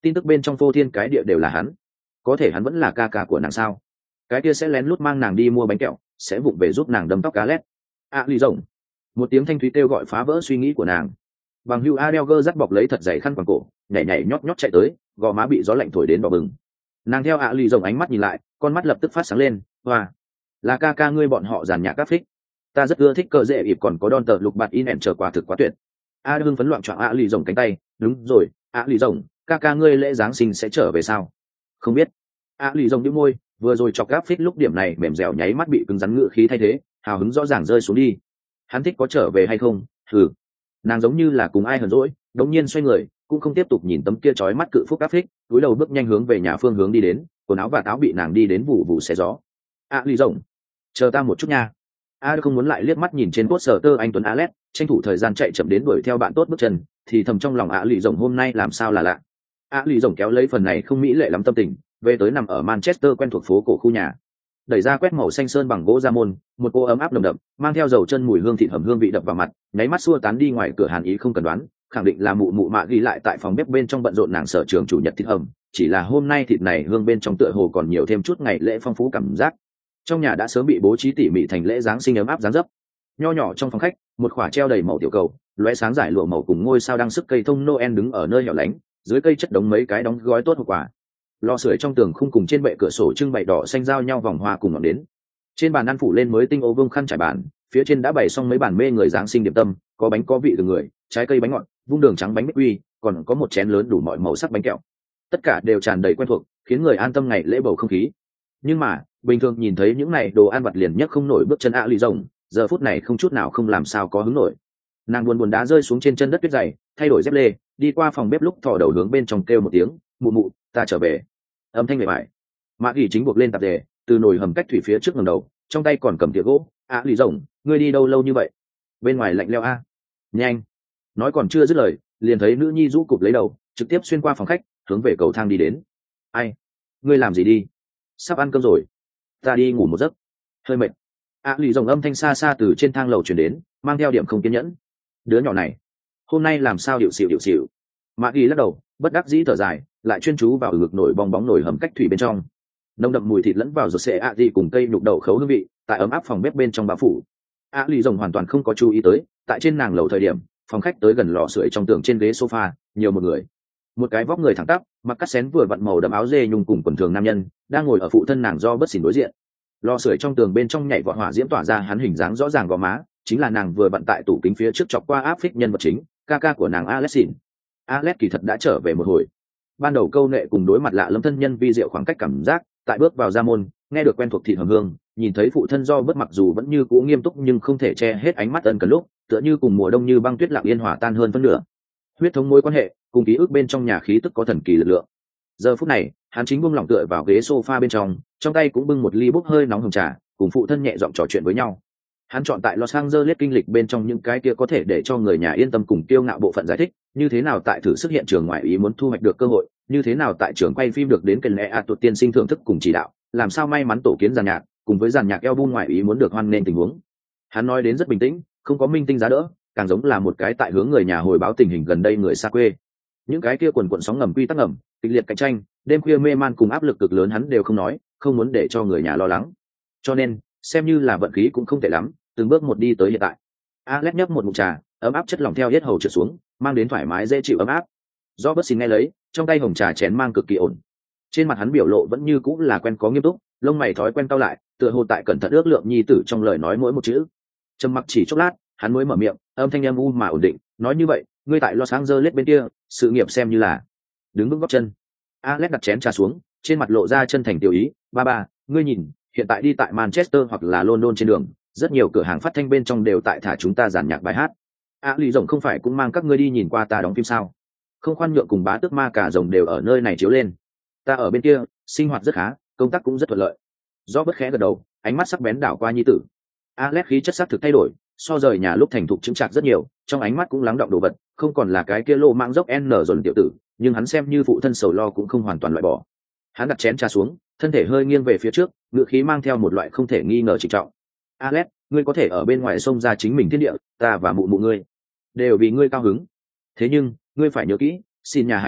tin tức bên trong phô thiên cái địa đều là hắn. Có thể hắn vẫn là ca ca của nàng sao? Cái kia sẽ lén lút mang nàng đi mua bánh kẹo, sẽ vụng về giúp nàng đâm tóc cá lét. Lì rồng. Một tiếng thanh thúy kêu gọi phá vỡ suy nghĩ của nàng. Bằng hưu Adelger dắt bọc lấy thật dày khăn quàng cổ, nhảy nhảy nhót nhót chạy tới, gò má bị gió lạnh thổi đến đỏ bừng. Nàng theo lì rồng ánh mắt nhìn lại, con mắt lập tức phát sáng lên. Hoa, là ca ca ngươi bọn họ giàn nhạc các phích. Ta rất ưa thích cờ dễ ịp còn có đòn tờ lục bạt in ẻn chờ quả thực quá tuyệt. Hưng phấn loạn choạng lì rồng cánh tay. Đúng rồi, lì rồng, ca ca ngươi lễ giáng sinh sẽ trở về sao? Không biết. Lì rồng nhếch môi, vừa rồi chọc gáp phích lúc điểm này mềm dẻo nháy mắt bị cứng rắn ngựa khí thay thế, hào hứng rõ ràng rơi xuống đi. Hắn thích có trở về hay không? Nàng giống như là cùng ai hờn dỗi, đống nhiên xoay người, cũng không tiếp tục nhìn tấm kia chói mắt cự phúc áp phích, túi đầu bước nhanh hướng về nhà phương hướng đi đến, quần áo và táo bị nàng đi đến vụ vụ xé gió. Lì rồng, chờ ta một chút nha. Không muốn lại liếc mắt nhìn trên poster anh Tuấn Alex, tranh thủ thời gian chạy chậm đến đuổi theo bạn tốt bước chân, thì thầm trong lòng lì rồng hôm nay làm sao là lạ. Lì rồng kéo lấy phần này không mỹ lệ lắm tâm tình, về tới nằm ở Manchester quen thuộc phố cổ khu nhà. Đẩy ra quét màu xanh sơn bằng gỗ ra môn, một cô ấm áp nồng đậm mang theo dầu chân mùi hương thịt hầm hương vị đập vào mặt, nháy mắt xua tán đi ngoài cửa hàn ý không cần đoán, khẳng định là mụ mụ mạ ghi lại tại phòng bếp bên trong bận rộn nàng sở trường chủ nhật thịt hầm, chỉ là hôm nay thịt này hương bên trong tựa hồ còn nhiều thêm chút ngày lễ phong phú cảm giác. Trong nhà đã sớm bị bố trí tỉ mỉ thành lễ giáng sinh ấm áp dáng dấp. Nho nhỏ trong phòng khách, một khỏa treo đầy màu tiểu cầu, lóe sáng giải lụa màu cùng ngôi sao đăng sức cây thông Noel đứng ở nơi hẻo lánh, dưới cây chất đống mấy cái đóng gói tốt hộp quà. Lò sưởi trong tường khung cùng trên bệ cửa sổ trưng bày đỏ xanh giao nhau vòng hoa cùng ngọn đến. Trên bàn ăn phủ lên mới tinh ô vương khăn trải bàn, phía trên đã bày xong mấy bàn mê người giáng sinh điểm tâm, có bánh có vị từ người, trái cây bánh ngọt, vung đường trắng bánh bích quy, còn có một chén lớn đủ mọi màu sắc bánh kẹo. Tất cả đều tràn đầy quen thuộc, khiến người an tâm ngày lễ bầu không khí. Nhưng mà bình thường nhìn thấy những này đồ ăn vặt liền nhất không nổi bước chân lì rồng, giờ phút này không chút nào không làm sao có hứng nổi. Nàng buồn buồn đá rơi xuống trên chân đất tuyết dày, thay đổi dép lê, đi qua phòng bếp lúc thò đầu hướng bên trong kêu một tiếng, mụ mụ, ta trở về. Âm thanh mệt mỏi. Mạ gỉ chính buộc lên tạp dề, từ nồi hầm cách thủy phía trước ngẩng đầu, trong tay còn cầm thìa gỗ. Lì rồng, ngươi đi đâu lâu như vậy? Bên ngoài lạnh lẽo a. Nhanh. Nói còn chưa dứt lời, liền thấy nữ nhi rũ cụp lấy đầu, trực tiếp xuyên qua phòng khách, hướng về cầu thang đi đến. Ai? Ngươi làm gì đi? Sắp ăn cơm rồi. Ta đi ngủ một giấc. Hơi mệt. Lì rồng âm thanh xa xa từ trên thang lầu truyền đến, mang theo điểm không kiên nhẫn. Đứa nhỏ này, hôm nay làm sao điệu xỉu. Mạ ghi lắc đầu, bất đắc dĩ thở dài, lại chuyên chú vào ngực nổi bong bóng nổi hầm cách thủy bên trong. Nồng đậm mùi thịt lẫn vào rồi sẽ gì cùng cây nhục đậu khấu hương vị, tại ấm áp phòng bếp bên trong bao phủ. Lì rồng hoàn toàn không có chú ý tới, tại trên nàng lầu thời điểm, phòng khách tới gần lò sưởi trong tường trên ghế sofa, nhiều một người. Một cái vóc người thẳng tắp, mặc cắt xén vừa vặn màu đậm áo dê nhung cùng quần thường nam nhân, đang ngồi ở phụ thân nàng do bất xỉn đối diện. Lò sưởi trong tường bên trong nhảy vọt hỏa diễm tỏa ra hắn hình dáng rõ ràng gò má, chính là nàng vừa vặn tại tủ kính phía trước chọc qua áp phích nhân vật chính, ca ca của nàng Alexin. Alex kỳ thật đã trở về một hồi. Ban đầu câu nệ cùng đối mặt lạ lâm thân nhân vi diệu khoảng cách cảm giác, tại bước vào ra môn, nghe được quen thuộc thịt hầm hương, nhìn thấy phụ thân do bất mặc dù vẫn như cũ nghiêm túc nhưng không thể che hết ánh mắt ân cần lúc, tựa như cùng mùa đông như băng tuyết lặng yên hòa tan hơn phân nửa. Huyết thống mối quan hệ, cùng ký ức bên trong nhà khí tức có thần kỳ lực lượng. Giờ phút này, hắn chính buông lỏng tựa vào ghế sofa bên trong tay cũng bưng một ly bốc hơi nóng hồng trà, cùng phụ thân nhẹ giọng trò chuyện với nhau. Hắn chọn tại Los Angeles kinh lịch bên trong những cái kia có thể để cho người nhà yên tâm cùng kiêu ngạo bộ phận giải thích, như thế nào tại thử sức hiện trường ngoại ý muốn thu hoạch được cơ hội, như thế nào tại trường quay phim được đến kênh lẽ tuột tiên sinh thưởng thức cùng chỉ đạo, làm sao may mắn tổ kiến giàn nhạc, cùng với giàn nhạc album ngoại ý muốn được hoan nên tình huống. Hắn nói đến rất bình tĩnh, không có minh tinh giá đỡ, càng giống là một cái tại hướng người nhà hồi báo tình hình gần đây người xa quê. Những cái kia quần quần sóng ngầm quy tắc ngầm, kịch liệt cạnh tranh, đêm khuya mê man cùng áp lực cực lớn hắn đều không nói, không muốn để cho người nhà lo lắng. Cho nên, xem như là vận khí cũng không tệ lắm, từng bước một đi tới hiện tại. Alex nhấp một ngụm trà, ấm áp chất lỏng theo hết hầu trượt xuống, mang đến thoải mái dễ chịu ấm áp. Do bất xin nghe lấy, trong tay hồng trà chén mang cực kỳ ổn. Trên mặt hắn biểu lộ vẫn như cũng là quen có nghiêm túc, lông mày thói quen cau lại, tựa hồ tại cẩn thận ước lượng nhi tử trong lời nói mỗi một chữ. Trầm mặc chỉ chốc lát, hắn mới mở miệng, âm thanh âm u mà ổn định, nói như vậy, ngươi tại Los Angeles bên kia, sự nghiệp xem như là đứng vững gót chân. Alex đặt chén trà xuống, trên mặt lộ ra chân thành tiểu ý, ba, ngươi nhìn, hiện tại đi tại Manchester hoặc là London trên đường, rất nhiều cửa hàng phát thanh bên trong đều tại thả chúng ta giàn nhạc bài hát. Lì rồng không phải cũng mang các ngươi đi nhìn qua ta đóng phim sao? Không khoan nhượng cùng bá tước ma cả rồng đều ở nơi này chiếu lên. Ta ở bên kia, sinh hoạt rất khá, công tác cũng rất thuận lợi. Do bất khẽ gật đầu, ánh mắt sắc bén đảo qua nhi tử. Alex khí chất sắc thực thay đổi, so rời nhà lúc thành thục chứng chạc rất nhiều, trong ánh mắt cũng lắng động đồ vật, không còn là cái kia lô mạng dốc n dồn tiểu tử, nhưng hắn xem như phụ thân sầu lo cũng không hoàn toàn loại bỏ. Hắn đặt chén trà xuống, thân thể hơi nghiêng về phía trước, ngữ khí mang theo một loại không thể nghi ngờ trịnh trọng. Alex, ngươi có thể ở bên ngoài xông ra chính mình thiên địa, ta và mụ mụ ngươi đều vì ngươi cao hứng. Thế nhưng, ngươi phải nhớ kỹ, xin nhà hải tử,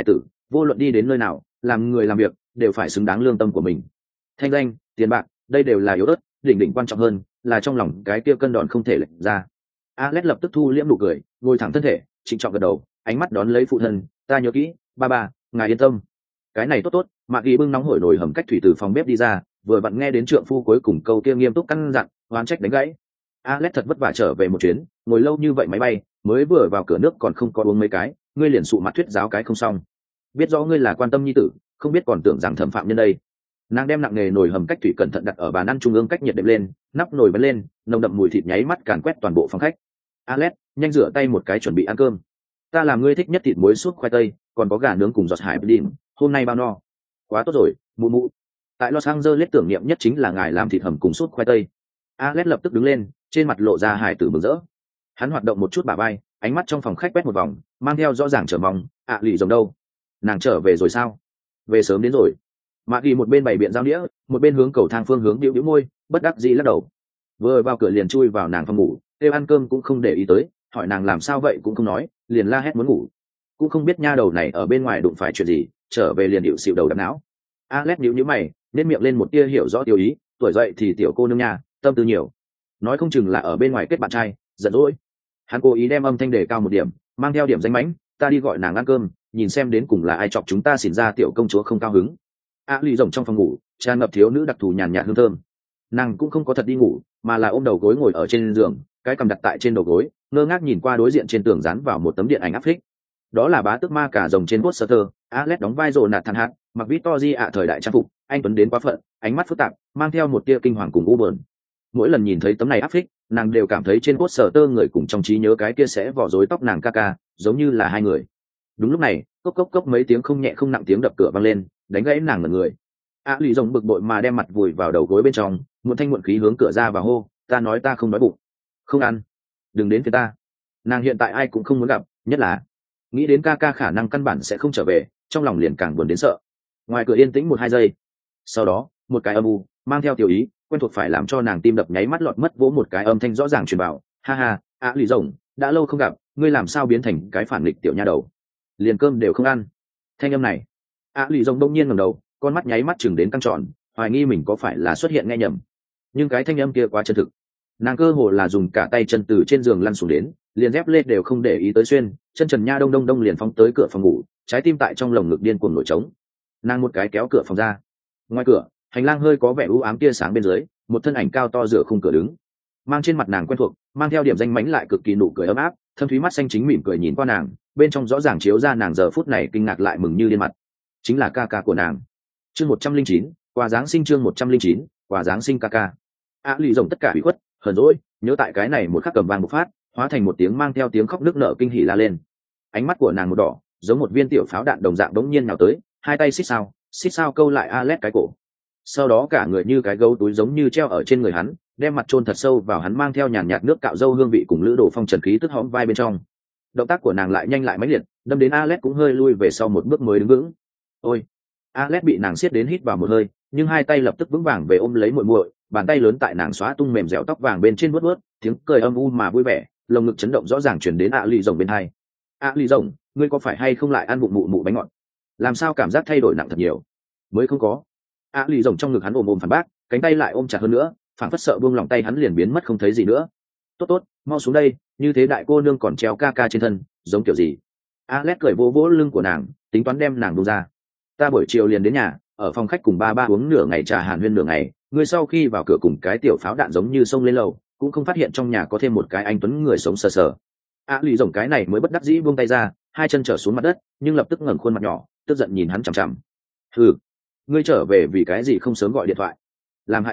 vô luận đi đến nơi nào làm người làm việc đều phải xứng đáng lương tâm của mình. Thanh danh, tiền bạc, đây đều là yếu ớt, đỉnh đỉnh quan trọng hơn là trong lòng cái kia cân đòn không thể lệch ra. Alex lập tức thu liễm nụ cười, ngồi thẳng thân thể, trịnh trọng gật đầu, ánh mắt đón lấy phụ thân, ta nhớ kỹ, ba, ngài yên tâm. Cái này tốt tốt. Mạc Ghi bưng nóng hổi nồi hầm cách thủy từ phòng bếp đi ra, vừa vặn nghe đến trượng phu cuối cùng câu kia nghiêm túc căn dặn, oán trách đánh gãy. Alex thật vất vả trở về một chuyến, ngồi lâu như vậy máy bay, mới vừa vào cửa nước còn không có uống mấy cái, ngươi liền sụ mặt thuyết giáo cái không xong. Biết rõ ngươi là quan tâm nhi tử, không biết còn tưởng rằng thẩm phạm nhân đây. Nàng đem nặng nghề nồi hầm cách thủy cẩn thận đặt ở bàn ăn trung ương cách nhiệt đệm lên, nắp nồi bắn lên, nồng đậm mùi thịt nháy mắt càn quét toàn bộ phòng khách. Alex, nhanh rửa tay một cái chuẩn bị ăn cơm. Ta làm ngươi thích nhất thịt muối súp khoai tây, còn có gà nướng cùng giọt hải blim, hôm nay bao no. Quá tốt rồi, mụ mụ. Tại Los Angeles tưởng niệm nhất chính là ngài làm thịt hầm cùng súp khoai tây. Alex lập tức đứng lên, trên mặt lộ ra hài tử mừng rỡ. Hắn hoạt động một chút bả vai, ánh mắt trong phòng khách quét một vòng, mang theo rõ ràng chờ mong, lì rồng đâu? Nàng trở về rồi sao? Về sớm đến rồi. Mạc Ghi một bên bày biện giao đĩa, một bên hướng cầu thang phương hướng bĩu bĩu môi, bất đắc dĩ lắc đầu. Vừa vào cửa liền chui vào nàng phòng ngủ, kêu ăn cơm cũng không để ý tới, hỏi nàng làm sao vậy cũng không nói, liền la hét muốn ngủ. Cũng không biết nha đầu này ở bên ngoài đụng phải chuyện gì, trở về liền điệu xịu đầu đập não. Alex nhíu mày, nên miệng lên một tia hiểu rõ tiêu ý, tuổi dậy thì tiểu cô nương nha, tâm tư nhiều, nói không chừng là ở bên ngoài kết bạn trai, giận dỗi. Hắn cố ý đem âm thanh đề cao một điểm, mang theo điểm danh mãnh, ta đi gọi nàng ăn cơm, nhìn xem đến cùng là ai chọc chúng ta xỉn ra tiểu công chúa không cao hứng. Lì rồng trong phòng ngủ tràn ngập thiếu nữ đặc thù nhàn nhạt hương thơm. Nàng cũng không có thật đi ngủ, mà là ôm đầu gối ngồi ở trên giường, cái cằm đặt tại trên đầu gối, ngơ ngác nhìn qua đối diện trên tường dán vào một tấm điện ảnh áp phích. Đó là bá tước ma cả rồng trên poster. Alex đóng vai rồ nạt thằn hạt, mặc Victoria thời đại trang phục, anh tuấn đến quá phận, ánh mắt phức tạp, mang theo một tia kinh hoàng cùng u buồn. Mỗi lần nhìn thấy tấm này áp phích, nàng đều cảm thấy trên poster người cùng trong trí nhớ cái kia sẽ vỏ rối tóc nàng ca, giống như là hai người. Đúng lúc này, cốc cốc cốc mấy tiếng không nhẹ không nặng tiếng đập cửa vang lên, đánh gãy nàng ngẩn người. Lì rồng bực bội mà đem mặt vùi vào đầu gối bên trong, muộn thanh muộn khí hướng cửa ra và hô, ta nói ta không đói bụng, không ăn, đừng đến phía ta. Nàng hiện tại ai cũng không muốn gặp, nhất là nghĩ đến ca khả năng căn bản sẽ không trở về, trong lòng liền càng buồn đến sợ. Ngoài cửa yên tĩnh 1-2 giây, sau đó một cái âm u mang theo tiểu ý quen thuộc phải làm cho nàng tim đập nháy mắt lọt mất, vỗ một cái âm thanh rõ ràng truyền bảo, ha lì rồng, đã lâu không gặp, ngươi làm sao biến thành cái phản nghịch tiểu nha đầu, liền cơm đều không ăn. Thanh âm này, lì rồng đông nhiên ngẩng đầu, con mắt nháy mắt chừng đến căng tròn, hoài nghi mình có phải là xuất hiện nghe nhầm. Nhưng cái thanh âm kia quá chân thực, nàng cơ hồ là dùng cả tay chân từ trên giường lăn xuống đến, liền dép lê đều không để ý tới xuyên, chân trần nha đông đông liền phóng tới cửa phòng ngủ, trái tim tại trong lồng ngực điên cuồng nổi trống. Nàng một cái kéo cửa phòng ra. Ngoài cửa, hành lang hơi có vẻ u ám tia sáng bên dưới, một thân ảnh cao to dựa khung cửa đứng, mang trên mặt nàng quen thuộc, mang theo điểm danh mánh lại cực kỳ nụ cười ấm áp, thâm thúy mắt xanh chính mỉm cười nhìn qua nàng, bên trong rõ ràng chiếu ra nàng giờ phút này kinh ngạc lại mừng như điên mặt. Chính là ca của nàng. Chương 109, quà giáng sinh. Chương 109, quà giáng sinh ca. Lì rồng tất cả bị khuất, hờn dỗi, nhớ tại cái này một khắc cầm vang một phát, hóa thành một tiếng mang theo tiếng khóc nức nở kinh hỉ la lên. Ánh mắt của nàng một đỏ, giống một viên tiểu pháo đạn đồng dạng đống nhiên nào tới, hai tay xít sao câu lại Alex cái cổ. Sau đó cả người như cái gấu túi giống như treo ở trên người hắn, đem mặt chôn thật sâu vào hắn mang theo nhàn nhạt nước cạo râu hương vị cùng lữ đồ phong trần khí tức hõm vai bên trong. Động tác của nàng lại nhanh lại mãnh liệt, đâm đến Alex cũng hơi lui về sau một bước mới đứng vững. Ôi! Alex bị nàng siết đến hít vào một hơi, nhưng hai tay lập tức vững vàng về ôm lấy muội muội, bàn tay lớn tại nàng xóa tung mềm dẻo tóc vàng bên trên vuốt, tiếng cười âm u mà vui vẻ, lồng ngực chấn động rõ ràng truyền đến lì rồng bên hai. Lì rồng, ngươi có phải hay không lại ăn bụng mụ bánh ngọt? Làm sao cảm giác thay đổi nặng thật nhiều? Mới không có. Lì rồng trong ngực hắn ôm phản bác, cánh tay lại ôm chặt hơn nữa, phảng phất sợ buông lòng tay hắn liền biến mất không thấy gì nữa. Tốt, mau xuống đây, như thế đại cô nương còn treo ca trên thân, giống kiểu gì? Alex cười vỗ vỗ lưng của nàng, tính toán đem nàng buông ra. Ta buổi chiều liền đến nhà, ở phòng khách cùng ba uống nửa ngày trà hàn huyên nửa ngày, ngươi sau khi vào cửa cùng cái tiểu pháo đạn giống như xông lên lầu, cũng không phát hiện trong nhà có thêm một cái anh tuấn người sống sờ sờ. Lì rồng cái này mới bất đắc dĩ buông tay ra, hai chân trở xuống mặt đất, nhưng lập tức ngẩng khuôn mặt nhỏ, tức giận nhìn hắn chằm chằm. Hừ, ngươi trở về vì cái gì không sớm gọi điện thoại? Làm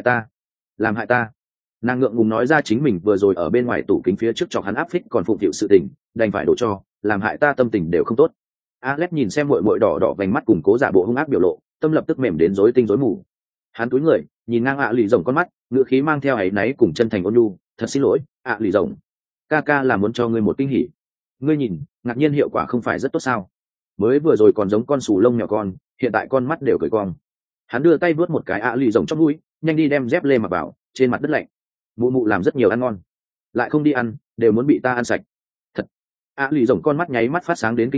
hại ta. Nàng ngượng ngùng nói ra chính mình vừa rồi ở bên ngoài tủ kính phía trước chọc hắn áp phích còn phụng phịu sự tình, đành phải đổ cho, làm hại ta tâm tình đều không tốt. Alex nhìn xem muội muội đỏ đỏ vành mắt cùng cố giả bộ hung ác biểu lộ, tâm lập tức mềm đến rối tinh rối mù. Hắn cúi người, nhìn ngang lì rồng con mắt, ngữ khí mang theo áy náy cùng chân thành ôn nhu, thật xin lỗi, lì rồng. Ca là muốn cho ngươi một kinh hỉ. Ngươi nhìn, ngạc nhiên hiệu quả không phải rất tốt sao? Mới vừa rồi còn giống con sù lông nhỏ con, hiện tại con mắt đều cười cong. Hắn đưa tay vuốt một cái lì rồng trong mũi, nhanh đi đem dép lê mặc vào, trên mặt đất lạnh. Mụ làm rất nhiều ăn ngon, lại không đi ăn, đều muốn bị ta ăn sạch. Thật. Lì rồng con mắt nháy mắt phát sáng đến kinh người,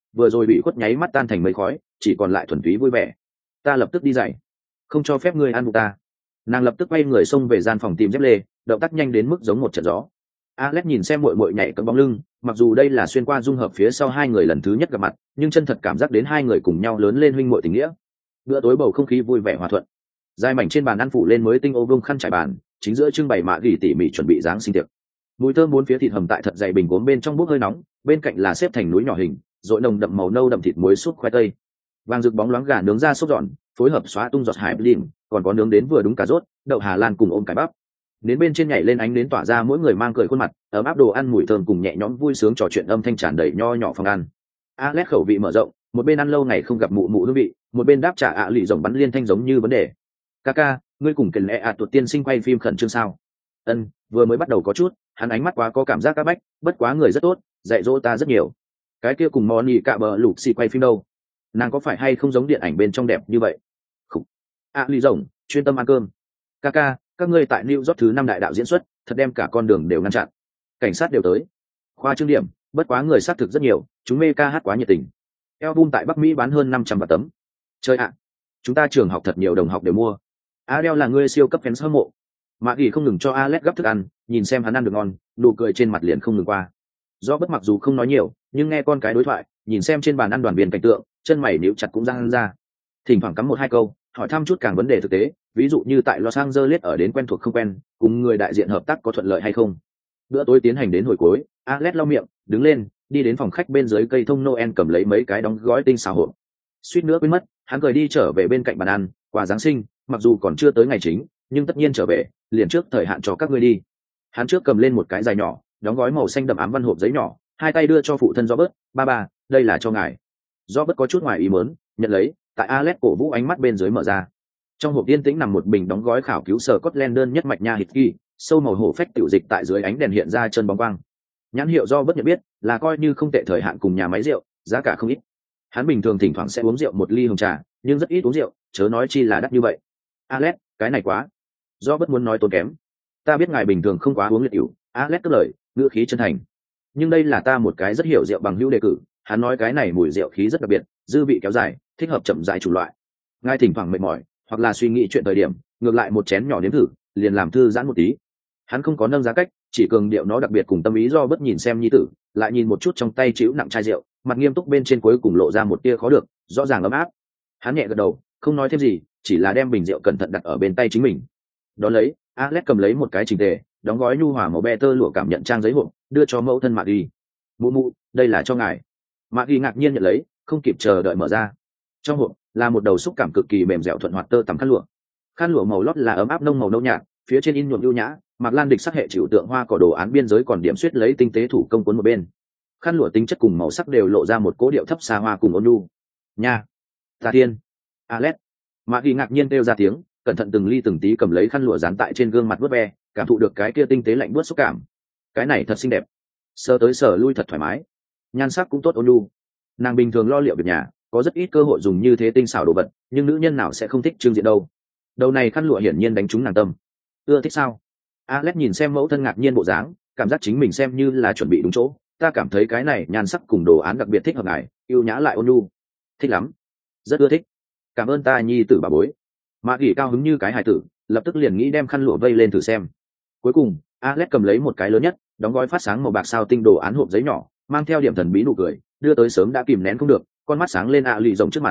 vừa rồi bị khuất nháy mắt tan thành mây khói, chỉ còn lại thuần túy vui vẻ. Ta lập tức đi dậy, không cho phép ngươi ăn bụng ta. Nàng lập tức quay người xông về gian phòng tìm dép lê, động tác nhanh đến mức giống một trận gió. Alex nhìn xem muội muội nhảy cẫng bóng lưng, mặc dù đây là xuyên qua dung hợp phía sau hai người lần thứ nhất gặp mặt, nhưng chân thật cảm giác đến hai người cùng nhau lớn lên huynh muội tình nghĩa. Bữa tối bầu không khí vui vẻ hòa thuận. Dài mảnh trên bàn ăn phủ lên mới tinh ô vương khăn trải bàn, chính giữa trưng bày mạ gỉ tỉ mỉ chuẩn bị dáng sinh tiệc. Mùi thơm bốn phía thịt hầm tại thật dày bình gốm bên trong bốc hơi nóng, bên cạnh là xếp thành núi nhỏ hình, rội nồng đậm màu nâu đậm thịt muối súp khoai tây. Vàng rực bóng loáng gà nướng ra sốt giòn, phối hợp xóa tung giọt hải blim, còn có nướng đến vừa đúng cà rốt, đậu Hà Lan cùng ôm cải bắp. Đến bên trên nhảy lên ánh đến tỏa ra mỗi người mang cười khuôn mặt, ấm áp đồ ăn mùi thơm cùng nhẹ nhõm vui sướng trò chuyện âm thanh tràn đầy nho nhỏ phòng ăn. Alex khẩu vị mở rộng, một bên ăn lâu ngày không gặp mụ mụ hương vị, một bên đáp trả lì rồng bắn liên thanh giống như vấn đề. Kaka, ngươi cùng kền lẽ tuột tiên sinh quay phim khẩn trương sao? Ân, vừa mới bắt đầu có chút, hắn ánh mắt quá có cảm giác các bách, bất quá người rất tốt, dạy dỗ ta rất nhiều. Cái kia cùng Moni cạ bờ lục xì quay phim đâu? Nàng có phải hay không giống điện ảnh bên trong đẹp như vậy? Khục. Lì rồng, chuyên tâm ăn cơm. Kaka, các ngươi tại New York thứ 5 đại đạo diễn xuất, thật đem cả con đường đều ngăn chặn. Cảnh sát đều tới. Khoa trương điểm, bất quá người xác thực rất nhiều, chúng mê ca hát quá nhiệt tình. Album tại Bắc Mỹ bán hơn 500 vạn tấm. Chơi ạ. Chúng ta trường học thật nhiều đồng học đều mua. Adele là người siêu cấp fans hâm mộ. Mạ Gỉ không ngừng cho Alex gấp thức ăn, nhìn xem hắn ăn được ngon, nụ cười trên mặt liền không ngừng qua. Do bất mặc dù không nói nhiều, nhưng nghe con cái đối thoại, nhìn xem trên bàn ăn đoàn viên cảnh tượng, chân mày níu chặt cũng răng ra. Thỉnh thoảng cắm một hai câu, hỏi thăm chút càng vấn đề thực tế, ví dụ như tại Los Angeles ở đến quen thuộc không quen, cùng người đại diện hợp tác có thuận lợi hay không. Bữa tối tiến hành đến hồi cuối, Alex lau miệng, đứng lên, đi đến phòng khách bên dưới cây thông Noel cầm lấy mấy cái đóng gói tinh xào hộp. Suýt nữa quên mất, hắn cười đi trở về bên cạnh bàn ăn, quà Giáng sinh, mặc dù còn chưa tới ngày chính, nhưng tất nhiên trở về, liền trước thời hạn cho các ngươi đi. Hắn trước cầm lên một cái dài nhỏ, đóng gói màu xanh đậm ám văn hộp giấy nhỏ, hai tay đưa cho phụ thân Robert, ba, đây là cho ngài. Robert có chút ngoài ý muốn, nhận lấy, tại Alex cổ vũ ánh mắt bên dưới mở ra. Trong hộp yên tĩnh nằm một bình đóng gói khảo cứu sở Scotland đơn nhất mạch nha hít ghi, sâu màu hổ phách tiểu dịch tại dưới ánh đèn hiện ra chân bóng quang. Nhãn hiệu do bất nhận biết, là coi như không tệ thời hạn cùng nhà máy rượu, giá cả không ít. Hắn bình thường thỉnh thoảng sẽ uống rượu một ly hồng trà, nhưng rất ít uống rượu, chớ nói chi là đắt như vậy. Alex, cái này quá. Do bất muốn nói tốn kém. Ta biết ngài bình thường không quá uống liệt rượu, Alex cất lời, ngữ khí chân thành. Nhưng đây là ta một cái rất hiểu rượu bằng hữu đề cử, hắn nói cái này mùi rượu khí rất đặc biệt, dư vị kéo dài, thích hợp chậm rãi chủ loại. Ngài thỉnh thoảng mệt mỏi, hoặc là suy nghĩ chuyện thời điểm, ngược lại một chén nhỏ nếm thử, liền làm thư giãn một tí. Hắn không có nâng giá cách, chỉ cường điệu nó đặc biệt cùng tâm ý do bất nhìn xem nhi tử, lại nhìn một chút trong tay chịu nặng chai rượu, mặt nghiêm túc bên trên cuối cùng lộ ra một tia khó được, rõ ràng ấm áp. Hắn nhẹ gật đầu, không nói thêm gì, chỉ là đem bình rượu cẩn thận đặt ở bên tay chính mình. Đón lấy, Alex cầm lấy một cái chỉnh tề, đóng gói nhu hòa màu be tơ lụa cảm nhận trang giấy hộp, đưa cho mẫu thân Mạc Ghi. Mụ, đây là cho ngài. Mạc Ghi ngạc nhiên nhận lấy, không kịp chờ đợi mở ra. Trong hộp là một đầu xúc cảm cực kỳ mềm dẻo thuận hoạt tơ tằm khăn lụa. Khăn lụa màu lót là ấm áp nông màu nâu nhạt, phía trên in nhuộm ưu nhã, Mạc Lan địch sắc hệ chịu tượng hoa cỏ đồ án biên giới còn điểm xuyết lấy tinh tế thủ công cuốn một bên. Khăn lụa tính chất cùng màu sắc đều lộ ra một cố điệu thấp xa hoa cùng ôn nhu. Nha, ta tiên, Alex. Mạc Ghi ngạc nhiên kêu ra tiếng, cẩn thận từng ly từng tí cầm lấy khăn lụa dán tại trên gương mặt vuốt ve, cảm thụ được cái kia tinh tế lạnh buốt xúc cảm. Cái này thật xinh đẹp, sờ tới sờ lui thật thoải mái, nhan sắc cũng tốt ôn nhu. Nàng bình thường lo liệu việc nhà, có rất ít cơ hội dùng như thế tinh xảo đồ vật, nhưng nữ nhân nào sẽ không thích trưng diện đâu. Đầu này khăn lụa hiển nhiên đánh trúng nàng tâm. Ưa thích sao? Alex nhìn xem mẫu thân ngạc nhiên bộ dáng, cảm giác chính mình xem như là chuẩn bị đúng chỗ. Ta cảm thấy cái này nhan sắc cùng đồ án đặc biệt thích hợp ngài, yêu nhã lại ôn nhu. Thích lắm, rất ưa thích. Cảm ơn ta nhi tử bà bối. Mạ Gỉ cao hứng như cái hài tử, lập tức liền nghĩ đem khăn lụa vây lên thử xem. Cuối cùng, Alex cầm lấy một cái lớn nhất, đóng gói phát sáng màu bạc sao tinh đồ án hộp giấy nhỏ, mang theo điểm thần bí nụ cười, đưa tới sớm đã kìm nén không được, con mắt sáng lên lì rồng trước mặt.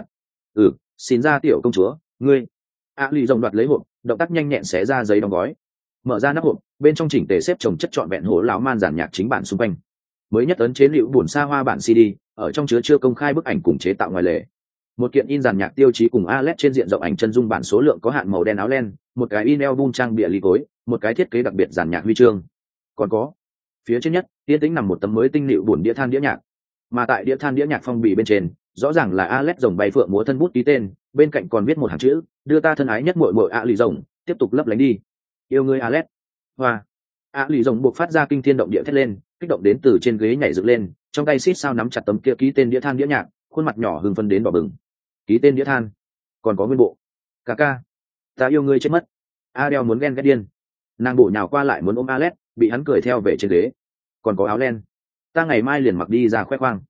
Xin ra tiểu công chúa, ngươi. Lì rồng đoạt lấy hộp, động tác nhanh nhẹn xé ra giấy đóng gói, mở ra nắp hộp, bên trong chỉnh tề xếp chồng chất trọn vẹn hổ lão man giản nhạc chính bản xung quanh. Mới nhất ấn chế liệu buồn xa hoa bản CD, ở trong chứa chưa công khai bức ảnh cùng chế tạo ngoài lề. Một kiện in giản nhạc tiêu chí cùng Alex trên diện rộng ảnh chân dung bản số lượng có hạn màu đen áo len, một cái in album trang bìa ly cối, một cái thiết kế đặc biệt giản nhạc huy chương. Còn có, phía trên nhất, yên tĩnh nằm một tấm mới tinh liệu buồn đĩa than đĩa nhạc. Mà tại đĩa than đĩa nhạc phong bì bên trên, rõ ràng là Alex rồng bay phượng múa thân bút ký tên, bên cạnh còn viết một hàng chữ, đưa ta thân ái nhất muội muội lì rồng, tiếp tục lấp lánh đi. Yêu ngươi Alex. Hoa. Lì rồng buộc phát ra kinh thiên động địa thét lên, kích động đến từ trên ghế nhảy dựng lên, trong tay xít sao nắm chặt tấm kia ký tên đĩa than đĩa nhạc, khuôn mặt nhỏ hưng phấn đến đỏ bừng. Ký tên đĩa than, còn có nguyên bộ. Ca, ta yêu ngươi chết mất. Adele muốn ghen ghét điên, nàng bổ nhào qua lại muốn ôm Alex, bị hắn cười theo về trên ghế. Còn có áo len, ta ngày mai liền mặc đi ra khoe khoang.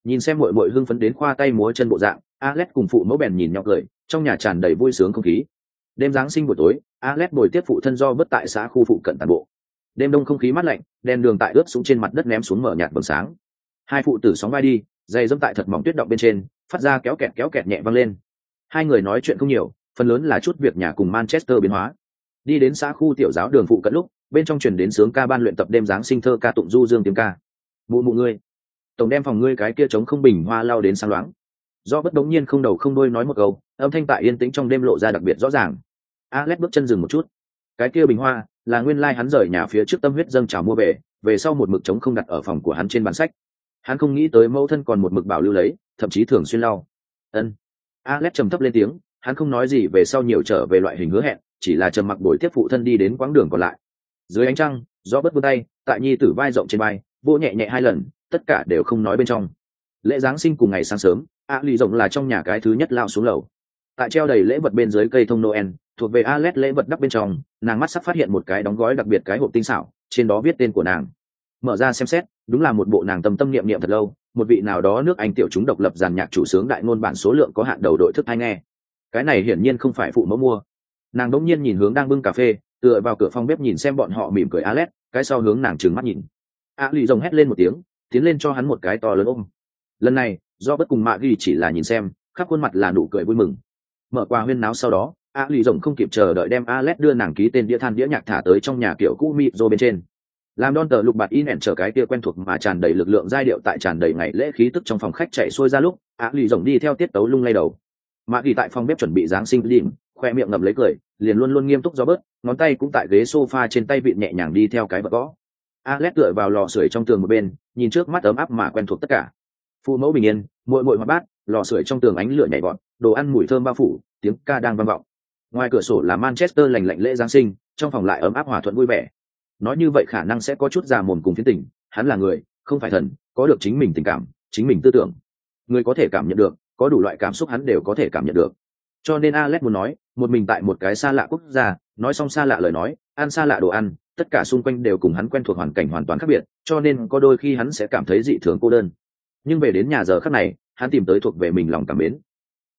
Nhìn xem muội muội hưng phấn đến khoa tay múa chân bộ dạng, Alex cùng phụ mẫu bèn nhìn nhau cười, trong nhà tràn đầy vui sướng không khí. Đêm giáng sinh buổi tối, Alex bồi tiếp phụ thân do bất tại xã khu phụ cận tàn bộ. Đêm đông không khí mát lạnh, đèn đường tại ướt xuống trên mặt đất ném xuống mở nhạt vầng sáng. Hai phụ tử sóng vai đi, giày dẫm tại thật mỏng tuyết động bên trên, phát ra kéo kẹt nhẹ vang lên. Hai người nói chuyện không nhiều, phần lớn là chút việc nhà cùng Manchester biến hóa. Đi đến xã khu tiểu giáo đường phụ cận lúc, bên trong truyền đến sướng ca ban luyện tập đêm giáng sinh thơ ca tụng du dương tiếng ca. Mụ mụ ngươi, tổng đem phòng ngươi cái kia trống không bình hoa lao đến sáng loáng. Do bất đống nhiên không đầu không đuôi nói một câu, âm thanh tại yên tĩnh trong đêm lộ ra đặc biệt rõ ràng. Alex bước chân dừng một chút. Cái kia bình hoa là nguyên lai hắn rời nhà phía trước tâm huyết dâng trào mua về sau một mực trống không đặt ở phòng của hắn trên bàn sách. Hắn không nghĩ tới mẫu thân còn một mực bảo lưu lấy, thậm chí thường xuyên lau. Ân. Alex trầm thấp lên tiếng, hắn không nói gì về sau nhiều trở về loại hình hứa hẹn, chỉ là trầm mặc bồi tiếp phụ thân đi đến quãng đường còn lại. Dưới ánh trăng, gió bất vươn tay, tại nhi tử vai rộng trên vai, vỗ nhẹ nhẹ hai lần, tất cả đều không nói bên trong. Lễ giáng sinh cùng ngày sáng sớm, lì rộng là trong nhà cái thứ nhất lao xuống lầu. Tại treo đầy lễ vật bên dưới cây thông Noel, thuộc về Alex lễ vật đắp bên trong, nàng mắt sắc phát hiện một cái đóng gói đặc biệt cái hộp tinh xảo, trên đó viết tên của nàng. Mở ra xem xét, đúng là một bộ nàng tâm niệm niệm thật lâu, một vị nào đó nước Anh tiểu chúng độc lập dàn nhạc chủ sướng đại ngôn bản số lượng có hạn đầu đội thức hay nghe. Cái này hiển nhiên không phải phụ mẫu mua. Nàng đống nhiên nhìn hướng đang bưng cà phê, tựa vào cửa phòng bếp nhìn xem bọn họ mỉm cười Alex, cái sau hướng nàng trừng mắt nhìn. Lì rồng hét lên một tiếng, tiến lên cho hắn một cái to lớn ôm. Lần này, do bất cùng mạ ghi chỉ là nhìn xem, khắp khuôn mặt là nụ cười vui mừng. Mở qua huyên náo sau đó, lì rồng không kịp chờ đợi đem Alex đưa nàng ký tên đĩa than đĩa nhạc thả tới trong nhà kiểu cũ mịp rô bên trên. Làm đòn tờ lục bạt in ẻn trở cái kia quen thuộc mà tràn đầy lực lượng giai điệu tại tràn đầy ngày lễ khí tức trong phòng khách chạy xuôi ra lúc, lì rồng đi theo tiết tấu lung lay đầu. Mạ ghi tại phòng bếp chuẩn bị giáng sinh đỉnh, khoe miệng ngậm lấy cười, liền luôn luôn nghiêm túc do bớt, ngón tay cũng tại ghế sofa trên tay vịn nhẹ nhàng đi theo cái bật gõ. Alex tựa vào lò sưởi trong tường một bên, nhìn trước mắt ấm áp mà quen thuộc tất cả. Phụ mẫu bình yên, muội muội hoạt bát, lò sưởi trong tường ánh lửa nhảy vọt, đồ ăn mùi thơm bao phủ, tiếng ca đang vang vọng. Ngoài cửa sổ là Manchester lành lạnh lễ giáng sinh, trong phòng lại ấm áp hòa thuận vui vẻ. Nói như vậy khả năng sẽ có chút già mồm cùng phiến tình, hắn là người, không phải thần, có được chính mình tình cảm, chính mình tư tưởng. Người có thể cảm nhận được, có đủ loại cảm xúc hắn đều có thể cảm nhận được. Cho nên Alex muốn nói, một mình tại một cái xa lạ quốc gia, nói xong xa lạ lời nói, ăn xa lạ đồ ăn, tất cả xung quanh đều cùng hắn quen thuộc hoàn cảnh hoàn toàn khác biệt, cho nên có đôi khi hắn sẽ cảm thấy dị thường cô đơn. Nhưng về đến nhà giờ khắc này, hắn tìm tới thuộc về mình lòng cảm mến.